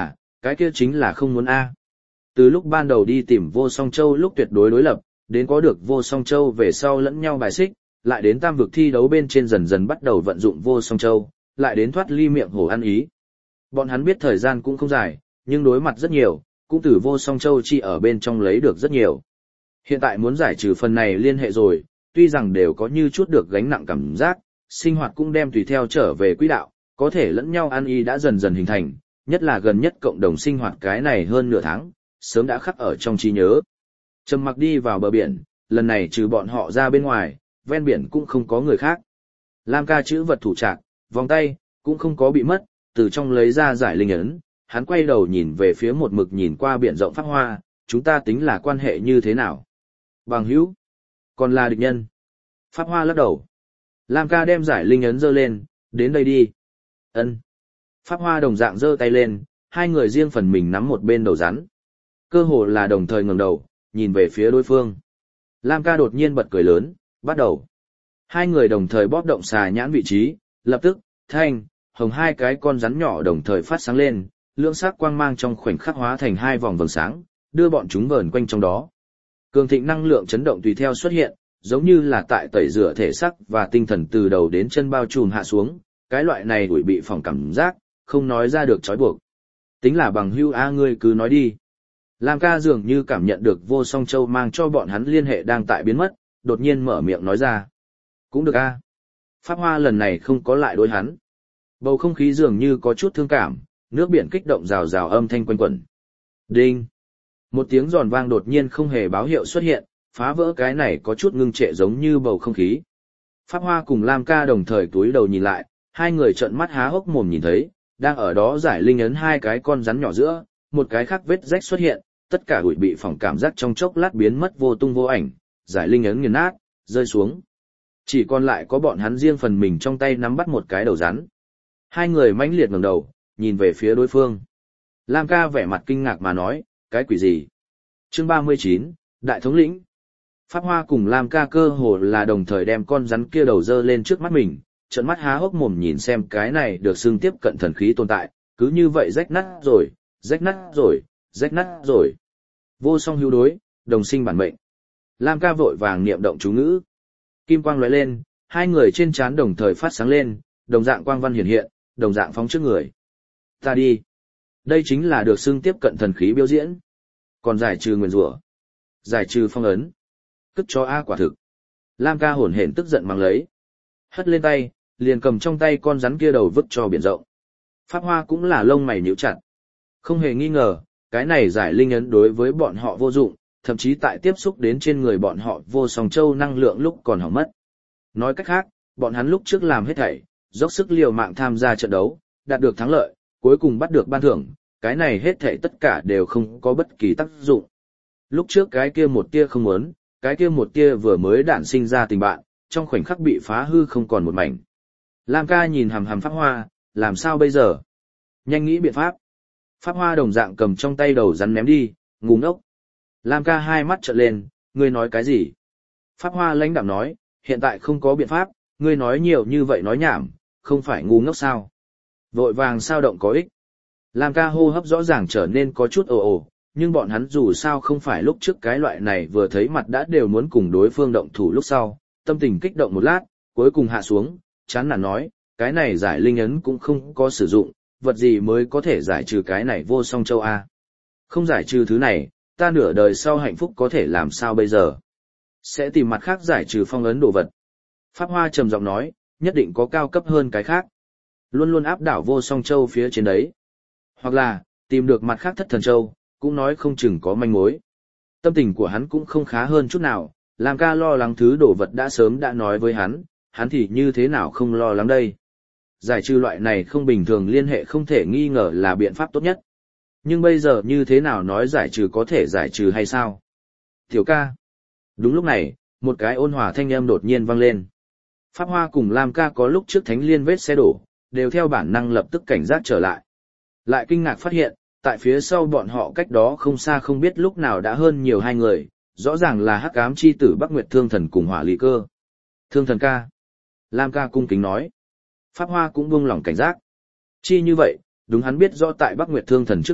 [SPEAKER 1] Cái kia chính là không muốn A. Từ lúc ban đầu đi tìm Vô Song Châu lúc tuyệt đối đối lập, đến có được Vô Song Châu về sau lẫn nhau bài xích, lại đến tam vực thi đấu bên trên dần dần bắt đầu vận dụng Vô Song Châu, lại đến thoát ly miệng hổ ăn ý. Bọn hắn biết thời gian cũng không dài, nhưng đối mặt rất nhiều, cũng từ Vô Song Châu chi ở bên trong lấy được rất nhiều. Hiện tại muốn giải trừ phần này liên hệ rồi, tuy rằng đều có như chút được gánh nặng cảm giác, sinh hoạt cũng đem tùy theo trở về quỹ đạo, có thể lẫn nhau ăn ý đã dần dần hình thành, nhất là gần nhất cộng đồng sinh hoạt cái này hơn nửa tháng, sớm đã khắc ở trong trí nhớ. Trầm mặc đi vào bờ biển, lần này trừ bọn họ ra bên ngoài, ven biển cũng không có người khác. Lam ca chữ vật thủ trạc, vòng tay, cũng không có bị mất, từ trong lấy ra giải linh ấn, hắn quay đầu nhìn về phía một mực nhìn qua biển rộng Pháp Hoa, chúng ta tính là quan hệ như thế nào? Bằng hữu, còn là địch nhân. Pháp Hoa lắc đầu. Lam ca đem giải linh ấn giơ lên, đến đây đi. Ân. Pháp Hoa đồng dạng giơ tay lên, hai người riêng phần mình nắm một bên đầu rắn. Cơ hồ là đồng thời ngẩng đầu, nhìn về phía đối phương. Lam ca đột nhiên bật cười lớn, bắt đầu. Hai người đồng thời bóp động xà nhãn vị trí, lập tức, thanh, hồng hai cái con rắn nhỏ đồng thời phát sáng lên, lưỡng sắc quang mang trong khoảnh khắc hóa thành hai vòng vầng sáng, đưa bọn chúng vờn quanh trong đó. Cường thịnh năng lượng chấn động tùy theo xuất hiện, giống như là tại tẩy rửa thể xác và tinh thần từ đầu đến chân bao trùm hạ xuống, cái loại này đuổi bị phỏng cảm giác, không nói ra được trói buộc. Tính là bằng hữu a ngươi cứ nói đi. Lam ca dường như cảm nhận được Vô Song Châu mang cho bọn hắn liên hệ đang tại biến mất, đột nhiên mở miệng nói ra. Cũng được a. Pháp Hoa lần này không có lại đối hắn. Bầu không khí dường như có chút thương cảm, nước biển kích động rào rào âm thanh quanh quẩn. Đinh! Một tiếng giòn vang đột nhiên không hề báo hiệu xuất hiện, phá vỡ cái này có chút ngưng trệ giống như bầu không khí. Pháp Hoa cùng Lam ca đồng thời túi đầu nhìn lại, hai người trợn mắt há hốc mồm nhìn thấy, đang ở đó giải linh ấn hai cái con rắn nhỏ giữa, một cái khác vết rách xuất hiện, tất cả hủy bị phỏng cảm giác trong chốc lát biến mất vô tung vô ảnh, giải linh ấn nghiền nát, rơi xuống. Chỉ còn lại có bọn hắn riêng phần mình trong tay nắm bắt một cái đầu rắn. Hai người mãnh liệt ngẩng đầu, nhìn về phía đối phương. Lam ca vẻ mặt kinh ngạc mà nói, cái quỷ gì? Chương 39, Đại thống lĩnh. Pháp Hoa cùng Lam ca cơ hồ là đồng thời đem con rắn kia đầu dơ lên trước mắt mình, trợn mắt há hốc mồm nhìn xem cái này được xưng tiếp cận thần khí tồn tại, cứ như vậy rách nát rồi, rách nát rồi, rách nát rồi. Vô song hữu đối, đồng sinh bản mệnh. Lam ca vội vàng niệm động chú ngữ. Kim quang lóe lên, hai người trên trán đồng thời phát sáng lên, đồng dạng quang văn hiển hiện, đồng dạng phóng trước người. Ta đi. Đây chính là được xưng tiếp cận thần khí biểu diễn. Còn giải trừ nguyền rủa, giải trừ phong ấn. Cất cho A quả thực. Lam ca hổn hển tức giận mang lấy. Hất lên tay, liền cầm trong tay con rắn kia đầu vứt cho biển rộng. Pháp Hoa cũng là lông mày nhíu chặt. Không hề nghi ngờ, cái này giải linh ấn đối với bọn họ vô dụng, thậm chí tại tiếp xúc đến trên người bọn họ Vô Song Châu năng lượng lúc còn hỏng mất. Nói cách khác, bọn hắn lúc trước làm hết thảy, dốc sức liều mạng tham gia trận đấu, đạt được thắng lợi, cuối cùng bắt được ban thưởng, cái này hết thảy tất cả đều không có bất kỳ tác dụng. Lúc trước cái kia một tia không muốn, cái kia một tia vừa mới đản sinh ra tình bạn, trong khoảnh khắc bị phá hư không còn một mảnh. Lam ca nhìn hằm hằm Pháp Hoa, làm sao bây giờ? Nhanh nghĩ biện pháp. Pháp Hoa đồng dạng cầm trong tay đầu rắn ném đi, ngu ngốc. Lam ca hai mắt trợn lên, ngươi nói cái gì? Pháp Hoa lãnh đạm nói, hiện tại không có biện pháp, ngươi nói nhiều như vậy nói nhảm, không phải ngu ngốc sao? Vội vàng sao động có ích. Lam ca hô hấp rõ ràng trở nên có chút ồ ồ, nhưng bọn hắn dù sao không phải lúc trước cái loại này vừa thấy mặt đã đều muốn cùng đối phương động thủ lúc sau, tâm tình kích động một lát, cuối cùng hạ xuống, chán nản nói, cái này giải linh ấn cũng không có sử dụng, vật gì mới có thể giải trừ cái này Vô Song Châu A. Không giải trừ thứ này, ta nửa đời sau hạnh phúc có thể làm sao bây giờ? Sẽ tìm mặt khác giải trừ phong ấn đồ vật. Pháp Hoa trầm giọng nói, nhất định có cao cấp hơn cái khác. Luôn luôn áp đảo Vô Song Châu phía trên đấy. Hoặc là, tìm được mặt khác Thất Thần Châu, cũng nói không chừng có manh mối. Tâm tình của hắn cũng không khá hơn chút nào, Lam ca lo lắng thứ đồ vật đã sớm đã nói với hắn thì như thế nào không lo lắng đây. Giải trừ loại này không bình thường liên hệ không thể nghi ngờ là biện pháp tốt nhất. Nhưng bây giờ như thế nào nói giải trừ có thể giải trừ hay sao? Tiểu ca. Đúng lúc này, một cái ôn hòa thanh âm đột nhiên vang lên. Pháp Hoa cùng Lam ca có lúc trước thánh liên vết xe đổ, đều theo bản năng lập tức cảnh giác trở lại. Lại kinh ngạc phát hiện, tại phía sau bọn họ cách đó không xa không biết lúc nào đã hơn nhiều hai người, rõ ràng là Hắc Ám chi tử Bắc Nguyệt Thương Thần cùng Hỏa Lý Cơ. Thương Thần ca. Lam ca cung kính nói. Pháp Hoa cũng buông lỏng cảnh giác. Chi như vậy, đúng hắn biết rõ tại Bắc Nguyệt Thương Thần trước mặt,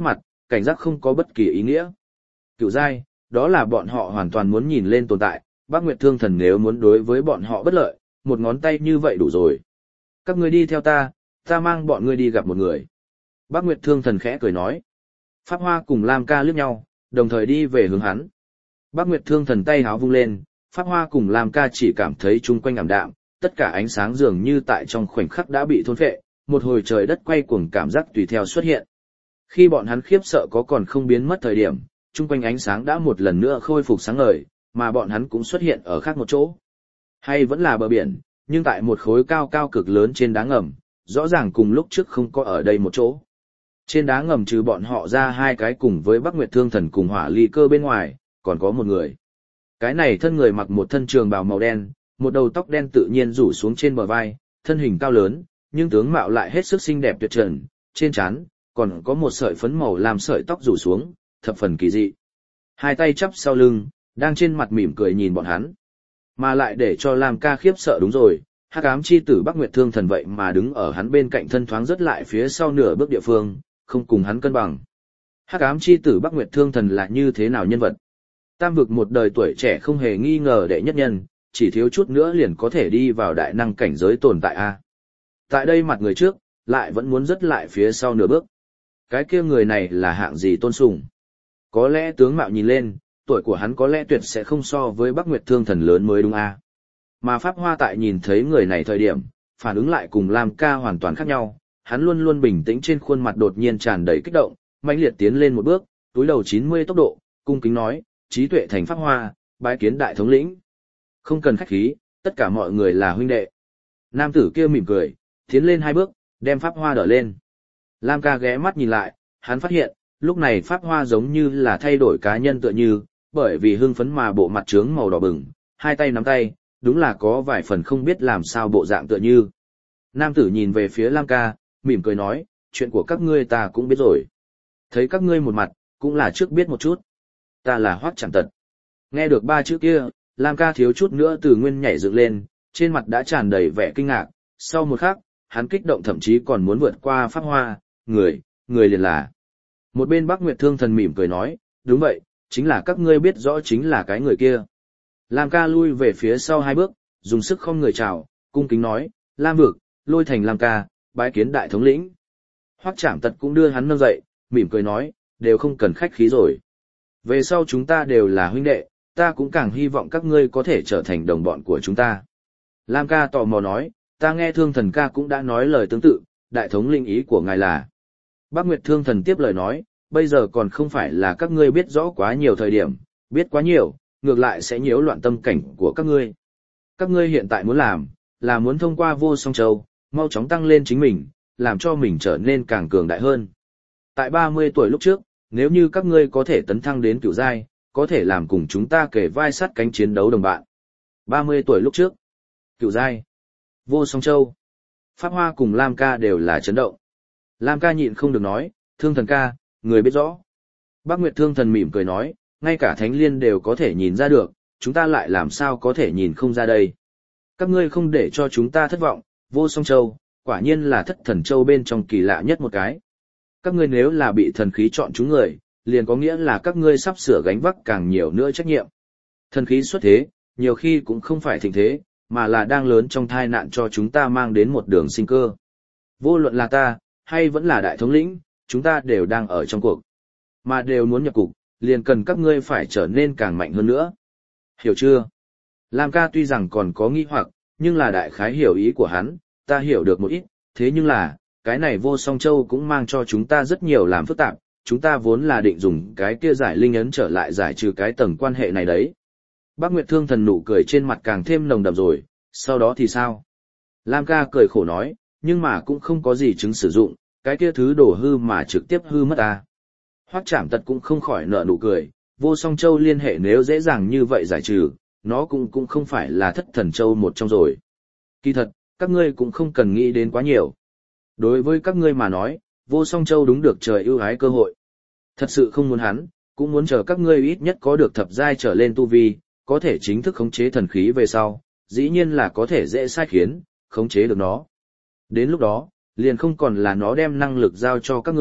[SPEAKER 1] cảnh giác không có bất kỳ ý nghĩa. Cựu giai, đó là bọn họ hoàn toàn muốn nhìn lên tồn tại, Bác Nguyệt Thương Thần nếu muốn đối với bọn họ bất lợi, một ngón tay như vậy đủ rồi. Các ngươi đi theo ta, ta mang bọn ngươi đi gặp một người. Bác Nguyệt Thương Thần khẽ cười nói. Pháp Hoa cùng Lam Ca liếc nhau, đồng thời đi về hướng hắn. Bác Nguyệt Thương Thần tay háo vung lên, Pháp Hoa cùng Lam Ca chỉ cảm thấy chung quanh ảm đạm, tất cả ánh sáng dường như tại trong khoảnh khắc đã bị thôn phệ, một hồi trời đất quay cuồng cảm giác tùy theo xuất hiện. Khi bọn hắn khiếp sợ có còn không biến mất thời điểm, chung quanh ánh sáng đã một lần nữa khôi phục sáng ngời, mà bọn hắn cũng xuất hiện ở khác một chỗ. Hay vẫn là bờ biển, nhưng tại một khối cao cao cực lớn trên đá ngầm, rõ ràng cùng lúc trước không có ở đây một chỗ. Trên đá ngầm trừ bọn họ ra hai cái cùng với Bắc Nguyệt Thương Thần cùng Hỏa Ly Cơ bên ngoài, còn có một người. Cái này thân người mặc một thân trường bào màu đen, một đầu tóc đen tự nhiên rủ xuống trên bờ vai, thân hình cao lớn, nhưng tướng mạo lại hết sức xinh đẹp tuyệt trần, trên trán còn có một sợi phấn màu làm sợi tóc rủ xuống, thập phần kỳ dị. Hai tay chắp sau lưng, đang trên mặt mỉm cười nhìn bọn hắn. Mà lại để cho Lam Ca khiếp sợ đúng rồi, Hắc Ám chi tử Bắc Nguyệt Thương Thần vậy mà đứng ở hắn bên cạnh thân thoáng rất lại phía sau nửa bước địa phương, không cùng hắn cân bằng. Hắc Ám chi tử Bắc Nguyệt Thương Thần là như thế nào nhân vật? Tam vực một đời tuổi trẻ không hề nghi ngờ đệ nhất nhân, chỉ thiếu chút nữa liền có thể đi vào đại năng cảnh giới tồn tại a. Tại đây mặt người trước, lại vẫn muốn rất lại phía sau nửa bước. Cái kia người này là hạng gì tôn sùng? Có lẽ tướng mạo nhìn lên, tuổi của hắn có lẽ tuyệt sẽ không so với Bắc Nguyệt Thương Thần lớn mới đúng a. Mà Pháp Hoa tại nhìn thấy người này thời điểm, phản ứng lại cùng Lam Ca hoàn toàn khác nhau, hắn luôn luôn bình tĩnh trên khuôn mặt đột nhiên tràn đầy kích động, mãnh liệt tiến lên một bước, túi đầu 90 tốc độ, cung kính nói, trí tuệ thành Pháp Hoa, bái kiến đại thống lĩnh. Không cần khách khí, tất cả mọi người là huynh đệ. Nam tử kia mỉm cười, tiến lên hai bước, đem Pháp Hoa đỡ lên. Lam Ca ghé mắt nhìn lại, hắn phát hiện, lúc này Pháp Hoa giống như là thay đổi cá nhân tựa như, bởi vì hưng phấn mà bộ mặt trướng màu đỏ bừng, hai tay nắm tay, đúng là có vài phần không biết làm sao bộ dạng tựa như. Nam tử nhìn về phía Lam Ca, mỉm cười nói, chuyện của các ngươi ta cũng biết rồi. Thấy các ngươi một mặt, cũng là trước biết một chút. Ta là Hoắc Trảm Tật. Nghe được ba chữ kia, Lam Ca thiếu chút nữa từ nguyên nhảy dựng lên, trên mặt đã tràn đầy vẻ kinh ngạc. Sau một khắc, hắn kích động thậm chí còn muốn vượt qua Pháp Hoa, người liền là. Một bên Bắc Nguyệt Thương Thần mỉm cười nói, đúng vậy, chính là các ngươi biết rõ chính là cái người kia. Lam Ca lui về phía sau hai bước, dùng sức không người chào, cung kính nói, Lam vực, Lôi Thành Lam Ca, bái kiến đại thống lĩnh. Hoắc Trảm Tật cũng đưa hắn nâng dậy, mỉm cười nói, đều không cần khách khí rồi. Về sau chúng ta đều là huynh đệ, ta cũng càng hy vọng các ngươi có thể trở thành đồng bọn của chúng ta. Lam Ca tò mò nói, ta nghe Thương Thần ca cũng đã nói lời tương tự, đại thống lĩnh ý của ngài là. Bác Nguyệt Thương Thần tiếp lời nói, bây giờ còn không phải là các ngươi biết rõ quá nhiều thời điểm, biết quá nhiều, ngược lại sẽ nhiễu loạn tâm cảnh của các ngươi. Các ngươi hiện tại muốn làm, là muốn thông qua Vô Song Châu, mau chóng tăng lên chính mình, làm cho mình trở nên càng cường đại hơn. Tại 30 tuổi lúc trước, nếu như các ngươi có thể tấn thăng đến cửu giai, có thể làm cùng chúng ta kề vai sát cánh chiến đấu đồng bạn. 30 tuổi lúc trước, cửu giai, Vô Song Châu, Pháp Hoa cùng Lam Ca đều là chấn động. Lam Ca nhịn không được nói, Thương Thần ca, người biết rõ. Bác Nguyệt Thương Thần mỉm cười nói, ngay cả Thánh Liên đều có thể nhìn ra được, chúng ta lại làm sao có thể nhìn không ra đây. Các ngươi không để cho chúng ta thất vọng, Vô Song Châu, quả nhiên là Thất Thần Châu bên trong kỳ lạ nhất một cái. Các ngươi nếu là bị thần khí chọn chúng người, liền có nghĩa là các ngươi sắp sửa gánh vác càng nhiều nữa trách nhiệm. Thần khí xuất thế, nhiều khi cũng không phải thịnh thế, mà là đang lớn trong tai nạn cho chúng ta mang đến một đường sinh cơ. Vô luận là ta, hay vẫn là đại thống lĩnh, chúng ta đều đang ở trong cuộc. Mà đều muốn nhập cục, liền cần các ngươi phải trở nên càng mạnh hơn nữa. Hiểu chưa? Lam Ca tuy rằng còn có nghi hoặc, nhưng là đại khái hiểu ý của hắn, ta hiểu được một ít, thế nhưng là, cái này Vô Song Châu cũng mang cho chúng ta rất nhiều làm phức tạp, chúng ta vốn là định dùng cái kia giải linh ấn trở lại giải trừ cái tầng quan hệ này đấy. Bác Nguyệt Thương Thần nụ cười trên mặt càng thêm nồng đậm rồi, sau đó thì sao? Lam Ca cười khổ nói, nhưng mà cũng không có gì chứng sử dụng, cái kia thứ đổ hư mà trực tiếp hư mất ta. Hoắc Trảm Tật cũng không khỏi nở nụ cười, Vô Song Châu liên hệ nếu dễ dàng như vậy giải trừ, nó cũng không phải là Thất Thần Châu một trong rồi. Kỳ thật, các ngươi cũng không cần nghĩ đến quá nhiều. Đối với các ngươi mà nói, Vô Song Châu đúng được trời ưu ái cơ hội. Thật sự không muốn hắn, cũng muốn chờ các ngươi ít nhất có được thập giai trở lên tu vi, có thể chính thức khống chế thần khí về sau, dĩ nhiên là có thể dễ sai khiến, khống chế được nó. Đến lúc đó, liền không còn là nó đem năng lực giao cho các ngươi,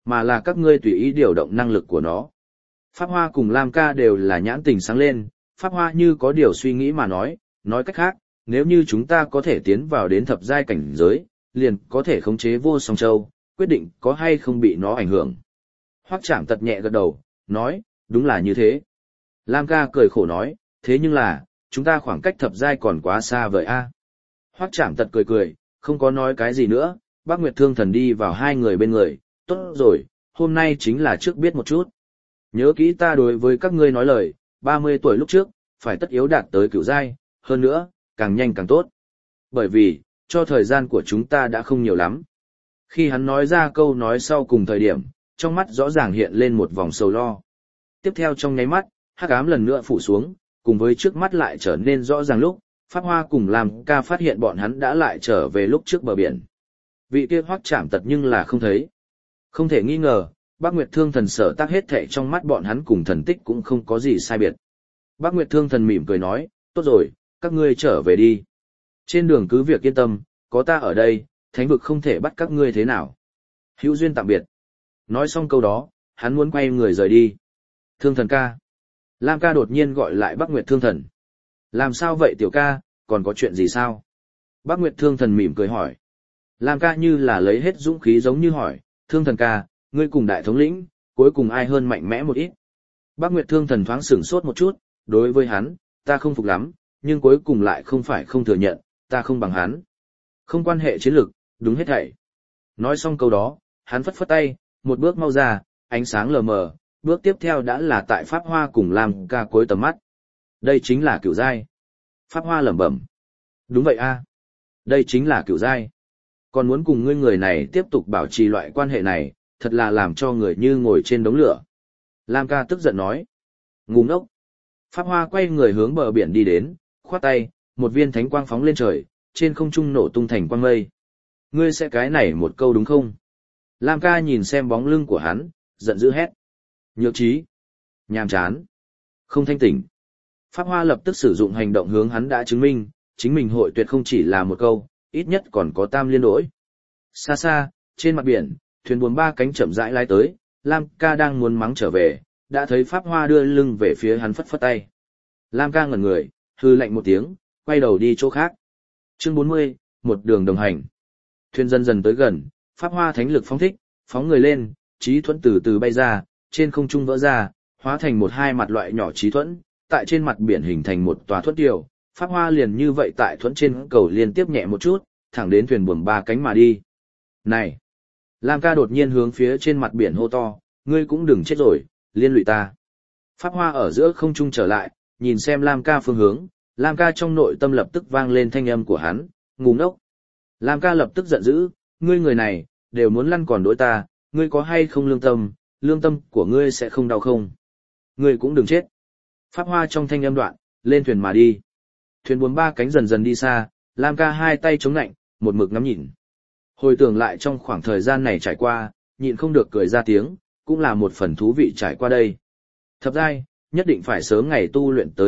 [SPEAKER 1] mà là các ngươi tùy ý điều động năng lực của nó. Pháp Hoa cùng Lam Ca đều là nhãn tình sáng lên, Pháp Hoa như có điều suy nghĩ mà nói cách khác, nếu như chúng ta có thể tiến vào đến thập giai cảnh giới, liền có thể khống chế Vô Song Châu, quyết định có hay không bị nó ảnh hưởng. Hoắc Trảm Tật nhẹ gật đầu, nói, đúng là như thế. Lam Ca cười khổ nói, thế nhưng là, chúng ta khoảng cách thập giai còn quá xa vời a. Hoắc Trảm Tật cười, không có nói cái gì nữa, Bác Nguyệt Thương Thần đi vào hai người bên người, tốt rồi, hôm nay chính là trước biết một chút. Nhớ kỹ ta đối với các ngươi nói lời, 30 tuổi lúc trước, phải tất yếu đạt tới cửu giai, hơn nữa, càng nhanh càng tốt. Bởi vì, cho thời gian của chúng ta đã không nhiều lắm. Khi hắn nói ra câu nói sau cùng thời điểm, trong mắt rõ ràng hiện lên một vòng sầu lo. Tiếp theo trong nháy mắt, hắc ám lần nữa phủ xuống, cùng với trước mắt lại trở nên rõ ràng lúc, Pháp Hoa cùng Lam Ca phát hiện bọn hắn đã lại trở về lúc trước bờ biển. Vị kia Hoắc Trảm Tật nhưng là không thấy. Không thể nghi ngờ, Bác Nguyệt Thương Thần sở tác hết thảy trong mắt bọn hắn cùng thần tích cũng không có gì sai biệt. Bác Nguyệt Thương Thần mỉm cười nói, tốt rồi, các ngươi trở về đi. Trên đường cứ việc yên tâm, có ta ở đây, thánh vực không thể bắt các ngươi thế nào. Hữu duyên tạm biệt. Nói xong câu đó, hắn muốn quay người rời đi. Thương Thần ca. Lam Ca đột nhiên gọi lại Bác Nguyệt Thương Thần. Làm sao vậy tiểu ca, còn có chuyện gì sao? Bác Nguyệt Thương Thần mỉm cười hỏi. Lam Ca như là lấy hết dũng khí giống như hỏi, Thương Thần ca, ngươi cùng đại thống lĩnh, cuối cùng ai hơn mạnh mẽ một ít. Bác Nguyệt Thương Thần thoáng sửng sốt một chút, đối với hắn, ta không phục lắm, nhưng cuối cùng lại không phải không thừa nhận, ta không bằng hắn. Không quan hệ chiến lược, đúng hết thảy. Nói xong câu đó, hắn phất phất tay, một bước mau ra, ánh sáng lờ mờ, bước tiếp theo đã là tại Pháp Hoa cùng Lam Ca cuối tầm mắt. Đây chính là cửu giai. Pháp Hoa lẩm bẩm. Đúng vậy a, đây chính là cửu giai. Còn muốn cùng ngươi người này tiếp tục bảo trì loại quan hệ này, thật là làm cho người như ngồi trên đống lửa. Lam Ca tức giận nói. Ngu ngốc. Pháp Hoa quay người hướng bờ biển đi đến, khoát tay, một viên thánh quang phóng lên trời, trên không trung nổ tung thành quang mây. Ngươi sẽ cái này một câu đúng không? Lam Ca nhìn xem bóng lưng của hắn, giận dữ hét. Nhược trí. Nhàm chán. Không thanh tỉnh. Pháp Hoa lập tức sử dụng hành động hướng hắn đã chứng minh, chính mình hội tuyệt không chỉ là một câu, ít nhất còn có tam liên đỗi. Xa xa, trên mặt biển, thuyền buồm ba cánh chậm rãi lái tới, Lam Ca đang muốn mắng trở về, đã thấy Pháp Hoa đưa lưng về phía hắn phất phất tay. Lam Ca ngẩn người, hư lạnh một tiếng, quay đầu đi chỗ khác. Chương 40, một đường đồng hành. Thuyền dần dần tới gần, Pháp Hoa thánh lực phóng thích, phóng người lên, trí thuẫn từ từ bay ra, trên không trung vỡ ra, hóa thành một hai mặt loại nhỏ trí thuẫn, tại trên mặt biển hình thành một tòa thuẫn tiểu, Pháp Hoa liền như vậy tại thuẫn trên cầu liên tiếp nhẹ một chút, thẳng đến thuyền buồm ba cánh mà đi. Này! Lam Ca đột nhiên hướng phía trên mặt biển hô to, ngươi cũng đừng chết rồi, liên lụy ta. Pháp Hoa ở giữa không trung trở lại, nhìn xem Lam Ca phương hướng, Lam Ca trong nội tâm lập tức vang lên thanh âm của hắn, ngu ngốc. Lam Ca lập tức giận dữ, ngươi người này, đều muốn lăn còn đối ta, ngươi có hay không lương tâm của ngươi sẽ không đau không. Ngươi cũng đừng chết. Pháp Hoa trong thanh âm đoạn, lên thuyền mà đi. Thuyền buồm ba cánh dần dần đi xa, Lam Ca hai tay chống nạnh, một mực ngắm nhìn. Hồi tưởng lại trong khoảng thời gian này trải qua, nhịn không được cười ra tiếng, cũng là một phần thú vị trải qua đây. Thập giai, nhất định phải sớm ngày tu luyện tới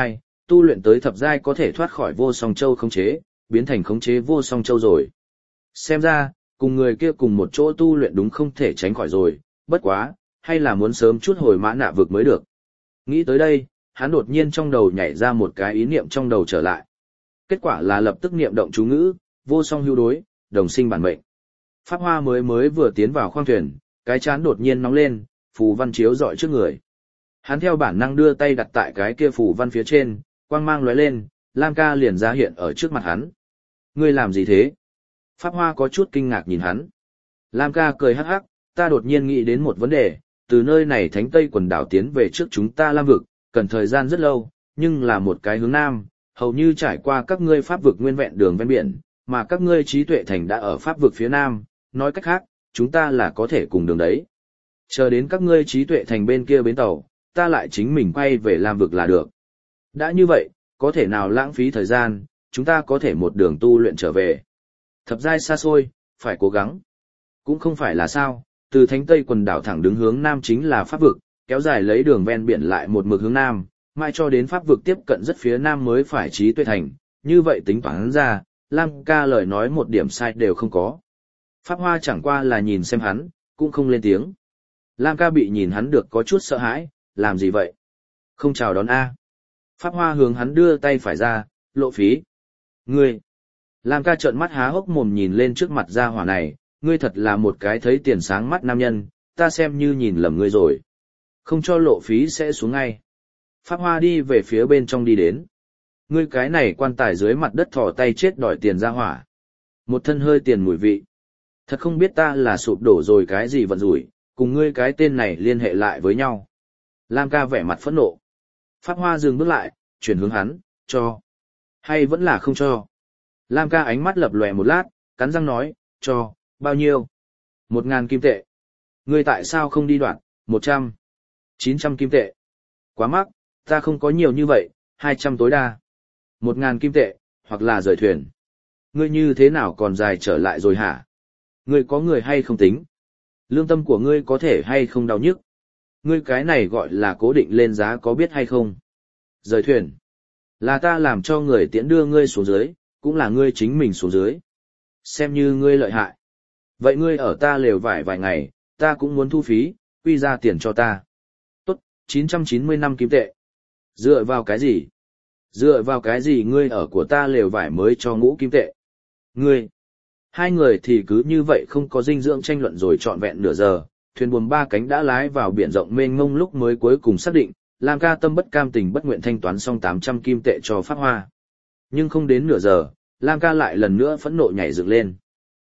[SPEAKER 1] thập giai có thể thoát khỏi Vô Song Châu khống chế, biến thành khống chế Vô Song Châu rồi. Xem ra, cùng người kia cùng một chỗ tu luyện đúng không thể tránh khỏi rồi, bất quá, hay là muốn sớm chút hồi Mã Nạ vực mới được. Nghĩ tới đây, hắn đột nhiên trong đầu nhảy ra một cái ý niệm trong đầu trở lại. Kết quả là lập tức niệm động chú ngữ, vô song hữu đối, đồng sinh bản mệnh. Pháp Hoa mới vừa tiến vào khoang thuyền, cái chán đột nhiên nóng lên, phù văn chiếu rọi trước người. Hắn theo bản năng đưa tay đặt tại cái kia phù văn phía trên, quang mang lóe lên, Lam Ca liền ra hiện ở trước mặt hắn. Ngươi làm gì thế? Pháp Hoa có chút kinh ngạc nhìn hắn. Lam Ca cười hắc hắc, ta đột nhiên nghĩ đến một vấn đề, từ nơi này Thánh Tây quần đảo tiến về trước chúng ta Lam vực, cần thời gian rất lâu, nhưng là một cái hướng nam, hầu như trải qua các ngươi pháp vực nguyên vẹn đường ven biển, mà các ngươi trí tuệ thành đã ở pháp vực phía nam, nói cách khác, chúng ta là có thể cùng đường đấy. Chờ đến các ngươi trí tuệ thành bên kia bến tàu, ta lại chính mình quay về Lam vực là được. Đã như vậy, có thể nào lãng phí thời gian, chúng ta có thể một đường tu luyện trở về. Thập giai xa xôi, phải cố gắng. Cũng không phải là sao, từ Thánh Tây quần đảo thẳng đứng hướng nam chính là pháp vực, kéo dài lấy đường ven biển lại một mực hướng nam, mai cho đến pháp vực tiếp cận rất phía nam mới phải trí tuệ thành, như vậy tính toán ra, Lam Ca lời nói một điểm sai đều không có. Pháp Hoa chẳng qua là nhìn xem hắn, cũng không lên tiếng. Lam ca bị nhìn hắn được có chút sợ hãi, làm gì vậy? Không chào đón A. Pháp Hoa hướng hắn đưa tay phải ra, lộ phí. Ngươi! Lam ca trợn mắt há hốc mồm nhìn lên trước mặt gia hỏa này, ngươi thật là một cái thấy tiền sáng mắt nam nhân, ta xem như nhìn lầm ngươi rồi. Không cho lộ phí sẽ xuống ngay. Pháp Hoa đi về phía bên trong đi đến. Ngươi cái này quan tài dưới mặt đất thò tay chết đòi tiền gia hỏa. Một thân hơi tiền mùi vị. Thật không biết ta là sụp đổ rồi cái gì vận rủi, cùng ngươi cái tên này liên hệ lại với nhau. Lam ca vẻ mặt phẫn nộ. Pháp Hoa dừng bước lại, chuyển hướng hắn, cho. Hay vẫn là không cho. Lam ca ánh mắt lập lòe một lát, cắn răng nói, cho, bao nhiêu? 1.000 kim tệ. Ngươi tại sao không đi đoạn, 100, 900 kim tệ. Quá mắc, ta không có nhiều như vậy, 200 tối đa. 1.000 kim tệ, hoặc là rời thuyền. Ngươi như thế nào còn dài trở lại rồi hả? Ngươi có người hay không tính? Lương tâm của ngươi có thể hay không đau nhức? Ngươi cái này gọi là cố định lên giá có biết hay không? Rời thuyền. Là ta làm cho người tiễn đưa ngươi xuống dưới, cũng là ngươi chính mình xuống dưới. Xem như ngươi lợi hại. Vậy ngươi ở ta lều vải vài ngày, ta cũng muốn thu phí, quy ra tiền cho ta. Tốt, 995 kim tệ. Dựa vào cái gì? Dựa vào cái gì ngươi ở của ta lều vải mới cho ngũ kim tệ? Ngươi! Hai người thì cứ như vậy không có dinh dưỡng tranh luận rồi trọn vẹn nửa giờ, thuyền buồm ba cánh đã lái vào biển rộng mênh mông lúc mới cuối cùng xác định, Lam ca tâm bất cam tình bất nguyện thanh toán xong 800 kim tệ cho Pháp Hoa. Nhưng không đến nửa giờ, Lam ca lại lần nữa phẫn nộ nhảy dựng lên.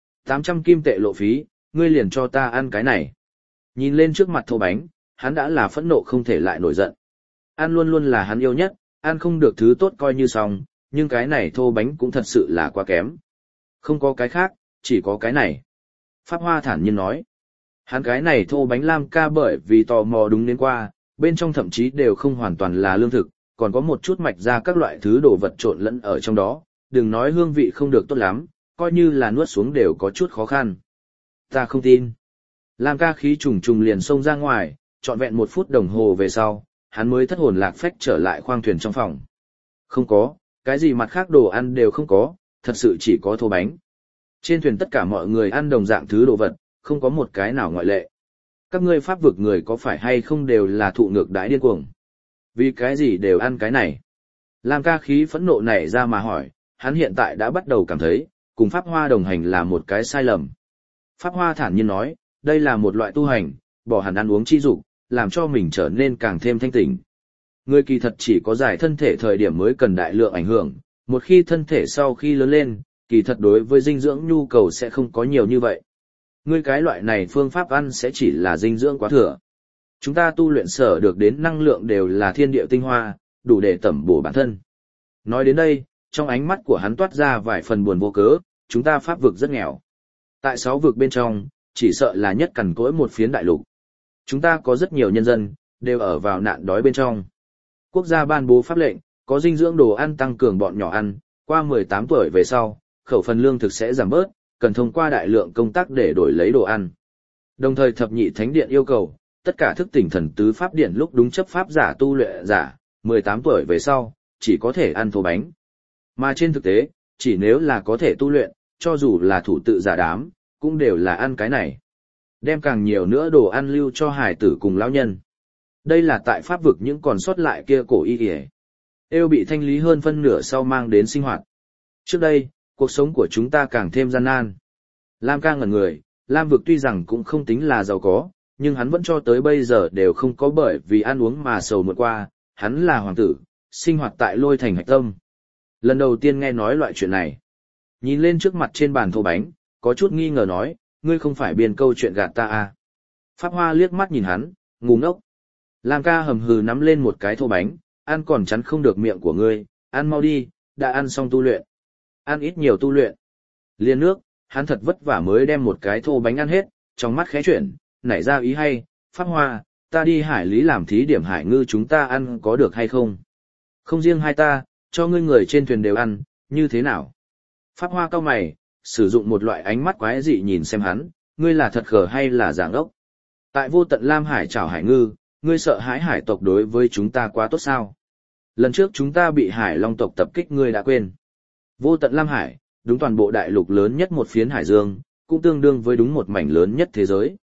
[SPEAKER 1] 800 kim tệ lộ phí, ngươi liền cho ta ăn cái này. Nhìn lên trước mặt thô bánh, hắn đã là phẫn nộ không thể lại nổi giận. Ăn luôn luôn là hắn yêu nhất, ăn không được thứ tốt coi như xong, nhưng cái này thô bánh cũng thật sự là quá kém. Không có cái khác, chỉ có cái này. Pháp Hoa thản nhiên nói. Hắn cái này thô bánh Lam ca bởi vì tò mò đúng đến qua, bên trong thậm chí đều không hoàn toàn là lương thực, còn có một chút mạch ra các loại thứ đồ vật trộn lẫn ở trong đó, đừng nói hương vị không được tốt lắm, coi như là nuốt xuống đều có chút khó khăn. Ta không tin. Lam ca khí trùng trùng liền xông ra ngoài, trọn vẹn 1 phút đồng hồ về sau, hắn mới thất hồn lạc phách trở lại khoang thuyền trong phòng. Không có, cái gì mặt khác đồ ăn đều không có, thật sự chỉ có thô bánh. Trên thuyền tất cả mọi người ăn đồng dạng thứ đồ vật, không có một cái nào ngoại lệ. Các ngươi pháp vực người có phải hay không đều là thụ ngược đãi điên cuồng? Vì cái gì đều ăn cái này? Lam ca khí phẫn nộ nảy ra mà hỏi, hắn hiện tại đã bắt đầu cảm thấy, cùng Pháp Hoa đồng hành là một cái sai lầm. Pháp Hoa thản nhiên nói, đây là một loại tu hành, bỏ hẳn ăn uống chi dục, làm cho mình trở nên càng thêm thanh tỉnh. Người kỳ thật chỉ có giải thân thể thời điểm mới cần đại lượng ảnh hưởng, một khi thân thể sau khi lớn lên, kỳ thật đối với dinh dưỡng nhu cầu sẽ không có nhiều như vậy. Ngươi cái loại này phương pháp ăn sẽ chỉ là dinh dưỡng quá thừa. Chúng ta tu luyện sở được đến năng lượng đều là thiên địa tinh hoa, đủ để tẩm bổ bản thân. Nói đến đây, trong ánh mắt của hắn toát ra vài phần buồn vô cớ, chúng ta pháp vực rất nghèo. Tại 6 vực bên trong, chỉ sợ là nhất cằn cỗi một phiến đại lục. Chúng ta có rất nhiều nhân dân, đều ở vào nạn đói bên trong. Quốc gia ban bố pháp lệnh, có dinh dưỡng đồ ăn tăng cường bọn nhỏ ăn, qua 18 tuổi về sau, khẩu phần lương thực sẽ giảm bớt, cần thông qua đại lượng công tác để đổi lấy đồ ăn. Đồng thời thập nhị thánh điện yêu cầu, tất cả thức tỉnh thần tứ pháp điện lúc đúng chấp pháp giả tu luyện giả, 18 tuổi về sau, chỉ có thể ăn thô bánh. Mà trên thực tế, chỉ nếu là có thể tu luyện, cho dù là thủ tự giả đám, cũng đều là ăn cái này. Đem càng nhiều nữa đồ ăn lưu cho hải tử cùng lão nhân. Đây là tại pháp vực những còn sót lại kia cổ y kìa. Êu bị thanh lý hơn phân nửa sau mang đến sinh hoạt. Trước đây, cuộc sống của chúng ta càng thêm gian nan. Lam ca ngẩn người, Lam vực tuy rằng cũng không tính là giàu có, nhưng hắn vẫn cho tới bây giờ đều không có bởi vì ăn uống mà sầu muộn qua, hắn là hoàng tử, sinh hoạt tại Lôi Thành hạch tâm. Lần đầu tiên nghe nói loại chuyện này. Nhìn lên trước mặt trên bàn thô bánh, có chút nghi ngờ nói, ngươi không phải biên câu chuyện gạt ta à. Pháp Hoa liếc mắt nhìn hắn, ngu ngốc. Lam ca hầm hừ nắm lên một cái thô bánh, ăn còn chắn không được miệng của ngươi, ăn mau đi, đã ăn xong tu luyện. Ăn ít nhiều tu luyện. Liên nước, hắn thật vất vả mới đem một cái thô bánh ăn hết, trong mắt khẽ chuyển, nảy ra ý hay, Pháp Hoa, ta đi hải lý làm thí điểm hải ngư chúng ta ăn có được hay không? Không riêng hai ta, cho ngươi người trên thuyền đều ăn, như thế nào? Pháp Hoa cau mày, sử dụng một loại ánh mắt quái dị nhìn xem hắn, ngươi là thật khờ hay là giảng ốc? Tại vô tận Lam Hải chảo hải ngư, ngươi sợ hãi hải tộc đối với chúng ta quá tốt sao? Lần trước chúng ta bị hải long tộc tập kích ngươi đã quên. Vô tận Lam Hải, đúng toàn bộ đại lục lớn nhất một phiến hải dương, cũng tương đương với đúng một mảnh lớn nhất thế giới.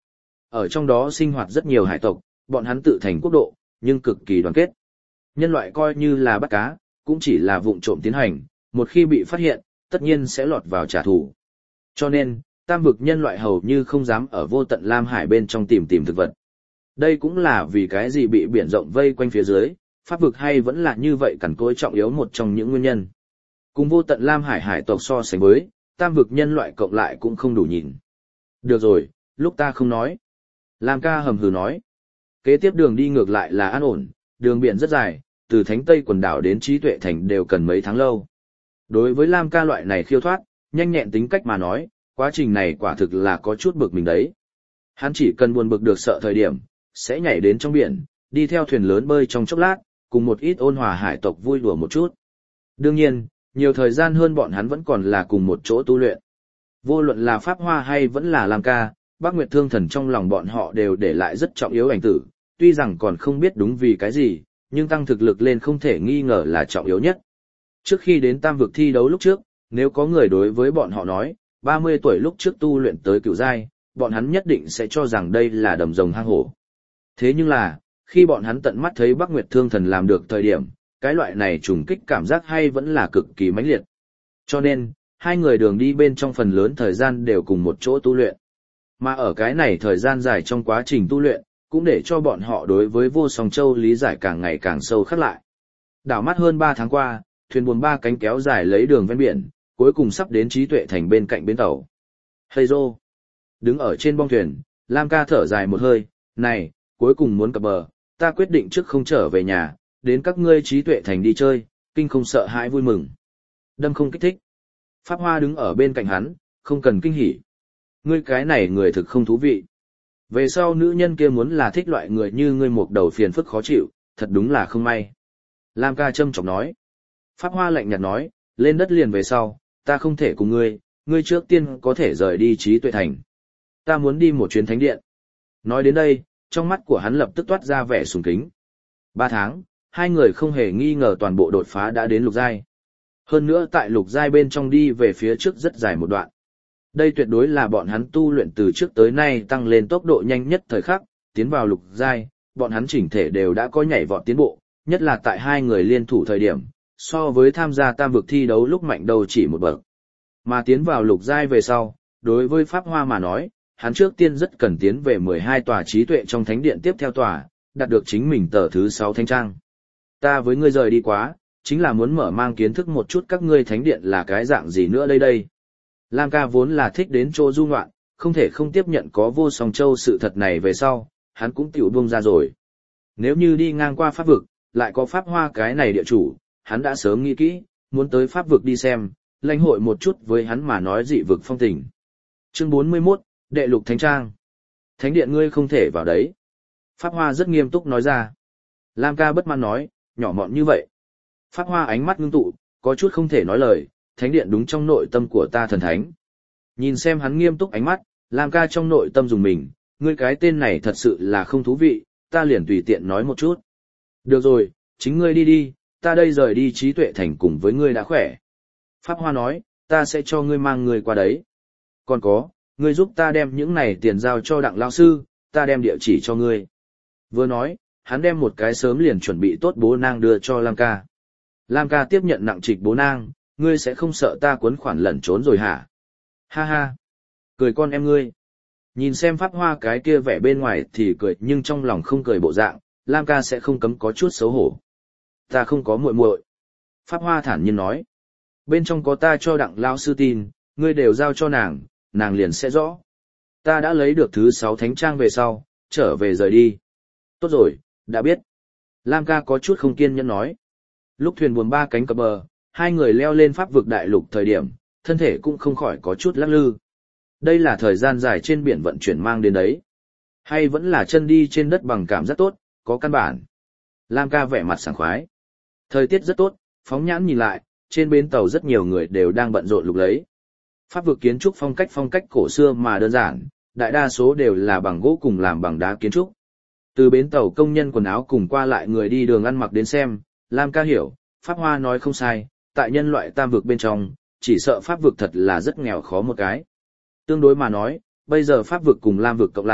[SPEAKER 1] Ở trong đó sinh hoạt rất nhiều hải tộc, bọn hắn tự thành quốc độ, nhưng cực kỳ đoàn kết. Nhân loại coi như là bắt cá, cũng chỉ là vụng trộm tiến hành, một khi bị phát hiện, tất nhiên sẽ lọt vào trả thù. Cho nên, tam vực nhân loại hầu như không dám ở vô tận Lam Hải bên trong tìm thực vật. Đây cũng là vì cái gì bị biển rộng vây quanh phía dưới, pháp vực hay vẫn là như vậy cằn cỗi trọng yếu một trong những nguyên nhân. Cùng vô tận Lam Hải hải tộc so sánh với, tam vực nhân loại cộng lại cũng không đủ nhìn. Được rồi, lúc ta không nói. Lam ca hầm hừ nói. Kế tiếp đường đi ngược lại là an ổn, đường biển rất dài, từ Thánh Tây quần đảo đến Trí Tuệ Thành đều cần mấy tháng lâu. Đối với Lam ca loại này khiêu thoát, nhanh nhẹn tính cách mà nói, quá trình này quả thực là có chút bực mình đấy. Hắn chỉ cần buồn bực được sợ thời điểm, sẽ nhảy đến trong biển, đi theo thuyền lớn bơi trong chốc lát, cùng một ít ôn hòa hải tộc vui đùa một chút. Đương nhiên, nhiều thời gian hơn bọn hắn vẫn còn là cùng một chỗ tu luyện. Vô luận là Pháp Hoa hay vẫn là Lam ca, Bác Nguyệt Thương Thần trong lòng bọn họ đều để lại rất trọng yếu ảnh tử, tuy rằng còn không biết đúng vì cái gì, nhưng tăng thực lực lên không thể nghi ngờ là trọng yếu nhất. Trước khi đến tam vực thi đấu lúc trước, nếu có người đối với bọn họ nói, 30 tuổi lúc trước tu luyện tới cửu giai, bọn hắn nhất định sẽ cho rằng đây là đầm rồng hang hổ. Thế nhưng là, khi bọn hắn tận mắt thấy Bác Nguyệt Thương Thần làm được thời điểm, cái loại này trùng kích cảm giác hay vẫn là cực kỳ mãnh liệt. Cho nên, hai người đường đi bên trong phần lớn thời gian đều cùng một chỗ tu luyện. Mà ở cái này thời gian dài trong quá trình tu luyện, cũng để cho bọn họ đối với Vô Song Châu lý giải càng ngày càng sâu khắc lại. Đảo mắt hơn 3 tháng qua, thuyền buồm 3 cánh kéo dài lấy đường ven biển, cuối cùng sắp đến Trí Tuệ Thành bên cạnh bến tàu. Hey Dô! Đứng ở trên bong thuyền, Lam ca thở dài một hơi, này, cuối cùng muốn cập bờ, ta quyết định trước không trở về nhà, đến các ngươi Trí Tuệ Thành đi chơi, kinh không sợ hãi vui mừng. Đâm không kích thích. Pháp Hoa đứng ở bên cạnh hắn, không cần kinh hỉ. Ngươi cái này người thực không thú vị. Về sau nữ nhân kia muốn là thích loại người như ngươi một đầu phiền phức khó chịu, thật đúng là không may. Lam ca châm chọc nói. Pháp Hoa lạnh nhạt nói, lên đất liền về sau, ta không thể cùng ngươi trước tiên có thể rời đi Trí Tuệ Thành. Ta muốn đi một chuyến thánh điện. Nói đến đây, trong mắt của hắn lập tức toát ra vẻ sùng kính. 3 tháng, hai người không hề nghi ngờ toàn bộ đột phá đã đến lục giai. Hơn nữa tại lục giai bên trong đi về phía trước rất dài một đoạn. Đây tuyệt đối là bọn hắn tu luyện từ trước tới nay tăng lên tốc độ nhanh nhất thời khắc, tiến vào lục giai, bọn hắn chỉnh thể đều đã có nhảy vọt tiến bộ, nhất là tại hai người liên thủ thời điểm, so với tham gia tam vực thi đấu lúc mạnh đầu chỉ một bậc. Mà tiến vào lục giai về sau, đối với Pháp Hoa mà nói, hắn trước tiên rất cần tiến về 12 tòa trí tuệ trong thánh điện tiếp theo tòa, đạt được chính mình tờ thứ 6 thánh trang. Ta với ngươi rời đi quá, chính là muốn mở mang kiến thức một chút các ngươi thánh điện là cái dạng gì nữa đây. Lam ca vốn là thích đến chỗ du ngoạn, không thể không tiếp nhận có Vô Song Châu sự thật này về sau, hắn cũng tiểu buông ra rồi. Nếu như đi ngang qua pháp vực, lại có Pháp Hoa cái này địa chủ, hắn đã sớm nghĩ kỹ, muốn tới pháp vực đi xem, lãnh hội một chút với hắn mà nói dị vực phong tình. Chương 41, Đệ lục Thánh Trang. Thánh điện ngươi không thể vào đấy. Pháp Hoa rất nghiêm túc nói ra. Lam ca bất mãn nói, nhỏ mọn như vậy. Pháp Hoa ánh mắt ngưng tụ, có chút không thể nói lời, thánh điện đúng trong nội tâm của ta thần thánh. Nhìn xem hắn nghiêm túc ánh mắt, Lam ca trong nội tâm dùng mình, ngươi cái tên này thật sự là không thú vị, ta liền tùy tiện nói một chút. Được rồi, chính ngươi đi đi, ta đây rời đi Trí Tuệ Thành cùng với ngươi đã khỏe. Pháp Hoa nói, ta sẽ cho ngươi mang người qua đấy. Còn có, ngươi giúp ta đem những này tiền giao cho Đặng lão sư, ta đem địa chỉ cho ngươi. Vừa nói, hắn đem một cái sớm liền chuẩn bị tốt bố nang đưa cho Lam ca. Lam ca tiếp nhận nặng trịch bố nang, ngươi sẽ không sợ ta cuốn khoản lẩn trốn rồi hả? Ha ha! Cười con em ngươi. Nhìn xem Pháp Hoa cái kia vẻ bên ngoài thì cười nhưng trong lòng không cười bộ dạng, Lam ca sẽ không cấm có chút xấu hổ. Ta không có muội muội. Pháp Hoa thản nhiên nói. Bên trong có ta cho Đặng lão sư tin, ngươi đều giao cho nàng, nàng liền sẽ rõ. Ta đã lấy được thứ 6 thánh trang về sau, trở về rời đi. Tốt rồi, đã biết. Lam ca có chút không kiên nhẫn nói. Lúc thuyền buồm 3 cánh cập bờ, hai người leo lên pháp vực đại lục thời điểm, thân thể cũng không khỏi có chút lắc lư. Đây là thời gian dài trên biển vận chuyển mang đến đấy. Hay vẫn là chân đi trên đất bằng cảm giác tốt, có căn bản. Lam ca vẻ mặt sảng khoái. Thời tiết rất tốt, phóng nhãn nhìn lại, trên bến tàu rất nhiều người đều đang bận rộn lục lấy. Pháp vực kiến trúc phong cách cổ xưa mà đơn giản, đại đa số đều là bằng gỗ cùng làm bằng đá kiến trúc. Từ bến tàu công nhân quần áo cùng qua lại người đi đường ăn mặc đến xem, Lam ca hiểu, Pháp Hoa nói không sai, tại nhân loại tam vực bên trong, chỉ sợ pháp vực thật là rất nghèo khó một cái. Tương đối mà nói, bây giờ pháp vực cùng Lam vực cộng lại,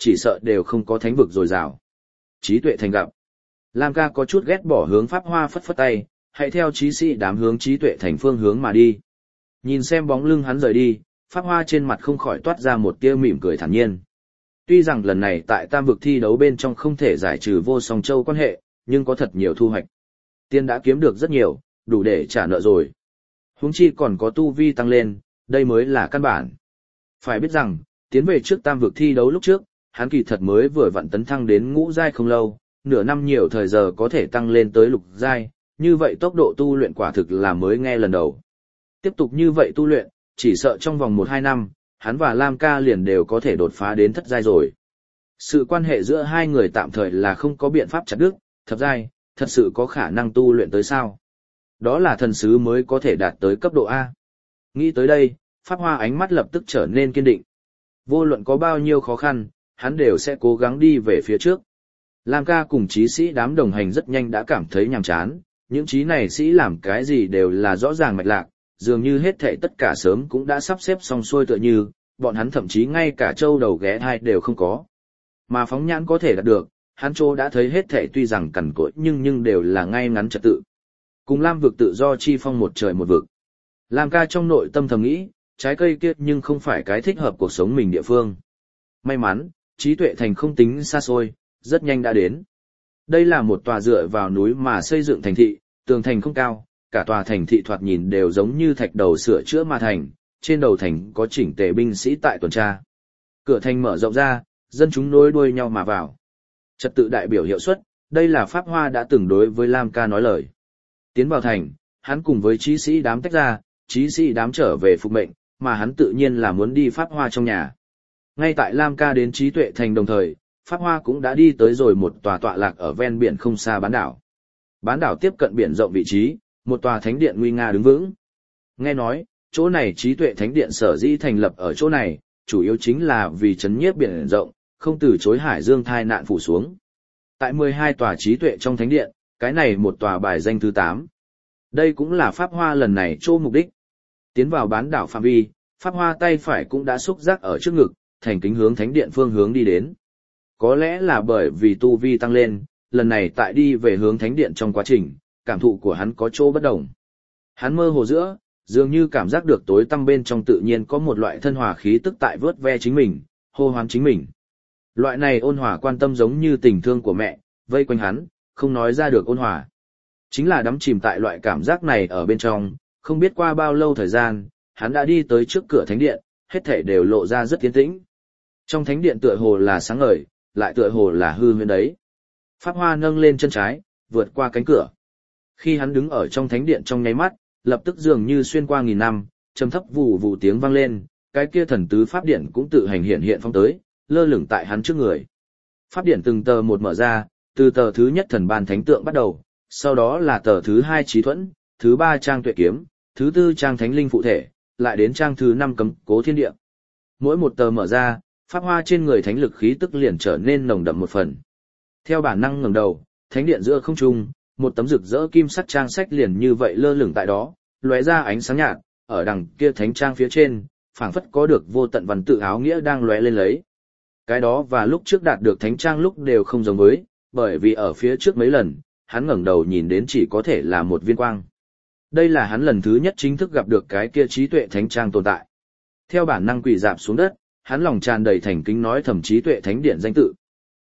[SPEAKER 1] chỉ sợ đều không có thánh vực dồi dào. Trí tuệ thành gặp. Lam ca có chút ghét bỏ hướng Pháp Hoa phất phất tay, hãy theo trí sĩ đám hướng trí tuệ thành phương hướng mà đi. Nhìn xem bóng lưng hắn rời đi, Pháp Hoa trên mặt không khỏi toát ra một tia mỉm cười thản nhiên. Tuy rằng lần này tại tam vực thi đấu bên trong không thể giải trừ vô song châu quan hệ, nhưng có thật nhiều thu hoạch. Tiền đã kiếm được rất nhiều, đủ để trả nợ rồi. Huống chi còn có tu vi tăng lên, đây mới là căn bản. Phải biết rằng, tiến về trước tam vực thi đấu lúc trước, hắn kỳ thật mới vừa vặn tấn thăng đến ngũ giai không lâu, nửa năm nhiều thời giờ có thể tăng lên tới lục giai, như vậy tốc độ tu luyện quả thực là mới nghe lần đầu. Tiếp tục như vậy tu luyện, chỉ sợ trong vòng 1-2 năm, hắn và Lam ca liền đều có thể đột phá đến thất giai rồi. Sự quan hệ giữa hai người tạm thời là không có biện pháp chặt đứt, thập giai, thật sự có khả năng tu luyện tới sao? Đó là thần sứ mới có thể đạt tới cấp độ A. Nghĩ tới đây, Pháp Hoa ánh mắt lập tức trở nên kiên định. Vô luận có bao nhiêu khó khăn, hắn đều sẽ cố gắng đi về phía trước. Lam ca cùng trí sĩ đám đồng hành rất nhanh đã cảm thấy nhàm chán, những trí này sĩ làm cái gì đều là rõ ràng mạch lạc, dường như hết thảy tất cả sớm cũng đã sắp xếp xong xuôi tựa như, bọn hắn thậm chí ngay cả châu đầu ghé thai đều không có. Mà phóng nhãn có thể đạt được, hắn chỗ đã thấy hết thảy tuy rằng cằn cỗi nhưng đều là ngay ngắn trật tự. Cùng Lam vực tự do chi phong một trời một vực. Lam ca trong nội tâm thầm nghĩ, trái cây kia nhưng không phải cái thích hợp cuộc sống mình địa phương. May mắn, trí tuệ thành không tính xa xôi, rất nhanh đã đến. Đây là một tòa dựa vào núi mà xây dựng thành thị, tường thành không cao, cả tòa thành thị thoạt nhìn đều giống như thạch đầu sửa chữa mà thành, trên đầu thành có chỉnh tề binh sĩ tại tuần tra. Cửa thành mở rộng ra, dân chúng nối đuôi nhau mà vào. Trật tự đại biểu hiệu suất, đây là Pháp Hoa đã từng đối với Lam ca nói lời. Tiến vào thành, hắn cùng với trí sĩ đám tách ra, trí sĩ đám trở về phục mệnh, mà hắn tự nhiên là muốn đi Pháp Hoa trong nhà. Ngay tại Lam ca đến trí tuệ thành đồng thời, Pháp Hoa cũng đã đi tới rồi một tòa tọa lạc ở ven biển không xa bán đảo. Bán đảo tiếp cận biển rộng vị trí, một tòa thánh điện nguy nga đứng vững. Nghe nói, chỗ này trí tuệ thánh điện sở dĩ thành lập ở chỗ này, chủ yếu chính là vì trấn nhiếp biển rộng, không từ chối hải dương thai nạn phủ xuống. Tại 12 tòa trí tuệ trong thánh điện, cái này một tòa bài danh thứ 8. Đây cũng là Pháp Hoa lần này chỗ mục đích. Tiến vào bán đảo phạm vi, Pháp Hoa tay phải cũng đã xúc giác ở trước ngực, thành kính hướng thánh điện phương hướng đi đến. Có lẽ là bởi vì tu vi tăng lên, lần này tại đi về hướng thánh điện trong quá trình, cảm thụ của hắn có chỗ bất đồng. Hắn mơ hồ giữa, dường như cảm giác được tối tăm bên trong tự nhiên có một loại thân hòa khí tức tại vớt ve chính mình, hô hoán chính mình. Loại này ôn hòa quan tâm giống như tình thương của mẹ, vây quanh hắn, không nói ra được ôn hòa. Chính là đắm chìm tại loại cảm giác này ở bên trong, không biết qua bao lâu thời gian, hắn đã đi tới trước cửa thánh điện, hết thảy đều lộ ra rất tiến tĩnh. Trong thánh điện tựa hồ là sáng ngời, lại tựa hồ là hư huyễn đấy. Pháp Hoa nâng lên chân trái, vượt qua cánh cửa. Khi hắn đứng ở trong thánh điện trong nháy mắt, lập tức dường như xuyên qua nghìn năm, trầm thấp vù vù tiếng vang lên, cái kia thần tứ pháp điện cũng tự hành hiện hiện phong tới, lơ lửng tại hắn trước người. Pháp điện từng tờ một mở ra, từ tờ thứ nhất thần ban thánh tượng bắt đầu, sau đó là tờ thứ 2 trí thuẫn, thứ 3 trang tuệ kiếm, thứ 4 trang thánh linh phụ thể, lại đến trang thứ 5 cấm cố thiên địa. Mỗi một tờ mở ra, Pháp Hoa trên người thánh lực khí tức liền trở nên nồng đậm một phần. Theo bản năng ngẩng đầu, thánh điện giữa không trung, một tấm rực rỡ kim sắc trang sách liền như vậy lơ lửng tại đó, lóe ra ánh sáng nhạt, ở đằng kia thánh trang phía trên, phảng phất có được vô tận văn tự áo nghĩa đang lóe lên lấy. Cái đó và lúc trước đạt được thánh trang lúc đều không giống với, bởi vì ở phía trước mấy lần, hắn ngẩng đầu nhìn đến chỉ có thể là một viên quang. Đây là hắn lần thứ nhất chính thức gặp được cái kia trí tuệ thánh trang tồn tại. Theo bản năng quỳ rạp xuống đất, hắn lòng tràn đầy thành kính nói thầm trí tuệ thánh điện danh tự.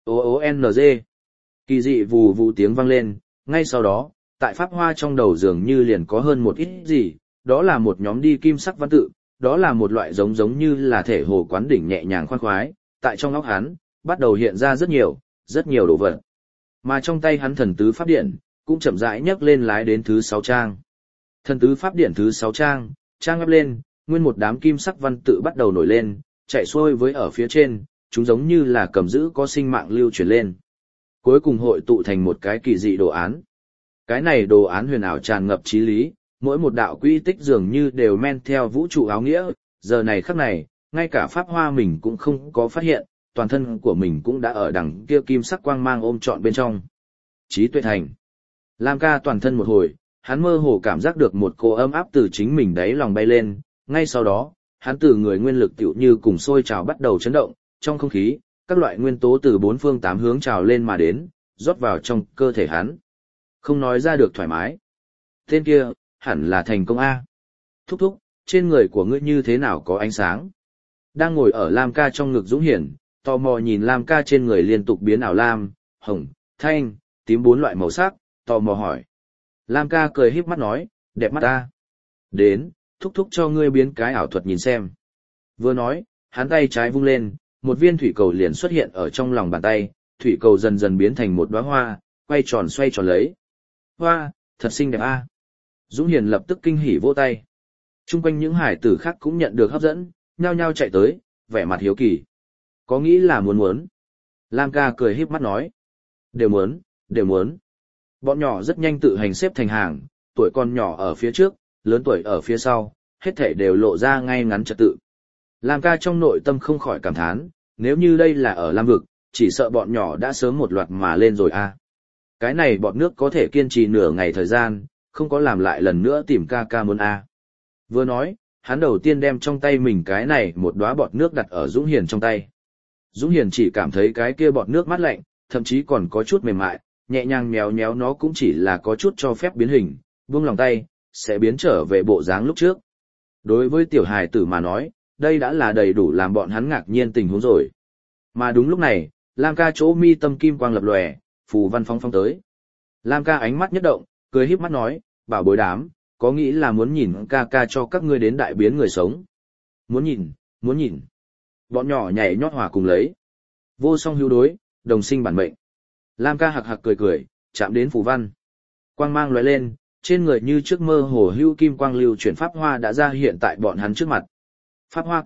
[SPEAKER 1] OONG. Kỳ dị vù vù tiếng vang lên, ngay sau đó, tại Pháp Hoa trong đầu dường như liền có hơn một ít gì, đó là một nhóm đi kim sắc văn tự, đó là một loại giống như là thể hồ quán đỉnh nhẹ nhàng khoan khoái, tại trong óc hắn, bắt đầu hiện ra rất nhiều đồ vật. Mà trong tay hắn thần tứ pháp điện, cũng chậm rãi nhấc lên lái đến thứ 6 trang. Thần tứ pháp điện thứ 6 trang, trang ép lên, nguyên một đám kim sắc văn tự bắt đầu nổi lên, chạy xuôi với ở phía trên, chúng giống như là cầm giữ có sinh mạng lưu chuyển lên. Cuối cùng hội tụ thành một cái kỳ dị đồ án. Cái này đồ án huyền ảo tràn ngập trí lý, mỗi một đạo quy tích dường như đều men theo vũ trụ áo nghĩa, giờ này khắc này, ngay cả Pháp Hoa mình cũng không có phát hiện, toàn thân của mình cũng đã ở đằng kia kim sắc quang mang ôm trọn bên trong. Trí tuệ thành. Lam ca toàn thân một hồi, hắn mơ hồ cảm giác được một cỗ ấm áp từ chính mình đáy lòng bay lên, ngay sau đó, hắn từ người nguyên lực tựu như cùng sôi trào bắt đầu chấn động, trong không khí, các loại nguyên tố từ bốn phương tám hướng trào lên mà đến, rót vào trong cơ thể hắn. Không nói ra được thoải mái. Tên kia, hẳn là thành công A. Thúc thúc, trên người của ngươi như thế nào có ánh sáng? Đang ngồi ở Lam ca trong ngực Dũng Hiển, tò mò nhìn Lam ca trên người liên tục biến ảo lam, hồng, thanh, tím bốn loại màu sắc, tò mò hỏi. Lam ca cười híp mắt nói, đẹp mắt ta. Đến, thúc thúc cho ngươi biến cái ảo thuật nhìn xem. Vừa nói, hắn tay trái vung lên, một viên thủy cầu liền xuất hiện ở trong lòng bàn tay, thủy cầu dần dần biến thành một đóa hoa, quay tròn xoay tròn lấy. Hoa, thật xinh đẹp a. Dũng Hiền lập tức kinh hỉ vỗ tay. Trung quanh những hải tử khác cũng nhận được hấp dẫn, nhao nhao chạy tới, vẻ mặt hiếu kỳ. Có nghĩ là muốn. Lam ca cười híp mắt nói. Đều muốn. Bọn nhỏ rất nhanh tự hành xếp thành hàng, tuổi con nhỏ ở phía trước, lớn tuổi ở phía sau, hết thảy đều lộ ra ngay ngắn trật tự. Lam ca trong nội tâm không khỏi cảm thán, nếu như đây là ở Lam vực, chỉ sợ bọn nhỏ đã sớm một loạt mà lên rồi a. Cái này bọt nước có thể kiên trì nửa ngày thời gian, không có làm lại lần nữa tìm ca ca muốn a. Vừa nói, hắn đầu tiên đem trong tay mình cái này một đóa bọt nước đặt ở Dũng Hiền trong tay. Dũng Hiền chỉ cảm thấy cái kia bọt nước mát lạnh, thậm chí còn có chút mềm mại, nhẹ nhàng méo méo nó cũng chỉ là có chút cho phép biến hình, buông lòng tay, sẽ biến trở về bộ dáng lúc trước. Đối với tiểu hài tử mà nói, đây đã là đầy đủ làm bọn hắn ngạc nhiên tình huống rồi. Mà đúng lúc này, Lam ca chỗ mi tâm kim quang lập lòe, phù văn phong tới. Lam ca ánh mắt nhất động, cười híp mắt nói, bảo bối đám, có nghĩ là muốn nhìn ca ca cho các ngươi đến đại biến người sống. Muốn nhìn. Bọn nhỏ nhảy nhót hòa cùng lấy. Vô song hữu đối, đồng sinh bản mệnh. Lam ca hạc hạc cười, chạm đến phù văn. Quang mang lóe lên, trên người như trước mơ hồ hưu kim quang lưu chuyển pháp hoa đã ra hiện tại bọn hắn trước mặt. Pháp hoa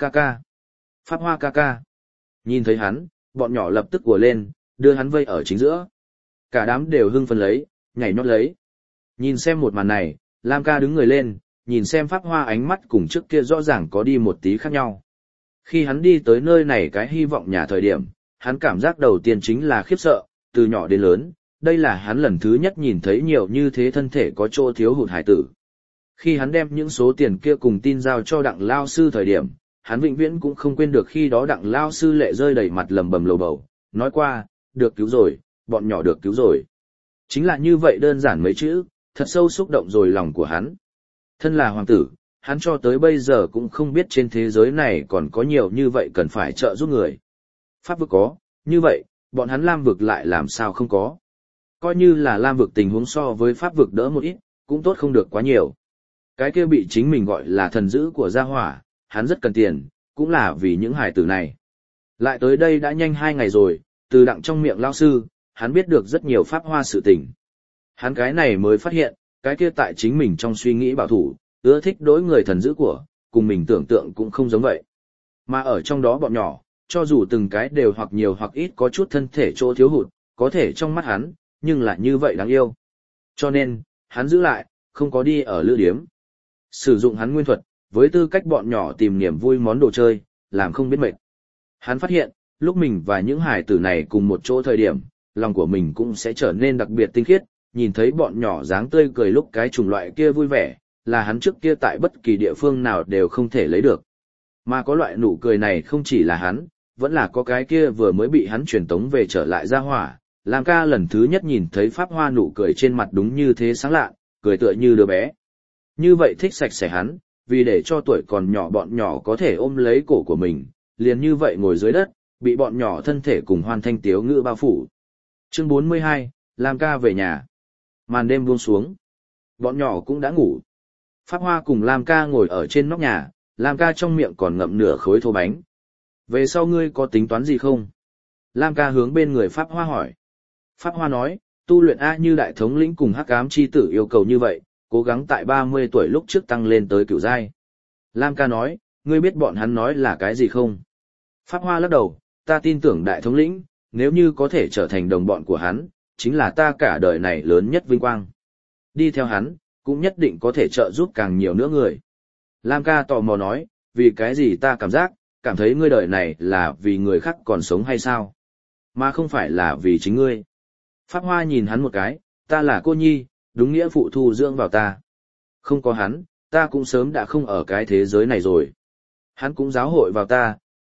[SPEAKER 1] ca ca. Nhìn thấy hắn, bọn nhỏ lập tức ùa lên, đưa hắn vây ở chính giữa. Cả đám đều hưng phấn lấy, nhảy nhót lấy. Nhìn xem một màn này, Lam ca đứng người lên, nhìn xem pháp hoa ánh mắt cùng trước kia rõ ràng có đi một tí khác nhau. Khi hắn đi tới nơi này cái hy vọng nhà thời điểm, hắn cảm giác đầu tiên chính là khiếp sợ, từ nhỏ đến lớn, đây là hắn lần thứ nhất nhìn thấy nhiều như thế thân thể có chỗ thiếu hụt hải tử. Khi hắn đem những số tiền kia cùng tin giao cho đặng lao sư thời điểm, hắn vĩnh viễn cũng không quên được khi đó đặng lao sư lệ rơi đầy mặt lầm bầm lầu bầu, nói qua, được cứu rồi, bọn nhỏ được cứu rồi. Chính là như vậy đơn giản mấy chữ, thật sâu xúc động rồi lòng của hắn. Thân là hoàng tử, hắn cho tới bây giờ cũng không biết trên thế giới này còn có nhiều như vậy cần phải trợ giúp người. Pháp vực có, như vậy, bọn hắn Lam vực lại làm sao không có. Coi như là Lam vực tình huống so với Pháp vực đỡ một ít, cũng tốt không được quá nhiều. Cái kia bị chính mình gọi là thần dữ của gia hỏa, hắn rất cần tiền, cũng là vì những hài tử này. Lại tới đây đã nhanh 2 ngày rồi, từ đặng trong miệng lao sư, hắn biết được rất nhiều pháp hoa sự tình. Hắn cái này mới phát hiện, cái kia tại chính mình trong suy nghĩ bảo thủ, ưa thích đối người thần dữ của, cùng mình tưởng tượng cũng không giống vậy. Mà ở trong đó bọn nhỏ, cho dù từng cái đều hoặc nhiều hoặc ít có chút thân thể chỗ thiếu hụt, có thể trong mắt hắn, nhưng lại như vậy đáng yêu. Cho nên, hắn giữ lại, không có đi ở lữ điếm. Sử dụng hắn nguyên thuật, với tư cách bọn nhỏ tìm niềm vui món đồ chơi, làm không biết mệt. Hắn phát hiện, lúc mình và những hài tử này cùng một chỗ thời điểm, lòng của mình cũng sẽ trở nên đặc biệt tinh khiết, nhìn thấy bọn nhỏ dáng tươi cười lúc cái chủng loại kia vui vẻ, là hắn trước kia tại bất kỳ địa phương nào đều không thể lấy được. Mà có loại nụ cười này không chỉ là hắn, vẫn là có cái kia vừa mới bị hắn truyền tống về trở lại ra hỏa, Lam ca lần thứ nhất nhìn thấy pháp hoa nụ cười trên mặt đúng như thế sáng lạ, cười tựa như đứa bé. Như vậy thích sạch sẽ hắn, vì để cho tuổi còn nhỏ bọn nhỏ có thể ôm lấy cổ của mình, liền như vậy ngồi dưới đất, bị bọn nhỏ thân thể cùng hoan thanh tiếu ngữ bao phủ. Chương 42, Lam ca về nhà. Màn đêm buông xuống. Bọn nhỏ cũng đã ngủ. Pháp hoa cùng Lam ca ngồi ở trên nóc nhà, Lam ca trong miệng còn ngậm nửa khối thô bánh. Về sau ngươi có tính toán gì không? Lam ca hướng bên người Pháp hoa hỏi. Pháp hoa nói, tu luyện A như đại thống lĩnh cùng hắc ám chi tử yêu cầu như vậy, cố gắng tại 30 tuổi lúc trước tăng lên tới cửu giai. Lam ca nói, ngươi biết bọn hắn nói là cái gì không? Pháp hoa lắc đầu, ta tin tưởng đại thống lĩnh, nếu như có thể trở thành đồng bọn của hắn, chính là ta cả đời này lớn nhất vinh quang. Đi theo hắn, cũng nhất định có thể trợ giúp càng nhiều nữa người. Lam ca tò mò nói, vì cái gì ta cảm thấy ngươi đời này là vì người khác còn sống hay sao? Mà không phải là vì chính ngươi. Pháp hoa nhìn hắn một cái, ta là cô nhi, đúng nghĩa phụ thu dưỡng vào ta. Không có hắn, ta cũng sớm đã không ở cái thế giới này rồi. Hắn cũng giáo hội vào ta,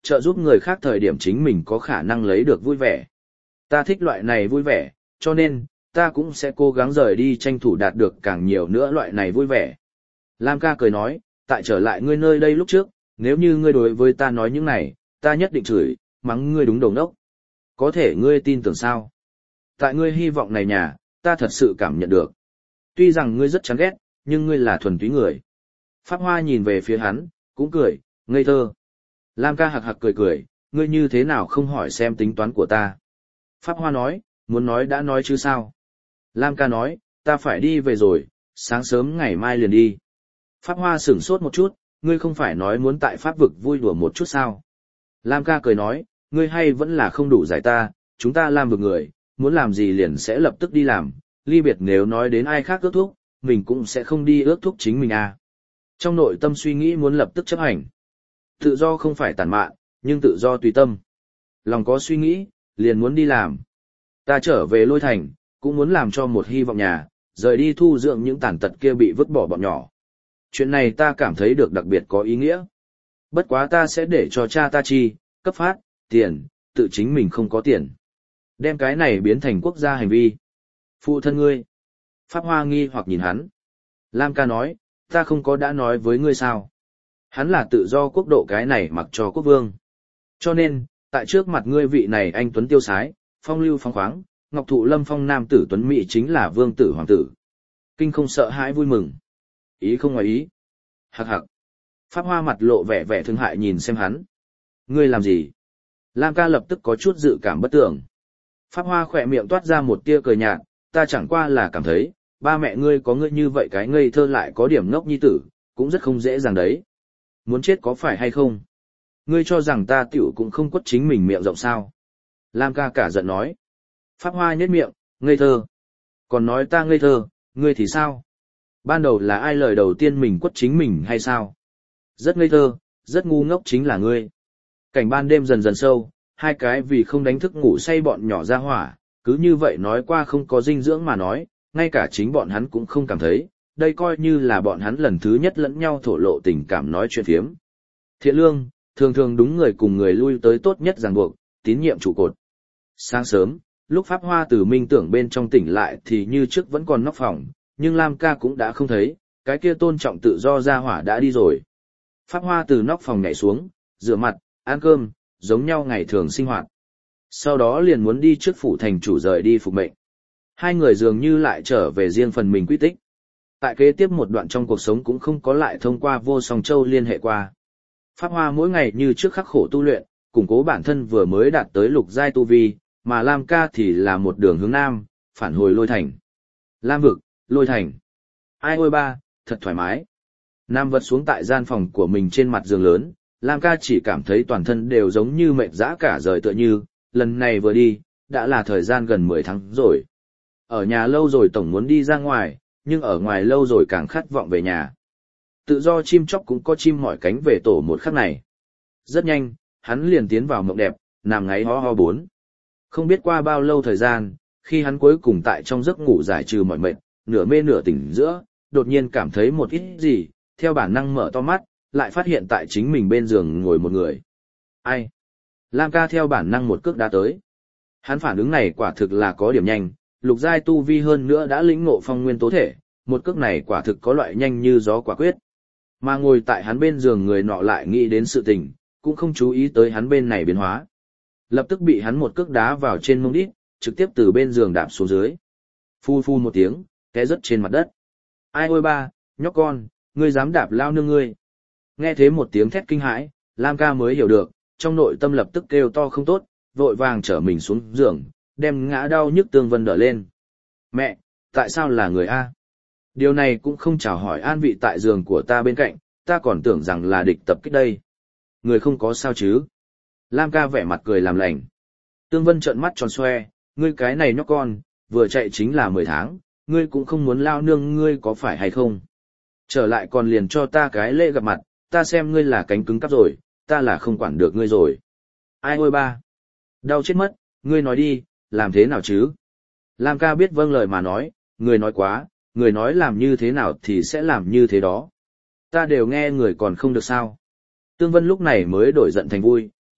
[SPEAKER 1] trợ giúp người khác thời điểm chính mình có khả năng lấy được vui vẻ. Ta thích loại này vui vẻ, cho nên, ta cũng sẽ cố gắng rời đi tranh thủ đạt được càng nhiều nữa loại này vui vẻ. Lam ca cười nói, tại trở lại ngươi nơi đây lúc trước, nếu như ngươi đối với ta nói những này, ta nhất định chửi, mắng ngươi đúng đầu đốc. Có thể ngươi tin tưởng sao? Tại ngươi hy vọng này nhà, ta thật sự cảm nhận được. Tuy rằng ngươi rất chán ghét, nhưng ngươi là thuần túy người. Pháp Hoa nhìn về phía hắn, cũng cười, ngây thơ. Lam ca hạc hạc cười cười, ngươi như thế nào không hỏi xem tính toán của ta. Pháp Hoa nói, muốn nói đã nói chứ sao. Lam ca nói, ta phải đi về rồi, sáng sớm ngày mai liền đi. Pháp Hoa sửng sốt một chút, ngươi không phải nói muốn tại Pháp vực vui đùa một chút sao. Lam ca cười nói, ngươi hay vẫn là không đủ giải ta, chúng ta làm vực người, muốn làm gì liền sẽ lập tức đi làm, ly biệt nếu nói đến ai khác ước thúc, mình cũng sẽ không đi ước thúc chính mình à. Trong nội tâm suy nghĩ muốn lập tức chấp hành. Tự do không phải tàn mạn, nhưng tự do tùy tâm. Lòng có suy nghĩ, liền muốn đi làm. Ta trở về Lôi Thành, cũng muốn làm cho một hy vọng nhà, rời đi thu dưỡng những tàn tật kia bị vứt bỏ bọn nhỏ. Chuyện này ta cảm thấy được đặc biệt có ý nghĩa. Bất quá ta sẽ để cho cha ta chi, cấp phát, tiền, tự chính mình không có tiền. Đem cái này biến thành quốc gia hành vi. Phụ thân ngươi. Pháp Hoa nghi hoặc nhìn hắn. Lam ca nói, ta không có đã nói với ngươi sao. Hắn là tự do quốc độ cái này mặc cho quốc vương. Cho nên, tại trước mặt ngươi vị này anh Tuấn tiêu sái, phong lưu phong khoáng, ngọc thụ lâm phong nam tử Tuấn Mỹ chính là vương tử hoàng tử. Kinh không sợ hãi vui mừng. Ý không ngoài ý. Hạc hạc. Pháp Hoa mặt lộ vẻ vẻ thương hại nhìn xem hắn. Ngươi làm gì? Lam ca lập tức có chút dự cảm bất tưởng. Pháp Hoa khỏe miệng toát ra một tia cười nhạt, ta chẳng qua là cảm thấy, ba mẹ ngươi có ngươi như vậy cái ngây thơ lại có điểm ngốc nhi tử, cũng rất không dễ dàng đấy. Muốn chết có phải hay không? Ngươi cho rằng ta tiểu cũng không quất chính mình miệng rộng sao? Lam ca cả giận nói. Pháp Hoa nhếch miệng, ngây thơ. Còn nói ta ngây thơ, ngươi thì sao? Ban đầu là ai lời đầu tiên mình quất chính mình hay sao? Rất ngây thơ, rất ngu ngốc chính là ngươi. Cảnh ban đêm dần dần sâu, hai cái vì không đánh thức ngủ say bọn nhỏ ra hỏa, cứ như vậy nói qua không có dinh dưỡng mà nói, ngay cả chính bọn hắn cũng không cảm thấy, đây coi như là bọn hắn lần thứ nhất lẫn nhau thổ lộ tình cảm nói chuyện phiếm. Thiện lương, thường thường đúng người cùng người lui tới tốt nhất ràng buộc, tín nhiệm trụ cột. Sáng sớm, lúc Pháp Hoa từ minh tưởng bên trong tỉnh lại thì như trước vẫn còn nóc phòng, nhưng Lam ca cũng đã không thấy, cái kia tôn trọng tự do ra hỏa đã đi rồi. Pháp Hoa từ nóc phòng nhảy xuống, rửa mặt, ăn cơm, giống nhau ngày thường sinh hoạt. Sau đó liền muốn đi trước phủ thành chủ rời đi phục mệnh. Hai người dường như lại trở về riêng phần mình quy tích. Tại kế tiếp một đoạn trong cuộc sống cũng không có lại thông qua Vô Song Châu liên hệ qua. Pháp Hoa mỗi ngày như trước khắc khổ tu luyện, củng cố bản thân vừa mới đạt tới lục giai tu vi, mà Lam ca thì là một đường hướng nam, phản hồi Lôi Thành. Lam vực, Lôi Thành. Ai ôi ba, thật thoải mái. Nam vật xuống tại gian phòng của mình trên mặt giường lớn, Lam ca chỉ cảm thấy toàn thân đều giống như mệt dã cả rời tựa như, lần này vừa đi, đã là thời gian gần 10 tháng rồi. Ở nhà lâu rồi tổng muốn đi ra ngoài, nhưng ở ngoài lâu rồi càng khát vọng về nhà. Tự do chim chóc cũng có chim mỏi cánh về tổ một khắc này. Rất nhanh, hắn liền tiến vào mộng đẹp, nằm ngáy ho ho bốn. Không biết qua bao lâu thời gian, khi hắn cuối cùng tại trong giấc ngủ giải trừ mọi mệt, nửa mê nửa tỉnh giữa, đột nhiên cảm thấy một ít gì, theo bản năng mở to mắt, lại phát hiện tại chính mình bên giường ngồi một người. Ai? Lam ca theo bản năng một cước đá tới. Hắn phản ứng này quả thực là có điểm nhanh, lục giai tu vi hơn nữa đã lĩnh ngộ phong nguyên tố thể, một cước này quả thực có loại nhanh như gió quả quyết. Mà ngồi tại hắn bên giường người nọ lại nghĩ đến sự tình, cũng không chú ý tới hắn bên này biến hóa. Lập tức bị hắn một cước đá vào trên mông đít, trực tiếp từ bên giường đạp xuống dưới. Phu phu một tiếng, té rớt trên mặt đất. Ai ôi ba, nhóc con, ngươi dám đạp lao nương ngươi. Nghe thế một tiếng thét kinh hãi, Lam ca mới hiểu được, trong nội tâm lập tức kêu to không tốt, vội vàng trở mình xuống giường, đem ngã đau nhức Tương Vân đỡ lên. Mẹ, tại sao là người A? Điều này cũng không chào hỏi an vị tại giường của ta bên cạnh, ta còn tưởng rằng là địch tập kích đây. Người không có sao chứ? Lam ca vẻ mặt cười làm lành. Tương Vân trợn mắt tròn xoe, ngươi cái này nhóc con, vừa chạy chính là 10 tháng, ngươi cũng không muốn lao nương ngươi có phải hay không? Trở lại còn liền cho ta cái lễ gặp mặt, ta xem ngươi là cánh cứng cắp rồi, ta là không quản được ngươi rồi. Ai ôi ba? Đau chết mất, ngươi nói đi, làm thế nào chứ? Lam ca biết vâng lời mà nói, người nói quá, người nói làm như thế nào thì sẽ làm như thế đó. Ta đều nghe người còn không được sao. Tương Vân lúc này mới đổi giận thành vui,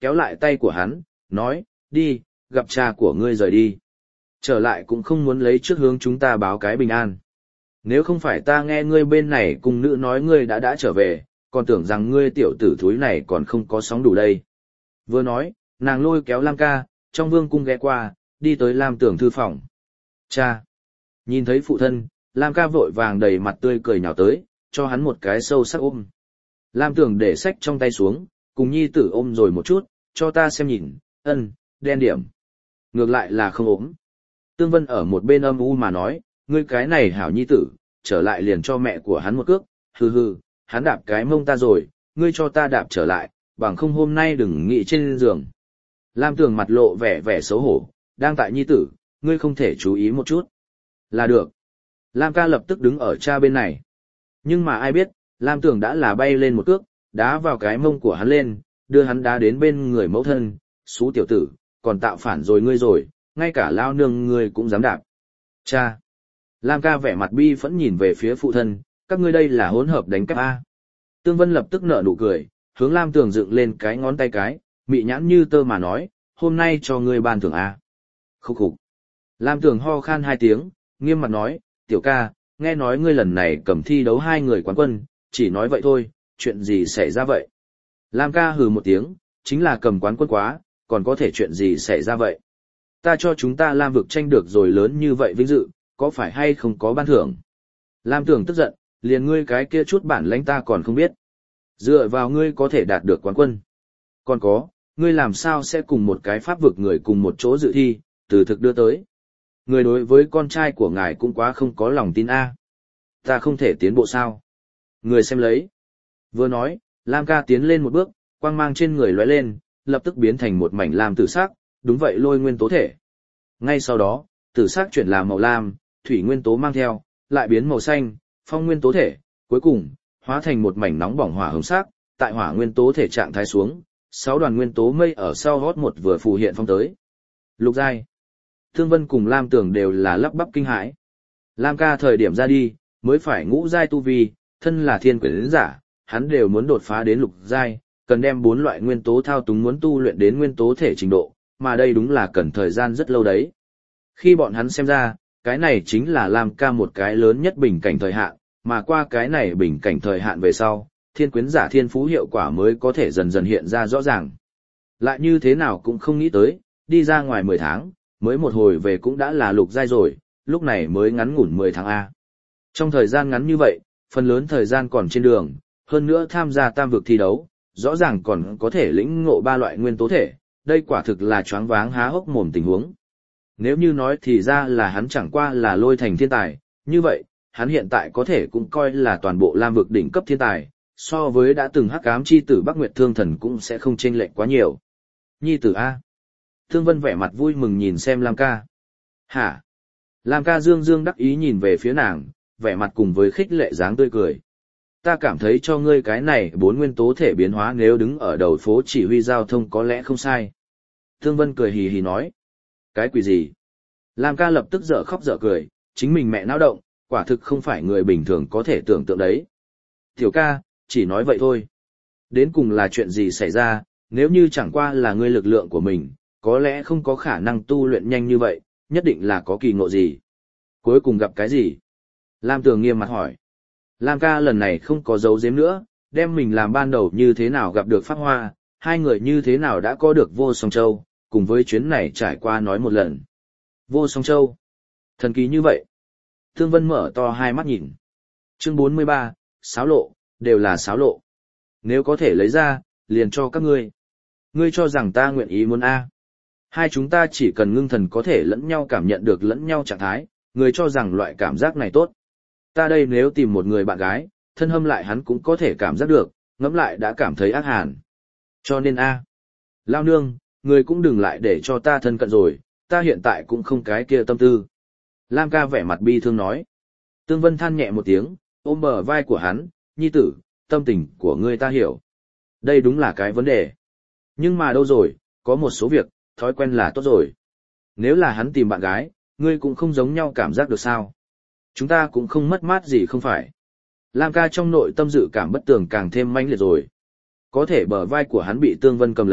[SPEAKER 1] kéo lại tay của hắn, nói, đi, gặp cha của ngươi rời đi. Trở lại cũng không muốn lấy trước hướng chúng ta báo cái bình an. Nếu không phải ta nghe ngươi bên này cùng nữ nói ngươi đã trở về, còn tưởng rằng ngươi tiểu tử thúi này còn không có sóng đủ đây. Vừa nói, nàng lôi kéo Lam ca, trong vương cung ghé qua, đi tới Lam Tưởng thư phòng. Cha! Nhìn thấy phụ thân, Lam ca vội vàng đầy mặt tươi cười nhào tới, cho hắn một cái sâu sắc ôm. Lam Tưởng để sách trong tay xuống, cùng nhi tử ôm rồi một chút, cho ta xem nhìn, đen điểm. Ngược lại là không ốm. Tương Vân ở một bên âm u mà nói, ngươi cái này hảo nhi tử, trở lại liền cho mẹ của hắn một cước, hừ, hắn đạp cái mông ta rồi, ngươi cho ta đạp trở lại, bằng không hôm nay đừng nghĩ trên giường. Lam Tường mặt lộ vẻ xấu hổ, đang tại nhi tử, ngươi không thể chú ý một chút. Là được. Lam ca lập tức đứng ở cha bên này. Nhưng mà ai biết, Lam Tường đã là bay lên một cước, đá vào cái mông của hắn lên, đưa hắn đá đến bên người mẫu thân, xú tiểu tử, còn tạo phản rồi ngươi rồi, ngay cả lao nương ngươi cũng dám đạp. Cha! Lam ca vẻ mặt bi phẫn nhìn về phía phụ thân, các ngươi đây là hỗn hợp đánh cắp A. Tương Vân lập tức nở nụ cười, hướng Lam Tường dựng lên cái ngón tay cái, mị nhãn như tơ mà nói, hôm nay cho ngươi ban thưởng A. Khúc khục. Lam Tường ho khan hai tiếng, nghiêm mặt nói, tiểu ca, nghe nói ngươi lần này cầm thi đấu 2 người quán quân, chỉ nói vậy thôi, chuyện gì xảy ra vậy? Lam ca hừ một tiếng, chính là cầm quán quân quá, còn có thể chuyện gì xảy ra vậy? Ta cho chúng ta Lam vực tranh được rồi lớn như vậy vinh dự, có phải hay không có ban thưởng? Lam Tường tức giận, liền ngươi cái kia chút bản lãnh ta còn không biết. Dựa vào ngươi có thể đạt được quán quân. Còn có, ngươi làm sao sẽ cùng một cái pháp vực người cùng một chỗ dự thi, từ thực đưa tới. Người đối với con trai của ngài cũng quá không có lòng tin a. Ta không thể tiến bộ sao? Người xem lấy. Vừa nói, Lam ca tiến lên một bước, quang mang trên người lóe lên, lập tức biến thành một mảnh lam tử sắc, đúng vậy lôi nguyên tố thể. Ngay sau đó, tử sắc chuyển làm màu lam, thủy nguyên tố mang theo, lại biến màu xanh, phong nguyên tố thể, cuối cùng, hóa thành một mảnh nóng bỏng hỏa hồng sắc, tại hỏa nguyên tố thể trạng thái xuống, 6 đoàn nguyên tố mây ở sau hót một vừa phù hiện phong tới. Lục giai. Thương Vân cùng Lam Tường đều là lắp bắp kinh hãi. Lam ca thời điểm ra đi, mới phải ngũ giai tu vi, thân là thiên quyển giả, hắn đều muốn đột phá đến lục giai, cần đem 4 loại nguyên tố thao túng muốn tu luyện đến nguyên tố thể trình độ, mà đây đúng là cần thời gian rất lâu đấy. Khi bọn hắn xem ra, cái này chính là Lam ca một cái lớn nhất bình cảnh thời hạn, mà qua cái này bình cảnh thời hạn về sau, thiên quyến giả thiên phú hiệu quả mới có thể dần dần hiện ra rõ ràng. Lại như thế nào cũng không nghĩ tới, đi ra ngoài 10 tháng, mới một hồi về cũng đã là lục giai rồi, lúc này mới ngắn ngủn 10 tháng A. Trong thời gian ngắn như vậy, phần lớn thời gian còn trên đường, hơn nữa tham gia tam vực thi đấu, rõ ràng còn có thể lĩnh ngộ 3 loại nguyên tố thể, đây quả thực là choáng váng há hốc mồm tình huống. Nếu như nói thì ra là hắn chẳng qua là lôi thành thiên tài, như vậy, hắn hiện tại có thể cũng coi là toàn bộ lam vực đỉnh cấp thiên tài, so với đã từng hắc ám chi tử Bắc Nguyệt Thương Thần cũng sẽ không chênh lệch quá nhiều. Nhi tử A. Thương Vân vẻ mặt vui mừng nhìn xem Lam ca. Hả? Lam ca dương dương đắc ý nhìn về phía nàng, vẻ mặt cùng với khích lệ dáng tươi cười. Ta cảm thấy cho ngươi cái này 4 nguyên tố thể biến hóa nếu đứng ở đầu phố chỉ huy giao thông có lẽ không sai. Thương Vân cười hì hì nói. Cái quỷ gì? Lam ca lập tức dở khóc dở cười, chính mình mẹ náo động, quả thực không phải người bình thường có thể tưởng tượng đấy. Tiểu ca, chỉ nói vậy thôi. Đến cùng là chuyện gì xảy ra, nếu như chẳng qua là ngươi lực lượng của mình, có lẽ không có khả năng tu luyện nhanh như vậy, nhất định là có kỳ ngộ gì. Cuối cùng gặp cái gì? Lam Tường nghiêm mặt hỏi. Lam ca lần này không có giấu giếm nữa, đem mình làm ban đầu như thế nào gặp được Pháp Hoa, 2 người như thế nào đã có được Vô Song Châu, cùng với chuyến này trải qua nói một lần. Vô Song Châu. Thần kỳ như vậy. Thương Vân mở to hai mắt nhìn. Chương 43, xáo lộ, đều là xáo lộ. Nếu có thể lấy ra, liền cho các ngươi. Ngươi cho rằng ta nguyện ý muốn A. Hai chúng ta chỉ cần ngưng thần có thể lẫn nhau cảm nhận được lẫn nhau trạng thái, người cho rằng loại cảm giác này tốt. Ta đây nếu tìm một người bạn gái, thân hâm lại hắn cũng có thể cảm giác được, ngẫm lại đã cảm thấy ác hàn. Cho nên A. Lao nương, người cũng đừng lại để cho ta thân cận rồi, ta hiện tại cũng không cái kia tâm tư. Lam ca vẻ mặt bi thương nói. Tương Vân than nhẹ một tiếng, ôm bờ vai của hắn, nhi tử, tâm tình của ngươi ta hiểu. Đây đúng là cái vấn đề. Nhưng mà đâu rồi, có một số việc, thói quen là tốt rồi. Nếu là hắn tìm bạn gái, ngươi cũng không giống nhau cảm giác được sao. Chúng ta cũng không mất mát gì không phải. Lam ca trong nội tâm dự cảm bất tường càng thêm mãnh liệt rồi. Có thể bờ vai của hắn bị Tương Vân cầm lấy,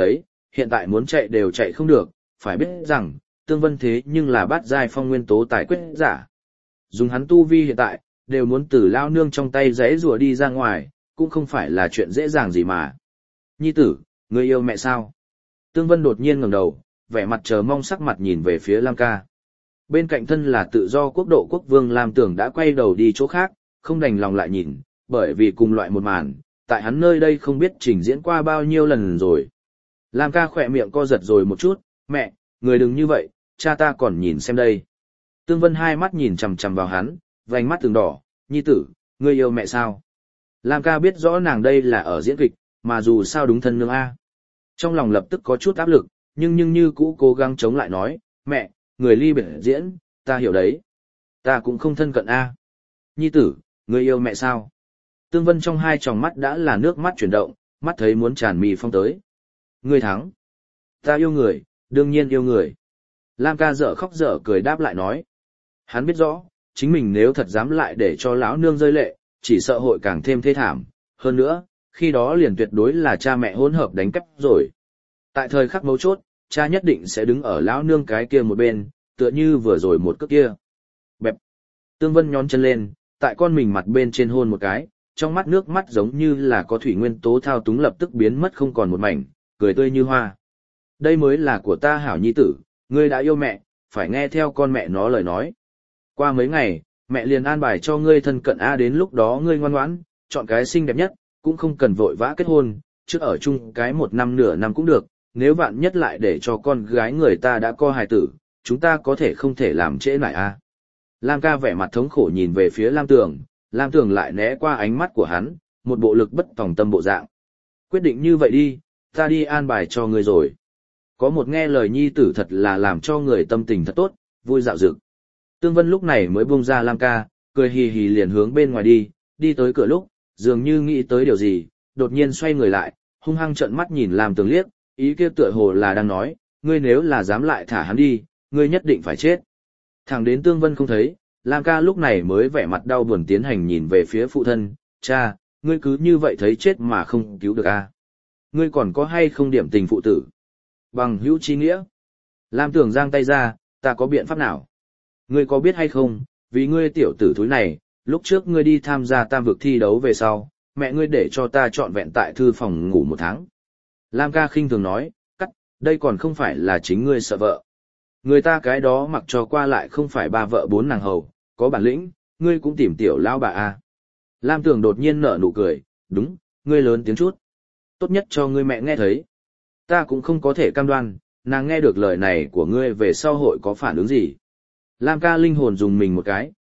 [SPEAKER 1] hiện tại muốn chạy đều chạy không được, phải biết rằng, Tương Vân thế nhưng là bát giai phong nguyên tố tài quyết giả. Dùng hắn tu vi hiện tại, đều muốn từ lao nương trong tay giấy rùa đi ra ngoài, cũng không phải là chuyện dễ dàng gì mà. Nhi tử, ngươi yêu mẹ sao? Tương Vân đột nhiên ngẩng đầu, vẻ mặt chờ mong sắc mặt nhìn về phía Lam ca. Bên cạnh thân là tự do quốc độ quốc vương Lam Tưởng đã quay đầu đi chỗ khác, không đành lòng lại nhìn, bởi vì cùng loại một màn, tại hắn nơi đây không biết trình diễn qua bao nhiêu lần rồi. Lam ca khỏe miệng co giật rồi một chút, mẹ, người đừng như vậy, cha ta còn nhìn xem đây. Tương Vân hai mắt nhìn chằm chằm vào hắn, vành mắt từng đỏ, nhi tử, ngươi yêu mẹ sao? Lam ca biết rõ nàng đây là ở diễn kịch, mà dù sao đúng thân nương A. Trong lòng lập tức có chút áp lực, nhưng như cũ cố gắng chống lại nói, mẹ, người ly biệt diễn, ta hiểu đấy. Ta cũng không thân cận A. Nhi tử, ngươi yêu mẹ sao? Tương Vân trong hai tròng mắt đã là nước mắt chuyển động, mắt thấy muốn tràn mì phong tới. Ngươi thắng. Ta yêu người, đương nhiên yêu người. Lam ca dở khóc dở cười đáp lại nói. Hắn biết rõ, chính mình nếu thật dám lại để cho lão nương rơi lệ, chỉ sợ hội càng thêm thê thảm. Hơn nữa, khi đó liền tuyệt đối là cha mẹ hỗn hợp đánh cắp rồi. Tại thời khắc mấu chốt, cha nhất định sẽ đứng ở lão nương cái kia một bên, tựa như vừa rồi một cước kia. Bẹp. Tương Vân nhón chân lên, tại con mình mặt bên trên hôn một cái, trong mắt nước mắt giống như là có thủy nguyên tố thao túng lập tức biến mất không còn một mảnh, cười tươi như hoa. Đây mới là của ta hảo nhi tử, ngươi đã yêu mẹ, phải nghe theo con mẹ nó lời nói. Qua mấy ngày, mẹ liền an bài cho ngươi thân cận A, đến lúc đó ngươi ngoan ngoãn, chọn cái xinh đẹp nhất, cũng không cần vội vã kết hôn, trước ở chung cái 1 năm nửa năm cũng được, nếu vạn nhất lại để cho con gái người ta đã có hài tử, chúng ta có thể không thể làm trễ nải A. Lam ca vẻ mặt thống khổ nhìn về phía Lam Tường lại né qua ánh mắt của hắn, một bộ lực bất tòng tâm bộ dạng. Quyết định như vậy đi, ta đi an bài cho ngươi rồi. Có một nghe lời nhi tử thật là làm cho người tâm tình thật tốt, vui dạo dực. Tương Vân lúc này mới buông ra Lam ca, cười hì hì liền hướng bên ngoài đi tới cửa lúc, dường như nghĩ tới điều gì, đột nhiên xoay người lại, hung hăng trợn mắt nhìn Lam Tường liếc, ý kia tựa hồ là đang nói, ngươi nếu là dám lại thả hắn đi, ngươi nhất định phải chết. Thẳng đến Tương Vân không thấy, Lam ca lúc này mới vẻ mặt đau buồn tiến hành nhìn về phía phụ thân, cha, ngươi cứ như vậy thấy chết mà không cứu được a? Ngươi còn có hay không điểm tình phụ tử? Bằng hữu chi nghĩa. Lam Tường giang tay ra, ta có biện pháp nào? Ngươi có biết hay không, vì ngươi tiểu tử thúi này, lúc trước ngươi đi tham gia tam vực thi đấu về sau, mẹ ngươi để cho ta trọn vẹn tại thư phòng ngủ 1 tháng. Lam ca khinh thường nói, đây còn không phải là chính ngươi sợ vợ. Người ta cái đó mặc cho qua lại không phải 3 vợ 4 nàng hầu, có bản lĩnh, ngươi cũng tìm tiểu lao bà a. Lam Tường đột nhiên nở nụ cười, đúng, ngươi lớn tiếng chút. Tốt nhất cho ngươi mẹ nghe thấy. Ta cũng không có thể cam đoan, nàng nghe được lời này của ngươi về sau hội có phản ứng gì. Lam ca linh hồn dùng mình một cái,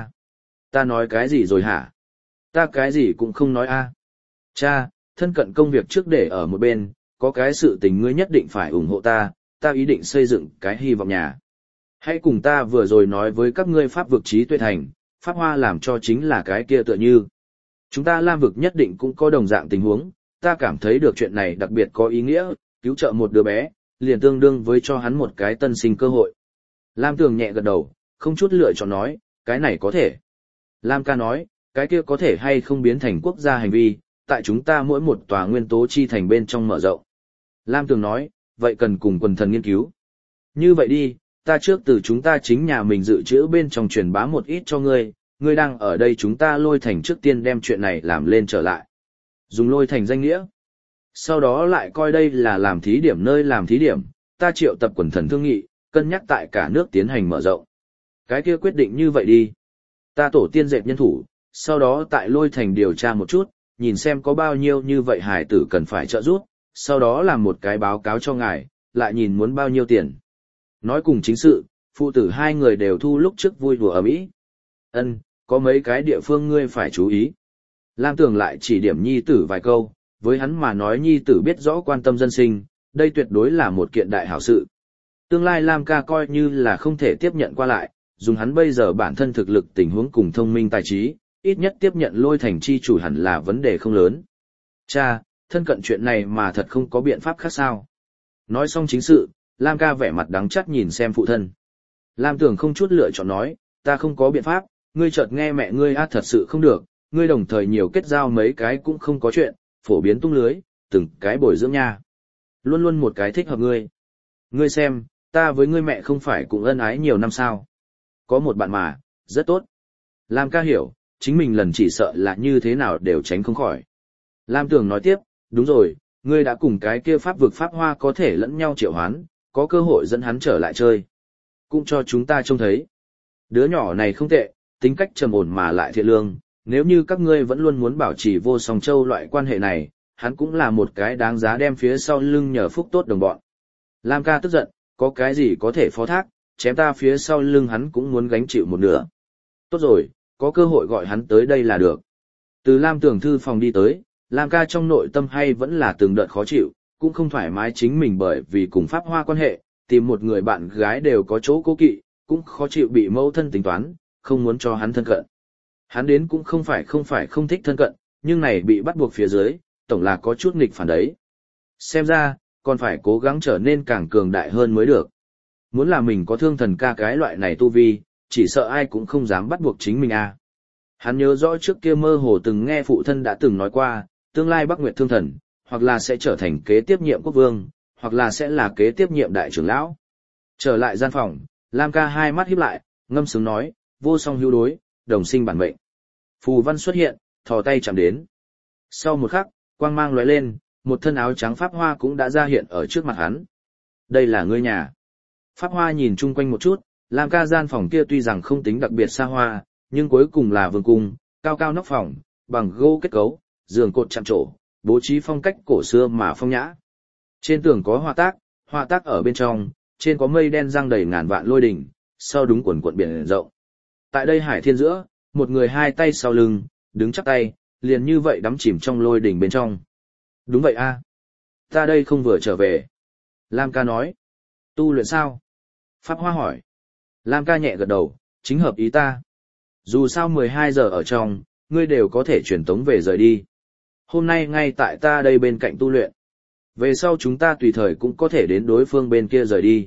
[SPEAKER 1] ta nói cái gì rồi hả? Ta cái gì cũng không nói a. Cha, thân cận công việc trước để ở một bên, có cái sự tình ngươi nhất định phải ủng hộ ta ý định xây dựng cái hy vọng nhà. Hãy cùng ta vừa rồi nói với các ngươi pháp vực trí tuệ thành, pháp hoa làm cho chính là cái kia tựa như. Chúng ta Lam vực nhất định cũng có đồng dạng tình huống, ta cảm thấy được chuyện này đặc biệt có ý nghĩa, cứu trợ một đứa bé, liền tương đương với cho hắn một cái tân sinh cơ hội. Lam Tường nhẹ gật đầu, không chút lựa chọn nói, cái này có thể. Lam ca nói, cái kia có thể hay không biến thành quốc gia hành vi, tại chúng ta mỗi một tòa nguyên tố chi thành bên trong mở rộng. Lam Tường nói, vậy cần cùng quần thần nghiên cứu. Như vậy đi, ta trước từ chúng ta chính nhà mình dự trữ bên trong truyền bá một ít cho ngươi đang ở đây chúng ta Lôi Thành trước tiên đem chuyện này làm lên trở lại. Dùng Lôi Thành danh nghĩa. Sau đó lại coi đây là làm thí điểm nơi làm thí điểm, ta triệu tập quần thần thương nghị, cân nhắc tại cả nước tiến hành mở rộng. Cái kia quyết định như vậy đi. Ta tổ tiên dệt nhân thủ, sau đó tại Lôi Thành điều tra một chút, nhìn xem có bao nhiêu như vậy hải tử cần phải trợ giúp, sau đó làm một cái báo cáo cho ngài, lại nhìn muốn bao nhiêu tiền. Nói cùng chính sự, phụ tử hai người đều thu lúc trước vui đùa ầm ĩ. Ân, có mấy cái địa phương ngươi phải chú ý. Lam Tường lại chỉ điểm nhi tử vài câu, với hắn mà nói nhi tử biết rõ quan tâm dân sinh, đây tuyệt đối là một kiện đại hảo sự. Tương lai Lam ca coi như là không thể tiếp nhận qua lại, dùng hắn bây giờ bản thân thực lực tình huống cùng thông minh tài trí, ít nhất tiếp nhận Lôi Thành chi chủ hẳn là vấn đề không lớn. Cha, thân cận chuyện này mà thật không có biện pháp khác sao? Nói xong chính sự, Lam ca vẻ mặt đắng chắt nhìn xem phụ thân. Lam Tường không chút lựa chọn nói, ta không có biện pháp, ngươi chợt nghe mẹ ngươi thật sự không được, ngươi đồng thời nhiều kết giao mấy cái cũng không có chuyện, phổ biến tung lưới, từng cái bồi dưỡng nha. Luôn luôn một cái thích hợp ngươi. Ngươi xem, ta với ngươi mẹ không phải cũng ân ái nhiều năm sao. Có một bạn mà, rất tốt. Lam ca hiểu, chính mình lần chỉ sợ là như thế nào đều tránh không khỏi. Lam Tường nói tiếp, đúng rồi, ngươi đã cùng cái kia pháp vực pháp hoa có thể lẫn nhau triệu hoán, có cơ hội dẫn hắn trở lại chơi. Cũng cho chúng ta trông thấy. Đứa nhỏ này không tệ, tính cách trầm ổn mà lại thiện lương, nếu như các ngươi vẫn luôn muốn bảo trì vô song châu loại quan hệ này, hắn cũng là một cái đáng giá đem phía sau lưng nhờ phúc tốt đồng bọn. Lam ca tức giận, có cái gì có thể phó thác, chém ta phía sau lưng hắn cũng muốn gánh chịu một nửa. Tốt rồi, có cơ hội gọi hắn tới đây là được. Từ Lam Tường thư phòng đi tới, Lam ca trong nội tâm hay vẫn là từng đợt khó chịu, cũng không thoải mái chính mình bởi vì cùng pháp hoa quan hệ, tìm một người bạn gái đều có chỗ cố kỵ, cũng khó chịu bị mẫu thân tính toán, không muốn cho hắn thân cận. Hắn đến cũng không phải không thích thân cận, nhưng này bị bắt buộc phía dưới, tổng là có chút nghịch phản đấy. Xem ra, còn phải cố gắng trở nên càng cường đại hơn mới được. Muốn là mình có thương thần ca cái loại này tu vi, chỉ sợ ai cũng không dám bắt buộc chính mình à. Hắn nhớ rõ trước kia mơ hồ từng nghe phụ thân đã từng nói qua, tương lai Bắc Nguyệt thương thần, hoặc là sẽ trở thành kế tiếp nhiệm quốc vương, hoặc là sẽ là kế tiếp nhiệm đại trưởng lão. Trở lại gian phòng, Lam ca hai mắt híp lại, ngâm sướng nói, vô song hữu đối, đồng sinh bản mệnh. Phù văn xuất hiện, thò tay chạm đến. Sau một khắc, quang mang lóe lên, một thân áo trắng pháp hoa cũng đã ra hiện ở trước mặt hắn. Đây là ngươi nhà. Pháp hoa nhìn chung quanh một chút, Lam ca gian phòng kia tuy rằng không tính đặc biệt xa hoa, nhưng cuối cùng là vương cung, cao cao nóc phòng, bằng gỗ kết cấu, giường cột chạm trổ, bố trí phong cách cổ xưa mà phong nhã. Trên tường có họa tác ở bên trong, trên có mây đen giăng đầy ngàn vạn lôi đỉnh, sau đúng quần quận biển rộng. Tại đây hải thiên giữa, một người hai tay sau lưng, đứng chắp tay, liền như vậy đắm chìm trong lôi đỉnh bên trong. Đúng vậy a, ta đây không vừa trở về. Lam ca nói. Tu luyện sao? Pháp hoa hỏi. Lam ca nhẹ gật đầu, chính hợp ý ta. Dù sao 12 giờ ở trong, ngươi đều có thể truyền tống về rời đi. Hôm nay ngay tại ta đây bên cạnh tu luyện. Về sau chúng ta tùy thời cũng có thể đến đối phương bên kia rời đi.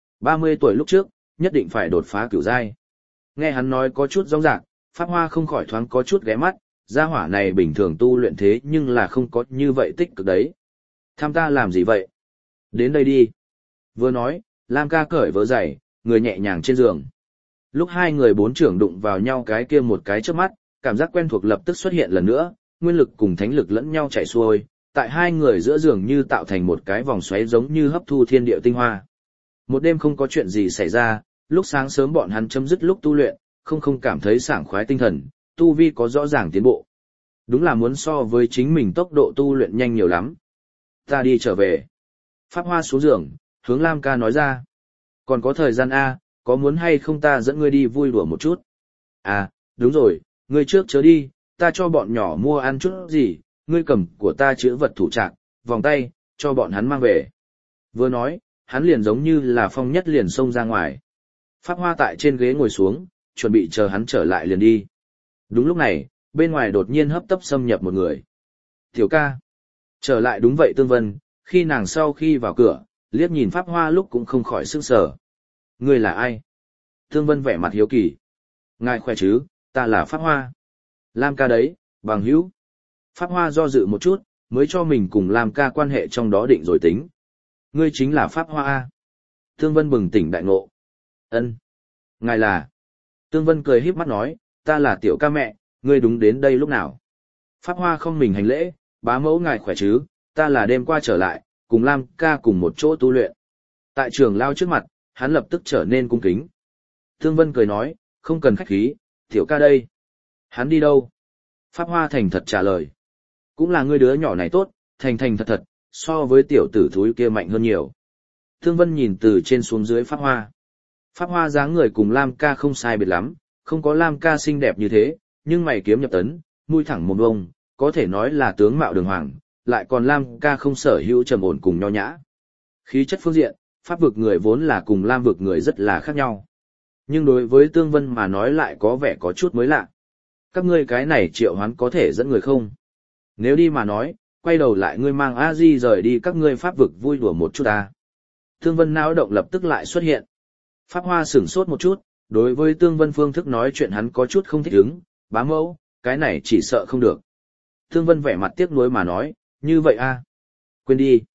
[SPEAKER 1] 30 tuổi lúc trước, nhất định phải đột phá cửu giai. Nghe hắn nói có chút rong rạc, Pháp Hoa không khỏi thoáng có chút ghé mắt, gia hỏa này bình thường tu luyện thế nhưng là không có như vậy tích cực đấy. Tham ta làm gì vậy? Đến đây đi. Vừa nói, Lam ca cởi vớ giày, người nhẹ nhàng trên giường. Lúc hai người bốn trưởng đụng vào nhau cái kia một cái trước mắt, cảm giác quen thuộc lập tức xuất hiện lần nữa, nguyên lực cùng thánh lực lẫn nhau chảy xuôi, tại hai người giữa giường như tạo thành một cái vòng xoáy giống như hấp thu thiên địa tinh hoa. Một đêm không có chuyện gì xảy ra, lúc sáng sớm bọn hắn chấm dứt lúc tu luyện, không cảm thấy sảng khoái tinh thần, tu vi có rõ ràng tiến bộ. Đúng là muốn so với chính mình tốc độ tu luyện nhanh nhiều lắm. Ta đi trở về. Pháp Hoa xuống giường, hướng Lam ca nói ra. Còn có thời gian A, có muốn hay không ta dẫn ngươi đi vui đùa một chút? À, đúng rồi, ngươi trước chớ đi, ta cho bọn nhỏ mua ăn chút gì, ngươi cầm của ta chữ vật thủ trạc, vòng tay, cho bọn hắn mang về. Vừa nói, hắn liền giống như là phong nhất liền xông ra ngoài. Pháp Hoa tại trên ghế ngồi xuống, chuẩn bị chờ hắn trở lại liền đi. Đúng lúc này, bên ngoài đột nhiên hấp tấp xâm nhập một người. Tiểu ca. Trở lại đúng vậy Tương Vân, khi nàng sau khi vào cửa, liếc nhìn Pháp Hoa lúc cũng không khỏi sửng sở. Ngươi là ai? Tương Vân vẻ mặt hiếu kỳ. Ngài khỏe chứ, ta là Pháp Hoa. Lam ca đấy, bằng hữu. Pháp Hoa do dự một chút, mới cho mình cùng Lam ca quan hệ trong đó định rồi tính. Ngươi chính là Pháp Hoa A. Tương Vân bừng tỉnh đại ngộ. Ân, ngài là. Tương Vân cười híp mắt nói, ta là tiểu ca mẹ, ngươi đúng đến đây lúc nào. Pháp Hoa không mình hành lễ, bá mẫu ngài khỏe chứ, ta là đêm qua trở lại, cùng Lam ca cùng một chỗ tu luyện. Tại trường lao trước mặt, hắn lập tức trở nên cung kính. Tương Vân cười nói, không cần khách khí, tiểu ca đây. Hắn đi đâu? Pháp Hoa thành thật trả lời. Cũng là ngươi đứa nhỏ này tốt, thành thật, so với tiểu tử thúi kia mạnh hơn nhiều. Tương Vân nhìn từ trên xuống dưới Pháp Hoa. Pháp Hoa dáng người cùng Lam ca không sai biệt lắm, không có Lam ca xinh đẹp như thế, nhưng mày kiếm nhập tấn, mũi thẳng mồm bông, có thể nói là tướng mạo đường hoàng, lại còn Lam ca không sở hữu trầm ổn cùng nho nhã. Khí chất phương diện, Pháp vực người vốn là cùng Lam vực người rất là khác nhau. Nhưng đối với Tương Vân mà nói lại có vẻ có chút mới lạ. Các ngươi cái này triệu hoán có thể dẫn người không? Nếu đi mà nói, quay đầu lại ngươi mang A-di rời đi các ngươi Pháp vực vui đùa một chút ta. Tương Vân náo động lập tức lại xuất hiện. Pháp Hoa sửng sốt một chút, đối với Tương Vân phương thức nói chuyện hắn có chút không thích ứng, bá mẫu, cái này chỉ sợ không được. Tương Vân vẻ mặt tiếc nuối mà nói, như vậy a, quên đi.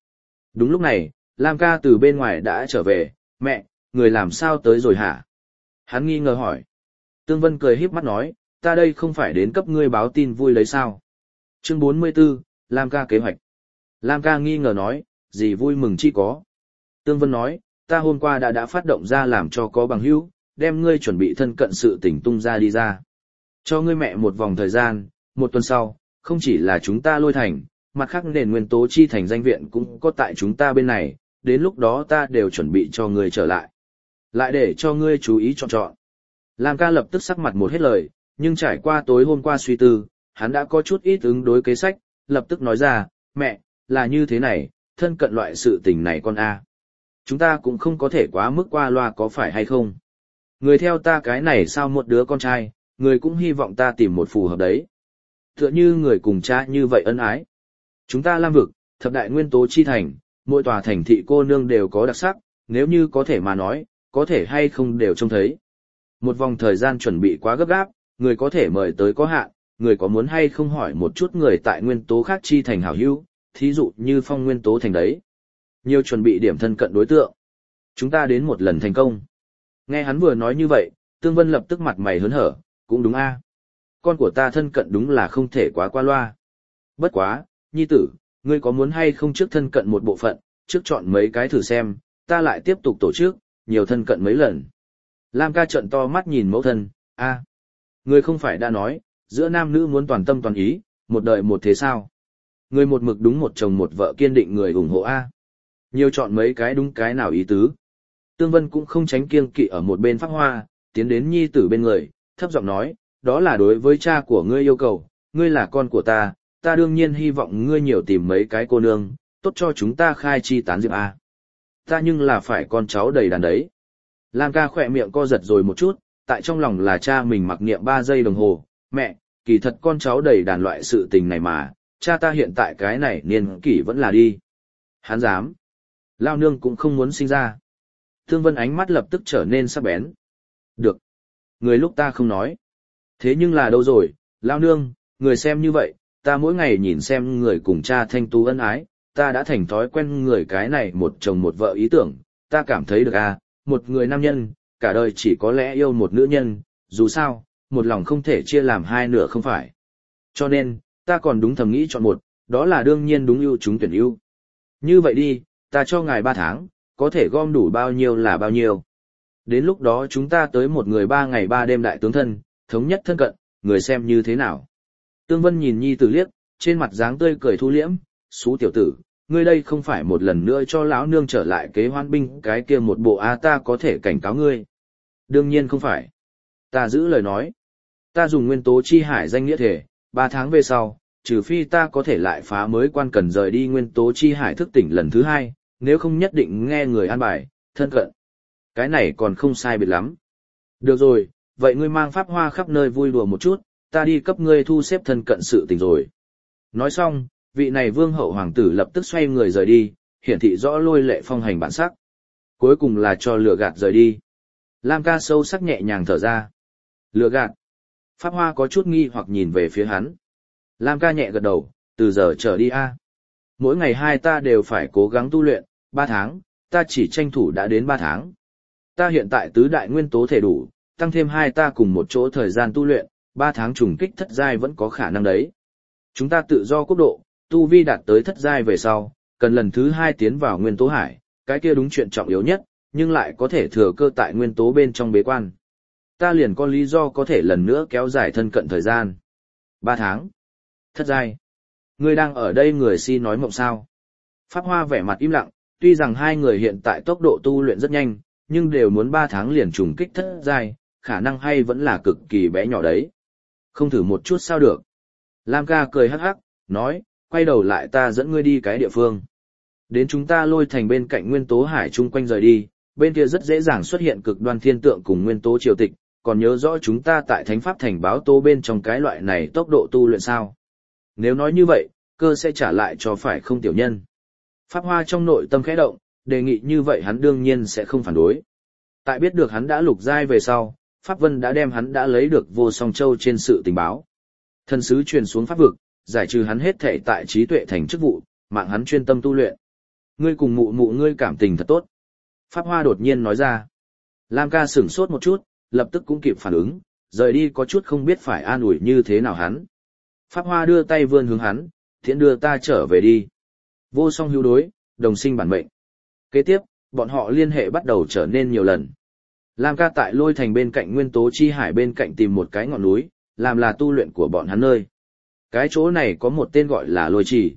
[SPEAKER 1] Đúng lúc này, Lam ca từ bên ngoài đã trở về, mẹ, người làm sao tới rồi hả? Hắn nghi ngờ hỏi. Tương Vân cười híp mắt nói, ta đây không phải đến cấp ngươi báo tin vui lấy sao? Chương 44, Lam ca kế hoạch. Lam ca nghi ngờ nói, gì vui mừng chi có. Tương Vân nói, ta hôm qua đã phát động ra làm cho có bằng hữu, đem ngươi chuẩn bị thân cận sự tình tung ra đi ra. Cho ngươi mẹ một vòng thời gian, một tuần sau, không chỉ là chúng ta Lôi Thành, mặt khác nền nguyên tố chi thành danh viện cũng có tại chúng ta bên này, đến lúc đó ta đều chuẩn bị cho ngươi trở lại. Lại để cho ngươi chú ý chọn. Lam ca lập tức sắc mặt một hết lời, nhưng trải qua tối hôm qua suy tư, hắn đã có chút ít ứng đối kế sách, lập tức nói ra, mẹ, là như thế này, thân cận loại sự tình này con a. Chúng ta cũng không có thể quá mức qua loa có phải hay không. Người theo ta cái này sao một đứa con trai, người cũng hy vọng ta tìm một phù hợp đấy. Tựa như người cùng cha như vậy ân ái. Chúng ta Lam vực, thập đại nguyên tố chi thành, mỗi tòa thành thị cô nương đều có đặc sắc, nếu như có thể mà nói, có thể hay không đều trông thấy. Một vòng thời gian chuẩn bị quá gấp gáp, người có thể mời tới có hạn, người có muốn hay không hỏi một chút người tại nguyên tố khác chi thành hảo hữu, thí dụ như phong nguyên tố thành đấy. Nhiều chuẩn bị điểm thân cận đối tượng. Chúng ta đến một lần thành công. Nghe hắn vừa nói như vậy, Tương Vân lập tức mặt mày hớn hở, cũng đúng a. Con của ta thân cận đúng là không thể quá qua loa. Bất quá, nhi tử, ngươi có muốn hay không trước thân cận một bộ phận, trước chọn mấy cái thử xem, ta lại tiếp tục tổ chức, nhiều thân cận mấy lần. Lam ca trợn to mắt nhìn mẫu thân, a, ngươi không phải đã nói, giữa nam nữ muốn toàn tâm toàn ý, một đời một thế sao? Ngươi một mực đúng một chồng một vợ kiên định người ủng hộ a. Nhiều chọn mấy cái đúng cái nào ý tứ. Tương Vân cũng không tránh kiêng kỵ ở một bên Pháp Hoa, tiến đến nhi tử bên người, thấp giọng nói, đó là đối với cha của ngươi yêu cầu, ngươi là con của ta đương nhiên hy vọng ngươi nhiều tìm mấy cái cô nương, tốt cho chúng ta khai chi tán diệp a. Ta nhưng là phải con cháu đầy đàn đấy. Lam ca khỏe miệng co giật rồi một chút, tại trong lòng là cha mình mặc niệm 3 giây đồng hồ, mẹ, kỳ thật con cháu đầy đàn loại sự tình này mà, cha ta hiện tại cái này niên kỷ vẫn là đi. Hắn dám. Lao nương cũng không muốn sinh ra. Thương Vân ánh mắt lập tức trở nên sắc bén. Được. Người lúc ta không nói. Thế nhưng là đâu rồi, Lao nương, người xem như vậy, ta mỗi ngày nhìn xem người cùng cha thanh tú ân ái, ta đã thành thói quen người cái này một chồng một vợ ý tưởng, ta cảm thấy được à, một người nam nhân, cả đời chỉ có lẽ yêu một nữ nhân, dù sao, một lòng không thể chia làm hai nửa không phải. Cho nên, ta còn đúng thầm nghĩ chọn một, đó là đương nhiên đúng ưu chúng tuyển ưu. Như vậy đi, ta cho ngài 3 tháng, có thể gom đủ bao nhiêu là bao nhiêu. Đến lúc đó chúng ta tới một người 3 ngày 3 đêm đại tướng thân, thống nhất thân cận, người xem như thế nào. Tương Vân nhìn nhi tử liếc, trên mặt dáng tươi cười thu liễm, xú tiểu tử, ngươi đây không phải một lần nữa cho lão nương trở lại kế hoan binh cái kia một bộ a ta có thể cảnh cáo ngươi. Đương nhiên không phải. Ta giữ lời nói. Ta dùng nguyên tố chi hải danh nghĩa thể, 3 tháng về sau, trừ phi ta có thể lại phá mới quan cần rời đi nguyên tố chi hải thức tỉnh lần thứ 2, nếu không nhất định nghe người an bài, thân cận. Cái này còn không sai biệt lắm. Được rồi, vậy ngươi mang Pháp Hoa khắp nơi vui đùa một chút, ta đi cấp ngươi thu xếp thân cận sự tình rồi. Nói xong, vị này vương hậu hoàng tử lập tức xoay người rời đi, hiển thị rõ lôi lệ phong hành bản sắc. Cuối cùng là cho lừa gạt rời đi. Lam ca sâu sắc nhẹ nhàng thở ra. Lừa gạt. Pháp Hoa có chút nghi hoặc nhìn về phía hắn. Lam ca nhẹ gật đầu, từ giờ trở đi a. Mỗi ngày 2 ta đều phải cố gắng tu luyện, 3 tháng, ta chỉ tranh thủ đã đến 3 tháng. Ta hiện tại tứ đại nguyên tố thể đủ, tăng thêm 2 ta cùng một chỗ thời gian tu luyện, 3 tháng trùng kích thất giai vẫn có khả năng đấy. Chúng ta tự do quốc độ, tu vi đạt tới thất giai về sau, cần lần thứ 2 tiến vào nguyên tố hải, cái kia đúng chuyện trọng yếu nhất, nhưng lại có thể thừa cơ tại nguyên tố bên trong bế quan. Ta liền có lý do có thể lần nữa kéo dài thân cận thời gian. 3 tháng. Thất giai. Ngươi đang ở đây người si nói mộng sao. Pháp Hoa vẻ mặt im lặng, tuy rằng hai người hiện tại tốc độ tu luyện rất nhanh, nhưng đều muốn 3 tháng liền trùng kích thất giai, khả năng hay vẫn là cực kỳ bé nhỏ đấy. Không thử một chút sao được. Lam ca cười hắc hắc, nói, quay đầu lại ta dẫn ngươi đi cái địa phương. Đến chúng ta Lôi Thành bên cạnh nguyên tố hải chung quanh rời đi, bên kia rất dễ dàng xuất hiện cực đoan thiên tượng cùng nguyên tố triều tịch, còn nhớ rõ chúng ta tại Thánh Pháp Thành báo tố bên trong cái loại này tốc độ tu luyện sao. Nếu nói như vậy, cơ sẽ trả lại cho phải không tiểu nhân. Pháp Hoa trong nội tâm khẽ động, đề nghị như vậy hắn đương nhiên sẽ không phản đối. Tại biết được hắn đã lục giai về sau, Pháp Vân đã đem hắn đã lấy được Vô Song Châu trên sự tình báo. Thần sứ truyền xuống pháp vực, giải trừ hắn hết thệ tại trí tuệ thành chức vụ, mạng hắn chuyên tâm tu luyện. Ngươi cùng mụ mụ ngươi cảm tình thật tốt. Pháp Hoa đột nhiên nói ra. Lam ca sửng sốt một chút, lập tức cũng kịp phản ứng, rời đi có chút không biết phải an ủi như thế nào hắn. Pháp Hoa đưa tay vươn hướng hắn, thiện đưa ta trở về đi. Vô song hữu đối, đồng sinh bản mệnh. Kế tiếp, bọn họ liên hệ bắt đầu trở nên nhiều lần. Lam ca tại Lôi Thành bên cạnh Nguyên Tố Chi Hải bên cạnh tìm một cái ngọn núi, làm là tu luyện của bọn hắn nơi. Cái chỗ này có một tên gọi là Lôi Trì.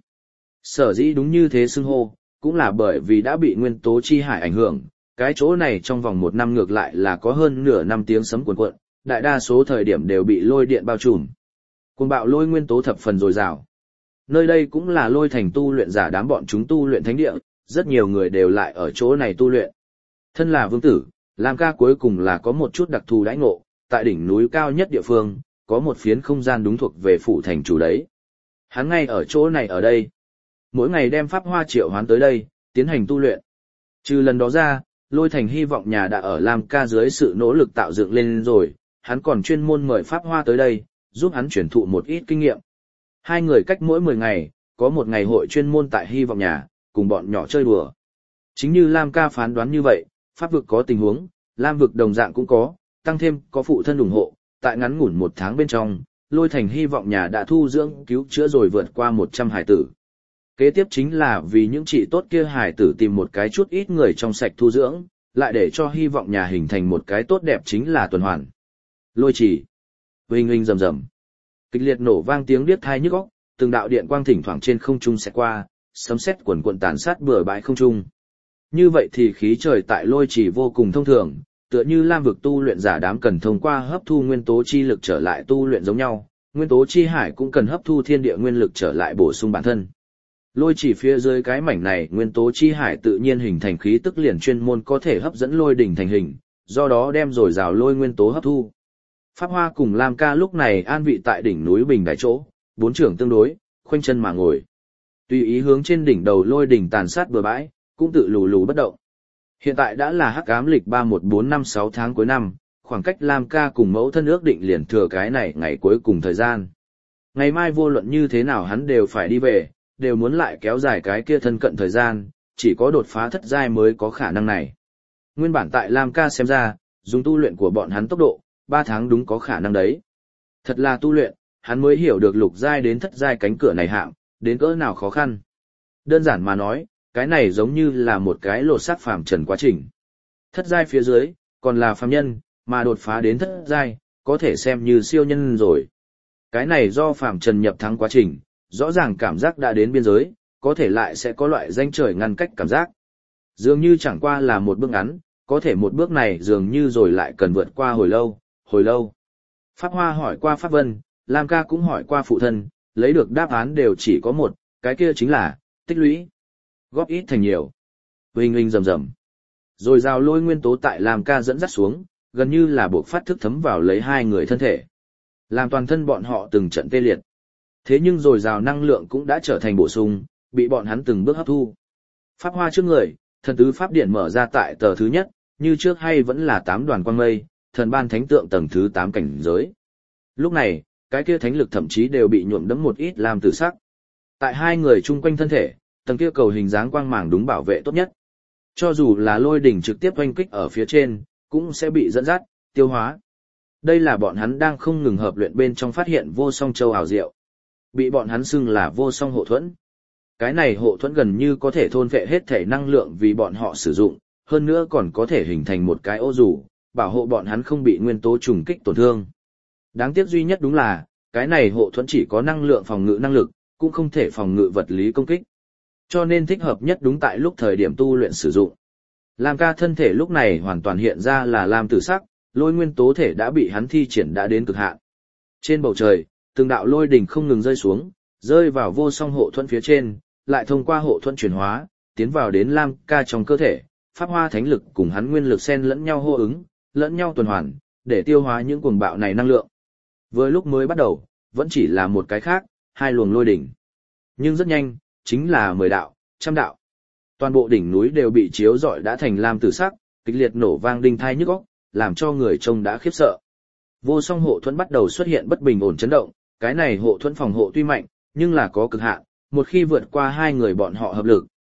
[SPEAKER 1] Sở dĩ đúng như thế xưng hô, cũng là bởi vì đã bị Nguyên Tố Chi Hải ảnh hưởng, cái chỗ này trong vòng 1 năm ngược lại là có hơn nửa năm tiếng sấm cuồn cuộn, đại đa số thời điểm đều bị lôi điện bao trùm. Cuồng bạo lôi nguyên tố thập phần dồi dào. Nơi đây cũng là Lôi Thành tu luyện giả đám bọn chúng tu luyện thánh địa, rất nhiều người đều lại ở chỗ này tu luyện. Thân là vương tử, Lam ca cuối cùng là có một chút đặc thù đãi ngộ, tại đỉnh núi cao nhất địa phương, có một phiến không gian đúng thuộc về phủ thành chủ đấy. Hắn ngay ở chỗ này ở đây. Mỗi ngày đem Pháp Hoa triệu hoán tới đây, tiến hành tu luyện. Trừ lần đó ra, Lôi Thành hy vọng nhà đã ở Lam ca dưới sự nỗ lực tạo dựng lên rồi, hắn còn chuyên môn mời Pháp Hoa tới đây, giúp hắn truyền thụ một ít kinh nghiệm. Hai người cách mỗi 10 ngày, có một ngày hội chuyên môn tại hy vọng nhà, cùng bọn nhỏ chơi đùa. Chính như Lam ca phán đoán như vậy, Pháp vực có tình huống, Lam vực đồng dạng cũng có, tăng thêm có phụ thân ủng hộ, tại ngắn ngủn 1 tháng bên trong, Lôi Thành hy vọng nhà đã thu dưỡng cứu chữa rồi vượt qua 100 hải tử. Kế tiếp chính là vì những chị tốt kia hải tử tìm một cái chút ít người trong sạch thu dưỡng, lại để cho hy vọng nhà hình thành một cái tốt đẹp chính là tuần hoàn. Lôi Trì. Huỳnh huỳnh rầm rầm. Kịch liệt nổ vang tiếng điếc tai nhức óc, từng đạo điện quang thỉnh thoảng trên không trung sẽ qua, sấm sét quần quần tàn sát bừa bãi không trung. Như vậy thì khí trời tại Lôi Trì vô cùng thông thường, tựa như Lam vực tu luyện giả đám cần thông qua hấp thu nguyên tố chi lực trở lại tu luyện giống nhau, nguyên tố chi hải cũng cần hấp thu thiên địa nguyên lực trở lại bổ sung bản thân. Lôi Trì phía dưới cái mảnh này nguyên tố chi hải tự nhiên hình thành khí tức liền chuyên môn có thể hấp dẫn lôi đỉnh thành hình, do đó đem dồi dào lôi nguyên tố hấp thu. Pháp Hoa cùng Lam ca lúc này an vị tại đỉnh núi bình đài chỗ, 4 trưởng tương đối, khoanh chân mà ngồi. Tùy ý hướng trên đỉnh đầu lôi đỉnh tàn sát bừa bãi, cũng tự lù lù bất động. Hiện tại đã là hắc ám lịch 31456 tháng cuối năm, khoảng cách Lam ca cùng mẫu thân ước định liền thừa cái này ngày cuối cùng thời gian. Ngày mai vô luận như thế nào hắn đều phải đi về, đều muốn lại kéo dài cái kia thân cận thời gian, chỉ có đột phá thất giai mới có khả năng này. Nguyên bản tại Lam ca xem ra, dùng tu luyện của bọn hắn tốc độ, 3 tháng đúng có khả năng đấy. Thật là tu luyện, hắn mới hiểu được lục giai đến thất giai cánh cửa này hạng, đến cỡ nào khó khăn. Đơn giản mà nói, cái này giống như là một cái lột xác phàm trần quá trình. Thất giai phía dưới, còn là phàm nhân, mà đột phá đến thất giai, có thể xem như siêu nhân rồi. Cái này do phàm trần nhập thắng quá trình, rõ ràng cảm giác đã đến biên giới, có thể lại sẽ có loại danh trời ngăn cách cảm giác. Dường như chẳng qua là một bước ngắn, có thể một bước này dường như rồi lại cần vượt qua hồi lâu, hồi lâu. Pháp Hoa hỏi qua Pháp Vân, Lam ca cũng hỏi qua phụ thân, lấy được đáp án đều chỉ có một, cái kia chính là, tích lũy. Góp ít thành nhiều. Huỳnh huỳnh rầm rầm. Rồi rào lôi nguyên tố tại Lam ca dẫn dắt xuống, gần như là buộc phát thức thấm vào lấy hai người thân thể. Làm toàn thân bọn họ từng trận tê liệt. Thế nhưng rồi rào năng lượng cũng đã trở thành bổ sung, bị bọn hắn từng bước hấp thu. Pháp Hoa trước người, thần tứ pháp điện mở ra tại tờ thứ nhất, như trước hay vẫn là 8 đoàn quang mây, thần ban thánh tượng tầng thứ 8 cảnh giới. Lúc này, cái kia thánh lực thậm chí đều bị nhuộm đẫm một ít lam tử sắc. Tại hai người chung quanh thân thể, tầng kia cầu hình dáng quang màng đúng bảo vệ tốt nhất. Cho dù là lôi đỉnh trực tiếp oanh kích ở phía trên, cũng sẽ bị dẫn dắt, tiêu hóa. Đây là bọn hắn đang không ngừng hợp luyện bên trong phát hiện vô song châu ảo diệu. Bị bọn hắn xưng là vô song hộ thuẫn. Cái này hộ thuẫn gần như có thể thôn phệ hết thể năng lượng vì bọn họ sử dụng, hơn nữa còn có thể hình thành một cái ô dù, bảo hộ bọn hắn không bị nguyên tố trùng kích tổn thương. Đáng tiếc duy nhất đúng là, cái này hộ thuẫn chỉ có năng lượng phòng ngự năng lực, cũng không thể phòng ngự vật lý công kích. Cho nên thích hợp nhất đúng tại lúc thời điểm tu luyện sử dụng. Lam ca thân thể lúc này hoàn toàn hiện ra là lam tử sắc, lôi nguyên tố thể đã bị hắn thi triển đã đến cực hạn. Trên bầu trời, từng đạo lôi đỉnh không ngừng rơi xuống, rơi vào vô song hộ thuẫn phía trên, lại thông qua hộ thuẫn chuyển hóa, tiến vào đến Lam ca trong cơ thể, pháp hoa thánh lực cùng hắn nguyên lực xen lẫn nhau hô ứng, lẫn nhau tuần hoàn, để tiêu hóa những cuồng bạo này năng lượng. Vừa lúc mới bắt đầu, vẫn chỉ là một cái khác, hai luồng lôi đỉnh. Nhưng rất nhanh, chính là 10 đạo, trăm đạo. Toàn bộ đỉnh núi đều bị chiếu rọi đã thành lam tử sắc, kịch liệt nổ vang đinh thai nhức óc, làm cho người trông đã khiếp sợ. Vô song hộ thuẫn bắt đầu xuất hiện bất bình ổn chấn động, cái này hộ thuẫn phòng hộ tuy mạnh, nhưng là có cực hạn, một khi vượt qua hai người bọn họ hợp lực,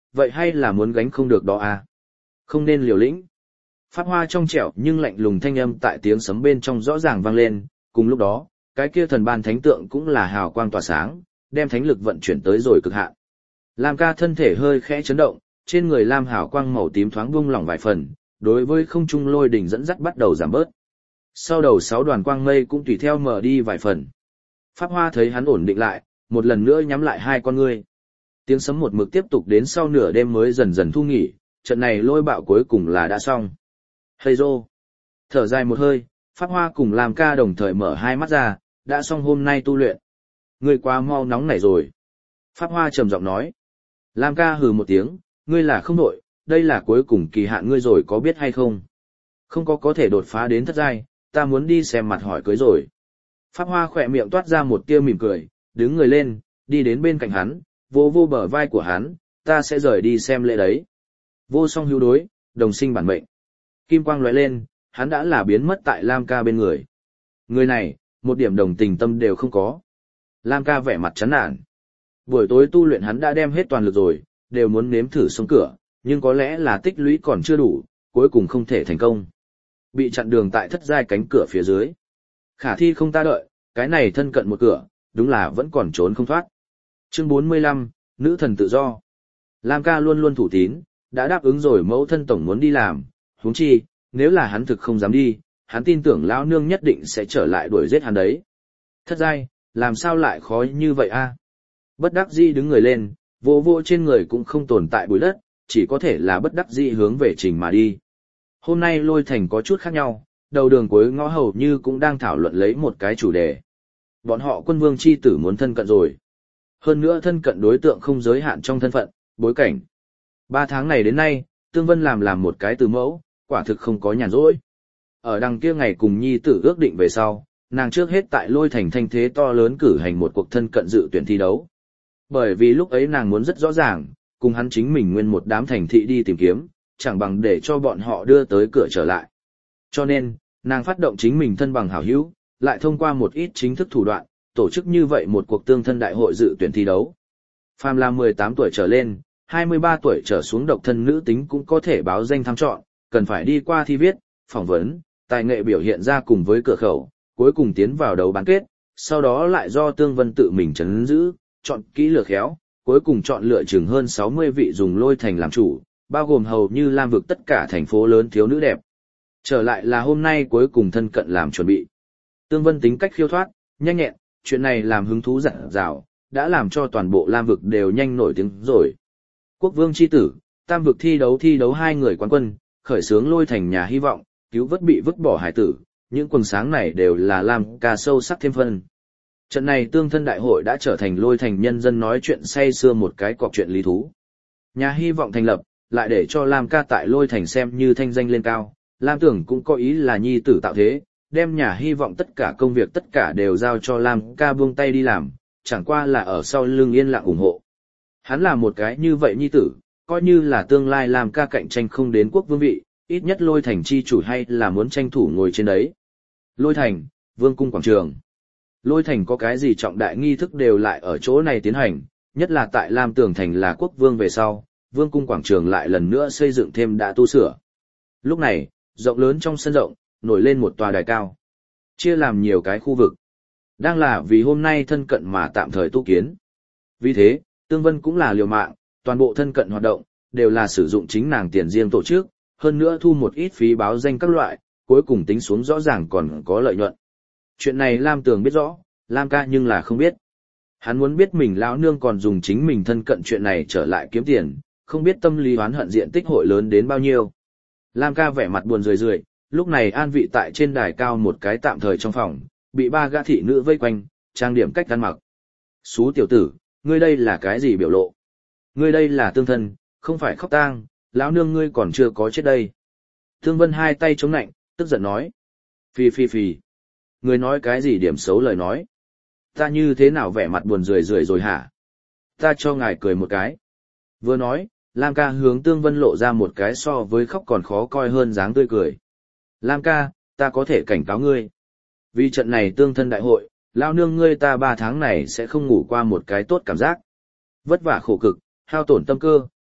[SPEAKER 1] vậy hay là muốn gánh không được đó à? Không nên liều lĩnh. Pháp Hoa trong trẻo nhưng lạnh lùng thanh âm tại tiếng sấm bên trong rõ ràng vang lên, cùng lúc đó, cái kia thần ban thánh tượng cũng là hào quang tỏa sáng, đem thánh lực vận chuyển tới rồi cực hạn. Lam ca thân thể hơi khẽ chấn động, trên người lam hào quang màu tím thoáng buông lỏng vài phần, đối với không trung lôi đỉnh dẫn dắt bắt đầu giảm bớt. Sau đầu 6 đoàn quang mây cũng tùy theo mở đi vài phần. Pháp Hoa thấy hắn ổn định lại, một lần nữa nhắm lại hai con ngươi. Tiếng sấm một mực tiếp tục đến sau nửa đêm mới dần dần thu nghỉ, trận này lôi bạo cuối cùng là đã xong. Hây rô. Thở dài một hơi, Pháp Hoa cùng Lam ca đồng thời mở hai mắt ra, đã xong hôm nay tu luyện. Ngươi quá mau nóng nảy rồi. Pháp Hoa trầm giọng nói. Lam ca hừ một tiếng, ngươi là không đội, đây là cuối cùng kỳ hạn ngươi rồi có biết hay không? Không có thể đột phá đến thất giai, ta muốn đi xem mặt hỏi cưới rồi. Pháp Hoa khỏe miệng toát ra một tia mỉm cười, đứng người lên, đi đến bên cạnh hắn, vô vô bờ vai của hắn, ta sẽ rời đi xem lễ đấy. Vô song hữu đối, đồng sinh bản mệnh. Kim quang lóe lên, hắn đã là biến mất tại Lam ca bên người. Người này, một điểm đồng tình tâm đều không có. Lam ca vẻ mặt chán nản. Buổi tối tu luyện hắn đã đem hết toàn lực rồi, đều muốn nếm thử sống cửa, nhưng có lẽ là tích lũy còn chưa đủ, cuối cùng không thể thành công. Bị chặn đường tại thất giai cánh cửa phía dưới. Khả thi không ta đợi, cái này thân cận một cửa, đúng là vẫn còn trốn không thoát. Chương 45, Nữ thần tự do. Lam ca luôn luôn thủ tín, đã đáp ứng rồi mẫu thân tổng muốn đi làm, huống chi, nếu là hắn thực không dám đi, hắn tin tưởng lão nương nhất định sẽ trở lại đuổi giết hắn đấy. Thất giai, làm sao lại khó như vậy a? Bất đắc dĩ đứng người lên, vô vô trên người cũng không tồn tại bụi đất, chỉ có thể là bất đắc dĩ hướng về trình mà đi. Hôm nay Lôi Thành có chút khác nhau, đầu đường cuối ngõ hầu như cũng đang thảo luận lấy một cái chủ đề. Bọn họ quân vương chi tử muốn thân cận rồi. Hơn nữa thân cận đối tượng không giới hạn trong thân phận, bối cảnh. 3 tháng này đến nay, Tương Vân làm một cái từ mẫu, quả thực không có nhàn rỗi. Ở đằng kia ngày cùng nhi tử ước định về sau, nàng trước hết tại Lôi Thành thanh thế to lớn cử hành một cuộc thân cận dự tuyển thi đấu. Bởi vì lúc ấy nàng muốn rất rõ ràng, cùng hắn chính mình nguyên một đám thành thị đi tìm kiếm, chẳng bằng để cho bọn họ đưa tới cửa trở lại. Cho nên, nàng phát động chính mình thân bằng hảo hữu, lại thông qua một ít chính thức thủ đoạn, tổ chức như vậy một cuộc tương thân đại hội dự tuyển thi đấu. Phàm là 18 tuổi trở lên, 23 tuổi trở xuống độc thân nữ tính cũng có thể báo danh tham chọn, cần phải đi qua thi viết, phỏng vấn, tài nghệ biểu hiện ra cùng với cửa khẩu, cuối cùng tiến vào đấu bán kết, sau đó lại do Tương Vân tự mình chấn giữ, chọn kỹ lược khéo, cuối cùng chọn lựa chừng hơn 60 vị dùng Lôi Thành làm chủ, bao gồm hầu như Lam vực tất cả thành phố lớn thiếu nữ đẹp. Trở lại là hôm nay cuối cùng thân cận làm chuẩn bị. Tương Vân tính cách khiêu thoát, nhanh nhẹn, chuyện này làm hứng thú dặn dào, đã làm cho toàn bộ Lam vực đều nhanh nổi tiếng rồi. Quốc vương chi tử, tam vực thi đấu 2 người quán quân, khởi xướng Lôi Thành nhà hy vọng, cứu vớt bị vứt bỏ hải tử, những quần sáng này đều là Lam ca sâu sắc thêm phân. Trận này tương thân đại hội đã trở thành Lôi Thành nhân dân nói chuyện say sưa một cái cọc chuyện lý thú. Nhà hy vọng thành lập, lại để cho Lam ca tại Lôi Thành xem như thanh danh lên cao, Lam tưởng cũng có ý là nhi tử tạo thế, đem nhà hy vọng tất cả công việc tất cả đều giao cho Lam ca buông tay đi làm, chẳng qua là ở sau lưng yên lặng ủng hộ. Hắn là một cái như vậy nhi tử, coi như là tương lai Lam ca cạnh tranh không đến quốc vương vị, ít nhất Lôi Thành chi chủ hay là muốn tranh thủ ngồi trên đấy. Lôi Thành, vương cung quảng trường. Lôi Thành có cái gì trọng đại nghi thức đều lại ở chỗ này tiến hành, nhất là tại Lam Tường Thành là quốc vương về sau, vương cung quảng trường lại lần nữa xây dựng thêm đã tu sửa. Lúc này, rộng lớn trong sân rộng, nổi lên một tòa đài cao. Chia làm nhiều cái khu vực. Đang là vì hôm nay thân cận mà tạm thời tu kiến. Vì thế, Tương Vân cũng là liều mạng, toàn bộ thân cận hoạt động, đều là sử dụng chính nàng tiền riêng tổ chức, hơn nữa thu một ít phí báo danh các loại, cuối cùng tính xuống rõ ràng còn có lợi nhuận. Chuyện này Lam Tường biết rõ, Lam ca nhưng là không biết. Hắn muốn biết mình lão nương còn dùng chính mình thân cận chuyện này trở lại kiếm tiền, không biết tâm lý oán hận diện tích hội lớn đến bao nhiêu. Lam ca vẻ mặt buồn rười rượi, lúc này an vị tại trên đài cao một cái tạm thời trong phòng, bị 3 gã thị nữ vây quanh, trang điểm cách ăn mặc. Xú tiểu tử, ngươi đây là cái gì biểu lộ? Ngươi đây là tương thân, không phải khóc tang, lão nương ngươi còn chưa có chết đây. Thương Vân hai tay chống nạnh, tức giận nói. Phì phì phì. Ngươi nói cái gì điểm xấu lời nói? Ta như thế nào vẻ mặt buồn rười rượi rồi hả? Ta cho ngài cười một cái. Vừa nói, Lam ca hướng Tương Vân lộ ra một cái so với khóc còn khó coi hơn dáng tươi cười. Lam ca, ta có thể cảnh cáo ngươi. Vì trận này tương thân đại hội, lao nương ngươi ta 3 tháng này sẽ không ngủ qua một cái tốt cảm giác. Vất vả khổ cực, hao tổn tâm cơ,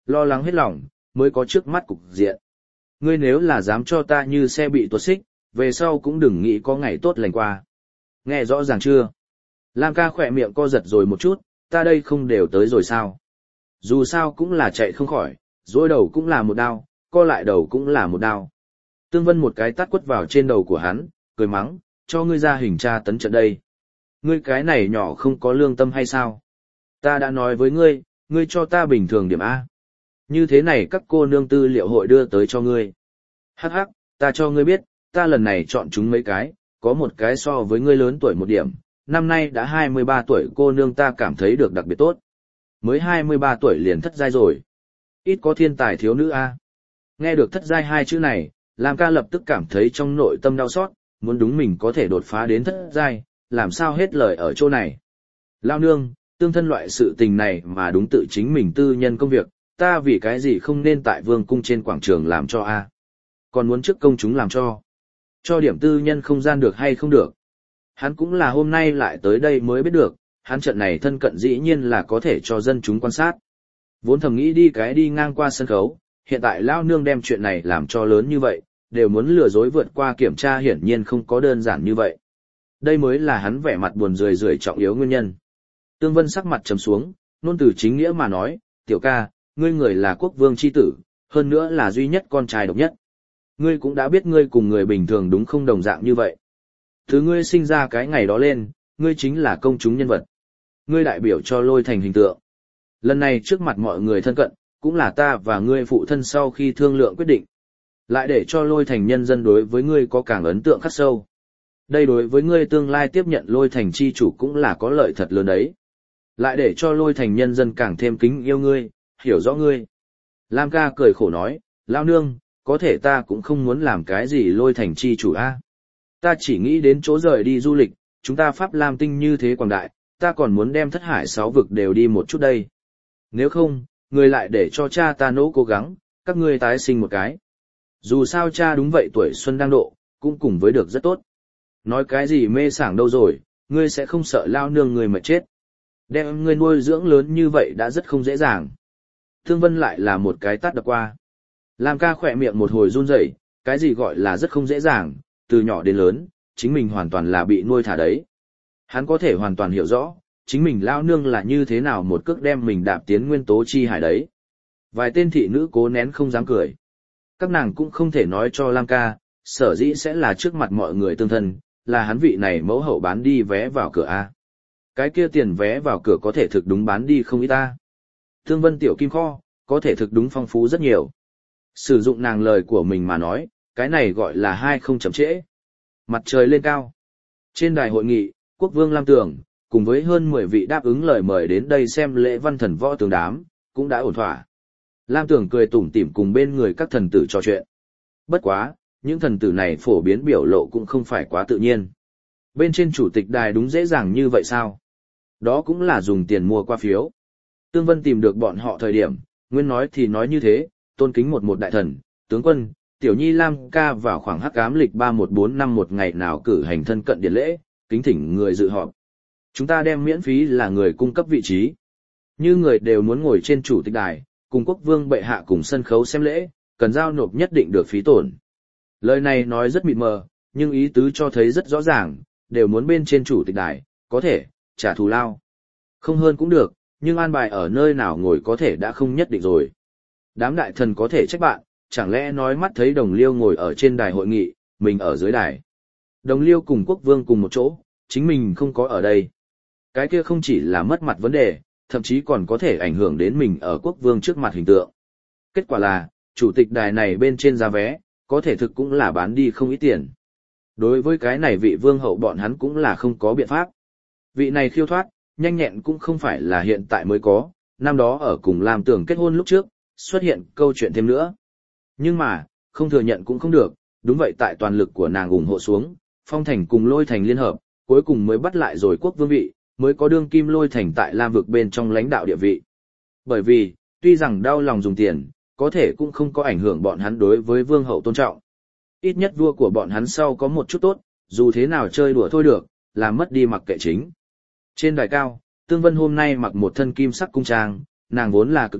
[SPEAKER 1] lo lắng hết lòng, mới có trước mắt cục diện. Ngươi nếu là dám cho ta như xe bị tuột xích, về sau cũng đừng nghĩ có ngày tốt lành qua. Nghe rõ ràng chưa? Lam ca khỏe miệng co giật rồi một chút, ta đây không đều tới rồi sao? Dù sao cũng là chạy không khỏi, dối đầu cũng là một đao, co lại đầu cũng là một đao. Tương Vân một cái tát quất vào trên đầu của hắn, cười mắng, cho ngươi ra hình tra tấn trận đây. Ngươi cái này nhỏ không có lương tâm hay sao? Ta đã nói với ngươi, ngươi cho ta bình thường điểm A. Như thế này các cô nương tư liệu hội đưa tới cho ngươi. Hắc hắc, ta cho ngươi biết, ta lần này chọn chúng mấy cái, có một cái so với ngươi lớn tuổi một điểm, năm nay đã 23 tuổi cô nương ta cảm thấy được đặc biệt tốt. Mới 23 tuổi liền thất giai rồi. Ít có thiên tài thiếu nữ A. Nghe được thất giai hai chữ này, Lam ca lập tức cảm thấy trong nội tâm đau xót, muốn đúng mình có thể đột phá đến thất giai, làm sao hết lời ở chỗ này. Lao nương, tương thân loại sự tình này mà đúng tự chính mình tư nhân công việc, ta vì cái gì không nên tại vương cung trên quảng trường làm cho A. Còn muốn trước công chúng làm cho. Cho điểm tư nhân không gian được hay không được. Hắn cũng là hôm nay lại tới đây mới biết được, hắn trận này thân cận dĩ nhiên là có thể cho dân chúng quan sát. Vốn thầm nghĩ đi ngang qua sân khấu, hiện tại Lao nương đem chuyện này làm cho lớn như vậy, đều muốn lừa dối vượt qua kiểm tra hiển nhiên không có đơn giản như vậy. Đây mới là hắn vẻ mặt buồn rười rượi trọng yếu nguyên nhân. Tương Vân sắc mặt trầm xuống, nôn từ chính nghĩa mà nói, tiểu ca, ngươi người là quốc vương chi tử, hơn nữa là duy nhất con trai độc nhất. Ngươi cũng đã biết ngươi cùng người bình thường đúng không đồng dạng như vậy. Từ ngươi sinh ra cái ngày đó lên, ngươi chính là công chúng nhân vật. Ngươi đại biểu cho Lôi Thành hình tượng. Lần này trước mặt mọi người thân cận, cũng là ta và ngươi phụ thân sau khi thương lượng quyết định. Lại để cho Lôi Thành nhân dân đối với ngươi có càng ấn tượng khắc sâu. Đây đối với ngươi tương lai tiếp nhận Lôi Thành chi chủ cũng là có lợi thật lớn đấy. Lại để cho Lôi Thành nhân dân càng thêm kính yêu ngươi, hiểu rõ ngươi. Lam ca cười khổ nói, Lao nương, có thể ta cũng không muốn làm cái gì Lôi Thành chi chủ a. Ta chỉ nghĩ đến chỗ rời đi du lịch, chúng ta Pháp Lam tinh như thế quảng đại, ta còn muốn đem thất hải 6 vực đều đi một chút đây. Nếu không, người lại để cho cha ta nỗ cố gắng, các ngươi tái sinh một cái. Dù sao cha đúng vậy tuổi xuân đang độ, cũng cùng với được rất tốt. Nói cái gì mê sảng đâu rồi, ngươi sẽ không sợ Lao nương người mà chết. Đem ngươi nuôi dưỡng lớn như vậy đã rất không dễ dàng. Thương Vân lại là một cái tát đập qua. Lam ca khỏe miệng một hồi run rẩy, cái gì gọi là rất không dễ dàng, từ nhỏ đến lớn, chính mình hoàn toàn là bị nuôi thả đấy. Hắn có thể hoàn toàn hiểu rõ, chính mình Lao nương là như thế nào một cước đem mình đạp tiến nguyên tố chi hải đấy. Vài tên thị nữ cố nén không dám cười. Các nàng cũng không thể nói cho Lam ca, sở dĩ sẽ là trước mặt mọi người tương thân, là hắn vị này mẫu hậu bán đi vé vào cửa A. Cái kia tiền vé vào cửa có thể thực đúng bán đi không ít ta. Thương Vân tiểu kim kho, có thể thực đúng phong phú rất nhiều. Sử dụng nàng lời của mình mà nói, cái này gọi là hai không chậm trễ. Mặt trời lên cao. Trên đài hội nghị, quốc vương Lam Tường, cùng với hơn 10 vị đáp ứng lời mời đến đây xem lễ văn thần võ tướng đám, cũng đã ổn thỏa. Lam Tường cười tủm tỉm cùng bên người các thần tử trò chuyện. Bất quá, những thần tử này phổ biến biểu lộ cũng không phải quá tự nhiên. Bên trên chủ tịch đài đúng dễ dàng như vậy sao? Đó cũng là dùng tiền mua qua phiếu. Tương Vân tìm được bọn họ thời điểm, nguyên nói thì nói như thế, tôn kính một đại thần, tướng quân, tiểu nhi Lam ca vào khoảng hắc ám lịch 314 một ngày nào cử hành thân cận điện lễ, kính thỉnh người dự họp. Chúng ta đem miễn phí là người cung cấp vị trí. Như người đều muốn ngồi trên chủ tịch đài, cùng quốc vương bệ hạ cùng sân khấu xem lễ, cần giao nộp nhất định được phí tổn. Lời này nói rất mịt mờ, nhưng ý tứ cho thấy rất rõ ràng, đều muốn bên trên chủ tịch đài, có thể, trả thù lao. Không hơn cũng được, nhưng an bài ở nơi nào ngồi có thể đã không nhất định rồi. Đám đại thần có thể trách bạn, chẳng lẽ nói mắt thấy Đồng Liêu ngồi ở trên đài hội nghị, mình ở dưới đài. Đồng Liêu cùng quốc vương cùng một chỗ, chính mình không có ở đây. Cái kia không chỉ là mất mặt vấn đề, thậm chí còn có thể ảnh hưởng đến mình ở quốc vương trước mặt hình tượng. Kết quả là, chủ tịch đài này bên trên giá vé, có thể thực cũng là bán đi không ít tiền. Đối với cái này vị vương hậu bọn hắn cũng là không có biện pháp. Vị này khiêu thoát, nhanh nhẹn cũng không phải là hiện tại mới có, năm đó ở cùng Lam Tường kết hôn lúc trước, xuất hiện câu chuyện thêm nữa. Nhưng mà, không thừa nhận cũng không được, đúng vậy tại toàn lực của nàng ủng hộ xuống, Phong Thành cùng Lôi Thành liên hợp, cuối cùng mới bắt lại rồi quốc vương vị, mới có đương kim Lôi Thành tại Lam vực bên trong lãnh đạo địa vị. Bởi vì, tuy rằng đau lòng dùng tiền, có thể cũng không có ảnh hưởng bọn hắn đối với vương hậu tôn trọng. Ít nhất vua của bọn hắn sau có một chút tốt, dù thế nào chơi đùa thôi được, làm mất đi mặc kệ chính. Trên đài cao, Tương Vân hôm nay mặc một thân kim sắc cung trang, nàng vốn là cực đẹp,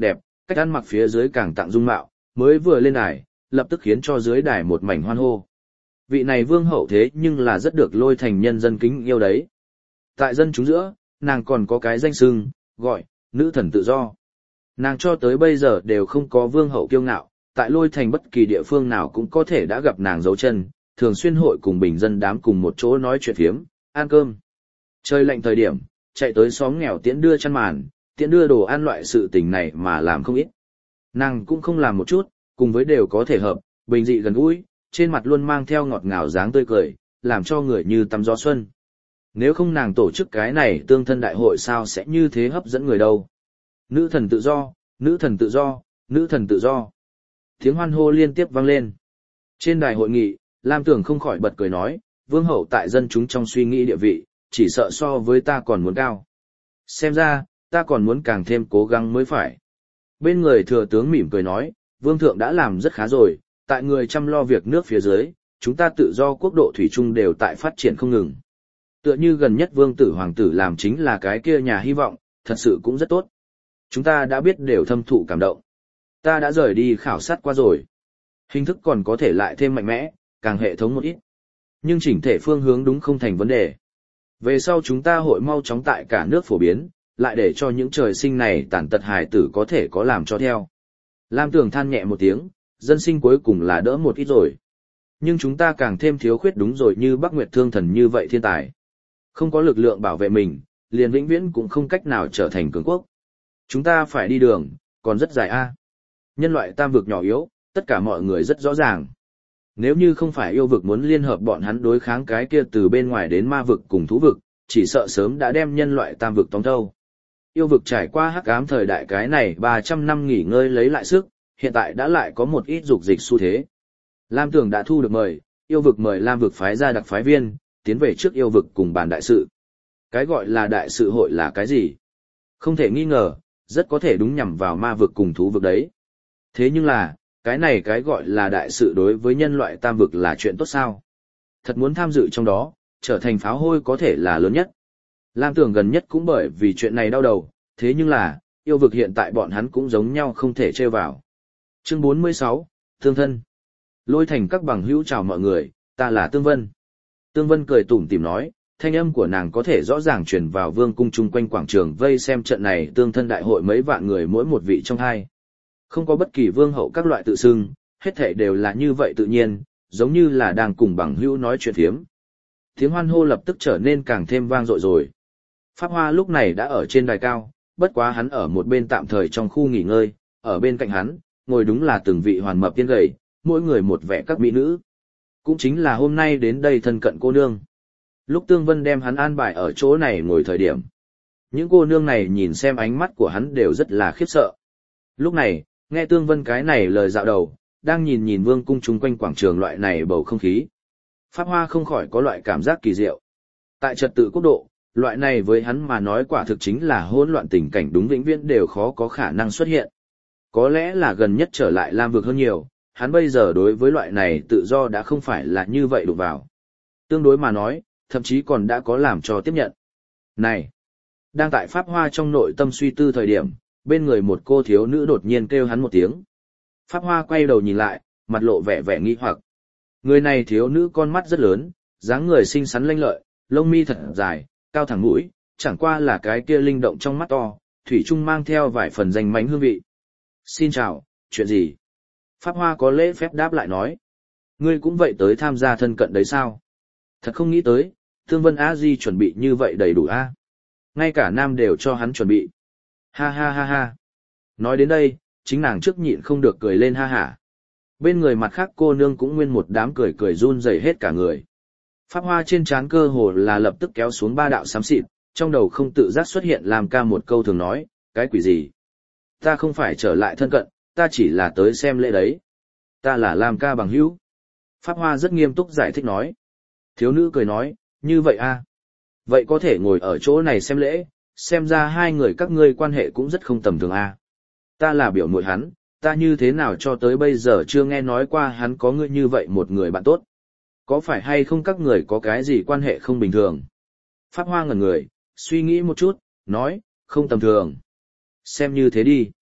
[SPEAKER 1] cách ăn mặc phía dưới càng tặng dung mạo, mới vừa lên đài, lập tức khiến cho dưới đài một mảnh hoan hô. Vị này vương hậu thế nhưng là rất được Lôi Thành nhân dân kính yêu đấy. Tại dân chúng giữa, nàng còn có cái danh xưng, gọi, nữ thần tự do. Nàng cho tới bây giờ đều không có vương hậu kiêu ngạo, tại Lôi Thành bất kỳ địa phương nào cũng có thể đã gặp nàng dấu chân, thường xuyên hội cùng bình dân đám cùng một chỗ nói chuyện phiếm, ăn cơm. Trời lạnh thời điểm, chạy tới xóm nghèo tiễn đưa chăn màn, tiễn đưa đồ ăn loại sự tình này mà làm không ít. Nàng cũng không làm một chút, cùng với đều có thể hợp, bình dị gần gũi, trên mặt luôn mang theo ngọt ngào dáng tươi cười, làm cho người như tắm gió xuân. Nếu không nàng tổ chức cái này tương thân đại hội sao sẽ như thế hấp dẫn người đâu. Nữ thần tự do, nữ thần tự do, nữ thần tự do. Tiếng hoan hô liên tiếp vang lên. Trên đài hội nghị, Lam Tưởng không khỏi bật cười nói, vương hậu tại dân chúng trong suy nghĩ địa vị, chỉ sợ so với ta còn muốn cao. Xem ra, ta còn muốn càng thêm cố gắng mới phải. Bên người thừa tướng mỉm cười nói, vương thượng đã làm rất khá rồi, tại người chăm lo việc nước phía dưới, chúng ta tự do quốc độ thủy chung đều tại phát triển không ngừng. Tựa như gần nhất vương tử hoàng tử làm chính là cái kia nhà hy vọng, thật sự cũng rất tốt. Chúng ta đã biết đều thâm thụ cảm động. Ta đã rời đi khảo sát qua rồi. Hình thức còn có thể lại thêm mạnh mẽ, càng hệ thống một ít. Nhưng chỉnh thể phương hướng đúng không thành vấn đề. Về sau chúng ta hội mau chóng tại cả nước phổ biến, lại để cho những trời sinh này tàn tật hài tử có thể có làm cho theo. Lam Tưởng than nhẹ một tiếng, dân sinh cuối cùng là đỡ một ít rồi. Nhưng chúng ta càng thêm thiếu khuyết đúng rồi như Bắc Nguyệt Thương Thần như vậy thiên tài. Không có lực lượng bảo vệ mình, liền vĩnh viễn cũng không cách nào trở thành cường quốc. Chúng ta phải đi đường, còn rất dài a. Nhân loại tam vực nhỏ yếu, tất cả mọi người rất rõ ràng. Nếu như không phải yêu vực muốn liên hợp bọn hắn đối kháng cái kia từ bên ngoài đến ma vực cùng thú vực, chỉ sợ sớm đã đem nhân loại tam vực tóm thâu. Yêu vực trải qua hắc ám thời đại cái này 300 năm nghỉ ngơi lấy lại sức, hiện tại đã lại có một ít dục dịch xu thế. Lam Tưởng đã thu được mời, yêu vực mời Lam vực phái ra đặc phái viên, tiến về trước yêu vực cùng bàn đại sự. Cái gọi là đại sự hội là cái gì? Không thể nghi ngờ, rất có thể đúng nhằm vào ma vực cùng thú vực đấy. Thế nhưng là, cái này cái gọi là đại sự đối với nhân loại tam vực là chuyện tốt sao? Thật muốn tham dự trong đó, trở thành pháo hôi có thể là lớn nhất. Lam Tưởng gần nhất cũng bởi vì chuyện này đau đầu, thế nhưng là, yêu vực hiện tại bọn hắn cũng giống nhau không thể trêu vào. Chương 46, Tương thân. Lôi Thành các bằng hữu chào mọi người, ta là Tương Vân. Tương Vân cười tủm tỉm nói, thanh âm của nàng có thể rõ ràng truyền vào vương cung chung quanh quảng trường vây xem trận này tương thân đại hội mấy vạn người mỗi một vị trong hai. Không có bất kỳ vương hậu các loại tự xưng, hết thảy đều là như vậy tự nhiên, giống như là đang cùng bằng hữu nói chuyện thiếm. Tiếng hoan hô lập tức trở nên càng thêm vang dội rồi. Pháp Hoa lúc này đã ở trên đài cao, bất quá hắn ở một bên tạm thời trong khu nghỉ ngơi, ở bên cạnh hắn, ngồi đúng là từng vị hoàn mập tiên gầy, mỗi người một vẻ các mỹ nữ. Cũng chính là hôm nay đến đây thân cận cô nương. Lúc Tương Vân đem hắn an bài ở chỗ này ngồi thời điểm. Những cô nương này nhìn xem ánh mắt của hắn đều rất là khiếp sợ. Lúc này, nghe Tương Vân cái này lời dạo đầu, đang nhìn nhìn vương cung chung quanh quảng trường loại này bầu không khí. Pháp Hoa không khỏi có loại cảm giác kỳ diệu. Tại trật tự quốc độ, loại này với hắn mà nói quả thực chính là hỗn loạn tình cảnh đúng vĩnh viễn đều khó có khả năng xuất hiện. Có lẽ là gần nhất trở lại Lam vực hơn nhiều, hắn bây giờ đối với loại này tự do đã không phải là như vậy đụng vào. Tương đối mà nói, thậm chí còn đã có làm cho tiếp nhận. Này! Đang tại Pháp Hoa trong nội tâm suy tư thời điểm, bên người một cô thiếu nữ đột nhiên kêu hắn một tiếng. Pháp Hoa quay đầu nhìn lại, mặt lộ vẻ vẻ nghi hoặc. Người này thiếu nữ con mắt rất lớn, dáng người xinh xắn lanh lợi, lông mi thật dài, cao thẳng mũi, chẳng qua là cái kia linh động trong mắt to, thủy chung mang theo vài phần danh mánh hương vị. Xin chào, chuyện gì? Pháp Hoa có lễ phép đáp lại nói. Ngươi cũng vậy tới tham gia thân cận đấy sao? Thật không nghĩ tới, Tương Vân A Di chuẩn bị như vậy đầy đủ a. Ngay cả nam đều cho hắn chuẩn bị. Ha ha ha ha. Nói đến đây, chính nàng trước nhịn không được cười lên ha hả. Bên người mặt khác cô nương cũng nguyên một đám cười cười run rẩy hết cả người. Pháp Hoa trên trán cơ hồ là lập tức kéo xuống ba đạo xám xịt, trong đầu không tự giác xuất hiện làm ca một câu thường nói, cái quỷ gì? Ta không phải trở lại thân cận, ta chỉ là tới xem lễ đấy. Ta là Lam ca bằng hữu. Pháp Hoa rất nghiêm túc giải thích nói. Thiếu nữ cười nói, như vậy a? Vậy có thể ngồi ở chỗ này xem lễ, xem ra hai người các ngươi quan hệ cũng rất không tầm thường a. Ta là biểu muội hắn, ta như thế nào cho tới bây giờ chưa nghe nói qua hắn có ngươi như vậy một người bạn tốt. Có phải hay không các người có cái gì quan hệ không bình thường? Pháp Hoa ngẩn người, suy nghĩ một chút, nói, không tầm thường. Xem như thế đi.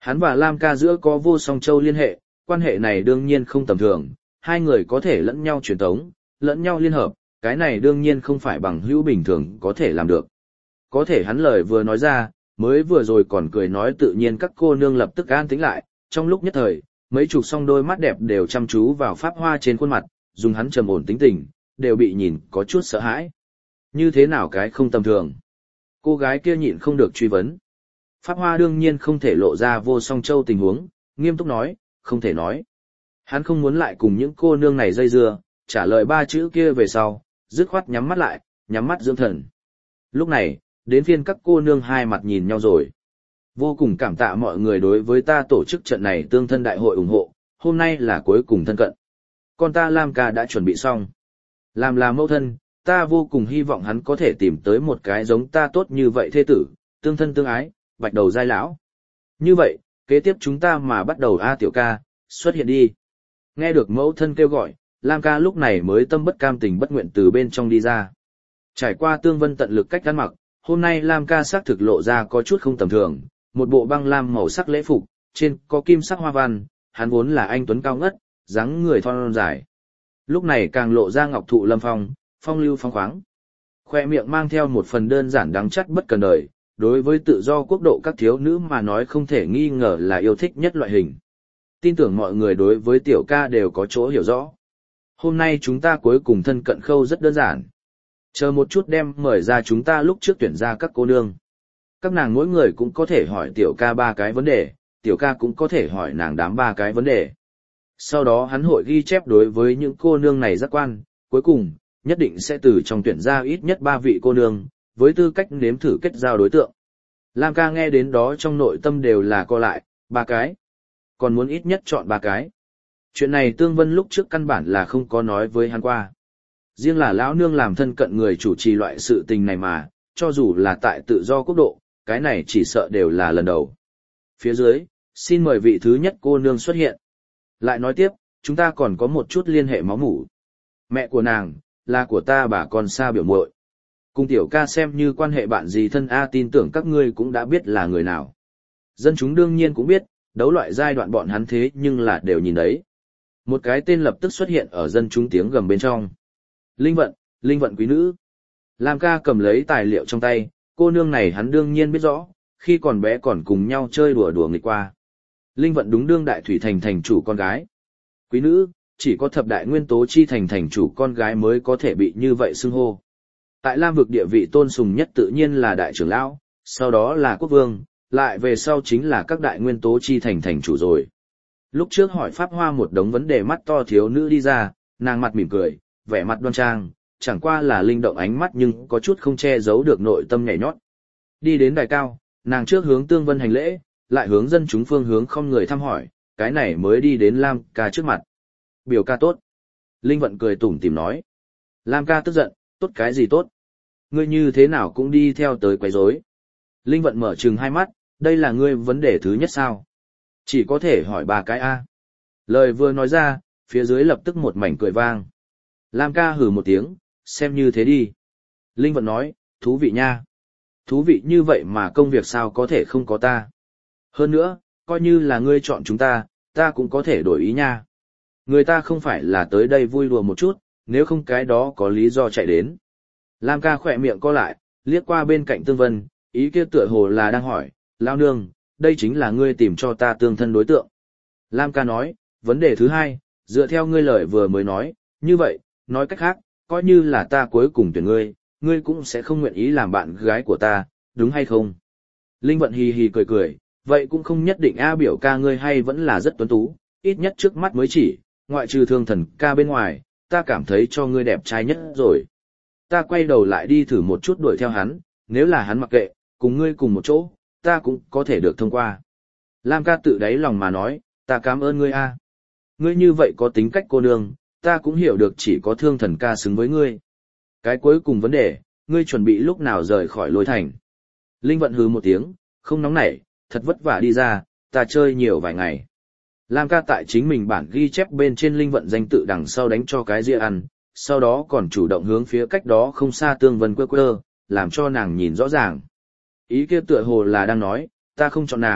[SPEAKER 1] Hắn và Lam ca giữa có vô song châu liên hệ, quan hệ này đương nhiên không tầm thường, hai người có thể lẫn nhau truyền tống, lẫn nhau liên hợp, cái này đương nhiên không phải bằng hữu bình thường có thể làm được. Có thể hắn lời vừa nói ra, mới vừa rồi còn cười nói tự nhiên các cô nương lập tức an tĩnh lại, trong lúc nhất thời, mấy chục song đôi mắt đẹp đều chăm chú vào Pháp Hoa trên khuôn mặt, dùng hắn trầm ổn tính tình, đều bị nhìn có chút sợ hãi. Như thế nào cái không tầm thường? Cô gái kia nhịn không được truy vấn. Pháp Hoa đương nhiên không thể lộ ra vô song châu tình huống, nghiêm túc nói, không thể nói. Hắn không muốn lại cùng những cô nương này dây dưa, trả lời ba chữ kia về sau, dứt khoát nhắm mắt lại, nhắm mắt dưỡng thần. Lúc này, đến phiên các cô nương hai mặt nhìn nhau rồi. Vô cùng cảm tạ mọi người đối với ta tổ chức trận này tương thân đại hội ủng hộ, hôm nay là cuối cùng thân cận. Con ta Lam ca đã chuẩn bị xong. Làm là mẫu thân, ta vô cùng hy vọng hắn có thể tìm tới một cái giống ta tốt như vậy thê tử, tương thân tương ái, bạch đầu giai lão. Như vậy, kế tiếp chúng ta mà bắt đầu A tiểu ca, xuất hiện đi. Nghe được mẫu thân kêu gọi, Lam ca lúc này mới tâm bất cam tình bất nguyện từ bên trong đi ra. Trải qua Tương Vân tận lực cách ăn mặc, hôm nay Lam ca xác thực lộ ra có chút không tầm thường, một bộ băng lam màu sắc lễ phục, trên có kim sắc hoa văn, hắn vốn là anh tuấn cao ngất, dáng người thon dài. Lúc này càng lộ ra ngọc thụ lâm phong, phong lưu phong khoáng. Khoe miệng mang theo một phần đơn giản đắng chắt bất cần đời, đối với tự do quốc độ các thiếu nữ mà nói không thể nghi ngờ là yêu thích nhất loại hình. Tin tưởng mọi người đối với tiểu ca đều có chỗ hiểu rõ. Hôm nay chúng ta cuối cùng thân cận khâu rất đơn giản. Chờ một chút đem mời ra chúng ta lúc trước tuyển ra các cô nương. Các nàng mỗi người cũng có thể hỏi tiểu ca 3 cái vấn đề, tiểu ca cũng có thể hỏi nàng đám 3 cái vấn đề. Sau đó hắn hội ghi chép đối với những cô nương này giác quan, cuối cùng, nhất định sẽ từ trong tuyển ra ít nhất 3 vị cô nương, với tư cách nếm thử kết giao đối tượng. Lam ca nghe đến đó trong nội tâm đều là co lại, 3 cái. Còn muốn ít nhất chọn 3 cái. Chuyện này Tương Vân lúc trước căn bản là không có nói với hắn qua. Riêng là lão nương làm thân cận người chủ trì loại sự tình này mà, cho dù là tại tự do quốc độ, cái này chỉ sợ đều là lần đầu. Phía dưới, xin mời vị thứ nhất cô nương xuất hiện. Lại nói tiếp, chúng ta còn có một chút liên hệ máu mủ. Mẹ của nàng, là của ta bà con xa biểu muội. Cùng tiểu ca xem như quan hệ bạn gì thân A, tin tưởng các ngươi cũng đã biết là người nào. Dân chúng đương nhiên cũng biết, đấu loại giai đoạn bọn hắn thế nhưng là đều nhìn đấy. Một cái tên lập tức xuất hiện ở dân chúng tiếng gầm bên trong. Linh vận quý nữ. Lam ca cầm lấy tài liệu trong tay, cô nương này hắn đương nhiên biết rõ, khi còn bé còn cùng nhau chơi đùa đùa nghịch qua. Linh vận đúng đương đại thủy thành thành chủ con gái. Quý nữ, chỉ có thập đại nguyên tố chi thành thành chủ con gái mới có thể bị như vậy xưng hô. Tại Lam vực địa vị tôn sùng nhất tự nhiên là đại trưởng lão, sau đó là quốc vương, lại về sau chính là các đại nguyên tố chi thành thành chủ rồi. Lúc trước hỏi Pháp Hoa một đống vấn đề mắt to thiếu nữ đi ra, nàng mặt mỉm cười, vẻ mặt đoan trang, chẳng qua là linh động ánh mắt nhưng có chút không che giấu được nội tâm nhảy nhót. Đi đến đài cao, nàng trước hướng Tương Vân hành lễ, lại hướng dân chúng phương hướng không người thăm hỏi, cái này mới đi đến Lam ca trước mặt. Biểu ca tốt. Linh vận cười tủm tỉm nói. Lam ca tức giận, tốt cái gì tốt? Ngươi như thế nào cũng đi theo tới quấy rối. Linh vận mở trừng hai mắt, đây là ngươi vấn đề thứ nhất sao? Chỉ có thể hỏi 3 cái A. Lời vừa nói ra, phía dưới lập tức một mảnh cười vang. Lam ca hừ một tiếng, xem như thế đi. Linh vận nói, thú vị nha. Thú vị như vậy mà công việc sao có thể không có ta. Hơn nữa, coi như là ngươi chọn chúng ta cũng có thể đổi ý nha. Người ta không phải là tới đây vui đùa một chút, nếu không cái đó có lý do chạy đến. Lam ca khỏe miệng co lại, liếc qua bên cạnh Tương Vân, ý kia tựa hồ là đang hỏi, lao nương, đây chính là ngươi tìm cho ta tương thân đối tượng. Lam ca nói, vấn đề thứ hai, dựa theo ngươi lời vừa mới nói, như vậy, nói cách khác, coi như là ta cuối cùng tuyển ngươi cũng sẽ không nguyện ý làm bạn gái của ta, đúng hay không? Linh vận hì hì cười cười, vậy cũng không nhất định A, biểu ca ngươi hay vẫn là rất tuấn tú, ít nhất trước mắt mới chỉ, ngoại trừ Thương Thần ca bên ngoài, ta cảm thấy cho ngươi đẹp trai nhất rồi. Ta quay đầu lại đi thử một chút đuổi theo hắn, nếu là hắn mặc kệ, cùng ngươi cùng một chỗ, ta cũng có thể được thông qua. Lam ca tự đáy lòng mà nói, ta cảm ơn ngươi A. Ngươi như vậy có tính cách cô nương, ta cũng hiểu được chỉ có Thương Thần ca xứng với ngươi. Cái cuối cùng vấn đề, ngươi chuẩn bị lúc nào rời khỏi Lôi Thành. Linh vận hừ một tiếng, không nóng nảy, thật vất vả đi ra, ta chơi nhiều vài ngày. Lam ca tại chính mình bản ghi chép bên trên Linh vận danh tự đằng sau đánh cho cái ria ăn, sau đó còn chủ động hướng phía cách đó không xa Tương Vân quơ quơ, làm cho nàng nhìn rõ ràng. Ý kia tựa hồ là đang nói, ta không chọn nàng,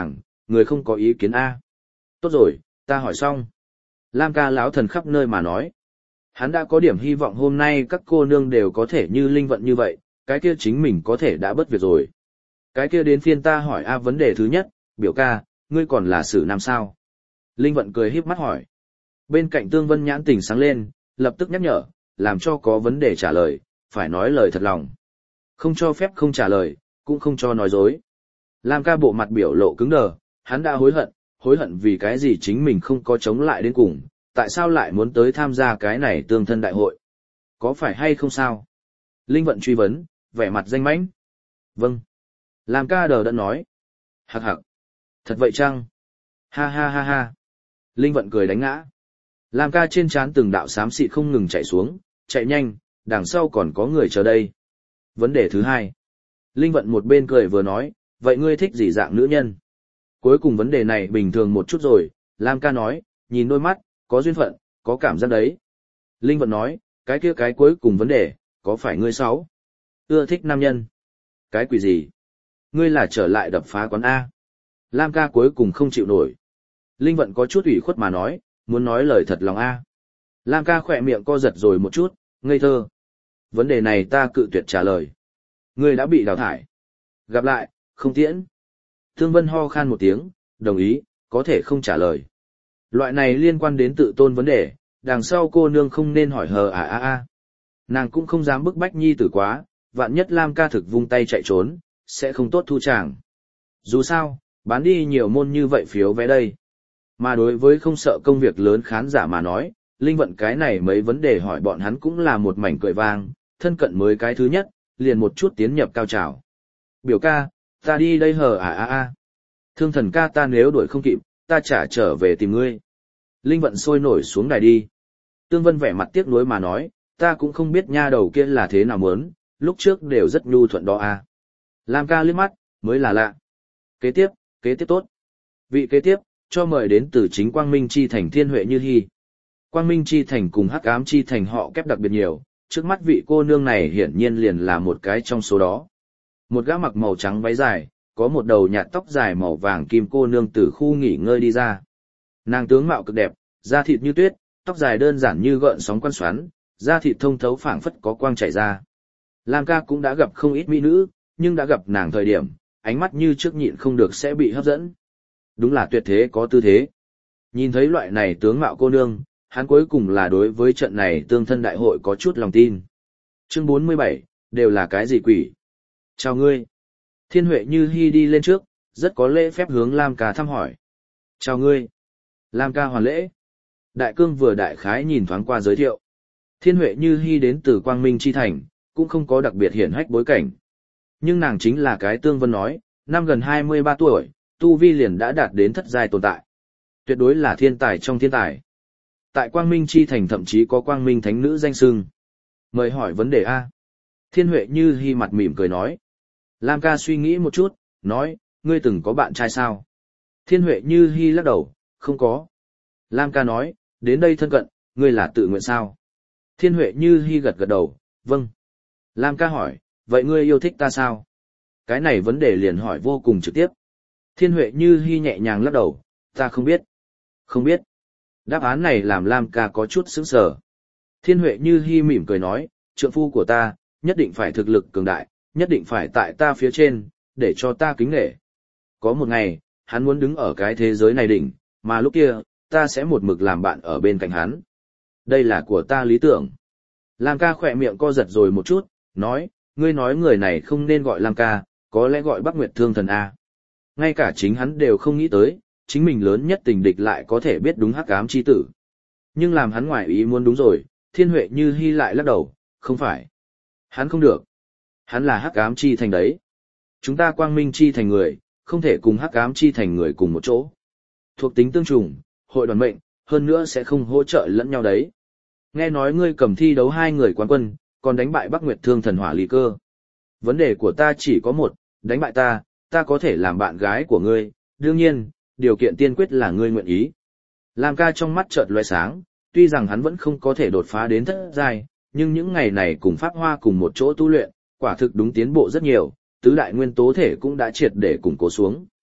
[SPEAKER 1] người không có ý kiến A. Tốt rồi, ta hỏi xong. Lam ca lão thần khắp nơi mà nói. Hắn đã có điểm hy vọng hôm nay các cô nương đều có thể như linh vận như vậy, cái kia chính mình có thể đã bất việc rồi. Cái kia đến phiên ta hỏi A vấn đề thứ nhất, biểu ca, ngươi còn là xử nam sao? Linh vận cười híp mắt hỏi. Bên cạnh Tương Vân nhãn tình sáng lên, lập tức nhắc nhở, làm cho có vấn đề trả lời, phải nói lời thật lòng. Không cho phép không trả lời, cũng không cho nói dối. Lam ca bộ mặt biểu lộ cứng đờ, hắn đã hối hận vì cái gì chính mình không có chống lại đến cùng, tại sao lại muốn tới tham gia cái này tương thân đại hội? Có phải hay không sao? Linh vận truy vấn, vẻ mặt danh mãnh. Vâng. Lam ca đờ đẫn nói. Hặc hặc. Thật vậy chăng? Ha ha ha ha. Linh vận cười đánh ngã. Lam ca trên trán từng đạo xám xịt không ngừng chạy xuống, chạy nhanh, đằng sau còn có người chờ đây. Vấn đề thứ hai. Linh vận một bên cười vừa nói, vậy ngươi thích gì dạng nữ nhân? Cuối cùng vấn đề này bình thường một chút rồi, Lam ca nói, nhìn đôi mắt, có duyên phận, có cảm giác đấy. Linh vận nói, cái cuối cùng vấn đề, có phải ngươi sáu? Ưa thích nam nhân? Cái quỷ gì? Ngươi là trở lại đập phá quán A. Lam ca cuối cùng không chịu nổi. Linh vận có chút ủy khuất mà nói, muốn nói lời thật lòng A. Lam ca khỏe miệng co giật rồi một chút, ngây thơ. Vấn đề này ta cự tuyệt trả lời. Ngươi đã bị đào thải. Gặp lại, không tiễn. Thương Vân ho khan một tiếng, đồng ý, có thể không trả lời. Loại này liên quan đến tự tôn vấn đề, đằng sau cô nương không nên hỏi hờ à. Nàng cũng không dám bức bách nhi tử quá, vạn nhất Lam ca thực vung tay chạy trốn, sẽ không tốt thu chàng. Dù sao, bán đi nhiều môn như vậy phiếu vé đây. Mà đối với không sợ công việc lớn khán giả mà nói, linh vận cái này mấy vấn đề hỏi bọn hắn cũng là một mảnh cười vang, thân cận mới cái thứ nhất, liền một chút tiến nhập cao trào. Biểu ca, ta đi đây hờ à. Thương thần ca ta nếu đuổi không kịp, ta trả trở về tìm ngươi. Linh vận sôi nổi xuống đài đi. Tương Vân vẻ mặt tiếc nuối mà nói, ta cũng không biết nha đầu kia là thế nào muốn, lúc trước đều rất nhu thuận đó à. Lam ca liếc mắt, mới là lạ. Kế tiếp tốt. Vị kế tiếp, cho mời đến từ chính Quang Minh Chi Thành Thiên Huệ Như Hi. Quang Minh Chi Thành cùng Hắc Ám Chi Thành họ kép đặc biệt nhiều, trước mắt vị cô nương này hiển nhiên liền là một cái trong số đó. Một gã mặc màu trắng váy dài, có một đầu nhạt tóc dài màu vàng kim cô nương từ khu nghỉ ngơi đi ra. Nàng tướng mạo cực đẹp, da thịt như tuyết, tóc dài đơn giản như gợn sóng quan xoắn, da thịt thông thấu phảng phất có quang chảy ra. Lam ca cũng đã gặp không ít mỹ nữ, nhưng đã gặp nàng thời điểm, ánh mắt như trước nhịn không được sẽ bị hấp dẫn. Đúng là tuyệt thế có tư thế. Nhìn thấy loại này tướng mạo cô nương, hắn cuối cùng là đối với trận này tương thân đại hội có chút lòng tin. Chương 47, đều là cái gì quỷ? Chào ngươi. Thiên Huệ Như Hi đi lên trước, rất có lễ phép hướng Lam ca thăm hỏi. Chào ngươi. Lam ca hoàn lễ. Đại cương vừa đại khái nhìn thoáng qua giới thiệu. Thiên Huệ Như Hi đến từ Quang Minh Chi Thành, cũng không có đặc biệt hiển hách bối cảnh. Nhưng nàng chính là cái Tương Vân nói, năm gần 23 tuổi, tu vi liền đã đạt đến thất giai tồn tại. Tuyệt đối là thiên tài trong thiên tài. Tại Quang Minh Chi Thành thậm chí có Quang Minh Thánh Nữ danh xưng. Mời hỏi vấn đề A. Thiên Huệ Như Hi mặt mỉm cười nói. Lam ca suy nghĩ một chút, nói, ngươi từng có bạn trai sao? Thiên Huệ Như Hi lắc đầu, không có. Lam ca nói, đến đây thân cận, ngươi là tự nguyện sao? Thiên Huệ Như Hi gật gật đầu, vâng. Lam ca hỏi, vậy ngươi yêu thích ta sao? Cái này vấn đề liền hỏi vô cùng trực tiếp. Thiên Huệ Như Hi nhẹ nhàng lắc đầu, ta không biết. Không biết. Đáp án này làm Lam ca có chút sững sờ. Thiên Huệ Như Hi mỉm cười nói, trượng phu của ta, nhất định phải thực lực cường đại, nhất định phải tại ta phía trên, để cho ta kính nể. Có một ngày, hắn muốn đứng ở cái thế giới này đỉnh, mà lúc kia, ta sẽ một mực làm bạn ở bên cạnh hắn. Đây là của ta lý tưởng. Lam ca khỏe miệng co giật rồi một chút, nói, ngươi nói người này không nên gọi Lam ca, có lẽ gọi Bắc Nguyệt Thương Thần A. Ngay cả chính hắn đều không nghĩ tới, chính mình lớn nhất tình địch lại có thể biết đúng Hắc Ám chi tử. Nhưng làm hắn ngoài ý muốn đúng rồi, Thiên Huệ Như Hi lại lắc đầu, không phải. Hắn không được. Hắn là Hắc Ám chi thành đấy. Chúng ta Quang Minh chi thành người, không thể cùng Hắc Ám chi thành người cùng một chỗ. Thuộc tính tương trùng, hội đoàn mệnh, hơn nữa sẽ không hỗ trợ lẫn nhau đấy. Nghe nói ngươi cầm thi đấu 2 người quán quân, còn đánh bại Bắc Nguyệt Thương Thần Hỏa Lý Cơ. Vấn đề của ta chỉ có một, đánh bại ta, ta có thể làm bạn gái của ngươi, đương nhiên, điều kiện tiên quyết là ngươi nguyện ý. Lam ca trong mắt chợt lóe sáng, tuy rằng hắn vẫn không có thể đột phá đến thất giai, nhưng những ngày này cùng Pháp Hoa cùng một chỗ tu luyện, quả thực đúng tiến bộ rất nhiều, tứ đại nguyên tố thể cũng đã triệt để củng cố xuống.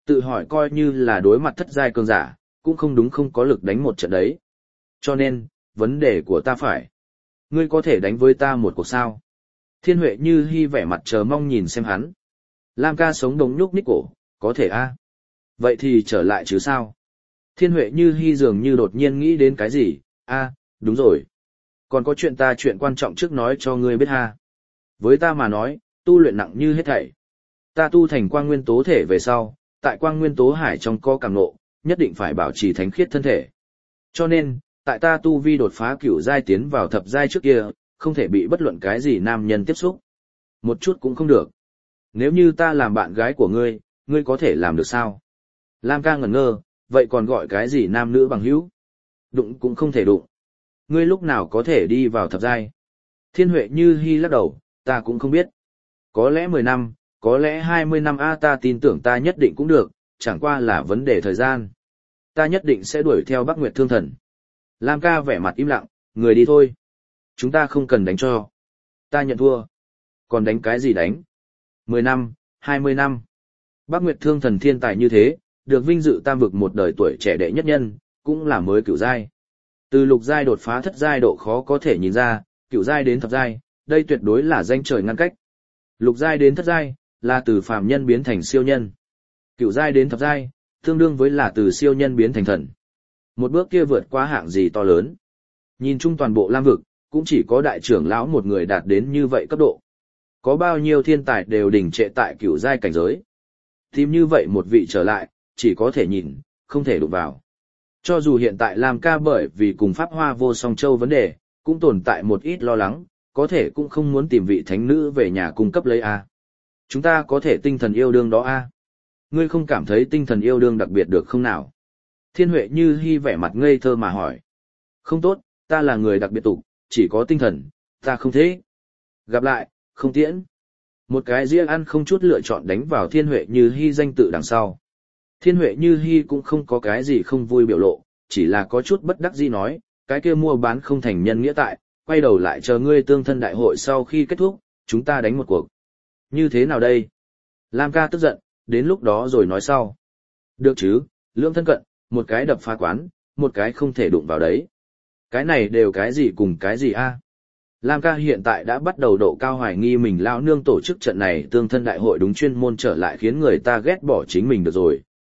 [SPEAKER 1] Tự hỏi coi như là đối mặt thất giai cường giả, cũng không đúng không có lực đánh một trận đấy. Cho nên, vấn đề của ta phải. Ngươi có thể đánh với ta một cuộc sao? Thiên Huệ Như Hi vẻ mặt chờ mong nhìn xem hắn. Lam ca sống đống nhúc nhích cổ, có thể a? Vậy thì trở lại chứ sao? Thiên Huệ Như Hi dường như đột nhiên nghĩ đến cái gì, đúng rồi. Còn có chuyện quan trọng trước nói cho ngươi biết ha. Với ta mà nói, tu luyện nặng như hết thảy. Ta tu thành quang nguyên tố thể về sau, tại quang nguyên tố hải trong co cảm nộ, nhất định phải bảo trì thánh khiết thân thể. Cho nên, tại ta tu vi đột phá cửu giai tiến vào thập giai trước kia, không thể bị bất luận cái gì nam nhân tiếp xúc. Một chút cũng không được. Nếu như ta làm bạn gái của ngươi, ngươi có thể làm được sao? Lam ca ngẩn ngơ, vậy còn gọi cái gì nam nữ bằng hữu? Đụng cũng không thể đụng. Ngươi lúc nào có thể đi vào thập giai? Thiên Huệ Như Hi lắc đầu, ta cũng không biết. Có lẽ 10 năm, có lẽ 20 năm ta tin tưởng ta nhất định cũng được, chẳng qua là vấn đề thời gian. Ta nhất định sẽ đuổi theo Bắc Nguyệt Thương Thần. Lam ca vẻ mặt im lặng, người đi thôi. Chúng ta không cần đánh cho. Ta nhận thua. Còn đánh cái gì đánh? 10 năm, 20 năm. Bắc Nguyệt Thương Thần thiên tài như thế, được vinh dự tam vực một đời tuổi trẻ đệ nhất nhân, cũng là mới cửu giai. Từ lục giai đột phá thất giai độ khó có thể nhìn ra, cửu giai đến thập giai, đây tuyệt đối là danh trời ngăn cách. Lục giai đến thất giai, là từ phàm nhân biến thành siêu nhân. Cửu giai đến thập giai, tương đương với là từ siêu nhân biến thành thần. Một bước kia vượt qua hạng gì to lớn. Nhìn chung toàn bộ Lam vực, cũng chỉ có đại trưởng lão một người đạt đến như vậy cấp độ. Có bao nhiêu thiên tài đều đỉnh trệ tại cửu giai cảnh giới. Tìm như vậy một vị trở lại, chỉ có thể nhìn, không thể đụng vào. Cho dù hiện tại Lam ca bởi vì cùng Pháp Hoa Vô Song Châu vấn đề, cũng tồn tại một ít lo lắng, có thể cũng không muốn tìm vị thánh nữ về nhà cung cấp lấy a. Chúng ta có thể tinh thần yêu đương đó a. Ngươi không cảm thấy tinh thần yêu đương đặc biệt được không nào? Thiên Huệ Như Hi vẻ mặt ngây thơ mà hỏi. Không tốt, ta là người đặc biệt tục, chỉ có tinh thần, ta không thế. Gặp lại, không tiễn. Một cái dĩa ăn không chút lựa chọn đánh vào Thiên Huệ Như Hi danh tự đằng sau. Thiên Huệ Như Hi cũng không có cái gì không vui biểu lộ, chỉ là có chút bất đắc dĩ nói, cái kia mua bán không thành nhân nghĩa tại, quay đầu lại chờ ngươi tương thân đại hội sau khi kết thúc, chúng ta đánh một cuộc. Như thế nào đây? Lam ca tức giận, đến lúc đó rồi nói sau. Được chứ, lưỡng thân cận, một cái đập phá quán, một cái không thể đụng vào đấy. Cái này đều cái gì cùng cái gì a? Lam ca hiện tại đã bắt đầu độ cao hoài nghi mình lão nương tổ chức trận này tương thân đại hội đúng chuyên môn trở lại khiến người ta ghét bỏ chính mình được rồi.